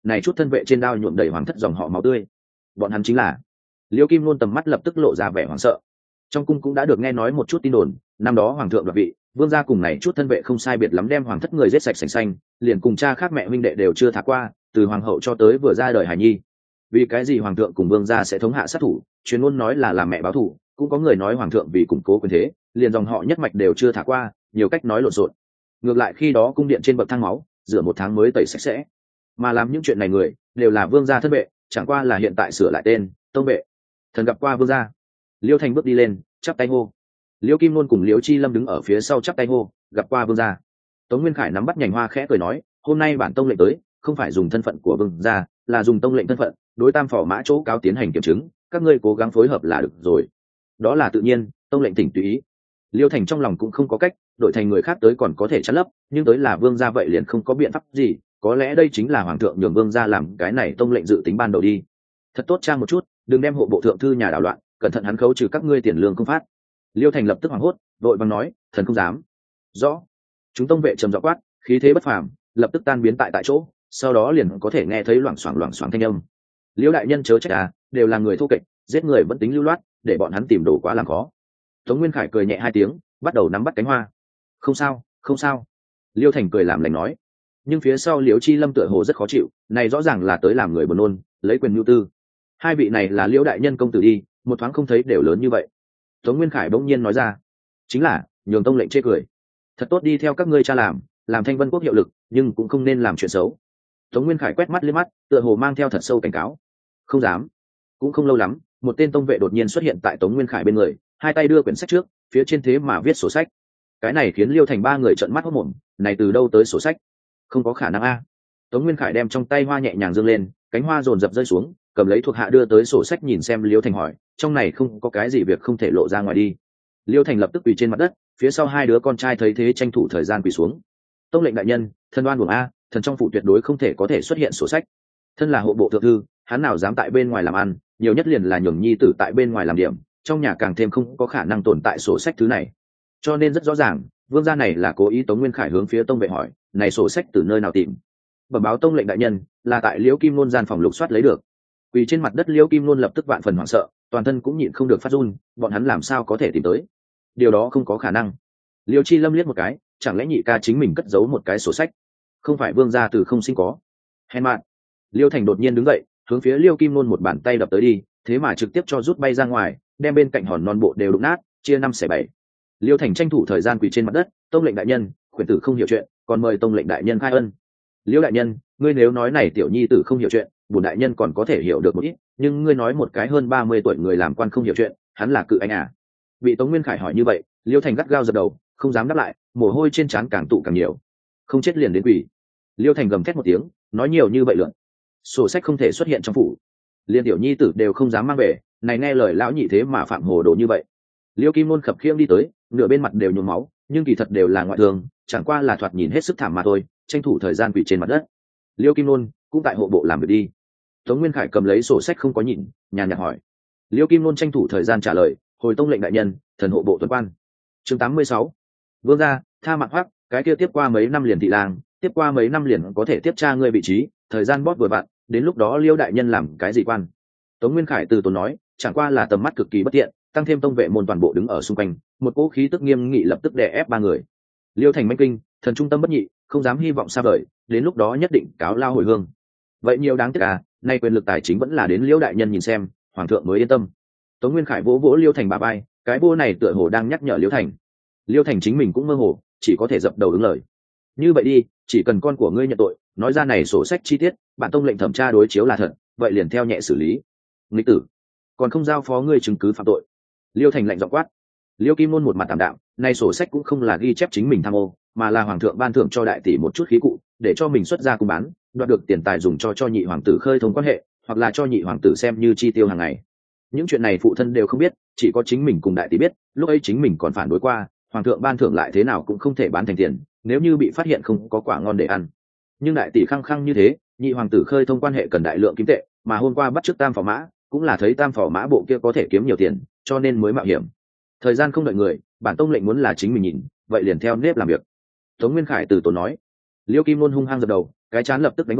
[SPEAKER 1] này chút thân vệ trên đao nhuộm đầy hoàng thất dòng họ máu tươi. Bọn hắn chính là Liêu Kim Nôn, tầm mắt lập tức lộ ra vẻ hoảng sợ. Trong cung cũng đã được nghe nói một chút tin đồn, năm đó hoàng thượng đoạt vị, vương gia cùng này chút thân vệ không sai biệt lắm đem hoàng thất người giết sạch sành xanh, liền cùng cha khác mẹ huynh đệ đều chưa thả qua, từ hoàng hậu cho tới vừa ra đời hài nhi. Vì cái gì hoàng thượng cùng vương gia sẽ thống hạ sát thủ? Truyền ngôn nói là làm mẹ báo thù, cũng có người nói hoàng thượng vì củng cố quyền thế, liền dòng họ nhất mạch đều chưa thả qua, nhiều cách nói lộn xộn. Ngược lại khi đó cung điện trên bậc thang máu, rửa một tháng mới tẩy sạch sẽ. Mà làm những chuyện này người đều là vương gia thân vệ, chẳng qua là hiện tại sửa lại tên tông vệ. Thần gặp qua vương gia. Liêu Thành bước đi lên, chắp tay hô. Liêu Kim Nôn cùng Liêu Chi Lâm đứng ở phía sau chắp tay hô, gặp qua vương gia. Tống Nguyên Khải nắm bắt nhành hoa khẽ cười nói, hôm nay bản tông lệnh tới, không phải dùng thân phận của vương gia, là dùng tông lệnh thân phận, đối tam phò mã chỗ cáo tiến hành kiểm chứng, các ngươi cố gắng phối hợp là được rồi. Đó là tự nhiên, tông lệnh tỉnh tùy ý. Liêu Thành trong lòng cũng không có cách, đổi thành người khác tới còn có thể chắn lấp, nhưng tới là vương gia vậy liền không có biện pháp gì, có lẽ đây chính là hoàng thượng nhường vương gia làm cái này tông lệnh dự tính ban đầu đi. Thật tốt trang một chút, đừng đem hộ bộ thượng thư nhà đảo loạn, cẩn thận hắn khấu trừ các ngươi tiền lương không phát. Liêu Thành lập tức hoảng hốt, vội vàng nói, thần không dám. Rõ. Chúng tông vệ trầm giọng quát, khí thế bất phàm, lập tức tan biến tại tại chỗ, sau đó liền có thể nghe thấy loảng xoảng loảng xoảng thanh âm. Liêu đại nhân chớ trách à, đều là người thô kệch, giết người vẫn tính lưu loát, để bọn hắn tìm đồ quá làm khó. Tống Nguyên Khải cười nhẹ hai tiếng, bắt đầu nắm bắt cánh hoa. Không sao, không sao. Liêu Thành cười làm lành nói. Nhưng phía sau Liễu Chi Lâm tựa hồ rất khó chịu, này rõ ràng là tới làm người buồn nôn, lấy quyền nhu tư. Hai vị này là Liễu đại nhân công tử đi, một thoáng không thấy đều lớn như vậy. Tống Nguyên Khải bỗng nhiên nói ra, chính là nhường tông lệnh chê cười. Thật tốt đi theo các ngươi cha làm, làm Thanh Vân quốc hiệu lực, nhưng cũng không nên làm chuyện xấu. Tống Nguyên Khải quét mắt liếc mắt, tựa hồ mang theo thật sâu cảnh cáo. Không dám. Cũng không lâu lắm, một tên tông vệ đột nhiên xuất hiện tại Tống Nguyên Khải bên người, hai tay đưa quyển sách trước, phía trên thế mà viết sổ sách. Cái này khiến Liêu Thành ba người trợn mắt hốt mồm, này từ đâu tới sổ sách? Không có khả năng a. Tống Nguyên Khải đem trong tay hoa nhẹ nhàng giương lên, cánh hoa dồn dập rơi xuống, cầm lấy thuộc hạ đưa tới sổ sách nhìn xem. Liêu Thành hỏi, trong này không có cái gì việc không thể lộ ra ngoài đi. Liêu Thành lập tức quỳ trên mặt đất, phía sau hai đứa con trai thấy thế tranh thủ thời gian quỳ xuống. Tông lệnh đại nhân, thân oan buồng a, thần trong phủ tuyệt đối không thể có thể xuất hiện sổ sách. Thân là hộ bộ thượng thư, hắn nào dám tại bên ngoài làm ăn, nhiều nhất liền là nhường nhi tử tại bên ngoài làm điểm, trong nhà càng thêm không có khả năng tồn tại sổ sách thứ này. Cho nên rất rõ ràng, vương gia này là cố ý. Tống Nguyên Khải hướng phía tông vệ hỏi, này sổ sách từ nơi nào tìm? Bẩm báo tông lệnh đại nhân, là tại Liễu Kim Nôn gian phòng lục soát lấy được. Quỳ trên mặt đất Liễu Kim Nôn lập tức vạn phần hoảng sợ, toàn thân cũng nhịn không được phát run, bọn hắn làm sao có thể tìm tới? Điều đó không có khả năng. Liễu Chi Lâm liếc một cái, chẳng lẽ nhị ca chính mình cất giấu một cái sổ sách? Không phải vương gia từ không sinh có? Hèn mạn. Liêu Thành đột nhiên đứng dậy, hướng phía Liễu Kim Nôn một bàn tay đập tới đi, thế mà trực tiếp cho rút bay ra ngoài, đem bên cạnh hòn non bộ đều đụng nát, chia năm xẻ bảy. Liêu Thành tranh thủ thời gian quỳ trên mặt đất, tông lệnh đại nhân, khuyển tử không hiểu chuyện, còn mời tông lệnh đại nhân khai ân. Liêu đại nhân, ngươi nếu nói này tiểu nhi tử không hiểu chuyện, bổn đại nhân còn có thể hiểu được một ít, nhưng ngươi nói một cái hơn ba mươi tuổi người làm quan không hiểu chuyện, hắn là cự anh à? Bị Tống Nguyên Khải hỏi như vậy, Liêu Thành gắt gao giật đầu, không dám đáp lại, mồ hôi trên trán càng tụ càng nhiều. Không chết liền đến quỷ. Liêu Thành gầm thét một tiếng, nói nhiều như vậy lượn, sổ sách không thể xuất hiện trong phủ, liên tiểu nhi tử đều không dám mang về, này nghe lời lão nhị thế mà phạm hồ đồ như vậy. Liêu Kim Nôn khập khiễng đi tới, nửa bên mặt đều nhuốm máu, nhưng kỳ thật đều là ngoại thương, chẳng qua là thoạt nhìn hết sức thảm mà thôi, tranh thủ thời gian quỳ trên mặt đất. Liêu Kim Nôn cũng tại hộ bộ làm việc đi. Tống Nguyên Khải cầm lấy sổ sách không có nhìn, nhàn nhạt hỏi. Liêu Kim Nôn tranh thủ thời gian trả lời, hồi tông lệnh đại nhân, thần hộ bộ tuần quan. Chương tám mươi sáu. Vương gia, tha mạng hoắc, cái kia tiếp qua mấy năm liền thị lang, tiếp qua mấy năm liền có thể tiếp tra ngươi vị trí, thời gian bóp vừa vặn, đến lúc đó Liêu đại nhân làm cái gì quan? Tống Nguyên Khải từ tốn nói, chẳng qua là tầm mắt cực kỳ bất tiện, tăng thêm tông vệ môn toàn bộ đứng ở xung quanh, một cỗ khí tức nghiêm nghị lập tức đè ép ba người. Liêu Thành manh kinh, thần trung tâm bất nhị, không dám hy vọng xa vời, đến lúc đó nhất định cáo lao hồi hương. Vậy nhiều đáng tiếc à, nay quyền lực tài chính vẫn là đến Liêu đại nhân nhìn xem, hoàng thượng mới yên tâm. Tống Nguyên Khải vỗ vỗ Liêu Thành bà bay, cái vô này tựa hồ đang nhắc nhở Liêu Thành. Liêu Thành chính mình cũng mơ hồ, chỉ có thể dập đầu ứng lời. Như vậy đi, chỉ cần con của ngươi nhận tội, nói ra này sổ sách chi tiết, bản tông lệnh thẩm tra đối chiếu là thật, vậy liền theo nhẹ xử lý. Nghịch tử, còn không giao phó ngươi chứng cứ phạm tội. Liêu Thành lạnh giọng quát. Liêu Kim Nôn một mặt tạm đạm, nay sổ sách cũng không là ghi chép chính mình tham ô, mà là hoàng thượng ban thưởng cho đại tỷ một chút khí cụ, để cho mình xuất ra cung bán, đoạt được tiền tài dùng cho cho nhị hoàng tử khơi thông quan hệ, hoặc là cho nhị hoàng tử xem như chi tiêu hàng ngày. Những chuyện này phụ thân đều không biết, chỉ có chính mình cùng đại tỷ biết, lúc ấy chính mình còn phản đối qua, hoàng thượng ban thưởng lại thế nào cũng không thể bán thành tiền, nếu như bị phát hiện không có quả ngon để ăn. Nhưng đại tỷ khăng khăng như thế, nhị hoàng tử khơi thông quan hệ cần đại lượng kim tệ, mà hôm qua bắt chước tam phò mã, cũng là thấy tam phò mã bộ kia có thể kiếm nhiều tiền, cho nên mới mạo hiểm. Thời gian không đợi người, bản tông lệnh muốn là chính mình nhìn, vậy liền theo nếp làm việc. Tống Nguyên Khải từ tốn nói. Liêu Kim Nôn hung hăng dập đầu, cái chán lập tức đánh vỡ,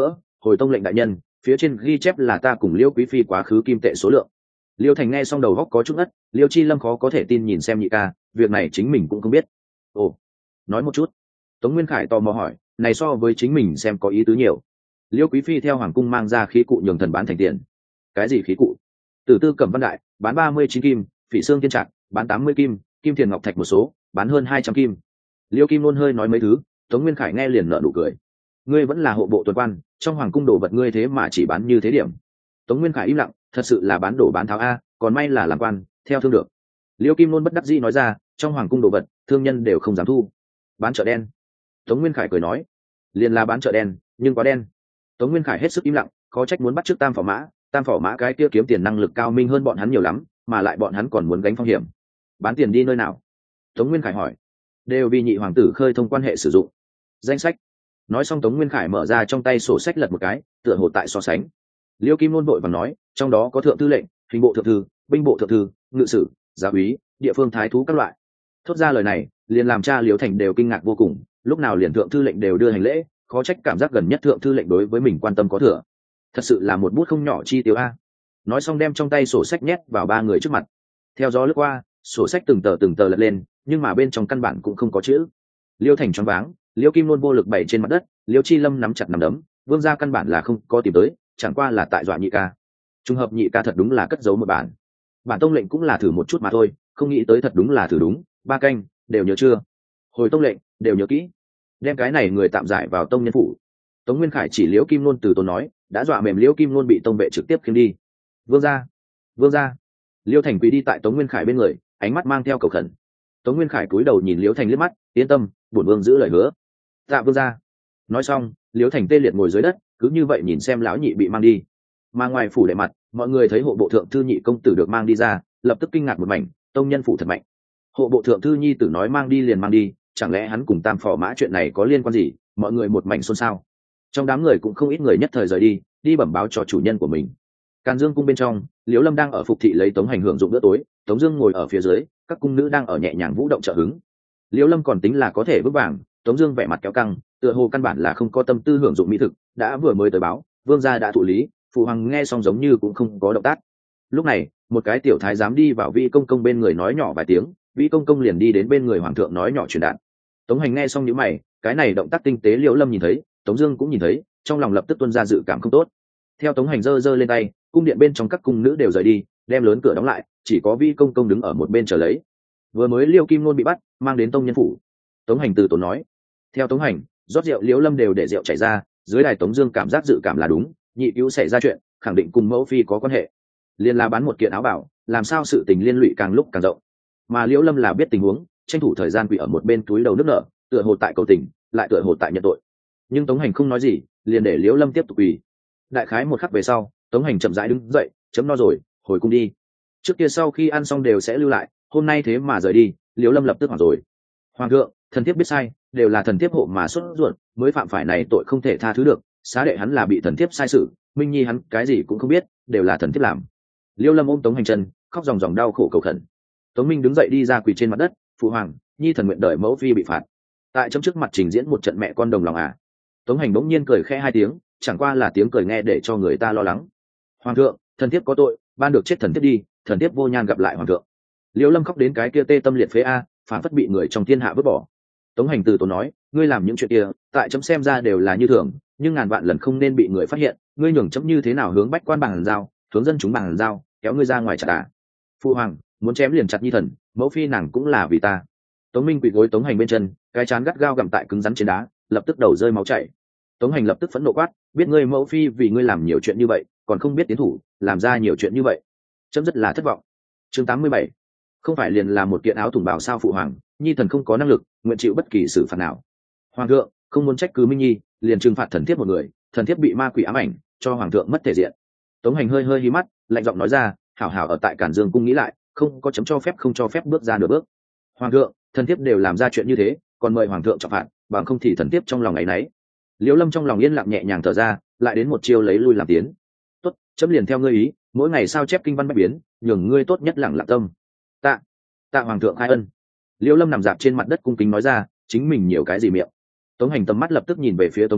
[SPEAKER 1] hồi tông lệnh đại nhân, phía trên ghi chép là ta cùng liêu quý phi quá khứ kim tệ số lượng. Liêu Thành nghe xong đầu góc có chút ngất, Liêu Chi Lâm khó có thể tin nhìn xem nhị ca, việc này chính mình cũng không biết. Ồ, nói một chút. Tống Nguyên Khải tò mò hỏi, này so với chính mình xem có ý tứ nhiều. Liêu quý phi theo hoàng cung mang ra khí cụ nhường thần bán thành tiền. Cái gì khí cụ? Tử Tư Cẩm Văn Đại bán ba mươi chín kim, Phỉ Xương Thiên Trạc bán tám mươi kim, Kim Thiền Ngọc Thạch một số bán hơn hai trăm kim. Liêu Kim luôn hơi nói mấy thứ, Tống Nguyên Khải nghe liền nở nụ cười. Ngươi vẫn là hộ bộ tuần quan, trong hoàng cung đồ vật ngươi thế mà chỉ bán như thế điểm. Tống Nguyên Khải im lặng, thật sự là bán đổ bán tháo a, còn may là làm quan, theo thương được. Liêu Kim luôn bất đắc dĩ nói ra, trong hoàng cung đồ vật, thương nhân đều không dám thu. Bán chợ đen. Tống Nguyên Khải cười nói, liền là bán chợ đen, nhưng quá đen. Tống Nguyên Khải hết sức im lặng, khó trách muốn bắt trước Tam Phỏ Mã, Tam Phỏ Mã cái kia kiếm tiền năng lực cao minh hơn bọn hắn nhiều lắm, mà lại bọn hắn còn muốn gánh phong hiểm. Bán tiền đi nơi nào? Tống Nguyên Khải hỏi. Đều vì nhị hoàng tử khơi thông quan hệ sử dụng. Danh sách. Nói xong Tống Nguyên Khải mở ra trong tay sổ sách lật một cái, tựa hồ tại so sánh. Liêu Kim luôn vội và nói, trong đó có thượng thư lệnh, hình bộ thượng thư, binh bộ thượng thư, ngự sử, gia úy, địa phương thái thú các loại. Thốt ra lời này, liền làm cha Liêu Thành đều kinh ngạc vô cùng, lúc nào liền thượng thư lệnh đều đưa hành lễ, khó trách cảm giác gần nhất thượng thư lệnh đối với mình quan tâm có thừa. Thật sự là một bút không nhỏ chi tiêu a. Nói xong đem trong tay sổ sách nhét vào ba người trước mặt. Theo gió lướt qua, sổ sách từng tờ từng tờ lật lên, nhưng mà bên trong căn bản cũng không có chữ. Liêu Thành choáng váng, Liêu Kim luôn vô lực bày trên mặt đất, Liêu Chi Lâm nắm chặt nắm đấm, vương gia căn bản là không có tìm tới, chẳng qua là tại dọa nhị ca. Trùng hợp nhị ca thật đúng là cất giấu một bản. Bản tông lệnh cũng là thử một chút mà thôi, không nghĩ tới thật đúng là thử đúng, ba canh, đều nhớ chưa? Hồi tông lệnh, đều nhớ kỹ. Đem cái này người tạm giải vào tông nhân phủ. Tống Nguyên Khải chỉ Liễu Kim Luân từ tốn nói, đã dọa mềm Liễu Kim Luân bị tông vệ trực tiếp khiêng đi. Vương gia, vương gia. Liêu Thành quỳ đi tại Tống Nguyên Khải bên người, ánh mắt mang theo cầu khẩn. Tống Nguyên Khải cúi đầu nhìn Liễu Thành liếc mắt, yên tâm, bổn vương giữ lời hứa. Dạ vương gia. Nói xong, Liễu Thành tê liệt ngồi dưới đất, cứ như vậy nhìn xem lão nhị bị mang đi. Mà ngoài phủ đệ mặt, mọi người thấy hộ bộ thượng thư nhị công tử được mang đi ra, lập tức kinh ngạc một mảnh, tông nhân phủ thật mạnh. Hộ bộ thượng thư nhi tử nói mang đi liền mang đi, chẳng lẽ hắn cùng Tam Phò Mã chuyện này có liên quan gì? Mọi người một mảnh xôn xao. Trong đám người cũng không ít người nhất thời rời đi, đi bẩm báo cho chủ nhân của mình. Càn Dương cung bên trong, Liễu Lâm đang ở phục thị lấy Tống Hành hưởng dụng bữa tối, Tống Dương ngồi ở phía dưới, các cung nữ đang ở nhẹ nhàng vũ động trợ hứng. Liễu Lâm còn tính là có thể vững vàng, Tống Dương vẻ mặt kéo căng, tựa hồ căn bản là không có tâm tư hưởng dụng mỹ thực, đã vừa mới tới báo, vương gia đã thụ lý, phụ hoàng nghe xong giống như cũng không có động tác. Lúc này, một cái tiểu thái giám đi vào Vĩ công công bên người nói nhỏ vài tiếng, Vĩ công công liền đi đến bên người hoàng thượng nói nhỏ truyền đạt. Tống Hành nghe xong nhíu mày, cái này động tác tinh tế Liễu Lâm nhìn thấy, Tống Dương cũng nhìn thấy, trong lòng lập tức tuôn ra dự cảm không tốt. Theo Tống Hành giơ giơ lên tay, cung điện bên trong các cung nữ đều rời đi, đem lớn cửa đóng lại, chỉ có Vĩ công công đứng ở một bên chờ lấy. Vừa mới Liêu Kim Nôn bị bắt, mang đến tông nhân phủ. Tống Hành từ tốn nói. Theo Tống Hành, rót rượu Liễu Lâm đều để rượu chảy ra, dưới đài Tống Dương cảm giác dự cảm là đúng, nhị cứu xảy ra chuyện, khẳng định cùng mẫu phi có quan hệ. Liên là bán một kiện áo bảo, làm sao sự tình liên lụy càng lúc càng rộng. Mà Liễu Lâm là biết tình huống, tranh thủ thời gian quỳ ở một bên túi đầu nước nở, tựa hồ tại cầu tình, lại tựa hồ tại nhận tội. Nhưng Tống Hành không nói gì, liền để Liễu Lâm tiếp tục quỳ. Đại khái một khắc về sau, Tống Hành chậm rãi đứng dậy, chấm no rồi, hồi cung đi. Trước kia sau khi ăn xong đều sẽ lưu lại, hôm nay thế mà rời đi, Liễu Lâm lập tức hoảng rồi. Hoàng thượng, thần thiếp biết sai, đều là thần thiếp hộ mà xuất ruột, mới phạm phải này tội không thể tha thứ được. Xá đệ hắn là bị thần thiếp sai sự, Minh Nhi hắn cái gì cũng không biết, đều là thần thiếp làm. Liễu Lâm ôm Tống Hành chân, khóc ròng ròng đau khổ cầu khẩn. Tống Minh đứng dậy đi ra quỳ trên mặt đất, phụ hoàng, Nhi thần nguyện đợi mẫu phi bị phạt. Tại chấm trước mặt trình diễn một trận mẹ con đồng lòng à? Tống Hành bỗng nhiên cười khẽ hai tiếng, chẳng qua là tiếng cười nghe để cho người ta lo lắng. Hoàng thượng, thần thiếp có tội, ban được chết thần thiếp đi, thần thiếp vô nhan gặp lại hoàng thượng. Liễu Lâm khóc đến cái kia tê tâm liệt phế a, phản phất bị người trong thiên hạ vứt bỏ. Tống Hành từ tốn nói, ngươi làm những chuyện kia, tại chấm xem ra đều là như thường, nhưng ngàn vạn lần không nên bị người phát hiện, ngươi nhường chấm như thế nào hướng bách quan bằng giao, hướng dân chúng bằng giao, kéo ngươi ra ngoài chặt à? Phụ hoàng, muốn chém liền chặt Nhi thần, mẫu phi nàng cũng là vì ta. Tống Minh quỳ gối Tống Hành bên chân, cái chán gắt gao gặm tại cứng rắn trên đá, lập tức đầu rơi máu chảy. Tống Hành lập tức phẫn nộ quát, biết ngươi mẫu phi vì ngươi làm nhiều chuyện như vậy, còn không biết tiến thủ, làm ra nhiều chuyện như vậy, chấm rất là thất vọng. Chương tám mươi bảy, không phải liền là một kiện áo thủng bào sao phụ hoàng, Nhi thần không có năng lực, nguyện chịu bất kỳ xử phạt nào. Hoàng thượng, không muốn trách cứ Minh Nhi, liền trừng phạt thần thiếp một người, thần thiếp bị ma quỷ ám ảnh, cho hoàng thượng mất thể diện. Tống Hành hơi hơi hí mắt, lạnh giọng nói ra, hảo hảo ở tại Cản Dương cung nghĩ lại, không có chấm cho phép không cho phép bước ra nửa bước. Hoàng thượng, thần thiếp đều làm ra chuyện như thế, còn mời hoàng thượng trọng phạt, bằng không thì thần thiếp trong lòng ấy nấy. Liễu Lâm trong lòng yên lặng nhẹ nhàng thở ra, lại đến một chiêu lấy lui làm tiến. Tốt, chấm liền theo ngươi ý, mỗi ngày sao chép kinh văn bách biến, nhường ngươi tốt nhất lặng lặng tâm. Tạ, tạ hoàng thượng khai ân. Liễu Lâm nằm dạp trên mặt đất cung kính nói ra, chính mình nhiều cái gì miệng. Tống Hành tầm mắt lập tức nhìn về phía Tống Minh,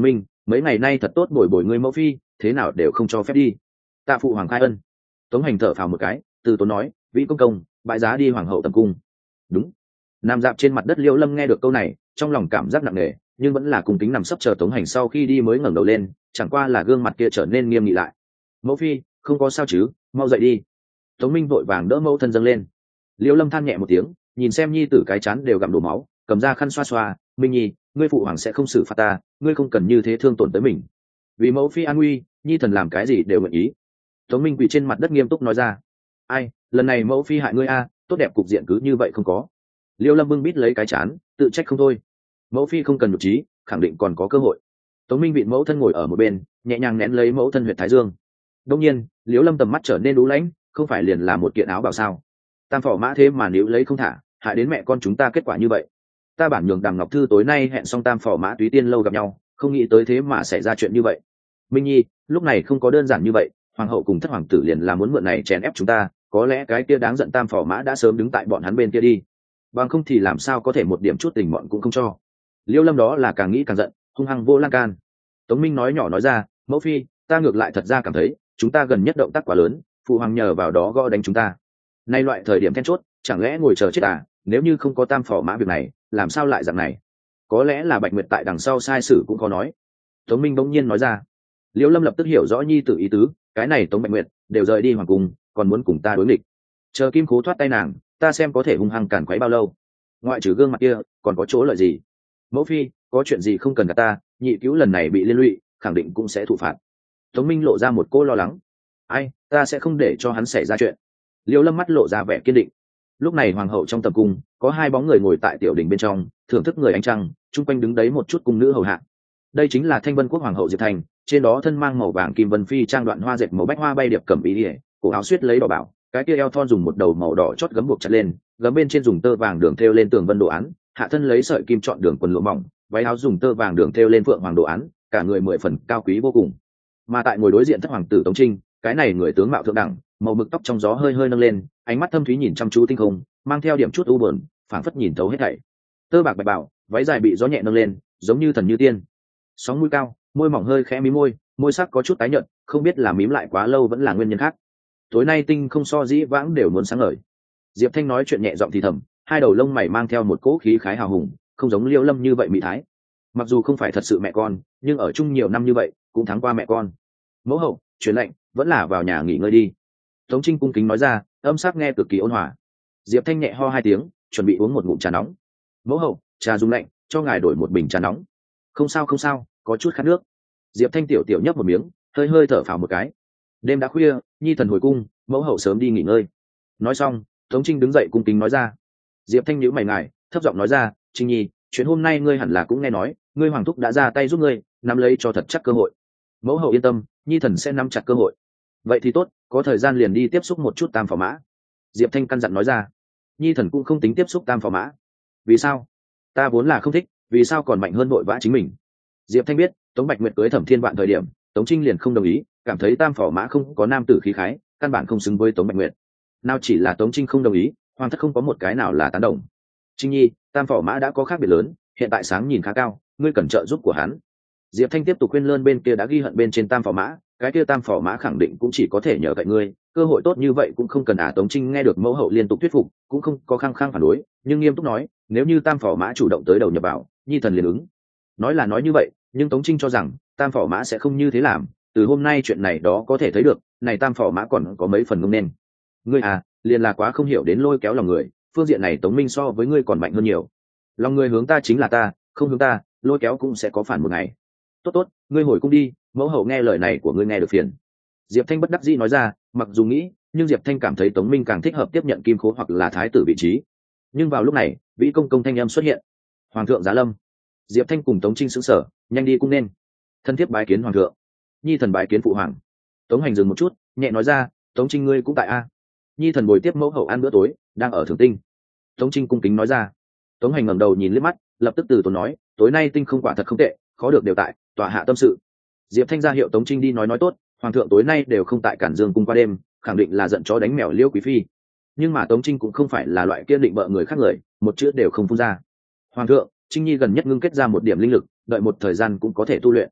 [SPEAKER 1] mấy ngày nay thật tốt bồi bồi ngươi mẫu phi, thế nào đều không cho phép đi. Tạ phụ hoàng khai ân. Tống Hành thở phào một cái, từ tốn nói, vĩ công công, bãi giá đi hoàng hậu tầm cung. Đúng. Nằm dạp trên mặt đất Liễu Lâm nghe được câu này, trong lòng cảm giác nặng nề, nhưng vẫn là cùng kính nằm sấp chờ Tống Hành sau khi đi mới ngẩng đầu lên, chẳng qua là gương mặt kia trở nên nghiêm nghị lại. Mẫu phi, không có sao chứ, mau dậy đi. Tống Minh vội vàng đỡ mẫu thân dâng lên. Liễu Lâm than nhẹ một tiếng, nhìn xem nhi tử cái chán đều gặm đổ máu, cầm ra khăn xoa xoa, Minh nhi, ngươi phụ hoàng sẽ không xử phạt ta, ngươi không cần như thế thương tổn tới mình. Vì mẫu phi an nguy, nhi thần làm cái gì đều nguyện ý. Tống Minh quỳ trên mặt đất nghiêm túc nói ra. Ai, lần này mẫu phi hại ngươi a, tốt đẹp cục diện cứ như vậy không có. Liễu Lâm bưng bít lấy cái chán, tự trách không thôi. Mẫu phi không cần nhục trí, khẳng định còn có cơ hội. Tống Minh vịn mẫu thân ngồi ở một bên, nhẹ nhàng nén lấy mẫu thân huyệt thái dương. Đông nhiên, Liễu Lâm tầm mắt trở nên đú lãnh, không phải liền là một kiện áo bảo sao? Tam phỏ mã thế mà níu lấy không thả, hại đến mẹ con chúng ta kết quả như vậy. Ta bản nhường Đằng Ngọc Thư tối nay hẹn xong tam phỏ mã túy tiên lâu gặp nhau, không nghĩ tới thế mà xảy ra chuyện như vậy. Minh nhi, lúc này không có đơn giản như vậy, hoàng hậu cùng thất hoàng tử liền là muốn mượn này chèn ép chúng ta, có lẽ cái kia đáng giận tam phỏ mã đã sớm đứng tại bọn hắn bên kia đi, bằng không thì làm sao có thể một điểm chút tình mọn cũng không cho. Liễu Lâm đó là càng nghĩ càng giận, hung hăng vô lan can. Tống Minh nói nhỏ nói ra, mẫu phi, ta ngược lại thật ra cảm thấy chúng ta gần nhất động tác quá lớn, phụ hoàng nhờ vào đó gõ đánh chúng ta. Nay loại thời điểm then chốt, chẳng lẽ ngồi chờ chết à? Nếu như không có tam phỏ mã việc này, làm sao lại dạng này? Có lẽ là Bạch Nguyệt tại đằng sau sai sử cũng khó nói. Tống Minh bỗng nhiên nói ra. Liễu Lâm lập tức hiểu rõ nhi tử ý tứ, cái này Tống Bạch Nguyệt đều rời đi hoàng cung, còn muốn cùng ta đối nghịch. Chờ Kim Khố thoát tay nàng, ta xem có thể hung hăng cản quấy bao lâu. Ngoại trừ gương mặt kia, còn có chỗ lợi gì? Mẫu phi, có chuyện gì không cần cả ta, nhị cứu lần này bị liên lụy, khẳng định cũng sẽ thụ phạt. Tống Minh lộ ra một cô lo lắng. Ai, ta sẽ không để cho hắn xảy ra chuyện. Liễu Lâm mắt lộ ra vẻ kiên định. Lúc này hoàng hậu trong tầm cung có hai bóng người ngồi tại tiểu đình bên trong, thưởng thức người ánh trăng, chung quanh đứng đấy một chút cung nữ hầu hạ. Đây chính là Thanh Vân quốc hoàng hậu Diệp Thành, trên đó thân mang màu vàng kim vân phi trang đoạn hoa dệt màu bách hoa bay điệp cẩm ý ỉa, cổ áo suýt lấy đỏ bảo, cái kia eo thon dùng một đầu màu đỏ chót gấm buộc chặt lên, gấm bên trên dùng tơ vàng đường thêu lên tường vân đồ án, hạ thân lấy sợi kim chọn đường quần lụa mỏng, váy áo dùng tơ vàng đường thêu lên phượng hoàng đồ án, cả người mười phần cao quý vô cùng. Mà tại ngồi đối diện thất hoàng tử Tống Trinh, cái này người tướng mạo thượng đẳng, màu mực tóc trong gió hơi hơi nâng lên, ánh mắt thâm thúy nhìn chăm chú tinh không, mang theo điểm chút u buồn, phảng phất nhìn thấu hết thảy. Tơ bạc bạch bảo, váy dài bị gió nhẹ nâng lên, giống như thần như tiên. Sóng mũi cao, môi mỏng hơi khẽ mí môi, môi sắc có chút tái nhợt, không biết là mím lại quá lâu vẫn là nguyên nhân khác. Tối nay tinh không so dĩ vãng đều muốn sáng ngời. Diệp Thanh nói chuyện nhẹ giọng thì thầm, hai đầu lông mày mang theo một cỗ khí khái hào hùng, không giống Liễu Lâm như vậy mỹ thái. Mặc dù không phải thật sự mẹ con, nhưng ở chung nhiều năm như vậy, cũng thắng qua mẹ con. Mẫu hậu, truyền lệnh, vẫn là vào nhà nghỉ ngơi đi. Tống Trinh cung kính nói ra, âm sắc nghe cực kỳ ôn hòa. Diệp Thanh nhẹ ho hai tiếng, chuẩn bị uống một ngụm trà nóng. Mẫu hậu, trà dùng lạnh, cho ngài đổi một bình trà nóng. Không sao không sao, có chút khát nước. Diệp Thanh tiểu tiểu nhấp một miếng, hơi hơi thở phào một cái. Đêm đã khuya, nhi thần hồi cung, mẫu hậu sớm đi nghỉ ngơi. Nói xong, Tống Trinh đứng dậy cung kính nói ra. Diệp Thanh nhíu mày ngài, thấp giọng nói ra, Trinh nhi, chuyện hôm nay ngươi hẳn là cũng nghe nói, ngươi hoàng thúc đã ra tay giúp ngươi, nắm lấy cho thật chắc cơ hội. Mẫu hậu yên tâm, nhi thần sẽ nắm chặt cơ hội. Vậy thì tốt, có thời gian liền đi tiếp xúc một chút tam phò mã. Diệp Thanh căn dặn nói ra. Nhi thần cũng không tính tiếp xúc tam phò mã. Vì sao? Ta vốn là không thích, vì sao còn mạnh hơn vội vã chính mình? Diệp Thanh biết, Tống Bạch Nguyệt cưới Thẩm Thiên Vạn thời điểm, Tống Trinh liền không đồng ý, cảm thấy tam phò mã không có nam tử khí khái, căn bản không xứng với Tống Bạch Nguyệt. Nào chỉ là Tống Trinh không đồng ý, hoàng thất không có một cái nào là tán đồng. Trinh nhi, tam phò mã đã có khác biệt lớn, hiện tại sáng nhìn khá cao, ngươi cần trợ giúp của hắn. Diệp Thanh tiếp tục khuyên lơn bên kia đã ghi hận bên trên tam phò mã, cái kia tam phò mã khẳng định cũng chỉ có thể nhờ cậy ngươi, cơ hội tốt như vậy cũng không cần. À Tống Trinh nghe được mẫu hậu liên tục thuyết phục, cũng không có khăng khăng phản đối, nhưng nghiêm túc nói, nếu như tam phò mã chủ động tới đầu nhập vào, nhi thần liền ứng. Nói là nói như vậy, nhưng Tống Trinh cho rằng tam phò mã sẽ không như thế làm, từ hôm nay chuyện này đó có thể thấy được, này tam phò mã còn có mấy phần ngông nên. Ngươi à, liền là quá không hiểu đến lôi kéo lòng người, phương diện này Tống Minh so với ngươi còn mạnh hơn nhiều. Lòng người hướng ta chính là ta, không hướng ta, lôi kéo cũng sẽ có phản một ngày. Tốt tốt, ngươi hồi cung đi, mẫu hậu nghe lời này của ngươi nghe được phiền. Diệp Thanh bất đắc dĩ nói ra, mặc dù nghĩ, nhưng Diệp Thanh cảm thấy Tống Minh càng thích hợp tiếp nhận Kim Khố hoặc là thái tử vị trí. Nhưng vào lúc này, Vĩ công công thanh âm xuất hiện. Hoàng thượng giá lâm. Diệp Thanh cùng Tống Trinh sững sờ, nhanh đi cung nên. Thân thiết bái kiến hoàng thượng. Nhi thần bái kiến phụ hoàng. Tống Hành dừng một chút, nhẹ nói ra, Tống Trinh ngươi cũng tại a. Nhi thần bồi tiếp mẫu hậu ăn bữa tối, đang ở Thường Tinh. Tống Trinh cung kính nói ra. Tống Hành ngẩng đầu nhìn liếc mắt, lập tức từ tốn nói, tối nay tinh không quả thật không tệ, khó được đều tại, tòa hạ tâm sự. Diệp Thanh ra hiệu Tống Trinh đi nói nói tốt, hoàng thượng tối nay đều không tại Cản Dương cung qua đêm, khẳng định là giận chó đánh mèo Liêu quý phi. Nhưng mà Tống Trinh cũng không phải là loại kiên định bợ người khác người, một chữ đều không phun ra. Hoàng thượng, Trinh nhi gần nhất ngưng kết ra một điểm linh lực, đợi một thời gian cũng có thể tu luyện.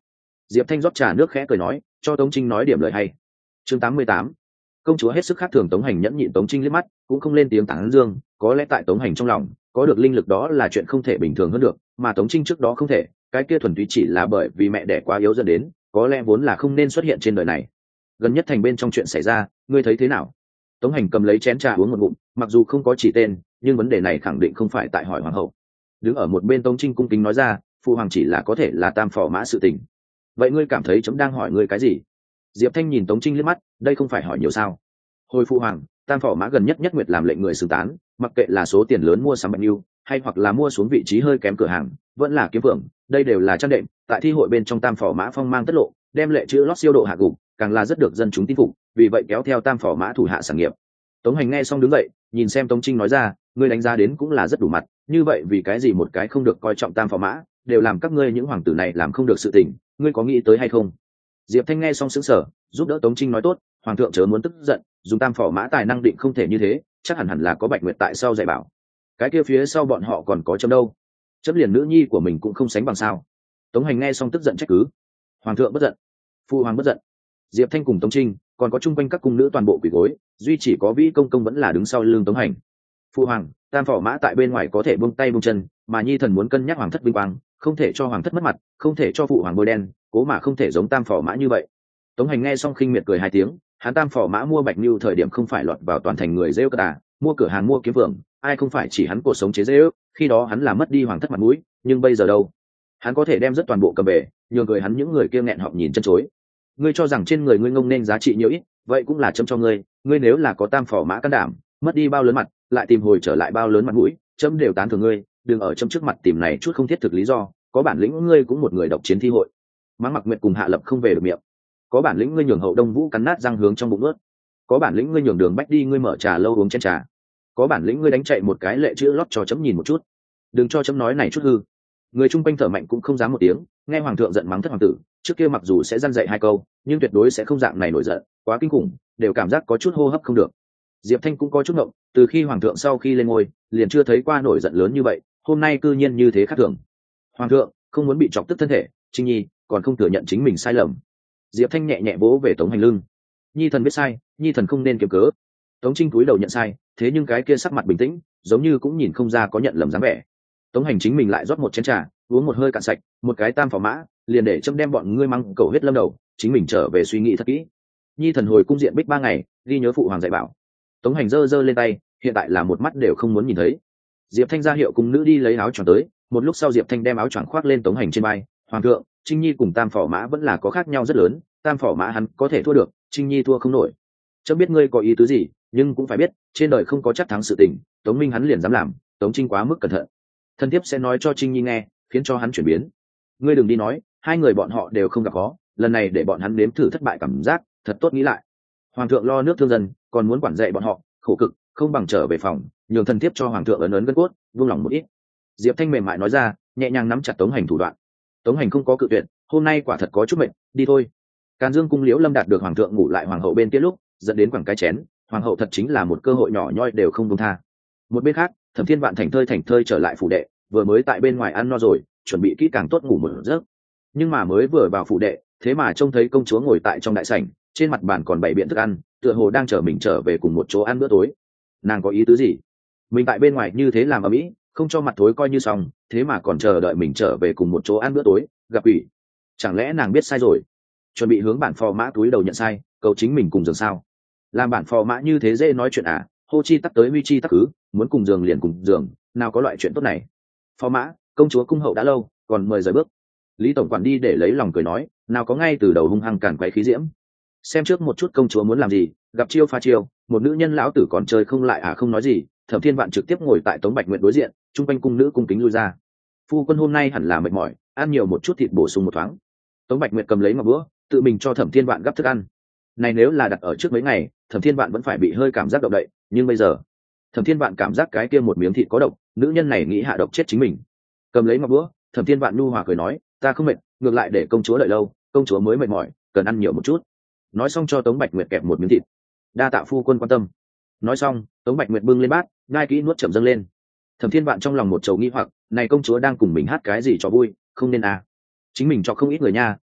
[SPEAKER 1] Diệp Thanh rót trà nước khẽ cười nói, cho Tống Trinh nói điểm lời hay. Chương tám mươi tám. Công chúa hết sức khác thường. Tống Hành nhẫn nhịn Tống Trinh liếc mắt, cũng không lên tiếng tán dương, có lẽ tại Tống Hành trong lòng, có được linh lực đó là chuyện không thể bình thường hơn được, mà Tống Trinh trước đó không thể, cái kia thuần túy chỉ là bởi vì mẹ đẻ quá yếu dẫn đến, có lẽ vốn là không nên xuất hiện trên đời này. Gần nhất thành bên trong chuyện xảy ra, ngươi thấy thế nào? Tống Hành cầm lấy chén trà uống một ngụm, mặc dù không có chỉ tên, nhưng vấn đề này khẳng định không phải tại hỏi hoàng hậu. Đứng ở một bên Tống Trinh cung kính nói ra, phụ hoàng chỉ là có thể là tam phò mã sự tình. Vậy ngươi cảm thấy chấm đang hỏi ngươi cái gì? Diệp Thanh nhìn Tống Trinh liếc mắt, đây không phải hỏi nhiều sao? Hồi phụ hoàng, tam phò mã gần nhất nhất nguyệt làm lệnh người xứng tán, mặc kệ là số tiền lớn mua sắm bệnh yêu, hay hoặc là mua xuống vị trí hơi kém cửa hàng, vẫn là kiếm vượng, đây đều là trang đệm. Tại thi hội bên trong tam phò mã phong mang tất lộ, đem lệ chữ lót siêu độ hạ gục, càng là rất được dân chúng tin phục, vì vậy kéo theo tam phò mã thủ hạ sản nghiệp. Tống Hành nghe xong đứng dậy, nhìn xem Tống Trinh nói ra, ngươi đánh giá đến cũng là rất đủ mặt, như vậy vì cái gì một cái không được coi trọng tam phò mã, đều làm các ngươi những hoàng tử này làm không được sự tình, ngươi có nghĩ tới hay không? Diệp Thanh nghe xong sững sờ, giúp đỡ Tống Trinh nói tốt, hoàng thượng chớ muốn tức giận, dùng tam phò mã tài năng định không thể như thế, chắc hẳn hẳn là có Bạch Nguyệt tại sau dạy bảo. Cái kia phía sau bọn họ còn có chấm đâu? Chấm liền nữ nhi của mình cũng không sánh bằng sao? Tống Hành nghe xong tức giận trách cứ. Hoàng thượng bất giận, phụ hoàng bất giận. Diệp Thanh cùng Tống Trinh, còn có chung quanh các cung nữ toàn bộ quỳ gối, duy chỉ có Vĩ công công vẫn là đứng sau lưng Tống Hành. Phụ hoàng, tam phò mã tại bên ngoài có thể buông tay buông chân, mà nhi thần muốn cân nhắc hoàng thất vinh quang, không thể cho hoàng thất mất mặt, không thể cho phụ hoàng bôi đen, cố mà không thể giống tam phò mã như vậy. Tống Hành nghe xong khinh miệt cười hai tiếng, hắn tam phò mã mua Bạch Nưu thời điểm không phải lọt vào toàn thành người rêu cả, mua cửa hàng mua kiếm vượng, ai không phải chỉ hắn cuộc sống chế rêu, khi đó hắn là mất đi hoàng thất mặt mũi, nhưng bây giờ đâu? Hắn có thể đem rất toàn bộ cầm về, nhường người hắn những người kia nghẹn họng nhìn chân chối. Ngươi cho rằng trên người ngươi ngông nên giá trị nhiều ít, vậy cũng là chấm cho ngươi, ngươi nếu là có tam phò mã can đảm, mất đi bao lớn mặt, lại tìm hồi trở lại bao lớn mặt mũi, chấm đều tán thưởng ngươi, đừng ở chấm trước mặt tìm này chút không thiết thực lý do, có bản lĩnh ngươi cũng một người độc chiến thi hội. Mãng Mặc Nguyệt cùng Hạ Lập không về được miệng. Có bản lĩnh ngươi nhường Hậu Đông Vũ cắn nát răng hướng trong bụng ướt. Có bản lĩnh ngươi nhường Đường Bách đi ngươi mở trà lâu uống chén trà. Có bản lĩnh ngươi đánh chạy một cái lệ chữ lót cho chấm nhìn một chút. Đừng cho chấm nói này chút hư. Người chung quanh thở mạnh cũng không dám một tiếng, nghe hoàng thượng giận mắng thất hoàng tử, trước kia mặc dù sẽ răn dạy hai câu, nhưng tuyệt đối sẽ không dạng này nổi giận, quá kinh khủng, đều cảm giác có chút hô hấp không được. Diệp Thanh cũng có chút ngộng, từ khi hoàng thượng sau khi lên ngôi, liền chưa thấy qua nổi giận lớn như vậy, hôm nay cư nhiên như thế khác thường. Hoàng thượng không muốn bị chọc tức thân thể, Trinh Nhi còn không thừa nhận chính mình sai lầm. Diệp Thanh nhẹ nhẹ vỗ về Tống Hành lưng. Nhi thần biết sai, nhi thần không nên kiếm cớ. Tống Trinh cúi đầu nhận sai, thế nhưng cái kia sắc mặt bình tĩnh, giống như cũng nhìn không ra có nhận lầm dáng vẻ. Tống Hành chính mình lại rót một chén trà, uống một hơi cạn sạch, một cái tam phò mã, liền để châm đem bọn ngươi măng cầu hết lâm đầu, chính mình trở về suy nghĩ thật kỹ. Nhi thần hồi cung diện bích ba ngày, ghi nhớ phụ hoàng dạy bảo. Tống Hành giơ giơ lên tay, hiện tại là một mắt đều không muốn nhìn thấy. Diệp Thanh ra hiệu cùng nữ đi lấy áo choàng tới, một lúc sau Diệp Thanh đem áo choàng khoác lên Tống Hành trên vai. Hoàng thượng, Trinh Nhi cùng tam phò mã vẫn là có khác nhau rất lớn, tam phò mã hắn có thể thua được, Trinh Nhi thua không nổi. Chấm biết ngươi có ý tứ gì, nhưng cũng phải biết, trên đời không có chắc thắng sự tình, Tống Minh hắn liền dám làm, Tống Trinh quá mức cẩn thận. Thân thiếp sẽ nói cho Trinh Nhi nghe, khiến cho hắn chuyển biến. Ngươi đừng đi nói, hai người bọn họ đều không gặp khó, lần này để bọn hắn nếm thử thất bại cảm giác, thật tốt nghĩ lại. Hoàng thượng lo nước thương dân, còn muốn quản dạy bọn họ, khổ cực, không bằng trở về phòng, nhường thân thiếp cho hoàng thượng ấn ấn gân cốt, buông lòng một ít. Diệp Thanh mềm mại nói ra, nhẹ nhàng nắm chặt Tống Hành thủ đoạn. Tống Hành không có cự tuyệt, hôm nay quả thật có chút mệt, đi thôi. Càn Dương cung Liễu Lâm đạt được hoàng thượng ngủ lại hoàng hậu bên kia lúc, dẫn đến quẳng cái chén, hoàng hậu thật chính là một cơ hội nhỏ nhoi đều không buông tha. Một bên khác, Thẩm Thiên Vạn thành thơi thành thơi trở lại phủ đệ, vừa mới tại bên ngoài ăn no rồi, chuẩn bị kỹ càng tốt ngủ một giấc. Nhưng mà mới vừa vào phủ đệ, thế mà trông thấy công chúa ngồi tại trong đại sảnh, trên mặt bàn còn bày biện thức ăn, tựa hồ đang chờ mình trở về cùng một chỗ ăn bữa tối. Nàng có ý tứ gì? Mình tại bên ngoài như thế làm ở mỹ, không cho mặt thối coi như xong, thế mà còn chờ đợi mình trở về cùng một chỗ ăn bữa tối, gặp ủy. Chẳng lẽ nàng biết sai rồi? Chuẩn bị hướng bản phò mã túi đầu nhận sai, cầu chính mình cùng giường sao? Làm bản phò mã như thế dễ nói chuyện à? Hô chi tắc tới huy chi tắc cứ, muốn cùng giường liền cùng giường, nào có loại chuyện tốt này? Phò mã, công chúa cung hậu đã lâu, còn mời rời bước. Lý tổng quản đi để lấy lòng cười nói, nào có ngay từ đầu hung hăng cản quấy khí diễm. Xem trước một chút công chúa muốn làm gì, gặp chiêu pha chiêu, một nữ nhân lão tử còn chơi không lại à? Không nói gì. Thẩm Thiên Vạn trực tiếp ngồi tại Tống Bạch Nguyệt đối diện, trung quanh cung nữ cung kính lui ra. Phu quân hôm nay hẳn là mệt mỏi, ăn nhiều một chút thịt bổ sung một thoáng. Tống Bạch Nguyệt cầm lấy ngọc búa, tự mình cho Thẩm Thiên Vạn gắp thức ăn. Này nếu là đặt ở trước mấy ngày, Thẩm Thiên Vạn vẫn phải bị hơi cảm giác động đậy, nhưng bây giờ, Thẩm Thiên Vạn cảm giác cái kia một miếng thịt có độc, nữ nhân này nghĩ hạ độc chết chính mình. Cầm lấy ngọc búa, Thẩm Thiên Vạn nhu hòa cười nói, ta không mệt, ngược lại để công chúa đợi lâu, công chúa mới mệt mỏi, cần ăn nhiều một chút. Nói xong cho Tống Bạch Nguyệt kẹp một miếng thịt. Đa tạ phu quân quan tâm. Nói xong, Tống Bạch Nguyệt bưng lên bát, ngai kỹ nuốt chậm dâng lên. Thẩm Thiên Vạn trong lòng một chầu nghi hoặc, này công chúa đang cùng mình hát cái gì cho vui, không nên à? Chính mình cho không ít người nha,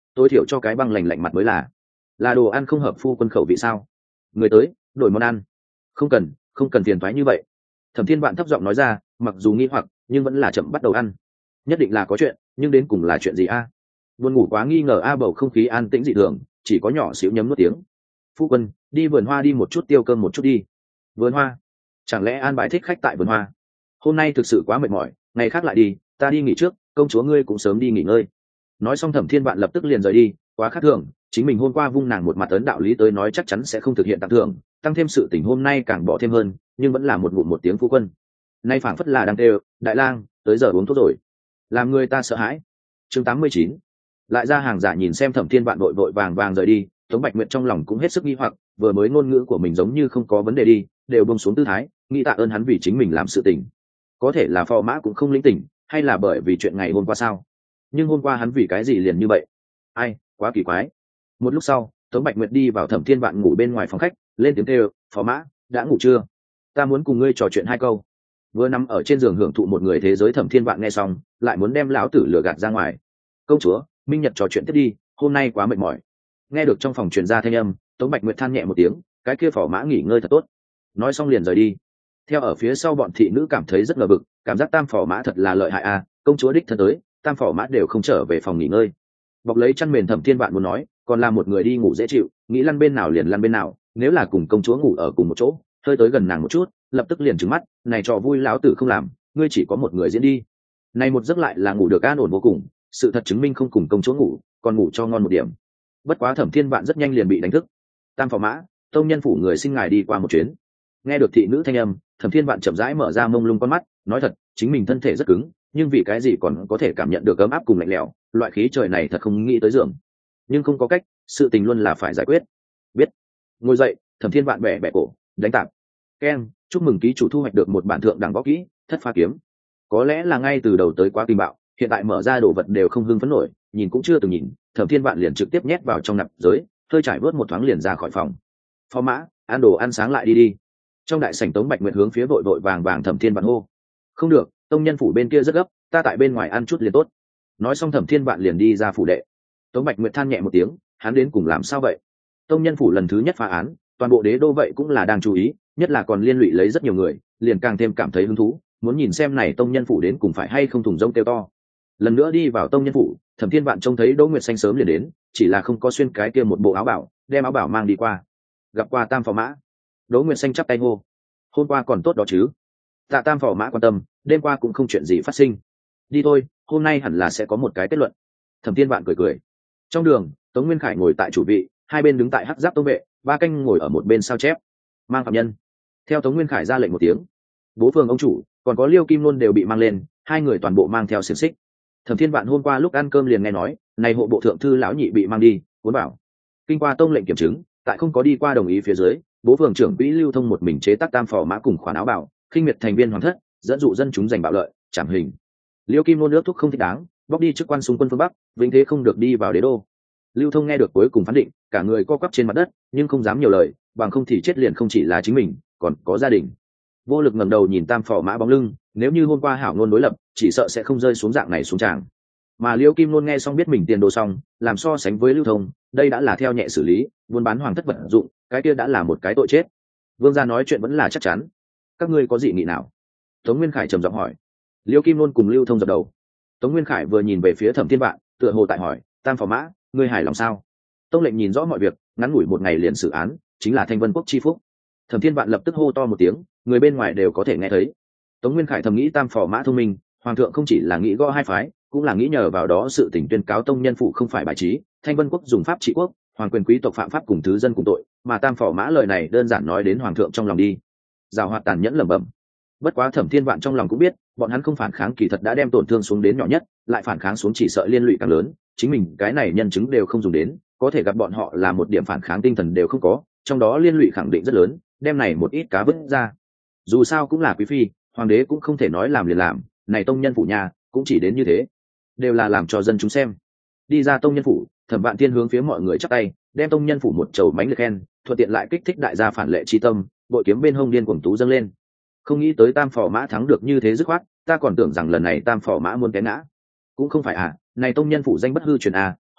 [SPEAKER 1] tối thiểu cho cái băng lành lạnh mặt mới là là đồ ăn không hợp phu quân khẩu vị sao? Người tới đổi món ăn. Không cần, không cần phiền thoái như vậy. Thẩm Thiên Vạn thấp giọng nói ra, mặc dù nghi hoặc nhưng vẫn là chậm bắt đầu ăn. Nhất định là có chuyện, nhưng đến cùng là chuyện gì a? Buồn ngủ quá nghi ngờ a, bầu không khí an tĩnh dị thường, chỉ có nhỏ xíu nhấm nuốt tiếng. Phu quân, đi vườn hoa đi một chút, tiêu cơm một chút đi. Vườn hoa? Chẳng lẽ an bài thích khách tại vườn hoa? Hôm nay thực sự quá mệt mỏi, ngày khác lại đi, ta đi nghỉ trước, công chúa ngươi cũng sớm đi nghỉ ngơi. Nói xong Thẩm Thiên Vạn lập tức liền rời đi, quá khác thường, chính mình hôm qua vung nàng một mặt ấn đạo lý tới nói chắc chắn sẽ không thực hiện tặng thưởng, tăng thêm sự tình hôm nay càng bỏ thêm hơn, nhưng vẫn là một ngụm một tiếng phu quân. Nay phảng phất là đang kêu, đại lang, tới giờ uống thuốc rồi. Làm người ta sợ hãi. Chương tám mươi chín. Lại ra hàng giả nhìn xem Thẩm Thiên Vạn vội vội vàng vàng rời đi, Tống Bạch Nguyệt trong lòng cũng hết sức nghi hoặc, vừa mới ngôn ngữ của mình giống như không có vấn đề đi, đều buông xuống tư thái, nghĩ tạ ơn hắn vì chính mình làm sự tình. Có thể là phò mã cũng không linh tỉnh, hay là bởi vì chuyện ngày hôm qua sao? Nhưng hôm qua hắn vì cái gì liền như vậy? Ai, quá kỳ quái. Một lúc sau, Tống Bạch Nguyệt đi vào Thẩm Thiên Vạn ngủ bên ngoài phòng khách, lên tiếng kêu, "Phò mã, đã ngủ chưa? Ta muốn cùng ngươi trò chuyện hai câu." Vừa nằm ở trên giường hưởng thụ một người thế giới Thẩm Thiên Vạn nghe xong, lại muốn đem lão tử lừa gạt ra ngoài. "Công chúa, Minh Nhật trò chuyện tiếp đi, hôm nay quá mệt mỏi." Nghe được trong phòng truyền ra thanh âm, Tống Bạch Nguyệt than nhẹ một tiếng, cái kia phò mã nghỉ ngơi thật tốt. Nói xong liền rời đi. Theo ở phía sau bọn thị nữ cảm thấy rất ngờ vực, cảm giác tam phò mã thật là lợi hại à, công chúa đích thân tới, tam phò mã đều không trở về phòng nghỉ ngơi. Bọc lấy chăn mền Thẩm Thiên Vạn muốn nói, còn là một người đi ngủ dễ chịu, nghĩ lăn bên nào liền lăn bên nào, nếu là cùng công chúa ngủ ở cùng một chỗ, hơi tới gần nàng một chút, lập tức liền trừng mắt, này trò vui lão tử không làm, ngươi chỉ có một người diễn đi. Này một giấc lại là ngủ được an ổn vô cùng, sự thật chứng minh không cùng công chúa ngủ, còn ngủ cho ngon một điểm. Bất quá Thẩm Thiên Vạn rất nhanh liền bị đánh thức. Tam phò mã, tông nhân phủ người xin ngài đi qua một chuyến. Nghe được thị nữ thanh âm, Thẩm Thiên Vạn chậm rãi mở ra mông lung con mắt, nói thật, chính mình thân thể rất cứng, nhưng vì cái gì còn có thể cảm nhận được ấm áp cùng lạnh lẽo, loại khí trời này thật không nghĩ tới giường. Nhưng không có cách, sự tình luôn là phải giải quyết. Biết. Ngồi dậy, Thẩm Thiên Vạn bẻ bẻ cổ, đánh tạp. Keng, chúc mừng ký chủ thu hoạch được một bản thượng đẳng võ kỹ, Thất Pha Kiếm. Có lẽ là ngay từ đầu tới quá kinh bạo, hiện tại mở ra đồ vật đều không hưng phấn nổi, nhìn cũng chưa từng nhìn, Thẩm Thiên Vạn liền trực tiếp nhét vào trong nạp giới, hơi trải vớt một thoáng liền ra khỏi phòng. Phó mã, ăn đồ ăn sáng lại đi đi. Trong đại sảnh Tống Bạch Nguyệt hướng phía vội vội vàng vàng Thẩm Thiên Vạn hô. Không được, tông nhân phủ bên kia rất gấp, ta tại bên ngoài ăn chút liền tốt. Nói xong Thẩm Thiên Vạn liền đi ra phủ đệ. Tống Bạch Nguyệt than nhẹ một tiếng, hắn đến cùng làm sao vậy? Tông nhân phủ lần thứ nhất phá án, toàn bộ đế đô vậy cũng là đang chú ý, nhất là còn liên lụy lấy rất nhiều người, liền càng thêm cảm thấy hứng thú, muốn nhìn xem này tông nhân phủ đến cùng phải hay không thùng rông kêu to. Lần nữa đi vào tông nhân phủ, Thẩm Thiên Vạn trông thấy Đỗ Nguyệt Xanh sớm liền đến, chỉ là không có xuyên cái kia một bộ áo bảo, đem áo bảo mang đi qua. Gặp qua Tam phò mã. Đỗ Nguyệt Xanh chắp tay hô. Hôm qua còn tốt đó chứ? Tạ Tam phò mã quan tâm, đêm qua cũng không chuyện gì phát sinh. Đi thôi, hôm nay hẳn là sẽ có một cái kết luận. Thẩm Thiên Vạn cười cười. Trong đường, Tống Nguyên Khải ngồi tại chủ vị, hai bên đứng tại hắc giáp tông vệ, ba canh ngồi ở một bên sao chép. Mang phạm nhân. Theo Tống Nguyên Khải ra lệnh một tiếng, bố phường ông chủ còn có Liêu Kim Nôn đều bị mang lên, hai người toàn bộ mang theo xiềng xích. Thẩm Thiên Vạn hôm qua lúc ăn cơm liền nghe nói, này hộ bộ thượng thư lão nhị bị mang đi, muốn bảo. Kinh qua tông lệnh kiểm chứng, tại không có đi qua đồng ý phía dưới, bố phường trưởng quỹ Lưu Thông một mình chế tác tam phò mã cùng khoản áo bảo, khinh miệt thành viên hoàng thất, dẫn dụ dân chúng giành bạo lợi, trảm hình. Liêu Kim Nôn nước thúc không thích đáng, bóc đi chức quan xung quân phương Bắc, vĩnh thế không được đi vào đế đô. Lưu Thông nghe được cuối cùng phán định, cả người co quắp trên mặt đất, nhưng không dám nhiều lời, bằng không thì chết liền không chỉ là chính mình, còn có gia đình. Vô lực ngẩng đầu nhìn tam phò mã bóng lưng, nếu như hôm qua hảo ngôn đối lập, chỉ sợ sẽ không rơi xuống dạng này xuống tràng. Mà Liêu Kim Nôn nghe xong biết mình tiền đồ xong, làm so sánh với Lưu Thông, đây đã là theo nhẹ xử lý, buôn bán hoàng thất vật dụng, cái kia đã là một cái tội chết. Vương gia nói chuyện vẫn là chắc chắn. Các ngươi có dị nghị nào? Tống Nguyên Khải trầm giọng hỏi. Liêu Kim Nôn cùng Lưu Thông dập đầu. Tống Nguyên Khải vừa nhìn về phía Thẩm Thiên Vạn, tựa hồ tại hỏi, tam phò mã, ngươi hài lòng sao? Tông lệnh nhìn rõ mọi việc, ngắn ngủi một ngày liền xử án, chính là Thanh Vân Quốc chi phúc. Thẩm Thiên Vạn lập tức hô to một tiếng, người bên ngoài đều có thể nghe thấy. Tống Nguyên Khải thầm nghĩ tam phò mã thông minh, hoàng thượng không chỉ là nghĩ gõ hai phái, cũng là nghĩ nhờ vào đó sự tình tuyên cáo tông nhân phụ không phải bài trí, Thanh Vân Quốc dùng pháp trị quốc, hoàng quyền quý tộc phạm pháp cùng thứ dân cùng tội, mà tam phò mã lời này đơn giản nói đến hoàng thượng trong lòng đi. Giảo hoạt tàn nhẫn lẩm bẩm. Bất quá Thẩm Thiên Vạn trong lòng cũng biết, bọn hắn không phản kháng kỳ thật đã đem tổn thương xuống đến nhỏ nhất, lại phản kháng xuống chỉ sợ liên lụy càng lớn, chính mình cái này nhân chứng đều không dùng đến, có thể gặp bọn họ là một điểm phản kháng tinh thần đều không có, trong đó liên lụy khẳng định rất lớn, đem này một ít cá vứt ra. Dù sao cũng là quý phi, hoàng đế cũng không thể nói làm liền làm, này tông nhân phủ nhà cũng chỉ đến như thế, đều là làm cho dân chúng xem. Đi ra tông nhân phủ, Thẩm Vạn Thiên hướng phía mọi người chắp tay, đem tông nhân phủ một chầu mánh liệt khen, thuận tiện lại kích thích đại gia phản lệ chi tâm, bội kiếm bên hông điên cuồng tú dâng lên. Không nghĩ tới tam phò mã thắng được như thế dứt khoát, ta còn tưởng rằng lần này tam phò mã muốn té ngã. Cũng không phải à, này tông nhân phủ danh bất hư truyền à,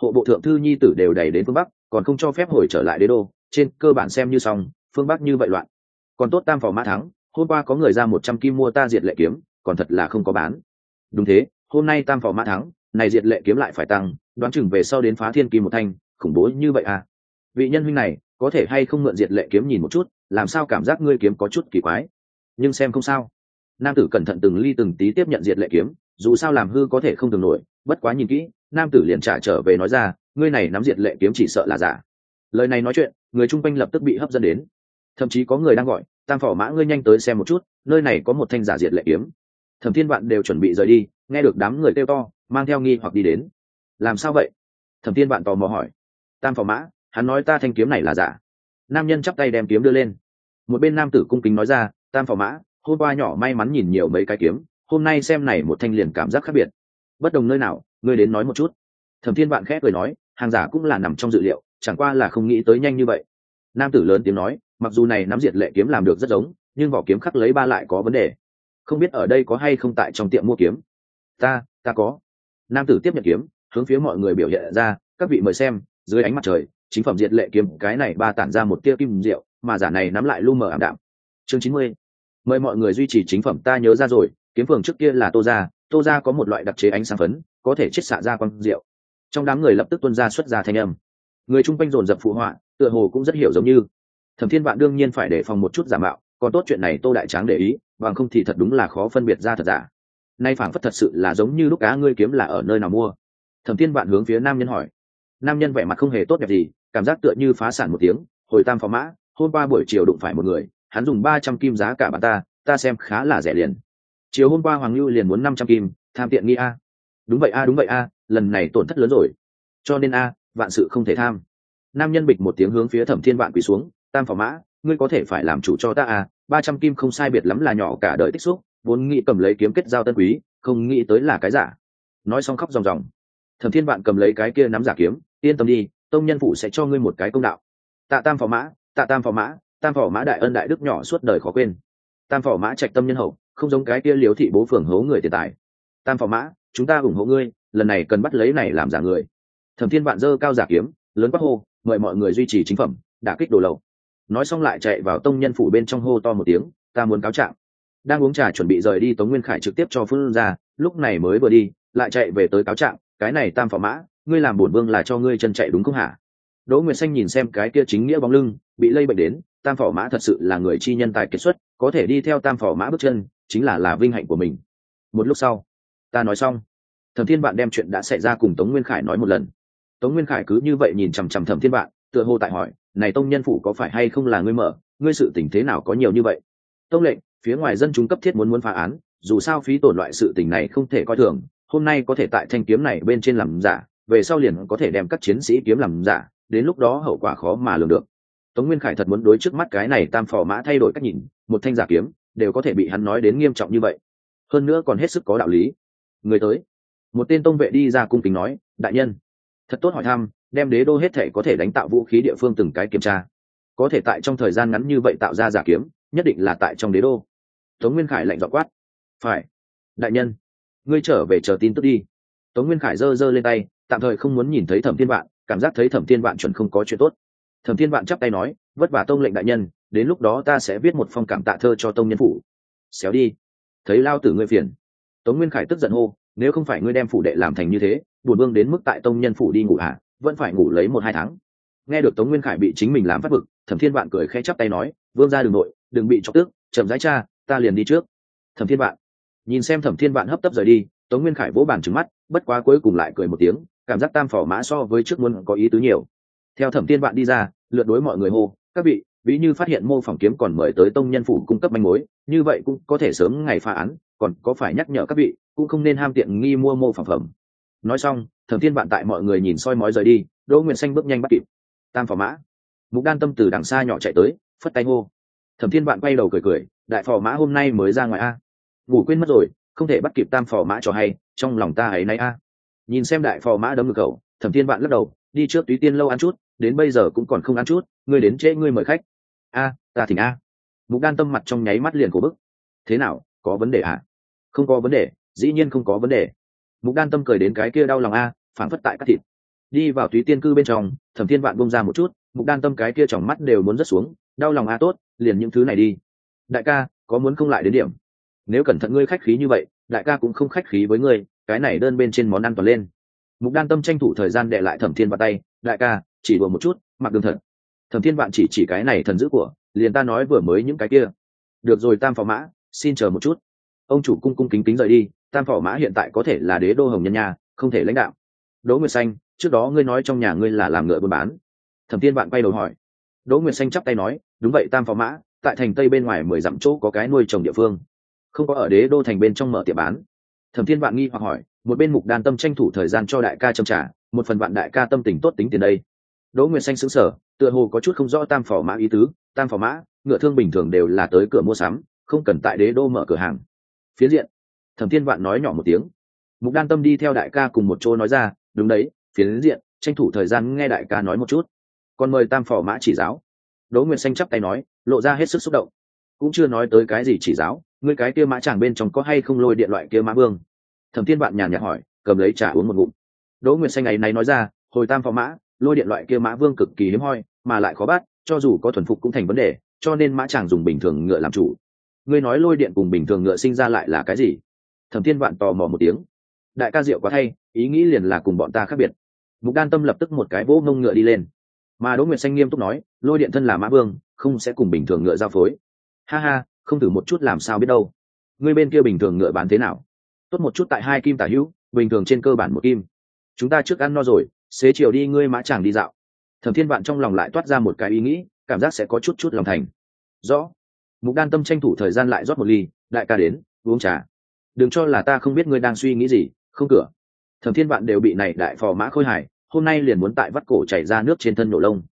[SPEAKER 1] hộ bộ thượng thư nhi tử đều đẩy đến phương bắc, còn không cho phép hồi trở lại đế đô, trên cơ bản xem như xong, phương bắc như vậy loạn. Còn tốt tam phò mã thắng, hôm qua có người ra một trăm kim mua ta diệt lệ kiếm, còn thật là không có bán. Đúng thế, hôm nay tam phò mã thắng, này diệt lệ kiếm lại phải tăng, đoán chừng về sau đến phá thiên kim một thanh, khủng bố như vậy à. Vị nhân huynh này có thể hay không mượn diệt lệ kiếm nhìn một chút, làm sao cảm giác ngươi kiếm có chút kỳ quái, nhưng xem không sao. Nam tử cẩn thận từng ly từng tí tiếp nhận diệt lệ kiếm, dù sao làm hư có thể không tưởng nổi, bất quá nhìn kỹ, nam tử liền trả trở về nói ra, ngươi này nắm diệt lệ kiếm chỉ sợ là giả. Lời này nói chuyện, người chung quanh lập tức bị hấp dẫn đến, thậm chí có người đang gọi, tam phò mã ngươi nhanh tới xem một chút, nơi này có một thanh giả diệt lệ kiếm. Thẩm Thiên Vạn đều chuẩn bị rời đi, nghe được đám người kêu to, mang theo nghi hoặc đi đến. Làm sao vậy? Thẩm Thiên Vạn tò mò hỏi. Tam phò mã, hắn nói ta thanh kiếm này là giả. Nam nhân chắp tay đem kiếm đưa lên. Một bên nam tử cung kính nói ra, tam phò mã, hôm qua nhỏ may mắn nhìn nhiều mấy cái kiếm, hôm nay xem này một thanh liền cảm giác khác biệt. Bất đồng nơi nào, ngươi đến nói một chút. Thẩm Thiên Vạn khẽ cười nói, hàng giả cũng là nằm trong dự liệu, chẳng qua là không nghĩ tới nhanh như vậy. Nam tử lớn tiếng nói, mặc dù này nắm diệt lệ kiếm làm được rất giống, nhưng vỏ kiếm khắc lấy ba lại có vấn đề. Không biết ở đây có hay không tại trong tiệm mua kiếm. Ta, ta có. Nam tử tiếp nhận kiếm, hướng phía mọi người biểu hiện ra, các vị mời xem, dưới ánh mặt trời, chính phẩm diệt lệ kiếm cái này ba tản ra một tia kim diệu, mà giả này nắm lại lu mờ ảm đạm. Chương chín mươi. Mời mọi người duy trì chính phẩm, ta nhớ ra rồi, kiếm phường trước kia là Tô gia, Tô gia có một loại đặc chế ánh sáng phấn, có thể chiết xạ ra quang diệu. Trong đám người lập tức tuôn ra xuất ra thanh âm. Người chung quanh dồn dập phụ họa, tựa hồ cũng rất hiểu giống như. Thẩm Thiên Vạn đương nhiên phải đề phòng một chút giả mạo, còn tốt chuyện này Tô đại tráng để ý, bằng không thì thật đúng là khó phân biệt ra thật giả. Nay phảng phất thật sự là giống như lúc cá ngươi kiếm là ở nơi nào mua. Thẩm Thiên Vạn hướng phía nam nhân hỏi. Nam nhân vẻ mặt không hề tốt đẹp gì, cảm giác tựa như phá sản một tiếng, hồi tam phò mã, hôm qua buổi chiều đụng phải một người, hắn dùng ba trăm kim giá cả bán ta, ta xem khá là rẻ liền. Chiều hôm qua Hoàng Lưu liền muốn năm trăm kim, tham tiện nghi a. Đúng vậy a, đúng vậy a, lần này tổn thất lớn rồi. Cho nên a, vạn sự không thể tham. Nam nhân bịch một tiếng hướng phía Thẩm Thiên Vạn quỳ xuống, tam phò mã, ngươi có thể phải làm chủ cho ta a, ba trăm kim không sai biệt lắm là nhỏ cả đời tích xúc, vốn nghĩ cầm lấy kiếm kết giao tân quý, không nghĩ tới là cái giả. Nói xong khóc ròng ròng. Thẩm Thiên Vạn cầm lấy cái kia nắm giả kiếm, yên tâm đi, tông nhân phụ sẽ cho ngươi một cái công đạo. Tạ tam phò mã, tạ tam phò mã, tam phò mã đại ân đại đức nhỏ suốt đời khó quên. Tam phò mã trạch tâm nhân hậu, không giống cái kia liếu thị bố phường hố người tiền tài. Tam phò mã, chúng ta ủng hộ ngươi, lần này cần bắt lấy này làm giả người. Thẩm Thiên Vạn giơ cao giả kiếm, lớn quát hô, mời mọi người duy trì chính phẩm, đả kích đồ lậu. Nói xong lại chạy vào tông nhân phủ bên trong hô to một tiếng, ta muốn cáo trạng. Đang uống trà chuẩn bị rời đi, Tống Nguyên Khải trực tiếp cho phương ra, lúc này mới vừa đi, lại chạy về tới cáo trạng, cái này tam phò mã, ngươi làm bổn vương là cho ngươi chân chạy đúng không hả? Đỗ Nguyệt Xanh nhìn xem cái kia chính nghĩa bóng lưng, bị lây bệnh đến, tam phò mã thật sự là người chi nhân tài kiệt xuất, có thể đi theo tam phò mã bước chân, chính là là vinh hạnh của mình. Một lúc sau, ta nói xong, Thẩm Thiên Vạn đem chuyện đã xảy ra cùng Tống Nguyên Khải nói một lần. Tống Nguyên Khải cứ như vậy nhìn chằm chằm Thẩm Thiên Vạn, tựa hồ tại hỏi, này tông nhân phủ có phải hay không là ngươi mở, ngươi sự tình thế nào có nhiều như vậy? Tông lệnh, phía ngoài dân chúng cấp thiết muốn muốn phá án, dù sao phí tổn loại sự tình này không thể coi thường, hôm nay có thể tại thanh kiếm này bên trên làm giả, về sau liền có thể đem các chiến sĩ kiếm làm giả, đến lúc đó hậu quả khó mà lường được. Tống Nguyên Khải thật muốn đối trước mắt cái này tam phò mã thay đổi cách nhìn, một thanh giả kiếm đều có thể bị hắn nói đến nghiêm trọng như vậy, hơn nữa còn hết sức có đạo lý. Người tới, một tên tông vệ đi ra cung kính nói, đại nhân, thật tốt hỏi thăm, đem đế đô hết thể có thể đánh tạo vũ khí địa phương từng cái kiểm tra, có thể tại trong thời gian ngắn như vậy tạo ra giả kiếm, nhất định là tại trong đế đô. Tống Nguyên Khải lạnh giọng quát, phải, đại nhân, ngươi trở về chờ tin tức đi. Tống Nguyên Khải giơ giơ lên tay, tạm thời không muốn nhìn thấy Thẩm Thiên Vạn, cảm giác thấy Thẩm Thiên Vạn chuẩn không có chuyện tốt. Thẩm Thiên Vạn chắp tay nói, vất vả tông lệnh đại nhân, đến lúc đó ta sẽ viết một phong cảm tạ thơ cho tông nhân phủ. Xéo đi, thấy lao tử ngươi phiền. Tống Nguyên Khải tức giận hô, nếu không phải ngươi đem phủ đệ làm thành như thế, buồn vương đến mức tại tông nhân phủ đi ngủ hả, vẫn phải ngủ lấy một hai tháng. Nghe được Tống Nguyên Khải bị chính mình làm phát bực, Thẩm Thiên Vạn cười khẽ chắp tay nói, vương gia đường nội, đừng bị chọc tức, chậm rãi cha, ta liền đi trước. Thẩm Thiên Vạn nhìn xem Thẩm Thiên Vạn hấp tấp rời đi, Tống Nguyên Khải vỗ bàn trừng mắt, bất quá cuối cùng lại cười một tiếng, cảm giác tam phò mã so với trước muốn có ý tứ nhiều. Theo Thẩm Thiên Vạn đi ra, lượt đối mọi người hô, các vị, ví như phát hiện mô phỏng kiếm còn mời tới tông nhân phủ cung cấp manh mối, như vậy cũng có thể sớm ngày phá án, còn có phải nhắc nhở các vị, cũng không nên ham tiện nghi mua mô phỏng phẩm. Nói xong, Thẩm Thiên Vạn tại mọi người nhìn soi mói rời đi, Đỗ Nguyệt Xanh bước nhanh bắt kịp. Tam phò mã, Mục Đan Tâm từ đằng xa nhỏ chạy tới, phất tay hô. Thẩm Thiên Vạn quay đầu cười cười, đại phò mã hôm nay mới ra ngoài a, ngủ quên mất rồi, không thể bắt kịp tam phò mã cho hay, trong lòng ta ấy nay a. Nhìn xem đại phò mã đấm ngực cậu, Thẩm Thiên Vạn lắc đầu, đi trước Túy Tiên lâu ăn chút, đến bây giờ cũng còn không ăn chút, ngươi đến trễ ngươi mời khách. A, ta thỉnh a. Mục Đan Tâm mặt trong nháy mắt liền cổ bức. Thế nào, có vấn đề à? Không có vấn đề, dĩ nhiên không có vấn đề. Mục Đan Tâm cười đến cái kia đau lòng a, phản phất tại cắt thịt. đi vào túy tiên cư bên trong, Thẩm Thiên Vạn bông ra một chút, Mục Đan Tâm cái kia tròng mắt đều muốn rớt xuống, đau lòng a tốt, liền những thứ này đi. Đại ca, có muốn không lại đến điểm? Nếu cẩn thận ngươi khách khí như vậy, đại ca cũng không khách khí với ngươi, cái này đơn bên trên món ăn toàn lên. Mục Đan Tâm tranh thủ thời gian đè lại Thẩm Thiên Vạn tay, đại ca, chỉ đùa một chút, mặc đường thật. Thẩm Thiên Vạn chỉ chỉ cái này thần dữ của, liền ta nói vừa mới những cái kia. Được rồi Tam Phò Mã, xin chờ một chút. Ông chủ cung cung kính kính rời đi, Tam Phò Mã hiện tại có thể là đế đô Hồng Nhân nha, không thể lãnh đạo. Đỗ Nguyệt Xanh, trước đó ngươi nói trong nhà ngươi là làm ngựa buôn bán. Thẩm Thiên Vạn quay đầu hỏi. Đỗ Nguyệt Xanh chắp tay nói, đúng vậy Tam Phò Mã, tại thành Tây bên ngoài mười dặm chỗ có cái nuôi trồng địa phương, không có ở đế đô thành bên trong mở tiệm bán. Thẩm Thiên Vạn nghi hoặc hỏi, một bên Mục Đan Tâm tranh thủ thời gian cho đại ca châm trả, một phần Vạn đại ca tâm tình tốt tính tiền đây. Đỗ Nguyệt Xanh sững sờ, tựa hồ có chút không rõ Tam Phò Mã ý tứ. Tam Phò Mã, ngựa thương bình thường đều là tới cửa mua sắm, không cần tại đế đô mở cửa hàng. Phiến diện. Thẩm Thiên Vạn nói nhỏ một tiếng. Mục Đan Tâm đi theo đại ca cùng một chỗ nói ra, đúng đấy, phiến diện, tranh thủ thời gian nghe đại ca nói một chút. Còn mời Tam Phò Mã chỉ giáo. Đỗ Nguyệt Xanh chắp tay nói, lộ ra hết sức xúc động. Cũng chưa nói tới cái gì chỉ giáo, ngươi cái kia mã chàng bên trong có hay không lôi điện loại kia mã vương? Thẩm Thiên Vạn nhàn nhạt hỏi, cầm lấy trà uống một ngụm. Đỗ Nguyệt Xanh ấy này nói ra, hồi Tam Phò Mã, lôi điện loại kia mã vương cực kỳ hiếm hoi, mà lại khó bắt, cho dù có thuần phục cũng thành vấn đề, cho nên mã chàng dùng bình thường ngựa làm chủ. Ngươi nói lôi điện cùng bình thường ngựa sinh ra lại là cái gì? Thẩm Thiên Vạn tò mò một tiếng. Đại ca diệu quá thay, ý nghĩ liền là cùng bọn ta khác biệt. Mục Đan Tâm lập tức một cái vỗ ngông ngựa đi lên. Mà Đỗ Nguyệt Xanh nghiêm túc nói, lôi điện thân là mã vương, không sẽ cùng bình thường ngựa giao phối. Ha ha, không thử một chút làm sao biết đâu. Ngươi bên kia bình thường ngựa bán thế nào? Tốt một chút tại hai kim tả hữu, bình thường trên cơ bản một kim. Chúng ta trước ăn no rồi, xế chiều đi ngươi mã chàng đi dạo. Thẩm Thiên Vạn trong lòng lại toát ra một cái ý nghĩ, cảm giác sẽ có chút chút lòng thành. Rõ. Mục Đan Tâm tranh thủ thời gian lại rót một ly, đại ca đến, uống trà. Đừng cho là ta không biết ngươi đang suy nghĩ gì, không cửa. Thẩm Thiên Vạn đều bị này đại phò mã khôi hài, hôm nay liền muốn tại vắt cổ chảy ra nước trên thân nổ lông.